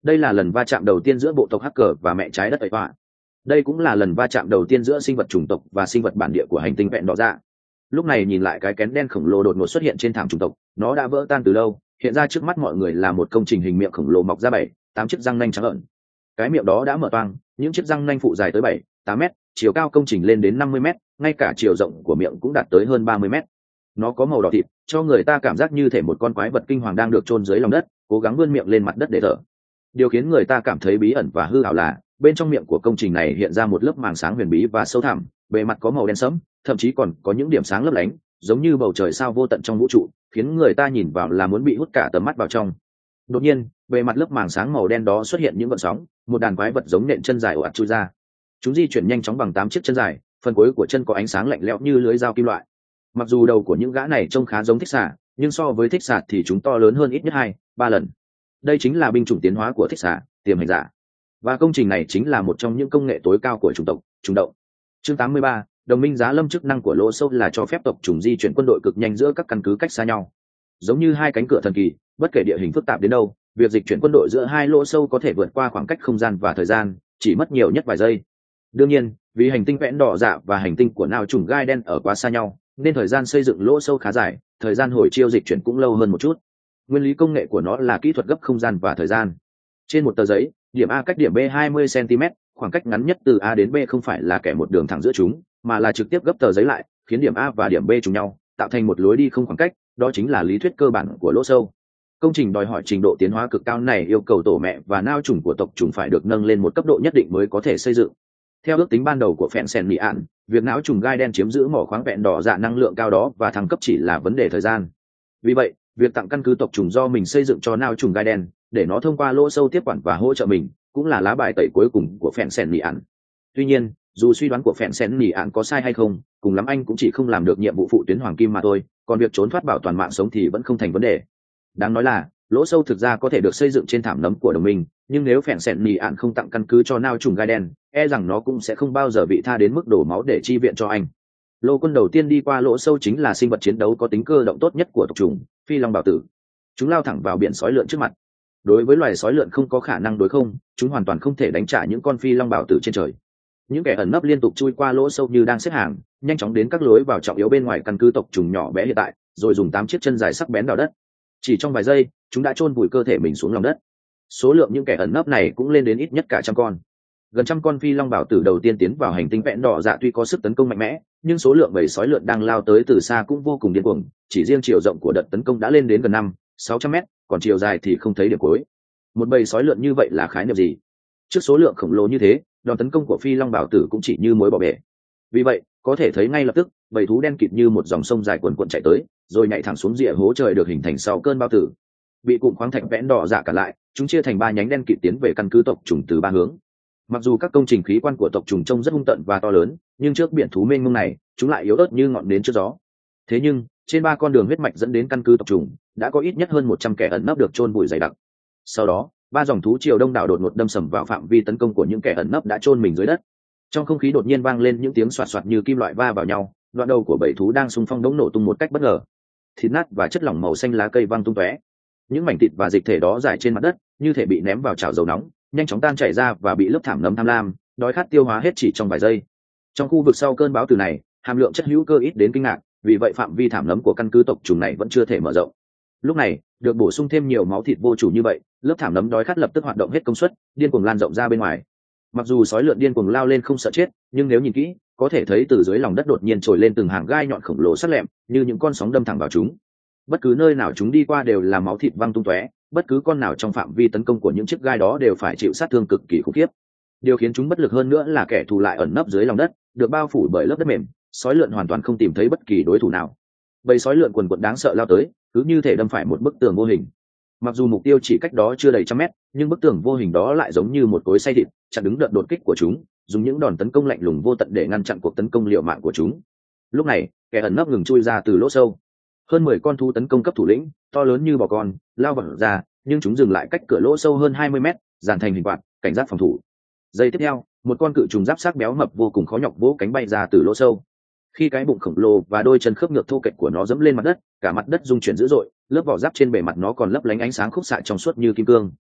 Đây là lần va chạm đầu tiên giữa bộ tộc hacker và mẹ trái đất ấy họa. Đây cũng là lần va chạm đầu tiên giữa sinh vật chủng tộc và sinh vật bản địa của hành tinh vẹn đỏ dạ. Lúc này nhìn lại cái kén đen khổng lồ đột ngột xuất hiện trên thảm chủng tộc, nó đã vỡ tan từ lâu, hiện ra trước mắt mọi người là một công trình hình miệng khổng lồ mọc ra bảy tám chiếc răng nanh trắng ợn. Cái miệng đó đã mở toang, những chiếc răng nanh phụ dài tới bảy tám mét, chiều cao công trình lên đến năm mươi mét, ngay cả chiều rộng của miệng cũng đạt tới hơn ba mươi mét. Nó có màu đỏ thịt, cho người ta cảm giác như thể một con quái vật kinh hoàng đang được chôn dưới lòng đất, cố gắng vươn miệng lên mặt đất để thở. Điều khiến người ta cảm thấy bí ẩn và hư ảo là bên trong miệng của công trình này hiện ra một lớp màng sáng huyền bí và sâu thẳm, bề mặt có màu đen sẫm, thậm chí còn có những điểm sáng lấp lánh, giống như bầu trời sao vô tận trong vũ trụ, khiến người ta nhìn vào là muốn bị hút cả tầm mắt vào trong. Đột nhiên, bề mặt lớp màng sáng màu đen đó xuất hiện những gợn sóng, một đàn quái vật giống nện chân dài ồ ạt chui ra. Chúng di chuyển nhanh chóng bằng tám chiếc chân dài, phần cuối của chân có ánh sáng lạnh lẽo như lưới dao kim loại. Mặc dù đầu của những gã này trông khá giống thích xà, nhưng so với thích xà thì chúng to lớn hơn ít nhất hai ba lần. Đây chính là binh chủng tiến hóa của thích xà, tiềm hành giả. Và công trình này chính là một trong những công nghệ tối cao của chủng tộc trùng động. Chương tám mươi ba, đồng minh giá lâm. Chức năng của lỗ sâu là cho phép tộc trùng di chuyển quân đội cực nhanh giữa các căn cứ cách xa nhau, giống như hai cánh cửa thần kỳ. Bất kể địa hình phức tạp đến đâu, việc dịch chuyển quân đội giữa hai lỗ sâu có thể vượt qua khoảng cách không gian và thời gian, chỉ mất nhiều nhất vài giây. Đương nhiên, vì hành tinh vẽn đỏ dạ và hành tinh của nào trùng gai đen ở quá xa nhau, nên thời gian xây dựng lỗ sâu khá dài, thời gian hồi chiêu dịch chuyển cũng lâu hơn một chút. Nguyên lý công nghệ của nó là kỹ thuật gấp không gian và thời gian. Trên một tờ giấy, điểm A cách điểm B hai mươi xăng ti mét, khoảng cách ngắn nhất từ A đến B không phải là kẻ một đường thẳng giữa chúng, mà là trực tiếp gấp tờ giấy lại, khiến điểm A và điểm B trùng nhau, tạo thành một lối đi không khoảng cách. Đó chính là lý thuyết cơ bản của lỗ sâu. Công trình đòi hỏi trình độ tiến hóa cực cao này yêu cầu tổ mẹ và nao trùng của tộc trùng phải được nâng lên một cấp độ nhất định mới có thể xây dựng. Theo ước tính ban đầu của phèn sen mỹ ạn, việc não trùng gai đen chiếm giữ mỏ khoáng vẹn đỏ dạ năng lượng cao đó và thăng cấp chỉ là vấn đề thời gian. Vì vậy, việc tặng căn cứ tộc trùng do mình xây dựng cho nao trùng gai đen, để nó thông qua lỗ sâu tiếp quản và hỗ trợ mình, cũng là lá bài tẩy cuối cùng của phèn sen mỹ ạn. Tuy nhiên, dù suy đoán của phèn sen mỹ ạn có sai hay không, cùng lắm anh cũng chỉ không làm được nhiệm vụ phụ tuyến hoàng kim mà thôi, còn việc trốn thoát bảo toàn mạng sống thì vẫn không thành vấn đề. Đáng nói là lỗ sâu thực ra có thể được xây dựng trên thảm nấm của đồng minh, nhưng nếu phèn sẹn nỉ ạn không tặng căn cứ cho nao trùng gai đen, e rằng nó cũng sẽ không bao giờ bị tha đến mức đổ máu để chi viện cho anh. Lô quân đầu tiên đi qua lỗ sâu chính là sinh vật chiến đấu có tính cơ động tốt nhất của tộc trùng, phi long bảo tử. Chúng lao thẳng vào biển sói lượn trước mặt. Đối với loài sói lượn không có khả năng đối không, chúng hoàn toàn không thể đánh trả những con phi long bảo tử trên trời. Những kẻ ẩn nấp liên tục chui qua lỗ sâu như đang xếp hàng, nhanh chóng đến các lối vào trọng yếu bên ngoài căn cứ tộc trùng nhỏ bé hiện tại, rồi dùng tám chiếc chân dài sắc bén vào đất. Chỉ trong vài giây, chúng đã chôn vùi cơ thể mình xuống lòng đất. Số lượng những kẻ ẩn nấp này cũng lên đến ít nhất cả trăm con. Gần trăm con phi long bảo tử đầu tiên tiến vào hành tinh vẹn đỏ dạ tuy có sức tấn công mạnh mẽ, nhưng số lượng bầy sói lượn đang lao tới từ xa cũng vô cùng điên cuồng. Chỉ riêng chiều rộng của đợt tấn công đã lên đến gần năm sáu trăm mét, còn chiều dài thì không thấy điểm cuối. Một bầy sói lượn như vậy là khái niệm gì? Trước số lượng khổng lồ như thế, đòn tấn công của phi long bảo tử cũng chỉ như mối bỏ bể. Vì vậy, có thể thấy ngay lập tức, bầy thú đen kịt như một dòng sông dài cuồn cuộn chạy tới, rồi nhảy thẳng xuống rìa hố trời được hình thành sau cơn bao tử. Bị cụm khoáng thạch vẽn đỏ dạ cả lại, chúng chia thành ba nhánh đen kịt tiến về căn cứ tộc trùng từ ba hướng. Mặc dù các công trình khí quan của tộc trùng trông rất hung tợn và to lớn, nhưng trước biển thú mênh mông này, chúng lại yếu ớt như ngọn nến trước gió. Thế nhưng, trên ba con đường huyết mạch dẫn đến căn cứ tộc trùng, đã có ít nhất hơn một trăm kẻ ẩn nấp được chôn vùi dày đặc. Sau đó, ba dòng thú triều đông đảo đột ngột đâm sầm vào phạm vi tấn công của những kẻ ẩn nấp đã chôn mình dưới đất. Trong không khí đột nhiên vang lên những tiếng xoạt xoạt như kim loại va vào nhau, đoạn đầu của bầy thú đang xung phong đống nổ tung một cách bất ngờ. Thịt nát và chất lỏng màu xanh lá cây văng tung tóe. Những mảnh thịt và dịch thể đó rải trên mặt đất, như thể bị ném vào chảo dầu nóng, nhanh chóng tan chảy ra và bị lớp thảm nấm tham lam, đói khát tiêu hóa hết chỉ trong vài giây. Trong khu vực sau cơn bão từ này, hàm lượng chất hữu cơ ít đến kinh ngạc, vì vậy phạm vi thảm nấm của căn cứ tộc trùng này vẫn chưa thể mở rộng. Lúc này, được bổ sung thêm nhiều máu thịt vô chủ như vậy, lớp thảm nấm đói khát lập tức hoạt động hết công suất, điên cuồng lan rộng ra bên ngoài. Mặc dù sói lượn điên cuồng lao lên không sợ chết, nhưng nếu nhìn kỹ, có thể thấy từ dưới lòng đất đột nhiên trồi lên từng hàng gai nhọn khổng lồ sắc lẹm, như những con sóng đâm thẳng vào chúng. Bất cứ nơi nào chúng đi qua đều là máu thịt văng tung tóe, bất cứ con nào trong phạm vi tấn công của những chiếc gai đó đều phải chịu sát thương cực kỳ khủng khiếp. Điều khiến chúng bất lực hơn nữa là kẻ thù lại ẩn nấp dưới lòng đất, được bao phủ bởi lớp đất mềm, sói lượn hoàn toàn không tìm thấy bất kỳ đối thủ nào. Bầy sói lượn quần quật đáng sợ lao tới, cứ như thể đâm phải một bức tường vô hình. Mặc dù mục tiêu chỉ cách đó chưa đầy trăm mét, nhưng bức tường vô hình đó lại giống như một cối xay thịt, chặn đứng đợt đột kích của chúng, dùng những đòn tấn công lạnh lùng vô tận để ngăn chặn cuộc tấn công liều mạng của chúng. Lúc này, kẻ ẩn nấp ngừng chui ra từ lỗ sâu. Hơn mười con thú tấn công cấp thủ lĩnh, to lớn như bò con, lao vào ra, nhưng chúng dừng lại cách cửa lỗ sâu hơn hai mươi mét, dàn thành hình quạt, cảnh giác phòng thủ. Giây tiếp theo, một con cự trùng giáp xác béo mập vô cùng khó nhọc vỗ cánh bay ra từ lỗ sâu. Khi cái bụng khổng lồ và đôi chân khớp ngược thô kệch của nó dẫm lên mặt đất, cả mặt đất rung chuyển dữ dội, lớp vỏ giáp trên bề mặt nó còn lấp lánh ánh sáng khúc xạ trong suốt như kim cương.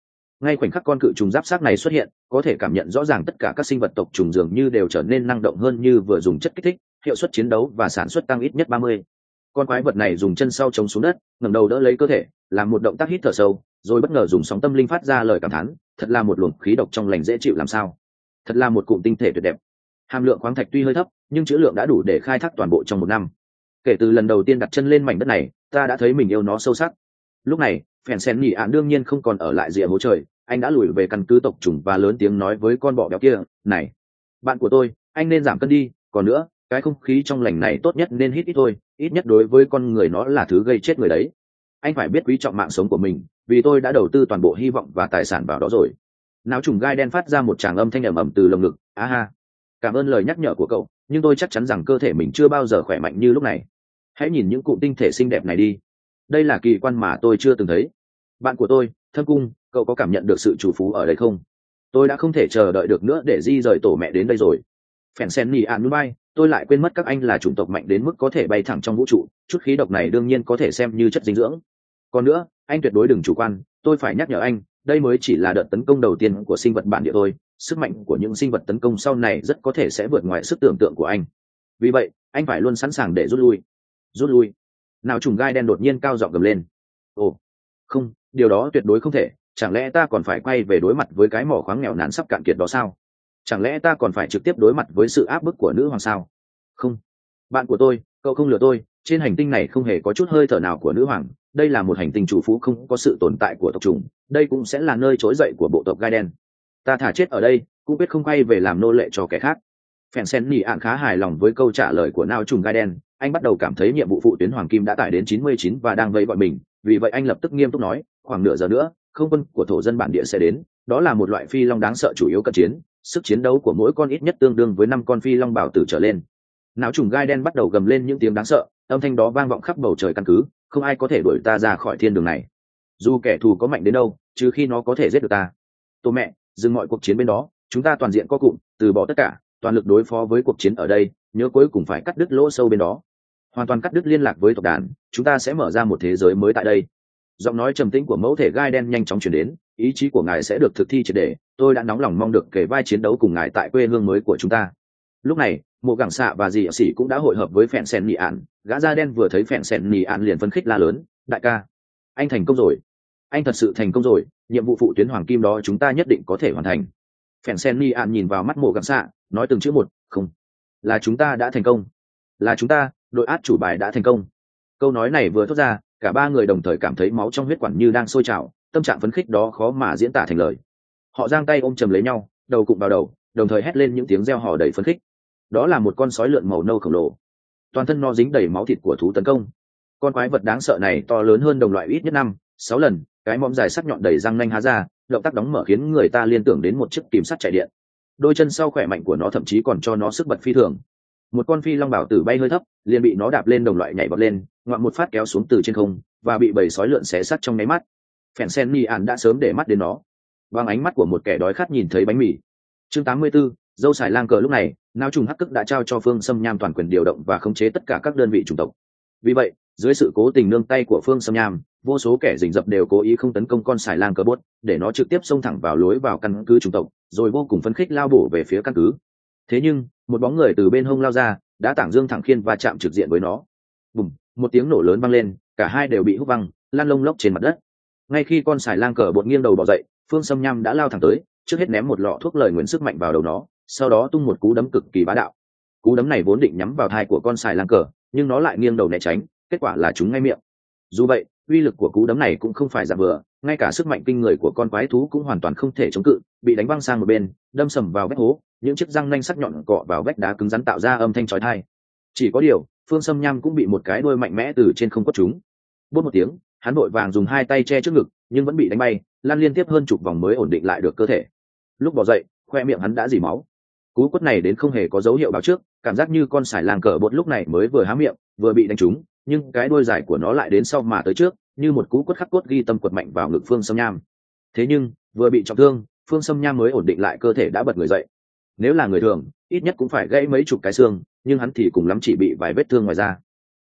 ngay khoảnh khắc con cự trùng giáp xác này xuất hiện, có thể cảm nhận rõ ràng tất cả các sinh vật tộc trùng dường như đều trở nên năng động hơn, như vừa dùng chất kích thích, hiệu suất chiến đấu và sản xuất tăng ít nhất ba mươi. Con quái vật này dùng chân sau chống xuống đất, ngẩng đầu đỡ lấy cơ thể, làm một động tác hít thở sâu, rồi bất ngờ dùng sóng tâm linh phát ra lời cảm thán, thật là một luồng khí độc trong lành dễ chịu làm sao, thật là một cụm tinh thể tuyệt đẹp. Hàm lượng khoáng thạch tuy hơi thấp, nhưng trữ lượng đã đủ để khai thác toàn bộ trong một năm. Kể từ lần đầu tiên đặt chân lên mảnh đất này, ta đã thấy mình yêu nó sâu sắc. Lúc này, phèn sen nhị ạn đương nhiên không còn ở lại rìa hố trời, anh đã lùi về căn cứ tộc trùng và lớn tiếng nói với con bọ béo kia, này, bạn của tôi, anh nên giảm cân đi, còn nữa, cái không khí trong lành này tốt nhất nên hít ít thôi, ít nhất đối với con người nó là thứ gây chết người đấy. Anh phải biết quý trọng mạng sống của mình, vì tôi đã đầu tư toàn bộ hy vọng và tài sản vào đó rồi. Náo trùng gai đen phát ra một tràng âm thanh ầm ầm từ lồng ngực, á ha, cảm ơn lời nhắc nhở của cậu, nhưng tôi chắc chắn rằng cơ thể mình chưa bao giờ khỏe mạnh như lúc này. Hãy nhìn những cụm tinh thể xinh đẹp này đi, đây là kỳ quan mà tôi chưa từng thấy. Bạn của tôi, Thâm Cung, cậu có cảm nhận được sự chủ phú ở đây không? Tôi đã không thể chờ đợi được nữa để di rời tổ mẹ đến đây rồi. Phèn sen nhì ạn núi bay, tôi lại quên mất các anh là chủng tộc mạnh đến mức có thể bay thẳng trong vũ trụ, chút khí độc này đương nhiên có thể xem như chất dinh dưỡng. Còn nữa, anh tuyệt đối đừng chủ quan, tôi phải nhắc nhở anh, đây mới chỉ là đợt tấn công đầu tiên của sinh vật bản địa thôi, sức mạnh của những sinh vật tấn công sau này rất có thể sẽ vượt ngoài sức tưởng tượng của anh. Vì vậy, anh phải luôn sẵn sàng để rút lui. Rút lui? Nào trùng gai đen đột nhiên cao giọng gầm lên. Ồ, không, điều đó tuyệt đối không thể, chẳng lẽ ta còn phải quay về đối mặt với cái mỏ khoáng nghèo nàn sắp cạn kiệt đó sao? Chẳng lẽ ta còn phải trực tiếp đối mặt với sự áp bức của nữ hoàng sao? Không, bạn của tôi, cậu không lừa tôi, trên hành tinh này không hề có chút hơi thở nào của nữ hoàng, đây là một hành tinh chủ phú không có sự tồn tại của tộc trùng, đây cũng sẽ là nơi trỗi dậy của bộ tộc gai đen. Ta thả chết ở đây, cũng biết không quay về làm nô lệ cho kẻ khác. Phèn sen nhì ạn khá hài lòng với câu trả lời của nao trùng gai đen, anh bắt đầu cảm thấy nhiệm vụ phụ tuyến hoàng kim đã tải đến chín mươi chín và đang vây gọi mình, vì vậy anh lập tức nghiêm túc nói, khoảng nửa giờ nữa, không quân của thổ dân bản địa sẽ đến, đó là một loại phi long đáng sợ chủ yếu cận chiến, sức chiến đấu của mỗi con ít nhất tương đương với năm con phi long bảo tử trở lên. Não trùng gai đen bắt đầu gầm lên những tiếng đáng sợ, âm thanh đó vang vọng khắp bầu trời căn cứ, không ai có thể đuổi ta ra khỏi thiên đường này, dù kẻ thù có mạnh đến đâu, trừ khi nó có thể giết được ta. Tô mẹ, dừng mọi cuộc chiến bên đó, chúng ta toàn diện co cụm, từ bỏ tất cả, toàn lực đối phó với cuộc chiến ở đây, nhớ cuối cùng phải cắt đứt lỗ sâu bên đó, hoàn toàn cắt đứt liên lạc với tộc đàn, chúng ta sẽ mở ra một thế giới mới tại đây. Giọng nói trầm tĩnh của mẫu thể gai đen nhanh chóng chuyển đến, ý chí của ngài sẽ được thực thi triệt để, tôi đã nóng lòng mong được kể vai chiến đấu cùng ngài tại quê hương mới của chúng ta. Lúc này, mộ gẳng xạ và dì xỉ cũng đã hội hợp với phèn sen nỉ ạn, gã da đen vừa thấy phèn sen nỉ ạn liền phấn khích la lớn, đại ca, anh thành công rồi, anh thật sự thành công rồi, nhiệm vụ phụ tuyến hoàng kim đó chúng ta nhất định có thể hoàn thành. Phèn sen nỉ ạn nhìn vào mắt mộ gẳng xạ, nói từng chữ một, không, là chúng ta đã thành công, là chúng ta, đội át chủ bài đã thành công. Câu nói này vừa thốt ra, cả ba người đồng thời cảm thấy máu trong huyết quản như đang sôi trào, tâm trạng phấn khích đó khó mà diễn tả thành lời. Họ giang tay ôm chầm lấy nhau, đầu cụm vào đầu, đồng thời hét lên những tiếng reo hò đầy phấn khích. Đó là một con sói lượn màu nâu khổng lồ, toàn thân nó dính đầy máu thịt của thú tấn công. Con quái vật đáng sợ này to lớn hơn đồng loại ít nhất năm, sáu lần, cái mõm dài sắc nhọn đầy răng nanh há ra, động tác đóng mở khiến người ta liên tưởng đến một chiếc kìm sắt chạy điện. Đôi chân sau khỏe mạnh của nó thậm chí còn cho nó sức bật phi thường. Một con phi long bảo tử bay hơi thấp, liền bị nó đạp lên đồng loại nhảy bật lên, ngoạm một phát kéo xuống từ trên không, và bị bầy sói lượn xé sắt trong nháy mắt. Phèn sen ni ạn đã sớm để mắt đến nó, bằng ánh mắt của một kẻ đói khát nhìn thấy bánh mì. Chương tám mươi 84, dâu xài lang cờ. Lúc này, nao trùng hắc cức đã trao cho Phương Sâm Nham toàn quyền điều động và khống chế tất cả các đơn vị chủng tộc. Vì vậy, dưới sự cố tình nương tay của Phương Sâm Nham, vô số kẻ rình rập đều cố ý không tấn công con xài lang cờ bốt, để nó trực tiếp xông thẳng vào lối vào căn cứ chủng tộc, rồi vô cùng phấn khích lao bổ về phía căn cứ. Thế nhưng, một bóng người từ bên hông lao ra, đã tảng dương thẳng khiên và chạm trực diện với nó. Bùm, một tiếng nổ lớn vang lên, cả hai đều bị húc văng, lăn lông lốc trên mặt đất. Ngay khi con xài lang cờ bột nghiêng đầu bò dậy, Phương Sâm Nham đã lao thẳng tới, trước hết ném một lọ thuốc lời nguyền sức mạnh vào đầu nó, sau đó tung một cú đấm cực kỳ bá đạo. Cú đấm này vốn định nhắm vào thai của con xài lang cờ, nhưng nó lại nghiêng đầu né tránh, kết quả là trúng ngay miệng. Dù vậy, uy lực của cú đấm này cũng không phải giảm vừa, ngay cả sức mạnh kinh người của con quái thú cũng hoàn toàn không thể chống cự, bị đánh văng sang một bên, đâm sầm vào vách hố, những chiếc răng nanh sắc nhọn cọ vào vách đá cứng rắn tạo ra âm thanh chói tai. Chỉ có điều, Phương Sâm Nham cũng bị một cái đuôi mạnh mẽ từ trên không quất trúng. Bốp một tiếng, hắn vội vàng dùng hai tay che trước ngực, nhưng vẫn bị đánh bay, lăn liên tiếp hơn chục vòng mới ổn định lại được cơ thể. Lúc bò dậy, khoe miệng hắn đã rỉ máu. Cú quất này đến không hề có dấu hiệu báo trước, cảm giác như con sải lang cờ bột lúc này mới vừa há miệng, vừa bị đánh trúng, nhưng cái đuôi dài của nó lại đến sau mà tới trước, như một cú quất khắc cốt ghi tâm quật mạnh vào ngực Phương Sâm Nham. Thế nhưng, vừa bị trọng thương, Phương Sâm Nham mới ổn định lại cơ thể đã bật người dậy. Nếu là người thường, ít nhất cũng phải gãy mấy chục cái xương, nhưng hắn thì cùng lắm chỉ bị vài vết thương ngoài da.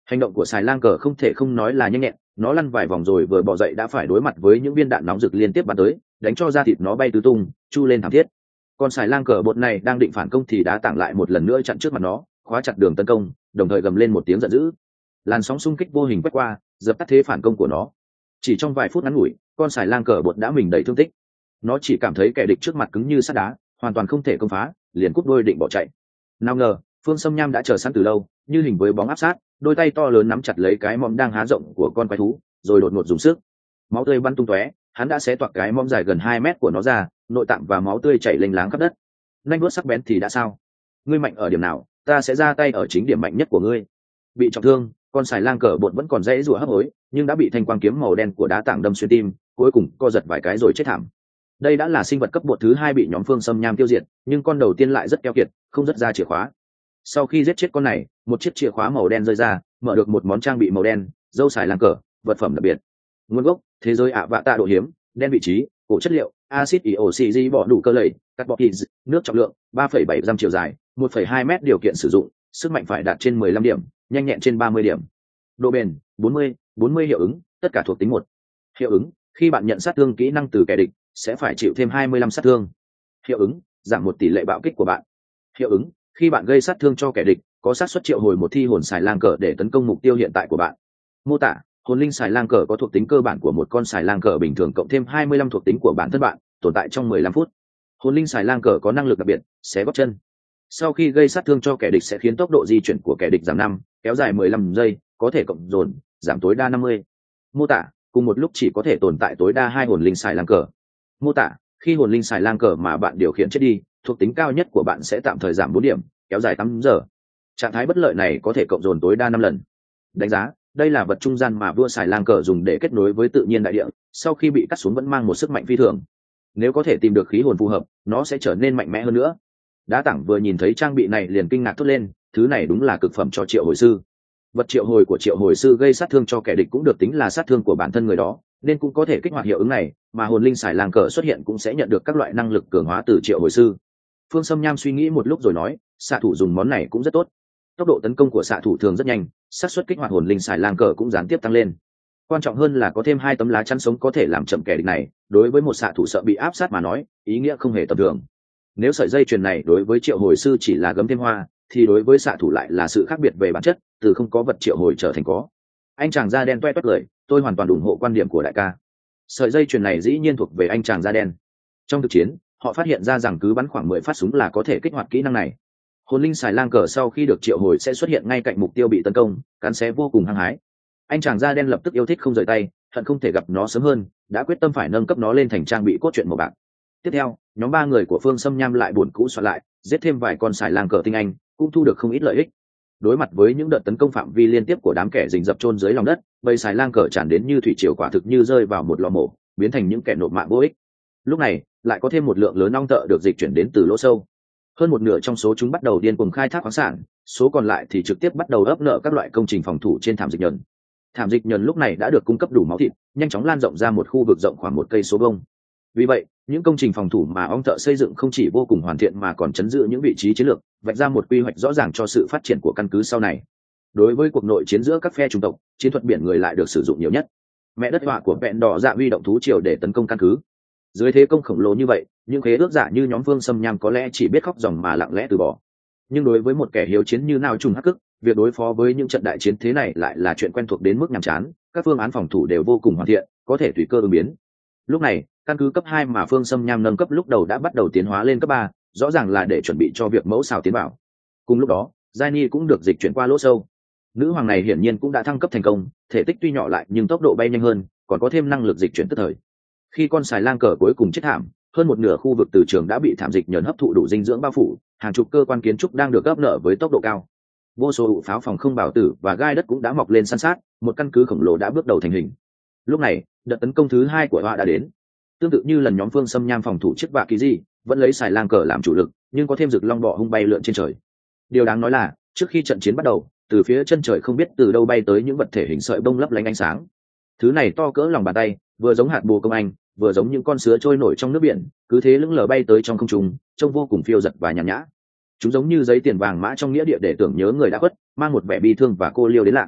Hành động của xài lang cờ không thể không nói là nhanh nhẹn, nó lăn vài vòng rồi vừa bò dậy đã phải đối mặt với những viên đạn nóng rực liên tiếp bắn tới, đánh cho da thịt nó bay tứ tung, chu lên thảm thiết. Con xài lang cờ bột này đang định phản công thì đá tảng lại một lần nữa chặn trước mặt nó, khóa chặt đường tấn công, đồng thời gầm lên một tiếng giận dữ. Làn sóng xung kích vô hình quét qua, dập tắt thế phản công của nó. Chỉ trong vài phút ngắn ngủi, con xài lang cờ bột đã mình đầy thương tích. Nó chỉ cảm thấy kẻ địch trước mặt cứng như sắt đá, hoàn toàn không thể công phá, liền cúp đôi định bỏ chạy. Nào ngờ, Phương Sâm Nham đã chờ sẵn từ lâu, như hình với bóng áp sát, đôi tay to lớn nắm chặt lấy cái mõm đang há rộng của con quái thú, rồi đột ngột dùng sức. Máu tươi bắn tung tóe, hắn đã xé toạc cái mõm dài gần hai mét của nó ra, nội tạng và máu tươi chảy lênh láng khắp đất. Nanh vuốt sắc bén thì đã sao? Ngươi mạnh ở điểm nào, ta sẽ ra tay ở chính điểm mạnh nhất của ngươi. Bị trọng thương, con xài lang cờ bột vẫn còn dãy rủa hấp hối, nhưng đã bị thanh quang kiếm màu đen của đá tảng đâm xuyên tim, cuối cùng co giật vài cái rồi chết thảm. Đây đã là sinh vật cấp bột thứ hai bị nhóm Phương Sâm Nham tiêu diệt, nhưng con đầu tiên lại rất keo kiệt, không rất ra chìa khóa. Sau khi giết chết con này, một chiếc chìa khóa màu đen rơi ra, mở được một món trang bị màu đen, dâu xài lang cờ, vật phẩm đặc biệt. Nguồn gốc: thế giới ạ vạ tạ độ hiếm, đen vị trí, cổ chất liệu, axit ioxy bỏ đủ cơ lầy, carbon, nước trọng lượng ba phẩy bảy giam chiều dài, một phẩy hai mét điều kiện sử dụng, sức mạnh phải đạt trên mười lăm điểm, nhanh nhẹn trên ba mươi điểm. Độ bền bốn mươi, bốn mươi hiệu ứng, tất cả thuộc tính một. Hiệu ứng: khi bạn nhận sát thương kỹ năng từ kẻ địch, sẽ phải chịu thêm hai mươi lăm sát thương. Hiệu ứng: giảm một tỷ lệ bạo kích của bạn. Hiệu ứng: khi bạn gây sát thương cho kẻ địch, có xác suất triệu hồi một thi hồn xài lang cờ để tấn công mục tiêu hiện tại của bạn. Mô tả: hồn linh xài lang cờ có thuộc tính cơ bản của một con xài lang cờ bình thường cộng thêm hai mươi lăm thuộc tính của bản thân bạn, tồn tại trong mười lăm phút. Hồn linh xài lang cờ có năng lực đặc biệt, xé gót chân. Sau khi gây sát thương cho kẻ địch sẽ khiến tốc độ di chuyển của kẻ địch giảm năm, kéo dài mười lăm giây, có thể cộng dồn, giảm tối đa năm mươi. Mô tả: cùng một lúc chỉ có thể tồn tại tối đa hai hồn linh xài lang cờ. Mô tả: khi hồn linh xài lang cờ mà bạn điều khiển chết đi, thuộc tính cao nhất của bạn sẽ tạm thời giảm bốn điểm, kéo dài tám giờ. Trạng thái bất lợi này có thể cộng dồn tối đa năm lần. Đánh giá: đây là vật trung gian mà vua xài lang cờ dùng để kết nối với tự nhiên đại địa, sau khi bị cắt xuống vẫn mang một sức mạnh phi thường. Nếu có thể tìm được khí hồn phù hợp, nó sẽ trở nên mạnh mẽ hơn nữa. Đá tảng vừa nhìn thấy trang bị này liền kinh ngạc thốt lên, thứ này đúng là cực phẩm cho triệu hồi sư. Vật triệu hồi của triệu hồi sư gây sát thương cho kẻ địch cũng được tính là sát thương của bản thân người đó, nên cũng có thể kích hoạt hiệu ứng này, mà hồn linh xài lang cờ xuất hiện cũng sẽ nhận được các loại năng lực cường hóa từ triệu hồi sư. Phương Sâm Nham suy nghĩ một lúc rồi nói, xạ thủ dùng món này cũng rất tốt. Tốc độ tấn công của xạ thủ thường rất nhanh, xác suất kích hoạt hồn linh xài lang cờ cũng gián tiếp tăng lên. Quan trọng hơn là có thêm hai tấm lá chắn sống có thể làm chậm kẻ địch này, đối với một xạ thủ sợ bị áp sát mà nói, ý nghĩa không hề tầm thường. Nếu sợi dây chuyền này đối với triệu hồi sư chỉ là gấm thêm hoa, thì đối với xạ thủ lại là sự khác biệt về bản chất, từ không có vật triệu hồi trở thành có. Anh chàng da đen toe toét lời, tôi hoàn toàn ủng hộ quan điểm của đại ca. Sợi dây chuyền này dĩ nhiên thuộc về anh chàng da đen. Trong thực chiến, họ phát hiện ra rằng cứ bắn khoảng mười phát súng là có thể kích hoạt kỹ năng này. Hồn linh xài lang cờ sau khi được triệu hồi sẽ xuất hiện ngay cạnh mục tiêu bị tấn công, cắn xé vô cùng hăng hái. Anh chàng da đen lập tức yêu thích không rời tay, hận không thể gặp nó sớm hơn, đã quyết tâm phải nâng cấp nó lên thành trang bị cốt truyện màu bạc. Tiếp theo, nhóm ba người của Phương Sâm Nham lại buồn cũ soạn lại, giết thêm vài con xài lang cờ tinh anh, cũng thu được không ít lợi ích. Đối mặt với những đợt tấn công phạm vi liên tiếp của đám kẻ rình rập chôn dưới lòng đất, bầy xài lang cờ tràn đến như thủy triều, quả thực như rơi vào một lò mổ, biến thành những kẻ nộp mạng vô ích. Lúc này, lại có thêm một lượng lớn ong tợ được dịch chuyển đến từ lỗ sâu. Hơn một nửa trong số chúng bắt đầu điên cuồng khai thác khoáng sản, số còn lại thì trực tiếp bắt đầu ấp nợ các loại công trình phòng thủ trên thảm dịch nhờn. Thảm dịch nhờn lúc này đã được cung cấp đủ máu thịt, nhanh chóng lan rộng ra một khu vực rộng khoảng một cây số vuông. Vì vậy, những công trình phòng thủ mà ong thợ xây dựng không chỉ vô cùng hoàn thiện mà còn chấn giữ những vị trí chiến lược, vạch ra một quy hoạch rõ ràng cho sự phát triển của căn cứ sau này. Đối với cuộc nội chiến giữa các phe chủng tộc, chiến thuật biển người lại được sử dụng nhiều nhất. Mẹ đất họa của vẹn đỏ dạ huy động thú triều để tấn công căn cứ. Dưới thế công khổng lồ như vậy, những khế ước giả như nhóm Phương Sâm Nham có lẽ chỉ biết khóc ròng mà lặng lẽ từ bỏ. Nhưng đối với một kẻ hiếu chiến như nào trùng hắc cức, việc đối phó với những trận đại chiến thế này lại là chuyện quen thuộc đến mức nhàm chán. Các phương án phòng thủ đều vô cùng hoàn thiện, có thể tùy cơ ứng biến. Lúc này, căn cứ cấp hai mà Phương Sâm Nham nâng cấp lúc đầu đã bắt đầu tiến hóa lên cấp ba, rõ ràng là để chuẩn bị cho việc mẫu xào tiến vào. Cùng lúc đó, Giai Ni cũng được dịch chuyển qua lỗ sâu. Nữ hoàng này hiển nhiên cũng đã thăng cấp thành công, thể tích tuy nhỏ lại nhưng tốc độ bay nhanh hơn, còn có thêm năng lực dịch chuyển tức thời. Khi con xài lang cờ cuối cùng chết thảm, hơn một nửa khu vực từ trường đã bị thảm dịch nhờn hấp thụ đủ dinh dưỡng bao phủ, hàng chục cơ quan kiến trúc đang được ấp nợ với tốc độ cao. Vô số ụ pháo phòng không bảo tử và gai đất cũng đã mọc lên san sát, một căn cứ khổng lồ đã bước đầu thành hình. Lúc này, đợt tấn công thứ hai của Hoa đã đến. Tương tự như lần nhóm Phương Sâm Nham phòng thủ chiếc vạ kỳ di, vẫn lấy xài lang cờ làm chủ lực, nhưng có thêm rực long bọ hung bay lượn trên trời. Điều đáng nói là, trước khi trận chiến bắt đầu, từ phía chân trời không biết từ đâu bay tới những vật thể hình sợi bông lấp lánh ánh sáng. Thứ này to cỡ lòng bàn tay, vừa giống hạt bồ công anh, vừa giống những con sứa trôi nổi trong nước biển, cứ thế lững lờ bay tới trong không trung, trông vô cùng phiêu dật và nhàn nhã. Chúng giống như giấy tiền vàng mã trong nghĩa địa để tưởng nhớ người đã khuất, mang một vẻ bi thương và cô liêu đến lạ.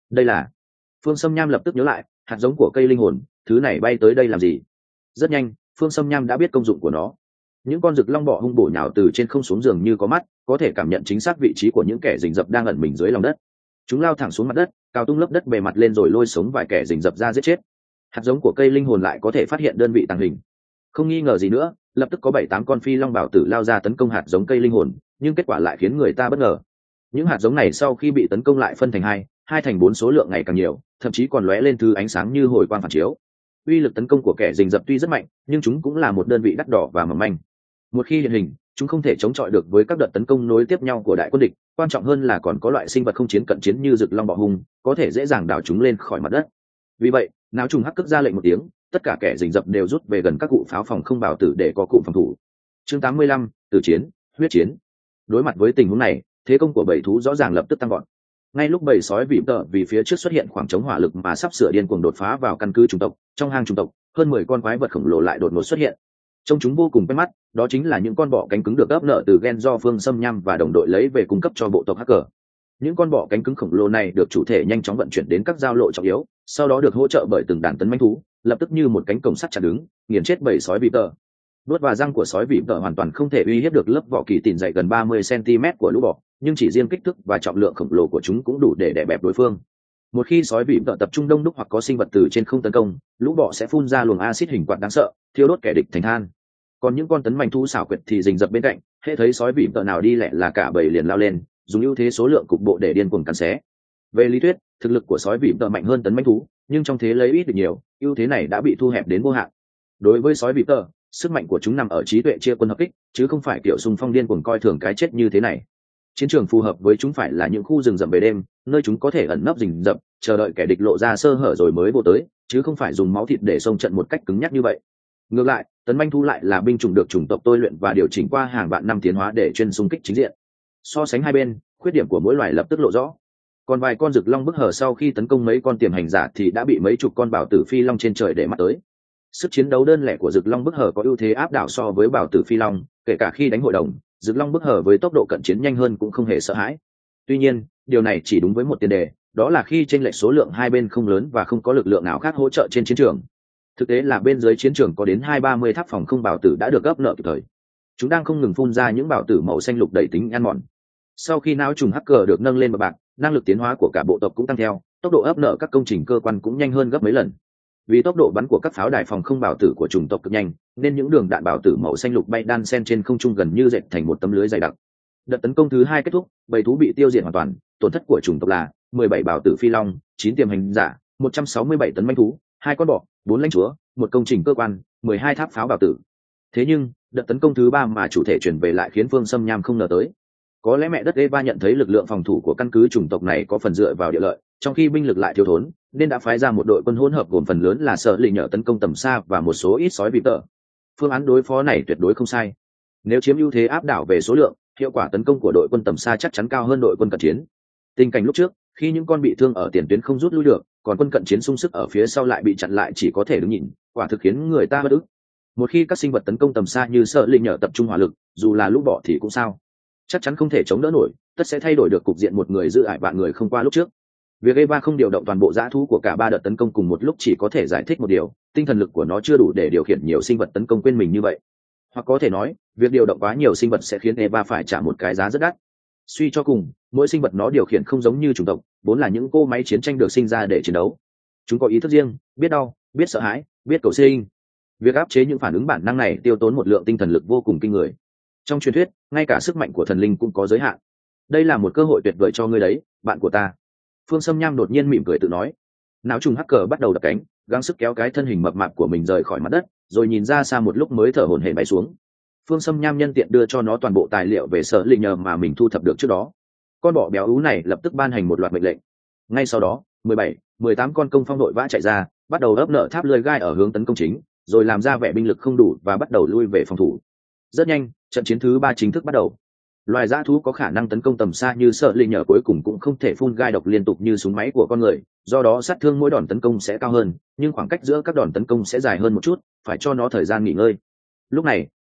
Đây là Phương Sâm Nham lập tức nhớ lại, hạt giống của cây linh hồn, thứ này bay tới đây làm gì? Rất nhanh, Phương Sâm Nham đã biết công dụng của nó. Những con rực long bọ hung bổ nhào từ trên không xuống giường như có mắt, có thể cảm nhận chính xác vị trí của những kẻ rình rập đang ẩn mình dưới lòng đất. Chúng lao thẳng xuống mặt đất, cào tung lớp đất bề mặt lên rồi lôi sống vài kẻ rình rập ra giết chết. Hạt giống của cây linh hồn lại có thể phát hiện đơn vị tàng hình. Không nghi ngờ gì nữa, lập tức có bảy tám con phi long bảo tử lao ra tấn công hạt giống cây linh hồn, nhưng kết quả lại khiến người ta bất ngờ. Những hạt giống này sau khi bị tấn công lại phân thành hai, hai thành bốn, số lượng ngày càng nhiều, thậm chí còn lóe lên thứ ánh sáng như hồi quang phản chiếu. Uy lực tấn công của kẻ rình rập tuy rất mạnh, nhưng chúng cũng là một đơn vị đắt đỏ và mỏng manh. Một khi hiện hình, chúng không thể chống chọi được với các đợt tấn công nối tiếp nhau của đại quân địch. Quan trọng hơn là còn có loại sinh vật không chiến cận chiến như rực long bọ hung, có thể dễ dàng đảo chúng lên khỏi mặt đất. Vì vậy, náo trùng hắc cước ra lệnh một tiếng, tất cả kẻ rình rập đều rút về gần các cụ pháo phòng không bảo tử để có cụm phòng thủ. Chương tám mươi lăm, từ chiến, huyết chiến. Đối mặt với tình huống này, thế công của bầy thú rõ ràng lập tức tăng vọt. Ngay lúc bầy sói vịm tợ vì phía trước xuất hiện khoảng trống hỏa lực mà sắp sửa điên cuồng đột phá vào căn cứ chủng tộc, trong hang chủng tộc, hơn mười con quái vật khổng lồ lại đột ngột xuất hiện. Trông chúng vô cùng quen mắt, đó chính là những con bọ cánh cứng được ấp nợ từ gen do Phương Sâm Nham và đồng đội lấy về cung cấp cho bộ tộc hacker. Những con bọ cánh cứng khổng lồ này được chủ thể nhanh chóng vận chuyển đến các giao lộ trọng yếu, sau đó được hỗ trợ bởi từng đàn tấn mãnh thú, lập tức như một cánh cổng sắt chặt đứng, nghiền chết bầy sói vịm tợ. Đuốt và răng của sói vịm tợ hoàn toàn không thể uy hiếp được lớp vỏ kỳ tỉn dày gần ba mươi xăng-ti-mét của lũ bọ, nhưng chỉ riêng kích thước và trọng lượng khổng lồ của chúng cũng đủ để đè bẹp đối phương. Một khi sói vịm tợ tập trung đông đúc hoặc có sinh vật từ trên không tấn công, lũ bọ sẽ phun ra luồng axit hình quạt đáng sợ, thiêu đốt kẻ địch thành than. Còn những con tấn manh thú xảo quyệt thì rình rập bên cạnh, hễ thấy sói vịm tợ nào đi lẹ là cả bầy liền lao lên, dùng ưu thế số lượng cục bộ để điên cuồng cắn xé. Về lý thuyết, thực lực của sói vịm tợ mạnh hơn tấn manh thú, nhưng trong thế lấy ít được nhiều, ưu thế này đã bị thu hẹp đến vô hạn. Đối với sói vịm tợ, sức mạnh của chúng nằm ở trí tuệ chia quân hợp kích, chứ không phải kiểu xung phong điên cuồng coi thường cái chết như thế này. Chiến trường phù hợp với chúng phải là những khu rừng rậm về đêm, nơi chúng có thể ẩn nấp rình rậm, chờ đợi kẻ địch lộ ra sơ hở rồi mới vô tới, chứ không phải dùng máu thịt để xông trận một cách cứng nhắc như vậy. Ngược lại, tấn manh thú lại là binh chủng được chủng tộc tôi luyện và điều chỉnh qua hàng vạn năm tiến hóa để chuyên xung kích chính diện. So sánh hai bên, khuyết điểm của mỗi loài lập tức lộ rõ. Còn vài con rực long bức hở sau khi tấn công mấy con tiềm hành giả thì đã bị mấy chục con bảo tử phi long trên trời để mắt tới. Sức chiến đấu đơn lẻ của rực long bức hở có ưu thế áp đảo so với bảo tử phi long, kể cả khi đánh hội đồng, rực long bức hở với tốc độ cận chiến nhanh hơn cũng không hề sợ hãi. Tuy nhiên, điều này chỉ đúng với một tiền đề, đó là khi chênh lệch số lượng hai bên không lớn và không có lực lượng nào khác hỗ trợ trên chiến trường. Thực tế là bên dưới chiến trường có đến hai ba mươi tháp phòng không bảo tử đã được gấp nợ kịp thời. Chúng đang không ngừng phun ra những bảo tử màu xanh lục đầy tính ăn mòn. Sau khi não trùng hacker được nâng lên bậc bạc, năng lực tiến hóa của cả bộ tộc cũng tăng theo, tốc độ ấp nợ các công trình cơ quan cũng nhanh hơn gấp mấy lần. Vì tốc độ bắn của các pháo đài phòng không bảo tử của chủng tộc cực nhanh, nên những đường đạn bảo tử màu xanh lục bay đan xen trên không trung gần như dệt thành một tấm lưới dày đặc. Đợt tấn công thứ hai kết thúc, bầy thú bị tiêu diệt hoàn toàn, tổn thất của chủng tộc là mười bảy bảo tử phi long, chín tiềm hành giả, một trăm sáu mươi bảy tấn manh thú, hai con bọ, bốn lãnh chúa, một công trình cơ quan, mười hai tháp pháo bảo tử. Thế nhưng, đợt tấn công thứ ba mà chủ thể chuyển về lại khiến Phương Sâm Nham không ngờ tới. Có lẽ mẹ đất Eva nhận thấy lực lượng phòng thủ của căn cứ chủng tộc này có phần dựa vào địa lợi, trong khi binh lực lại thiếu thốn, nên đã phái ra một đội quân hỗn hợp gồm phần lớn là sợ lì nhờ tấn công tầm xa và một số ít sói vịm tợ. Phương án đối phó này tuyệt đối không sai. Nếu chiếm ưu thế áp đảo về số lượng, hiệu quả tấn công của đội quân tầm xa chắc chắn cao hơn đội quân cận chiến. Tình cảnh lúc trước, khi những con bị thương ở tiền tuyến không rút lui được, còn quân cận chiến sung sức ở phía sau lại bị chặn lại chỉ có thể đứng nhìn, quả thực khiến người ta bất ức. Một khi các sinh vật tấn công tầm xa như sợ lì nhờ tập trung hỏa lực, dù là lũ bọ thì cũng sao, chắc chắn không thể chống đỡ nổi, tất sẽ thay đổi được cục diện một người giữ ải vạn người không qua lúc trước. Việc Eva không điều động toàn bộ dã thú của cả ba đợt tấn công cùng một lúc chỉ có thể giải thích một điều, tinh thần lực của nó chưa đủ để điều khiển nhiều sinh vật tấn công quên mình như vậy. Hoặc có thể nói, việc điều động quá nhiều sinh vật sẽ khiến Eva phải trả một cái giá rất đắt. Suy cho cùng, mỗi sinh vật nó điều khiển không giống như chủng tộc, vốn là những cỗ máy chiến tranh được sinh ra để chiến đấu. Chúng có ý thức riêng, biết đau, biết sợ hãi, biết cầu sinh. Việc áp chế những phản ứng bản năng này tiêu tốn một lượng tinh thần lực vô cùng kinh người. Trong truyền thuyết, ngay cả sức mạnh của thần linh cũng có giới hạn. Đây là một cơ hội tuyệt vời cho ngươi đấy, bạn của ta. Phương Sâm Nham đột nhiên mỉm cười tự nói. Não trùng hacker bắt đầu đập cánh, gắng sức kéo cái thân hình mập mạp của mình rời khỏi mặt đất, rồi nhìn ra xa một lúc mới thở hổn hển bay xuống. Phương Sâm Nham nhân tiện đưa cho nó toàn bộ tài liệu về sở linh nhờ mà mình thu thập được trước đó. Con bọ béo ú này lập tức ban hành một loạt mệnh lệnh. Ngay sau đó, mười bảy, mười tám con công phong đội vã chạy ra, bắt đầu ấp nợ tháp lưới gai ở hướng tấn công chính, rồi làm ra vẻ binh lực không đủ và bắt đầu lui về phòng thủ. Rất nhanh, trận chiến thứ ba chính thức bắt đầu. Loài dã thú có khả năng tấn công tầm xa như sợ linh nhờ cuối cùng cũng không thể phun gai độc liên tục như súng máy của con người, do đó sát thương mỗi đòn tấn công sẽ cao hơn, nhưng khoảng cách giữa các đòn tấn công sẽ dài hơn một chút, phải cho nó thời gian nghỉ ngơi. Lúc này,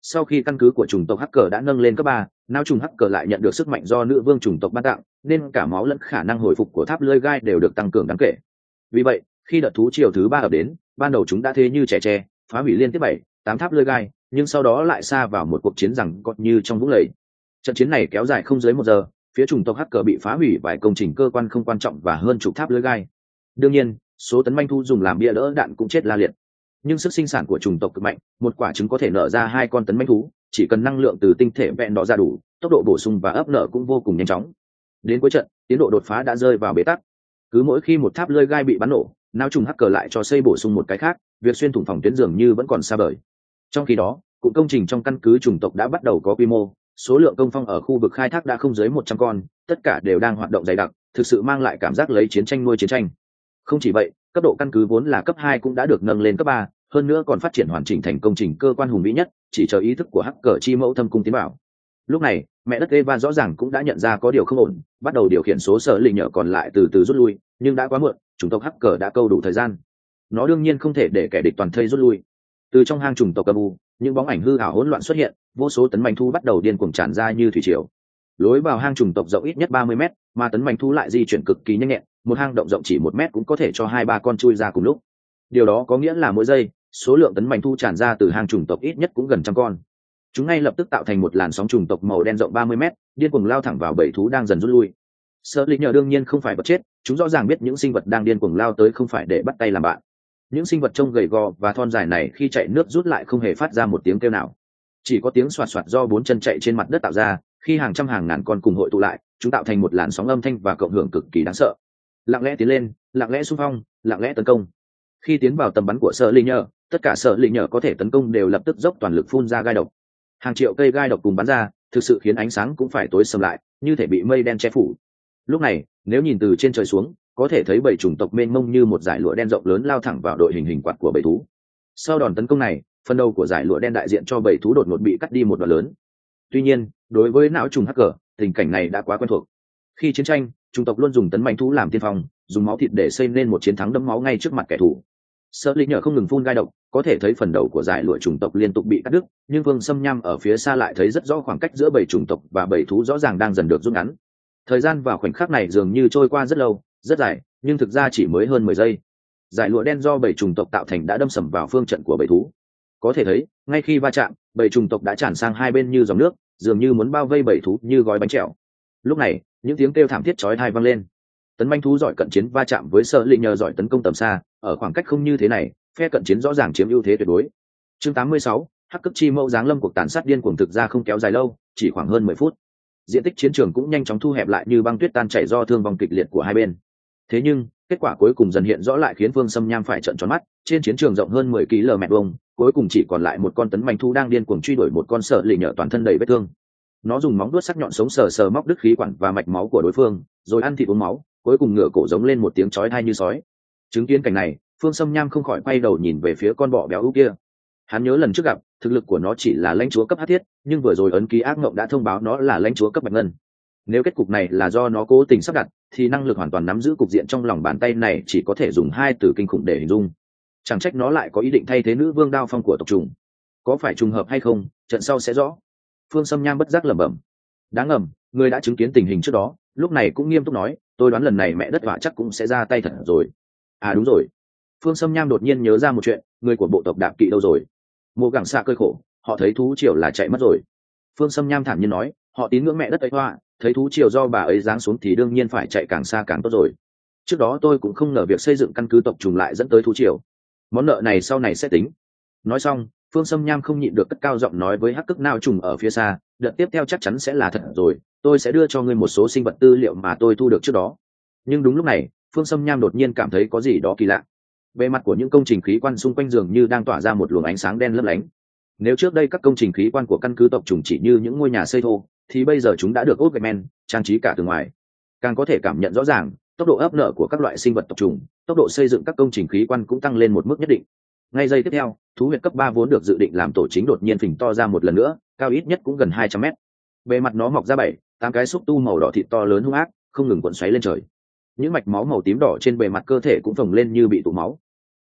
Sau khi căn cứ của chủng tộc hacker đã nâng lên cấp ba, não trùng hacker lại nhận được sức mạnh do nữ vương chủng tộc ban tặng, nên cả máu lẫn khả năng hồi phục của tháp lưỡi gai đều được tăng cường đáng kể. Vì vậy, khi đợt thú triều thứ ba ập đến, ban đầu chúng đã thế như trẻ tre, phá hủy liên tiếp bảy, tám tháp lưỡi gai, nhưng sau đó lại sa vào một cuộc chiến rằng cọt như trong vũng lầy. Trận chiến này kéo dài không dưới một giờ, phía chủng tộc hacker bị phá hủy vài công trình cơ quan không quan trọng và hơn chục tháp lưỡi gai. Đương nhiên, số tấn manh thu dùng làm bia đỡ đạn cũng chết la liệt. Nhưng sức sinh sản của chủng tộc cực mạnh, một quả trứng có thể nở ra hai con tấn manh thú, chỉ cần năng lượng từ tinh thể vẹn đỏ ra đủ, tốc độ bổ sung và ấp nở cũng vô cùng nhanh chóng. Đến cuối trận, tiến độ đột phá đã rơi vào bế tắc. Cứ mỗi khi một tháp lưỡi gai bị bắn nổ, não trùng hacker lại cho xây bổ sung một cái khác, việc xuyên thủng phòng tuyến dường như vẫn còn xa vời. Trong khi đó, cụm công trình trong căn cứ chủng tộc đã bắt đầu có quy mô, số lượng công phong ở khu vực khai thác đã không dưới một trăm con, tất cả đều đang hoạt động dày đặc, thực sự mang lại cảm giác lấy chiến tranh nuôi chiến tranh. Không chỉ vậy, cấp độ căn cứ vốn là cấp hai cũng đã được nâng lên cấp ba, hơn nữa còn phát triển hoàn chỉnh thành công trình cơ quan hùng vĩ nhất, chỉ chờ ý thức của hacker chi mẫu thâm cung tiến vào. Lúc này, mẹ đất Eva rõ ràng cũng đã nhận ra có điều không ổn, bắt đầu điều khiển số sở lì nhở còn lại từ từ rút lui, nhưng đã quá muộn, chủng tộc hacker đã câu đủ thời gian. Nó đương nhiên không thể để kẻ địch toàn thây rút lui. Từ trong hang chủng tộc Kabu, những bóng ảnh hư ảo hỗn loạn xuất hiện, vô số tấn manh thu bắt đầu điên cuồng tràn ra như thủy triều. Lối vào hang chủng tộc rộng ít nhất ba mươi mét, mà tấn manh thu lại di chuyển cực kỳ nhanh nhẹn, một hang động rộng chỉ một mét cũng có thể cho hai ba con chui ra cùng lúc. Điều đó có nghĩa là mỗi giây, số lượng tấn manh thu tràn ra từ hang chủng tộc ít nhất cũng gần trăm con. Chúng ngay lập tức tạo thành một làn sóng chủng tộc màu đen rộng ba mươi mét, điên cuồng lao thẳng vào bầy thú đang dần rút lui. Sợ lịch nhờ đương nhiên không phải vật chết, chúng rõ ràng biết những sinh vật đang điên cuồng lao tới không phải để bắt tay làm bạn. Những sinh vật trông gầy gò và thon dài này khi chạy nước rút lại không hề phát ra một tiếng kêu nào, chỉ có tiếng xoạt xoạt do bốn chân chạy trên mặt đất tạo ra. Khi hàng trăm hàng ngàn con cùng hội tụ lại, chúng tạo thành một làn sóng âm thanh và cộng hưởng cực kỳ đáng sợ. Lặng lẽ tiến lên, lặng lẽ xung phong, lặng lẽ tấn công. Khi tiến vào tầm bắn của sợ lịch nhờ, tất cả sợ lịch nhờ có thể tấn công đều lập tức dốc toàn lực phun ra gai độc. Hàng triệu cây gai độc cùng bắn ra, thực sự khiến ánh sáng cũng phải tối sầm lại, như thể bị mây đen che phủ. Lúc này, nếu nhìn từ trên trời xuống, có thể thấy bảy chủng tộc mênh mông như một dải lụa đen rộng lớn lao thẳng vào đội hình hình quạt của bầy thú. Sau đòn tấn công này, phần đầu của dải lụa đen đại diện cho bầy thú đột ngột bị cắt đi một đoạn lớn. Tuy nhiên, đối với não trùng hacker, tình cảnh này đã quá quen thuộc. Khi chiến tranh, chủng tộc luôn dùng tấn manh thú làm tiên phong, dùng máu thịt để xây nên một chiến thắng đẫm máu ngay trước mặt kẻ thù. Sợ lý nhờ không ngừng phun gai độc, có thể thấy phần đầu của dải lụa chủng tộc liên tục bị cắt đứt, nhưng Vương Sâm Nham ở phía xa lại thấy rất rõ khoảng cách giữa bầy chủng tộc và bầy thú rõ ràng đang dần được rút ngắn. Thời gian vào khoảnh khắc này dường như trôi qua rất lâu, rất dài, nhưng thực ra chỉ mới hơn mười giây. Dải lụa đen do bầy chủng tộc tạo thành đã đâm sầm vào phương trận của bầy thú. Có thể thấy, ngay khi va chạm, bầy chủng tộc đã tràn sang hai bên như dòng nước, dường như muốn bao vây bầy thú như gói bánh trèo. Lúc này, những tiếng kêu thảm thiết chói tai vang lên. Tấn manh thú giỏi cận chiến va chạm với sợ lị nhờ giỏi tấn công tầm xa, ở khoảng cách không như thế này, phe cận chiến rõ ràng chiếm ưu thế tuyệt đối. Chương tám mươi sáu, Hắc Cức Chi Mẫu giáng lâm. Cuộc tàn sát điên cuồng thực ra không kéo dài lâu, chỉ khoảng hơn mười phút. Diện tích chiến trường cũng nhanh chóng thu hẹp lại như băng tuyết tan chảy do thương vong kịch liệt của hai bên. Thế nhưng, kết quả cuối cùng dần hiện rõ lại khiến Vương Sâm Nham phải trợn tròn mắt. Trên chiến trường rộng hơn mười ki lô mét vuông, cuối cùng chỉ còn lại một con tấn manh thú đang điên cuồng truy đuổi một con sợ lị nhờ toàn thân đầy vết thương. Nó dùng móng vuốt sắc nhọn sống sờ sờ móc đứt khí quản và mạch máu của đối phương, rồi ăn thịt uống máu, cuối cùng ngửa cổ giống lên một tiếng chói tai như sói. Chứng kiến cảnh này, Phương Sâm Nham không khỏi quay đầu nhìn về phía con bọ béo ú kia. Hắn nhớ lần trước gặp, thực lực của nó chỉ là lãnh chúa cấp hắc thiết, nhưng vừa rồi ấn ký ác mộng đã thông báo nó là lãnh chúa cấp bạch ngân. Nếu kết cục này là do nó cố tình sắp đặt, thì năng lực hoàn toàn nắm giữ cục diện trong lòng bàn tay này chỉ có thể dùng hai từ kinh khủng để hình dung. Chẳng trách nó lại có ý định thay thế nữ vương đao phong của tộc trùng. Có phải trùng hợp hay không, trận sau sẽ rõ. Phương Sâm Nham bất giác lẩm bẩm. Đáng ngầm, người đã chứng kiến tình hình trước đó, lúc này cũng nghiêm túc nói, tôi đoán lần này mẹ đất họa chắc cũng sẽ ra tay thật rồi. À đúng rồi. Phương Sâm Nham đột nhiên nhớ ra một chuyện, người của bộ tộc Đạp Kỵ đâu rồi? Mộ Gẳng Xạ cơi khổ, họ thấy thú triều là chạy mất rồi. Phương Sâm Nham thản nhiên nói, họ tín ngưỡng mẹ đất ấy hoa, thấy thú triều do bà ấy giáng xuống thì đương nhiên phải chạy càng xa càng tốt rồi. Trước đó tôi cũng không ngờ việc xây dựng căn cứ tộc trùng lại dẫn tới thú triều. Món nợ này sau này sẽ tính. Nói xong, Phương Sâm Nham không nhịn được cất cao giọng nói với Hắc Cức Nao trùng ở phía xa, đợt tiếp theo chắc chắn sẽ là thật rồi, tôi sẽ đưa cho ngươi một số sinh vật tư liệu mà tôi thu được trước đó. Nhưng đúng lúc này, Phương Sâm Nham đột nhiên cảm thấy có gì đó kỳ lạ. Bề mặt của những công trình khí quan xung quanh dường như đang tỏa ra một luồng ánh sáng đen lấp lánh. Nếu trước đây các công trình khí quan của căn cứ tộc trùng chỉ như những ngôi nhà xây thô, thì bây giờ chúng đã được ốp gạch men, trang trí cả từ ngoài. Càng có thể cảm nhận rõ ràng, tốc độ ấp nở của các loại sinh vật tộc trùng, tốc độ xây dựng các công trình khí quan cũng tăng lên một mức nhất định. Ngay giây tiếp theo, thú huyệt cấp ba vốn được dự định làm tổ chính đột nhiên phình to ra một lần nữa, cao ít nhất cũng gần hai trăm mét. Bề mặt nó mọc ra bảy, tám cái xúc tu màu đỏ thịt to lớn hung ác, không ngừng cuộn xoáy lên trời. Những mạch máu màu tím đỏ trên bề mặt cơ thể cũng phồng lên như bị tụ máu.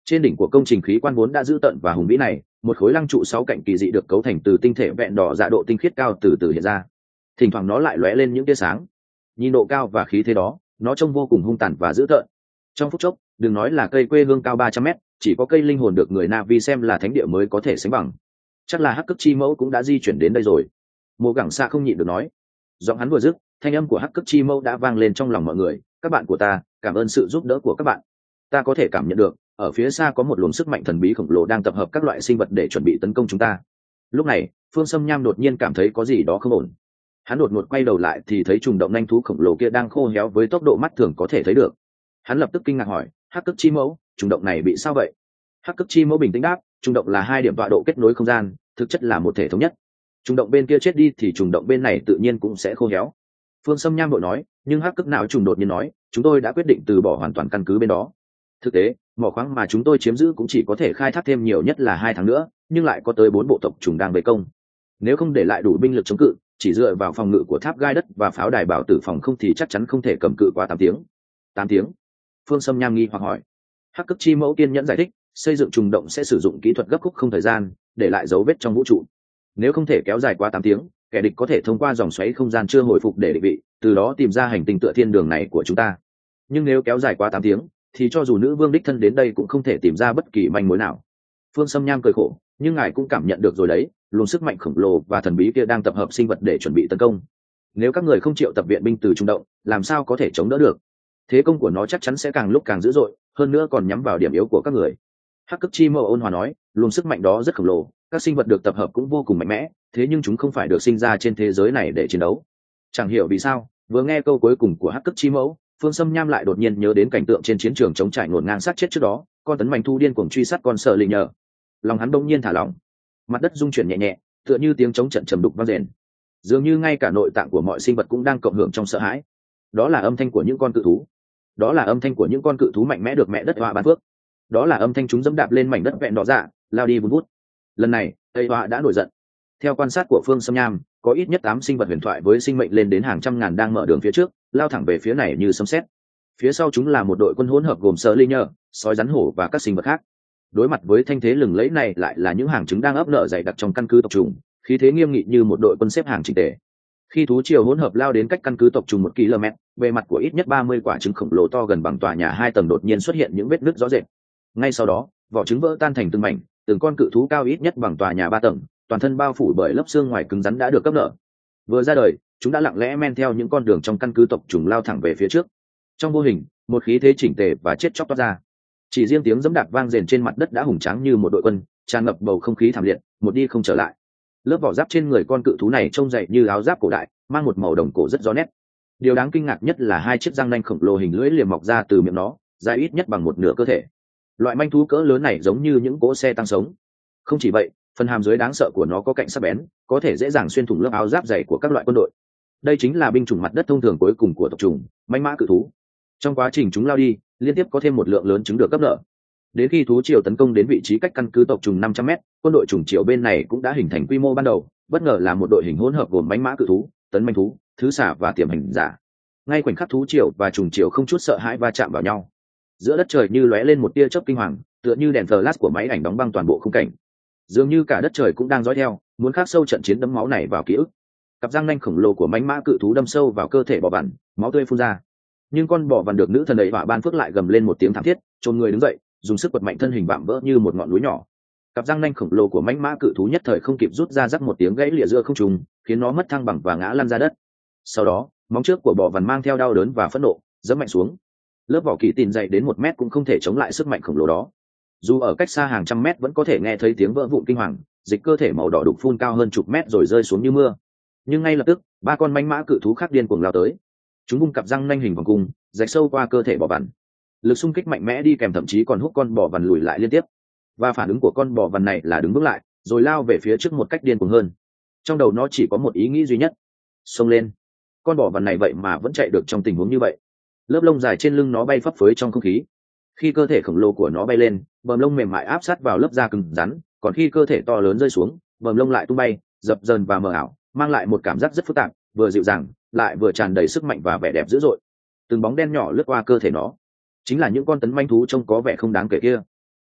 Trên đỉnh của công trình khí quan vốn đã giữ tận và hùng vĩ này, một khối lăng trụ sáu cạnh kỳ dị được cấu thành từ tinh thể vẹn đỏ dạ độ tinh khiết cao từ từ hiện ra. Thỉnh thoảng nó lại lóe lên những tia sáng. Nhìn độ cao và khí thế đó, nó trông vô cùng hung tàn và dữ tợn. Trong phút chốc, đừng nói là cây quê hương cao ba trăm mét, chỉ có cây linh hồn được người Navi xem là thánh địa mới có thể sánh bằng. Chắc là Hắc Cức Chi Mẫu cũng đã di chuyển đến đây rồi. Mộ Gẳng Xa không nhịn được nói. Giọng hắn vừa dứt, thanh âm của Hắc Cức Chi Mẫu đã vang lên trong lòng mọi người. Các bạn của ta, cảm ơn sự giúp đỡ của các bạn. Ta có thể cảm nhận được, ở phía xa có một luồng sức mạnh thần bí khổng lồ đang tập hợp các loại sinh vật để chuẩn bị tấn công chúng ta. Lúc này, Phương Sâm Nham đột nhiên cảm thấy có gì đó không ổn. Hắn đột ngột quay đầu lại thì thấy trùng động nhanh thú khổng lồ kia đang khô héo với tốc độ mắt thường có thể thấy được. Hắn lập tức kinh ngạc hỏi, Hắc Cức Chi Mẫu, trùng động này bị sao vậy? Hắc Cức Chi Mẫu bình tĩnh đáp, trùng động là hai điểm tọa độ kết nối không gian, thực chất là một thể thống nhất. Trùng động bên kia chết đi thì trùng động bên này tự nhiên cũng sẽ khô héo. Phương Sâm Nham vội nói, nhưng Hắc Cức não trùng đột nhiên nói, chúng tôi đã quyết định từ bỏ hoàn toàn căn cứ bên đó. Thực tế, mỏ khoáng mà chúng tôi chiếm giữ cũng chỉ có thể khai thác thêm nhiều nhất là hai tháng nữa, nhưng lại có tới bốn bộ tộc trùng đang vây công. Nếu không để lại đủ binh lực chống cự, chỉ dựa vào phòng ngự của tháp gai đất và pháo đài bảo tử phòng không thì chắc chắn không thể cầm cự qua tám tiếng. Tám tiếng? Phương Sâm Nham nghi hoặc hỏi. Hắc Cức Chi Mẫu kiên nhẫn giải thích, xây dựng trùng động sẽ sử dụng kỹ thuật gấp khúc không thời gian, để lại dấu vết trong vũ trụ. Nếu không thể kéo dài qua tám tiếng, kẻ địch có thể thông qua dòng xoáy không gian chưa hồi phục để định vị, từ đó tìm ra hành tinh tựa thiên đường này của chúng ta. Nhưng nếu kéo dài qua tám tiếng, thì cho dù nữ vương đích thân đến đây cũng không thể tìm ra bất kỳ manh mối nào. Phương Sâm Nham cười khổ, nhưng ngài cũng cảm nhận được rồi đấy, luồng sức mạnh khổng lồ và thần bí kia đang tập hợp sinh vật để chuẩn bị tấn công. Nếu các người không triệu tập viện binh từ trung động, làm sao có thể chống đỡ được? Thế công của nó chắc chắn sẽ càng lúc càng dữ dội, hơn nữa còn nhắm vào điểm yếu của các người. Hắc Cức Chi Mẫu ôn hòa nói, luồng sức mạnh đó rất khổng lồ, các sinh vật được tập hợp cũng vô cùng mạnh mẽ, thế nhưng chúng không phải được sinh ra trên thế giới này để chiến đấu. Chẳng hiểu vì sao, vừa nghe câu cuối cùng của Hắc Cức Chi Mẫu, Phương Sâm Nham lại đột nhiên nhớ đến cảnh tượng trên chiến trường chống trải ngổn ngang sát chết trước đó, con tấn manh thu điên cuồng truy sát con sợ lì nhờ. Lòng hắn bỗng nhiên thả lỏng, mặt đất rung chuyển nhẹ nhẹ, tựa như tiếng chống trận trầm đục vang rền. Dường như ngay cả nội tạng của mọi sinh vật cũng đang cộng hưởng trong sợ hãi. Đó là âm thanh của những con cự thú. Đó là âm thanh của những con cự thú mạnh mẽ được mẹ đất họa ban phước. Đó là âm thanh chúng dẫm đạp lên mảnh đất vẹn đỏ dạ, lao đi vun vút. Lần này, Tây Họa đã nổi giận. Theo quan sát của Phương Sâm Nham, có ít nhất tám sinh vật huyền thoại với sinh mệnh lên đến hàng trăm ngàn đang mở đường phía trước, lao thẳng về phía này như sấm sét. Phía sau chúng là một đội quân hỗn hợp gồm sơ ly nhờ, sói rắn hổ và các sinh vật khác. Đối mặt với thanh thế lừng lẫy này lại là những hàng trứng đang ấp nở dày đặc trong căn cứ tộc trùng, khí thế nghiêm nghị như một đội quân xếp hàng chỉnh tề. Khi thú triều hỗn hợp lao đến cách căn cứ tộc trùng một km, bề mặt của ít nhất ba mươi quả trứng khổng lồ to gần bằng tòa nhà hai tầng đột nhiên xuất hiện những vết nứt rõ rệt. Ngay sau đó, vỏ trứng vỡ tan thành từng mảnh, từng con cự thú cao ít nhất bằng tòa nhà ba tầng, toàn thân bao phủ bởi lớp xương ngoài cứng rắn đã được cấp nở. Vừa ra đời, chúng đã lặng lẽ men theo những con đường trong căn cứ tộc trùng lao thẳng về phía trước. Trong vô hình, một khí thế chỉnh tề và chết chóc toát ra. Chỉ riêng tiếng giẫm đạp vang rền trên mặt đất đã hùng tráng như một đội quân, tràn ngập bầu không khí thảm liệt, một đi không trở lại. Lớp vỏ giáp trên người con cự thú này trông dậy như áo giáp cổ đại, mang một màu đồng cổ rất rõ nét. Điều đáng kinh ngạc nhất là hai chiếc răng nanh khổng lồ hình lưỡi liềm mọc ra từ miệng nó, dài ít nhất bằng một nửa cơ thể. Loại manh thú cỡ lớn này giống như những cỗ xe tăng sống. Không chỉ vậy, phần hàm dưới đáng sợ của nó có cạnh sắc bén, có thể dễ dàng xuyên thủng lớp áo giáp dày của các loại quân đội. Đây chính là binh chủng mặt đất thông thường cuối cùng của tộc trùng, manh mã cự thú. Trong quá trình chúng lao đi, liên tiếp có thêm một lượng lớn trứng được cấp nợ. Đến khi thú triều tấn công đến vị trí cách căn cứ tộc trùng năm trăm mét, quân đội trùng triều bên này cũng đã hình thành quy mô ban đầu, bất ngờ là một đội hình hỗn hợp gồm manh mã cự thú, tấn manh thú, thứ xả và tiềm hành giả. Ngay khoảnh khắc thú triều và trùng triều không chút sợ hãi va chạm vào nhau, giữa đất trời như lóe lên một tia chớp kinh hoàng, tựa như đèn flash của máy ảnh đóng băng toàn bộ khung cảnh. Dường như cả đất trời cũng đang dõi theo, muốn khắc sâu trận chiến đẫm máu này vào ký ức. Cặp răng nanh khổng lồ của mãnh mã cự thú đâm sâu vào cơ thể bò vằn, máu tươi phun ra. Nhưng con bò vằn được nữ thần ấy họa ban phước lại gầm lên một tiếng thảm thiết, chôn người đứng dậy, dùng sức quật mạnh thân hình vạm vỡ như một ngọn núi nhỏ. Cặp răng nanh khổng lồ của mãnh mã cự thú nhất thời không kịp rút ra, rắc một tiếng gãy lìa giữa không trung, khiến nó mất thăng bằng và ngã lăn ra đất. Sau đó, móng trước của bò vằn mang theo đau đớn và phẫn nộ, giẫm mạnh xuống. Lớp vỏ kỳ tin dày đến một mét cũng không thể chống lại sức mạnh khổng lồ đó. Dù ở cách xa hàng trăm mét vẫn có thể nghe thấy tiếng vỡ vụn kinh hoàng, dịch cơ thể màu đỏ đục phun cao hơn chục mét rồi rơi xuống như mưa. Nhưng ngay lập tức, ba con mãnh mã cự thú khác điên cuồng lao tới. Chúng vung cặp răng nanh hình vòng cung, rạch sâu qua cơ thể bò vằn. Lực xung kích mạnh mẽ đi kèm thậm chí còn hút con bò vằn lùi lại liên tiếp. Và phản ứng của con bò vằn này là đứng vững lại, rồi lao về phía trước một cách điên cuồng hơn. Trong đầu nó chỉ có một ý nghĩ duy nhất: xông lên. Con bò vằn này vậy mà vẫn chạy được trong tình huống như vậy. Lớp lông dài trên lưng nó bay phấp phới trong không khí. Khi cơ thể khổng lồ của nó bay lên, bờm lông mềm mại áp sát vào lớp da cứng rắn, còn khi cơ thể to lớn rơi xuống, bờm lông lại tung bay, dập dờn và mờ ảo, mang lại một cảm giác rất phức tạp, vừa dịu dàng, lại vừa tràn đầy sức mạnh và vẻ đẹp dữ dội. Từng bóng đen nhỏ lướt qua cơ thể nó, chính là những con tấn manh thú trông có vẻ không đáng kể kia.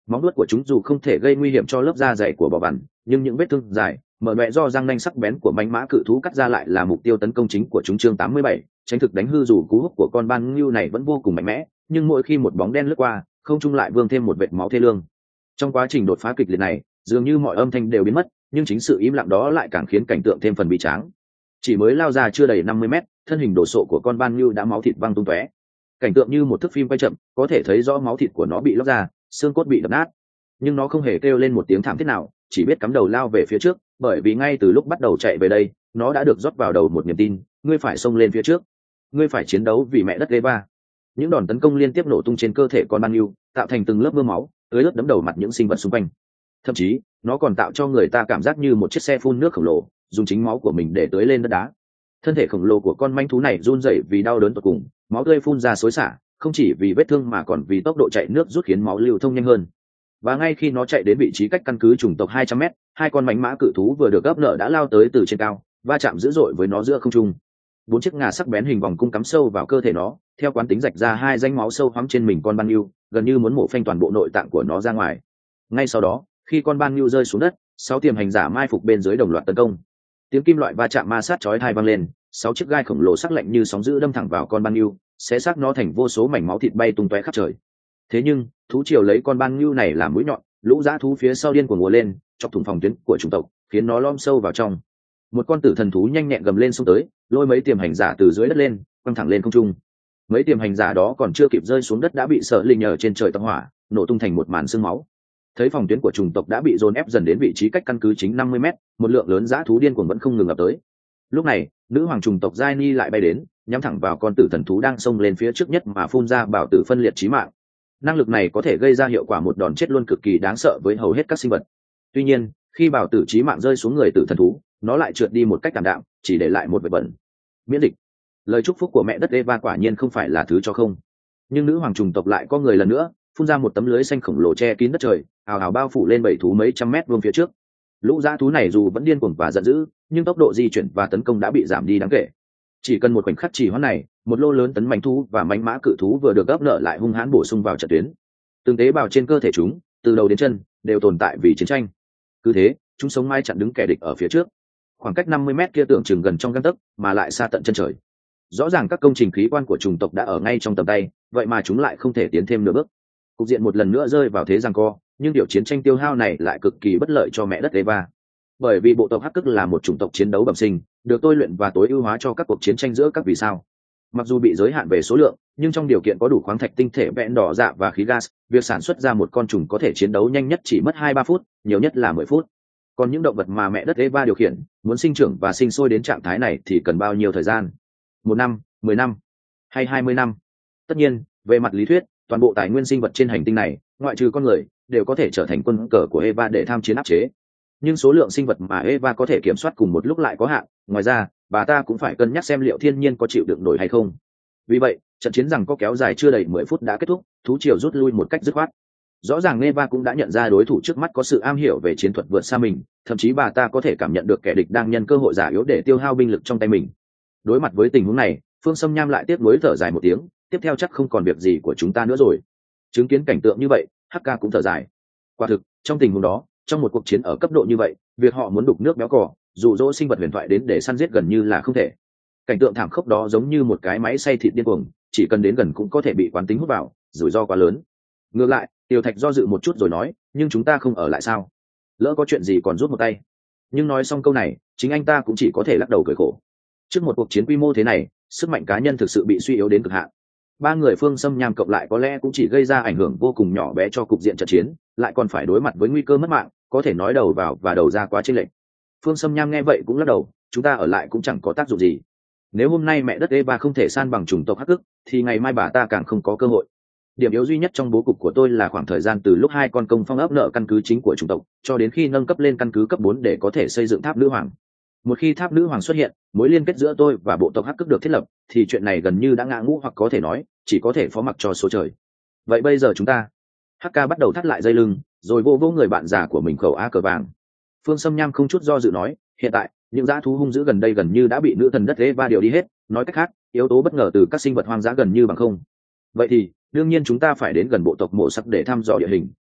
Móng vuốt của chúng dù không thể gây nguy hiểm cho lớp da dày của bò vằn, nhưng những vết thương dài mở mẹ do răng nanh sắc bén của mánh mã cự thú cắt ra lại là mục tiêu tấn công chính của chúng. Chương tám mươi bảy, tránh thực đánh hư. Dù cú húc của con ban ngưu này vẫn vô cùng mạnh mẽ, nhưng mỗi khi một bóng đen lướt qua, không trung lại vương thêm một vệt máu thê lương. Trong quá trình đột phá kịch liệt này, dường như mọi âm thanh đều biến mất, nhưng chính sự im lặng đó lại càng khiến cảnh tượng thêm phần bi tráng. Chỉ mới lao ra chưa đầy năm mươi mét, thân hình đổ sộ của con ban ngưu đã máu thịt văng tung tóe. Cảnh tượng như một thước phim quay chậm, có thể thấy rõ máu thịt của nó bị lóc ra, xương cốt bị đập nát, nhưng nó không hề kêu lên một tiếng thảm thiết nào, chỉ biết cắm đầu lao về phía trước, bởi vì ngay từ lúc bắt đầu chạy về đây, nó đã được rót vào đầu một niềm tin: ngươi phải xông lên phía trước, ngươi phải chiến đấu vì mẹ đất Eva. Những đòn tấn công liên tiếp nổ tung trên cơ thể con ban ngưu, tạo thành từng lớp mưa máu ướt ướt đẫm đầu mặt những sinh vật xung quanh. Thậm chí nó còn tạo cho người ta cảm giác như một chiếc xe phun nước khổng lồ dùng chính máu của mình để tưới lên đất đá. Thân thể khổng lồ của con manh thú này run rẩy vì đau đớn tột cùng, máu tươi phun ra xối xả, không chỉ vì vết thương mà còn vì tốc độ chạy nước rút khiến máu lưu thông nhanh hơn. Và ngay khi nó chạy đến vị trí cách căn cứ chủng tộc hai trăm mét, hai con mánh mã cự thú vừa được gấp nợ đã lao tới từ trên cao, va chạm dữ dội với nó giữa không trung. Bốn chiếc ngà sắc bén hình vòng cung cắm sâu vào cơ thể nó, theo quán tính rạch ra hai rãnh máu sâu hoắm trên mình con ban ngưu, gần như muốn mổ phanh toàn bộ nội tạng của nó ra ngoài. Ngay sau đó, khi con ban ngưu rơi xuống đất, sáu tiềm hành giả mai phục bên dưới đồng loạt tấn công. Tiếng kim loại va chạm ma sát chói tai vang lên, sáu chiếc gai khổng lồ sắc lạnh như sóng dữ đâm thẳng vào con ban ngưu, xé xác nó thành vô số mảnh máu thịt bay tung tóe khắp trời. Thế nhưng thú triều lấy con ban ngưu này làm mũi nhọn, lũ dã thú phía sau điên cuồng ùa lên, chọc thủng phòng tuyến của chủng tộc, khiến nó lom sâu vào trong. Một con tử thần thú nhanh nhẹn gầm lên xông tới, lôi mấy tiềm hành giả từ dưới đất lên, quăng thẳng lên không trung. Mấy tiềm hành giả đó còn chưa kịp rơi xuống đất đã bị sợ linh ở trên trời tông hỏa nổ tung thành một màn sương máu. Thấy phòng tuyến của chủng tộc đã bị dồn ép dần đến vị trí cách căn cứ chính năm mươi mét, một lượng lớn dã thú điên cuồng vẫn không ngừng ập tới. Lúc này nữ hoàng chủng tộc Giai Ni lại bay đến, nhắm thẳng vào con tử thần thú đang xông lên phía trước nhất mà phun ra bảo tử phân liệt chí mạng. Năng lực này có thể gây ra hiệu quả một đòn chết luôn cực kỳ đáng sợ với hầu hết các sinh vật. Tuy nhiên khi bảo tử chí mạng rơi xuống người tử thần thú, nó lại trượt đi một cách tạm đạm, chỉ để lại một vệt bẩn. Miễn dịch. Lời chúc phúc của mẹ đất Eva quả nhiên không phải là thứ cho không. Nhưng nữ hoàng trùng tộc lại có người lần nữa phun ra một tấm lưới xanh khổng lồ che kín đất trời, ào ào bao phủ lên bảy thú mấy trăm mét vuông phía trước. Lũ dã thú này dù vẫn điên cuồng và giận dữ, nhưng tốc độ di chuyển và tấn công đã bị giảm đi đáng kể. Chỉ cần một khoảnh khắc trì hoãn này, một lô lớn tấn mãnh thú và mãnh mã cự thú vừa được gấp nợ lại hung hãn bổ sung vào trận tuyến. Từng tế bào trên cơ thể chúng, từ đầu đến chân, đều tồn tại vì chiến tranh. Cứ thế, chúng sống mãi chặn đứng kẻ địch ở phía trước. Khoảng cách năm mươi mét kia tưởng chừng gần trong gang tấc, mà lại xa tận chân trời. Rõ ràng các công trình khí quan của chủng tộc đã ở ngay trong tầm tay, vậy mà chúng lại không thể tiến thêm nửa bước. Cục diện một lần nữa rơi vào thế giằng co, nhưng điều chiến tranh tiêu hao này lại cực kỳ bất lợi cho mẹ đất Eva. Bởi vì bộ tộc Hắc Cức là một chủng tộc chiến đấu bẩm sinh, được tôi luyện và tối ưu hóa cho các cuộc chiến tranh giữa các vì sao. Mặc dù bị giới hạn về số lượng, nhưng trong điều kiện có đủ khoáng thạch tinh thể vẹn đỏ dạ và khí gas, việc sản xuất ra một con trùng có thể chiến đấu nhanh nhất chỉ mất hai ba phút, nhiều nhất là mười phút. Còn những động vật mà mẹ đất Eva điều khiển, muốn sinh trưởng và sinh sôi đến trạng thái này thì cần bao nhiêu thời gian? Một năm, mười năm, hay hai mươi năm? Tất nhiên, về mặt lý thuyết, toàn bộ tài nguyên sinh vật trên hành tinh này, ngoại trừ con người, đều có thể trở thành quân cờ của Eva để tham chiến áp chế. Nhưng số lượng sinh vật mà Eva có thể kiểm soát cùng một lúc lại có hạn, ngoài ra, bà ta cũng phải cân nhắc xem liệu thiên nhiên có chịu đựng nổi hay không. Vì vậy, trận chiến rằng có kéo dài chưa đầy mười phút đã kết thúc, thú triều rút lui một cách dứt khoát. Rõ ràng Eva cũng đã nhận ra đối thủ trước mắt có sự am hiểu về chiến thuật vượt xa mình, thậm chí bà ta có thể cảm nhận được kẻ địch đang nhân cơ hội giả yếu để tiêu hao binh lực trong tay mình. Đối mặt với tình huống này, Phương Sâm Nham lại tiếc nuối thở dài một tiếng, tiếp theo chắc không còn việc gì của chúng ta nữa rồi. Chứng kiến cảnh tượng như vậy, hắc ca cũng thở dài. Quả thực, trong tình huống đó, trong một cuộc chiến ở cấp độ như vậy, việc họ muốn đục nước béo cò, dụ dỗ sinh vật huyền thoại đến để săn giết gần như là không thể. Cảnh tượng thảm khốc đó giống như một cái máy xay thịt điên cuồng, chỉ cần đến gần cũng có thể bị quán tính hút vào, rủi ro quá lớn. Ngược lại, Tiêu Thạch do dự một chút rồi nói, nhưng chúng ta không ở lại sao? Lỡ có chuyện gì còn rút một tay. Nhưng nói xong câu này, chính anh ta cũng chỉ có thể lắc đầu cười khổ. Trước một cuộc chiến quy mô thế này, sức mạnh cá nhân thực sự bị suy yếu đến cực hạn. Ba người Phương Sâm Nham cộng lại có lẽ cũng chỉ gây ra ảnh hưởng vô cùng nhỏ bé cho cục diện trận chiến, lại còn phải đối mặt với nguy cơ mất mạng, có thể nói đầu vào và đầu ra quá chênh lệch. Phương Sâm Nham nghe vậy cũng lắc đầu, chúng ta ở lại cũng chẳng có tác dụng gì. Nếu hôm nay mẹ đất Eva không thể san bằng chủng tộc Hắc Cức, thì ngày mai bà ta càng không có cơ hội. Điểm yếu duy nhất trong bố cục của tôi là khoảng thời gian từ lúc hai con công phong ấp nợ căn cứ chính của chủng tộc, cho đến khi nâng cấp lên căn cứ cấp bốn để có thể xây dựng tháp nữ hoàng. Một khi tháp nữ hoàng xuất hiện, mối liên kết giữa tôi và bộ tộc Hắc Cức được thiết lập, thì chuyện này gần như đã ngã ngũ, hoặc có thể nói chỉ có thể phó mặc cho số trời. Vậy bây giờ chúng ta? Hắc ca bắt đầu thắt lại dây lưng, rồi vô vô người bạn già của mình khẩu a cờ vàng. Phương Sâm Nham không chút do dự nói, hiện tại những dã thú hung dữ gần đây gần như đã bị nữ thần đất Eva điều đi hết, nói cách khác, yếu tố bất ngờ từ các sinh vật hoang dã gần như bằng không. Vậy thì đương nhiên chúng ta phải đến gần bộ tộc Mộ Sắc để thăm dò địa hình,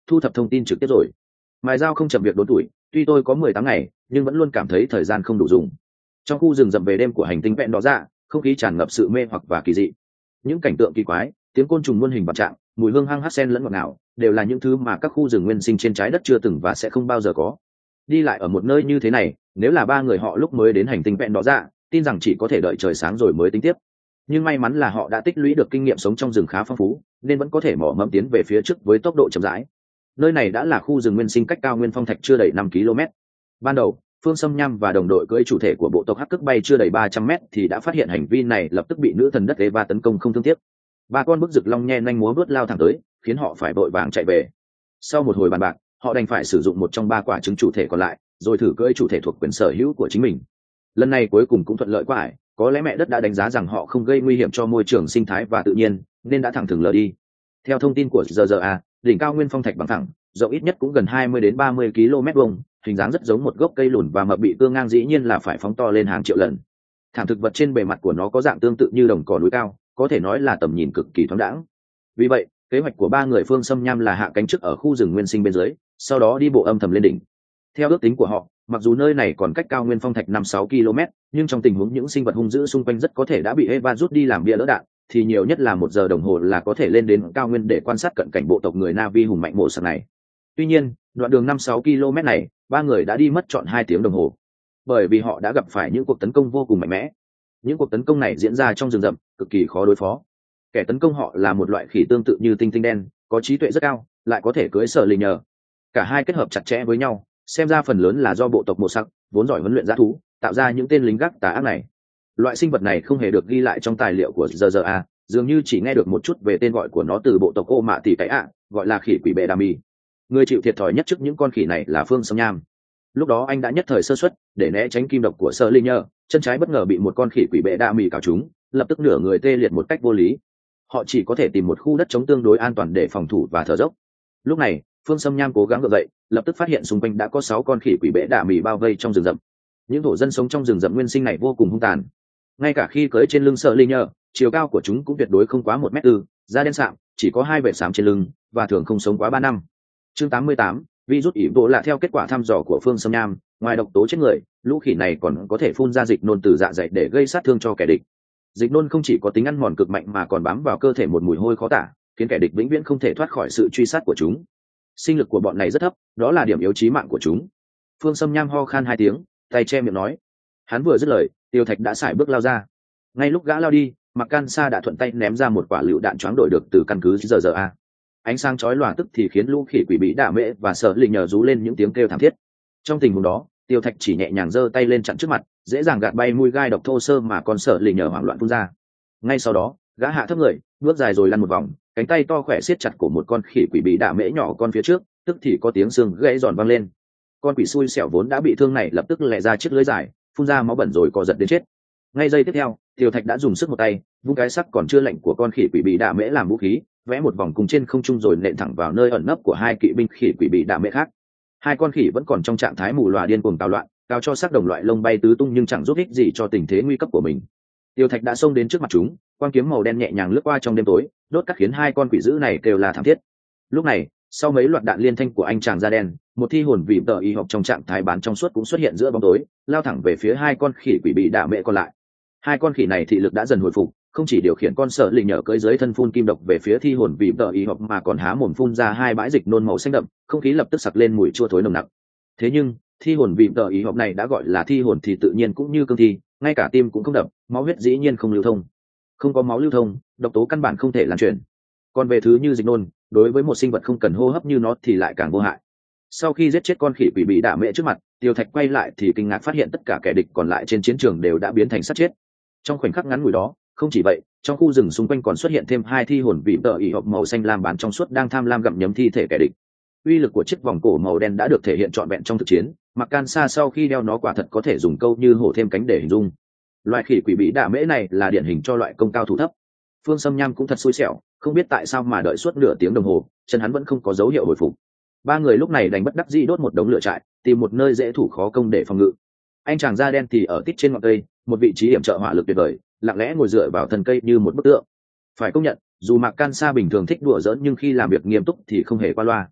thu thập thông tin trực tiếp rồi. Mài dao không chậm việc đốn tuổi, tuy tôi có mười tám ngày nhưng vẫn luôn cảm thấy thời gian không đủ dùng. Trong khu rừng rậm về đêm của hành tinh vẹn đó ra, không khí tràn ngập sự mê hoặc và kỳ dị. Những cảnh tượng kỳ quái, tiếng côn trùng muôn hình vạn trạng, mùi hương hăng hắc sen lẫn ngọt ngào, đều là những thứ mà các khu rừng nguyên sinh trên trái đất chưa từng và sẽ không bao giờ có. Đi lại ở một nơi như thế này, nếu là ba người họ lúc mới đến hành tinh vẹn đó ra, tin rằng chỉ có thể đợi trời sáng rồi mới tính tiếp. Nhưng may mắn là họ đã tích lũy được kinh nghiệm sống trong rừng khá phong phú, nên vẫn có thể mỏ mẫm tiến về phía trước với tốc độ chậm rãi. Nơi này đã là khu rừng nguyên sinh cách cao nguyên phong thạch chưa đầy năm ki lô mét. Ban đầu, Phương Sâm Nham và đồng đội cưỡi chủ thể của bộ tộc Hắc Cức bay chưa đầy ba trăm mét thì đã phát hiện hành vi này, lập tức bị nữ thần đất Eva tấn công không thương tiếc. Ba con bức rực long nhe nhanh múa vớt lao thẳng tới, khiến họ phải vội vàng chạy về. Sau một hồi bàn bạc, họ đành phải sử dụng một trong ba quả trứng chủ thể còn lại, rồi thử cưỡi chủ thể thuộc quyền sở hữu của chính mình. Lần này cuối cùng cũng thuận lợi quá ải, có lẽ mẹ đất đã đánh giá rằng họ không gây nguy hiểm cho môi trường sinh thái và tự nhiên, nên đã thẳng thừng lờ đi. Theo thông tin của giê giê a, đỉnh cao nguyên phong thạch bằng thẳng, rộng ít nhất cũng gần hai mươi đến ba mươi ki lô mét vuông, hình dáng rất giống một gốc cây lùn và mập bị cưa ngang, dĩ nhiên là phải phóng to lên hàng triệu lần. Thảm thực vật trên bề mặt của nó có dạng tương tự như đồng cỏ núi cao, có thể nói là tầm nhìn cực kỳ thoáng đãng. Vì vậy, kế hoạch của ba người Phương Sâm Nham là hạ cánh trước ở khu rừng nguyên sinh bên dưới, sau đó đi bộ âm thầm lên đỉnh. Theo ước tính của họ, mặc dù nơi này còn cách cao nguyên phong thạch năm sáu ki lô mét, nhưng trong tình huống những sinh vật hung dữ xung quanh rất có thể đã bị Eva rút đi làm bia đỡ đạn, thì nhiều nhất là một giờ đồng hồ là có thể lên đến cao nguyên để quan sát cận cảnh bộ tộc người Navi hùng mạnh mộ sạc này. Tuy nhiên, đoạn đường năm sáu ki lô mét này, ba người đã đi mất trọn hai tiếng đồng hồ, bởi vì họ đã gặp phải những cuộc tấn công vô cùng mạnh mẽ. Những cuộc tấn công này diễn ra trong rừng rậm, cực kỳ khó đối phó. Kẻ tấn công họ là một loại khỉ tương tự như tinh tinh đen, có trí tuệ rất cao, lại có thể cưỡi sở lì nhờ. Cả hai kết hợp chặt chẽ với nhau, xem ra phần lớn là do bộ tộc mộ sắc vốn giỏi huấn luyện dã thú tạo ra những tên lính gác tà ác này. Loại sinh vật này không hề được ghi lại trong tài liệu của giê giê a, dường như chỉ nghe được một chút về tên gọi của nó từ bộ tộc ô mạ tỷ cái ạ, gọi là khỉ quỷ bệ đà mì. Người chịu thiệt thòi nhất trước những con khỉ này là Phương Sâm Nham. Lúc đó anh đã nhất thời sơ suất, để né tránh kim độc của Sơ Linh Nhơ, chân trái bất ngờ bị một con khỉ quỷ bệ đa mì cào trúng, lập tức nửa người tê liệt một cách vô lý. Họ chỉ có thể tìm một khu đất trống tương đối an toàn để phòng thủ và thở dốc. Lúc này, Phương Sâm Nham cố gắng gượng dậy, lập tức phát hiện xung quanh đã có sáu con khỉ quỷ bệ đa mì bao vây trong rừng rậm. Những thổ dân sống trong rừng rậm nguyên sinh này vô cùng hung tàn. Ngay cả khi cưỡi trên lưng Sơ Linh Nhơ, chiều cao của chúng cũng tuyệt đối không quá một mét tư, da đen sạm, chỉ có hai vệt xám trên lưng và thường không sống quá ba năm. Chương tám mươi tám, virus ỉ bộ là theo kết quả thăm dò của Phương Sâm Nham, ngoài độc tố chết người, lũ khỉ này còn có thể phun ra dịch nôn từ dạ dày để gây sát thương cho kẻ địch. Dịch nôn không chỉ có tính ăn mòn cực mạnh mà còn bám vào cơ thể một mùi hôi khó tả, khiến kẻ địch vĩnh viễn không thể thoát khỏi sự truy sát của chúng. Sinh lực của bọn này rất thấp, đó là điểm yếu chí mạng của chúng. Phương Sâm Nham ho khan hai tiếng, tay che miệng nói. Hắn vừa dứt lời, Tiêu Thạch đã sải bước lao ra. Ngay lúc gã lao đi, Mạc Can Sa đã thuận tay ném ra một quả lựu đạn choáng đổi được từ căn cứ giê giê a. Ánh sáng chói lòa tức thì khiến lũ khỉ quỷ bị đả mễ và sợ lì nhờ rú lên những tiếng kêu thảm thiết. Trong tình huống đó, Tiêu Thạch chỉ nhẹ nhàng giơ tay lên chặn trước mặt, dễ dàng gạt bay mùi gai độc thô sơ mà con sợ lì nhờ hoảng loạn phun ra. Ngay sau đó, gã hạ thấp người, bước dài rồi lăn một vòng, cánh tay to khỏe siết chặt cổ một con khỉ quỷ bị đả mễ nhỏ con phía trước, tức thì có tiếng xương gãy giòn vang lên. Con quỷ xui xẻo vốn đã bị thương này lập tức lẹ ra chiếc lưới dài, phun ra máu bẩn rồi co giật đến chết. Ngay giây tiếp theo, Tiêu Thạch đã dùng sức một tay, vung cái sắc còn chưa lạnh của con khỉ quỷ bị đả mễ làm vũ khí, vẽ một vòng cùng trên không trung rồi nện thẳng vào nơi ẩn nấp của hai kỵ binh khỉ quỷ bị đả mễ khác. Hai con khỉ vẫn còn trong trạng thái mù lòa điên cuồng cào loạn, cao cho sắc đồng loại lông bay tứ tung nhưng chẳng giúp ích gì cho tình thế nguy cấp của mình. Tiêu Thạch đã xông đến trước mặt chúng, quang kiếm màu đen nhẹ nhàng lướt qua trong đêm tối, đốt cắt khiến hai con quỷ dữ này kêu là thảm thiết. Lúc này, sau mấy loạt đạn liên thanh của anh chàng da đen, một thi hồn vị tờ y học trong trạng thái bán trong suốt cũng xuất hiện giữa bóng tối, lao thẳng về phía hai con khỉ quỷ bị đả mễ còn lại. Hai con khỉ này thị lực đã dần hồi phục, không chỉ điều khiển con sợ lì nhờ cưỡi dưới thân phun kim độc về phía thi hồn vị tờ y học mà còn há mồm phun ra hai bãi dịch nôn màu xanh đậm, không khí lập tức sặc lên mùi chua thối nồng nặc. Thế nhưng, thi hồn vị tờ y học này đã gọi là thi hồn thì tự nhiên cũng như cương thi, ngay cả tim cũng không đập, máu huyết dĩ nhiên không lưu thông. Không có máu lưu thông, độc tố căn bản không thể lan truyền. Còn về thứ như dịch nôn, đối với một sinh vật không cần hô hấp như nó thì lại càng vô hại. Sau khi giết chết con khỉ quỷ bị đả mễ trước mặt, Tiêu Thạch quay lại thì kinh ngạc phát hiện tất cả kẻ địch còn lại trên chiến trường đều đã biến thành sát chết. Trong khoảnh khắc ngắn ngủi đó, không chỉ vậy, trong khu rừng xung quanh còn xuất hiện thêm hai thi hồn vị tờ ỉ hộp màu xanh lam bán trong suốt đang tham lam gặm nhấm thi thể kẻ địch. Uy lực của chiếc vòng cổ màu đen đã được thể hiện trọn vẹn trong thực chiến, Mạc Can Sa sau khi đeo nó quả thật có thể dùng câu như hổ thêm cánh để hình dung. Loại khỉ quỷ bị đả mễ này là điển hình cho loại công cao thủ thấp. Phương Sâm Nham cũng thật xui xẻo, không biết tại sao mà đợi suốt nửa tiếng đồng hồ, chân hắn vẫn không có dấu hiệu hồi phục. Ba người lúc này đành bất đắc dĩ đốt một đống lửa trại, tìm một nơi dễ thủ khó công để phòng ngự. Anh chàng da đen thì ở tít trên ngọn cây, một vị trí hiểm trợ hỏa lực tuyệt vời, lặng lẽ ngồi dựa vào thân cây như một bức tượng. Phải công nhận, dù Mạc Can Sa bình thường thích đùa giỡn nhưng khi làm việc nghiêm túc thì không hề qua loa.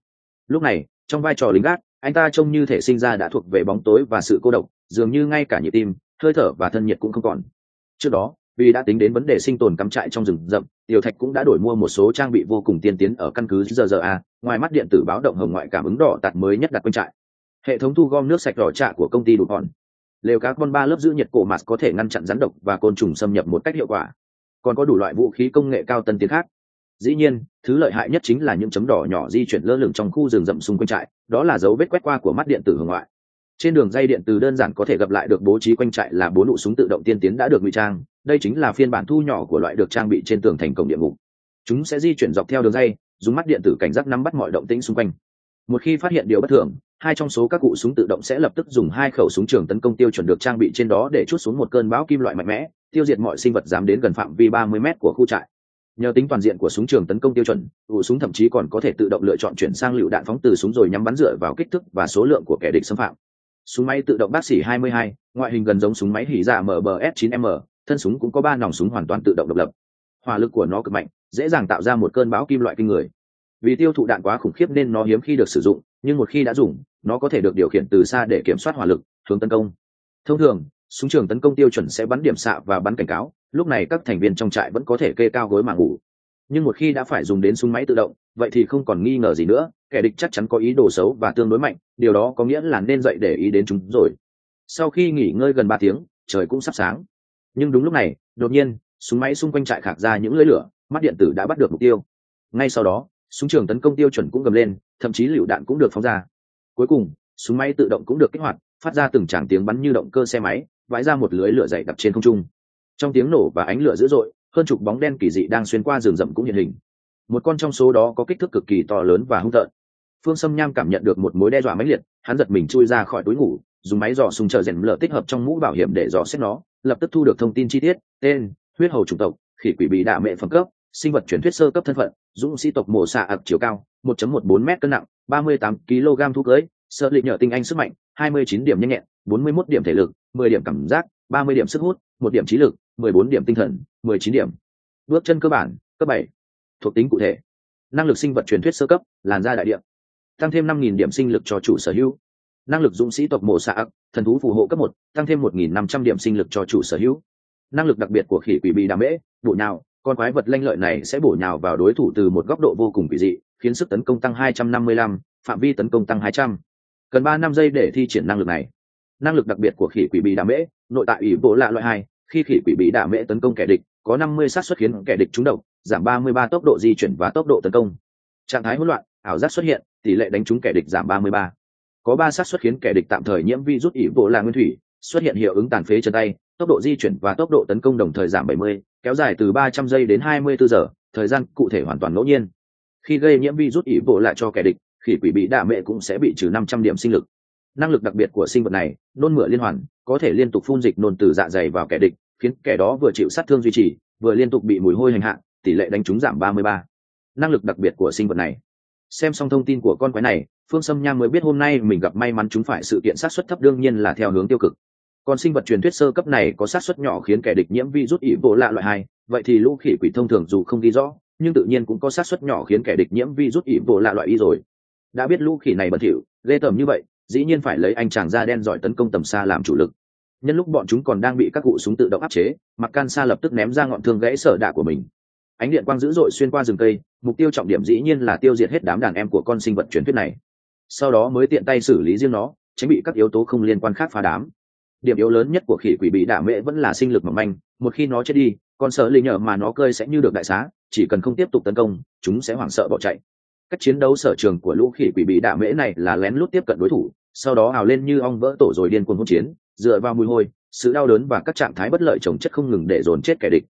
Lúc này trong vai trò lính gác, anh ta trông như thể sinh ra đã thuộc về bóng tối và sự cô độc, dường như ngay cả nhịp tim, hơi thở và thân nhiệt cũng không còn. Trước đó, vì đã tính đến vấn đề sinh tồn cắm trại trong rừng rậm, Tiểu Thạch cũng đã đổi mua một số trang bị vô cùng tiên tiến ở căn cứ rờ rờ a, ngoài mắt điện tử báo động hồng ngoại cảm ứng đỏ tạt mới nhất đặt quanh trại, hệ thống thu gom nước sạch đỏ trạ của công ty đủ hòn, lều carbon ba lớp giữ nhiệt cổ mạt có thể ngăn chặn rắn độc và côn trùng xâm nhập một cách hiệu quả, còn có đủ loại vũ khí công nghệ cao tân tiến khác. Dĩ nhiên, thứ lợi hại nhất chính là những chấm đỏ nhỏ di chuyển lơ lửng trong khu rừng rậm xung quanh trại, đó là dấu vết quét qua của mắt điện tử hồng ngoại. Trên đường dây điện từ đơn giản có thể gặp lại được bố trí quanh trại là bốn nụ súng tự động tiên tiến đã được ngụy trang, đây chính là phiên bản thu nhỏ của loại được trang bị trên tường thành cổng địa ngục. Chúng sẽ di chuyển dọc theo đường dây, dùng mắt điện tử cảnh giác nắm bắt mọi động tĩnh xung quanh. Một khi phát hiện điều bất thường, hai trong số các cụ súng tự động sẽ lập tức dùng hai khẩu súng trường tấn công tiêu chuẩn được trang bị trên đó để trút xuống một cơn bão kim loại mạnh mẽ, tiêu diệt mọi sinh vật dám đến gần phạm vi ba mươi mét của khu trại. Nhờ tính toàn diện của súng trường tấn công tiêu chuẩn, ụ súng thậm chí còn có thể tự động lựa chọn chuyển sang lựu đạn phóng từ súng rồi nhắm bắn dựa vào kích thước và số lượng của kẻ địch xâm phạm. Súng máy tự động bác sĩ hai mươi hai, ngoại hình gần giống súng máy hỉ dạ em bê ét chín em, thân súng cũng có ba nòng súng hoàn toàn tự động độc lập. Hỏa lực của nó cực mạnh, dễ dàng tạo ra một cơn bão kim loại kinh người. Vì tiêu thụ đạn quá khủng khiếp nên nó hiếm khi được sử dụng, nhưng một khi đã dùng, nó có thể được điều khiển từ xa để kiểm soát hỏa lực, hướng tấn công. Thông thường, súng trường tấn công tiêu chuẩn sẽ bắn điểm xạ và bắn cảnh cáo, lúc này các thành viên trong trại vẫn có thể kê cao gối mà ngủ. Nhưng một khi đã phải dùng đến súng máy tự động, vậy thì không còn nghi ngờ gì nữa, kẻ địch chắc chắn có ý đồ xấu và tương đối mạnh, điều đó có nghĩa là nên dậy để ý đến chúng rồi. Sau khi nghỉ ngơi gần ba tiếng, trời cũng sắp sáng. Nhưng đúng lúc này, đột nhiên, súng máy xung quanh trại khạc ra những lưỡi lửa, mắt điện tử đã bắt được mục tiêu. Ngay sau đó, súng trường tấn công tiêu chuẩn cũng gầm lên, thậm chí lựu đạn cũng được phóng ra. Cuối cùng, súng máy tự động cũng được kích hoạt, phát ra từng tràng tiếng bắn như động cơ xe máy, vãi ra một lưới lửa dày đặc trên không trung. Trong tiếng nổ và ánh lửa dữ dội, hơn chục bóng đen kỳ dị đang xuyên qua rừng rậm cũng hiện hình. Một con trong số đó có kích thước cực kỳ to lớn và hung tợn. Phương Sâm Nham cảm nhận được một mối đe dọa mãnh liệt, hắn giật mình chui ra khỏi túi ngủ, dùng máy dò súng chờ rèn lửa tích hợp trong mũ bảo hiểm để dò xét nó, lập tức thu được thông tin chi tiết, tên, huyết hầu chủng tộc, khỉ quỷ bị đả mẹ phẩm cấp, sinh vật truyền thuyết sơ cấp thân phận, dũng sĩ tộc mổ xạ ập chiều cao, một phẩy một bốn mét cân nặng, ba mươi tám ki lô gam thu cưới, sợ lị nhờ tinh anh sức mạnh, hai mươi chín điểm nhanh nhẹn, bốn mươi mốt điểm thể lực, mười điểm cảm giác, ba mươi điểm sức hút, một điểm trí lực, mười bốn điểm tinh thần, mười chín điểm. Bước chân cơ bản, cấp bảy. Thuộc tính cụ thể. Năng lực sinh vật truyền thuyết sơ cấp, làn da đại địa. Tăng thêm năm nghìn điểm sinh lực cho chủ sở hữu. Năng lực dũng sĩ tộc mộ xạ ặc, thần thú phù hộ cấp một, tăng thêm một nghìn năm trăm điểm sinh lực cho chủ sở hữu. Năng lực đặc biệt của khỉ quỷ bị đam mễ, bổ nhào, con quái vật lanh lợi này sẽ bổ nhào vào đối thủ từ một góc độ vô cùng quỷ dị, khiến sức tấn công tăng hai trăm năm mươi lăm, phạm vi tấn công tăng hai trăm. Cần ba năm giây để thi triển năng lực này. Năng lực đặc biệt của khỉ quỷ bị đam mễ, nội tại ủy bộ lạ loại hai, khi khỉ quỷ bị đam mễ tấn công kẻ địch, có năm mươi xác suất khiến kẻ địch trúng độc, giảm ba mươi ba tốc độ di chuyển và tốc độ tấn công. Trạng thái hỗn loạn, ảo giác xuất hiện, tỷ lệ đánh trúng kẻ địch giảm ba mươi ba. Có ba xác suất khiến kẻ địch tạm thời nhiễm virus ỉ bộ là nguyên thủy, xuất hiện hiệu ứng tàn phế chân tay, tốc độ di chuyển và tốc độ tấn công đồng thời giảm bảy mươi, kéo dài từ ba trăm giây đến hai mươi tư giờ, thời gian cụ thể hoàn toàn ngẫu nhiên. Khi gây nhiễm virus ỉ bộ lại cho kẻ địch, khỉ quỷ bị đả mẹ cũng sẽ bị trừ năm trăm điểm sinh lực. Năng lực đặc biệt của sinh vật này, nôn mửa liên hoàn, có thể liên tục phun dịch nôn từ dạ dày vào kẻ địch, khiến kẻ đó vừa chịu sát thương duy trì, vừa liên tục bị mùi hôi hành hạ, tỷ lệ đánh trúng giảm ba mươi ba. Năng lực đặc biệt của sinh vật này. Xem xong thông tin của con quái này, Phương Sâm Nham mới biết hôm nay mình gặp may mắn chúng phải sự kiện sát suất thấp, đương nhiên là theo hướng tiêu cực. Còn sinh vật truyền thuyết sơ cấp này có sát suất nhỏ khiến kẻ địch nhiễm virus ỉ bộ lạ loại hai, vậy thì lũ khỉ quỷ thông thường dù không ghi rõ, nhưng tự nhiên cũng có sát suất nhỏ khiến kẻ địch nhiễm virus ỉ bộ lạ loại y rồi. Đã biết lũ khỉ này bẩn thỉu, ghê tởm như vậy, dĩ nhiên phải lấy anh chàng da đen giỏi tấn công tầm xa làm chủ lực. Nhân lúc bọn chúng còn đang bị các cụ súng tự động áp chế, Mặc Can Sa lập tức ném ra ngọn thương gãy sở đạ của mình. Ánh điện quang dữ dội xuyên qua rừng cây, mục tiêu trọng điểm dĩ nhiên là tiêu diệt hết đám đàn em của con sinh vật truyền thuyết này. Sau đó mới tiện tay xử lý riêng nó, tránh bị các yếu tố không liên quan khác phá đám. Điểm yếu lớn nhất của khỉ quỷ bị đả mễ vẫn là sinh lực mỏng manh, một khi nó chết đi, con sợ lì nhờ mà nó cơi sẽ như được đại xá, chỉ cần không tiếp tục tấn công, chúng sẽ hoảng sợ bỏ chạy. Cách chiến đấu sở trường của lũ khỉ quỷ bị đả mễ này là lén lút tiếp cận đối thủ, sau đó ào lên như ong vỡ tổ rồi điên cuồng hỗn chiến, dựa vào mùi hôi, sự đau đớn và các trạng thái bất lợi chồng chất không ngừng để dồn chết kẻ địch.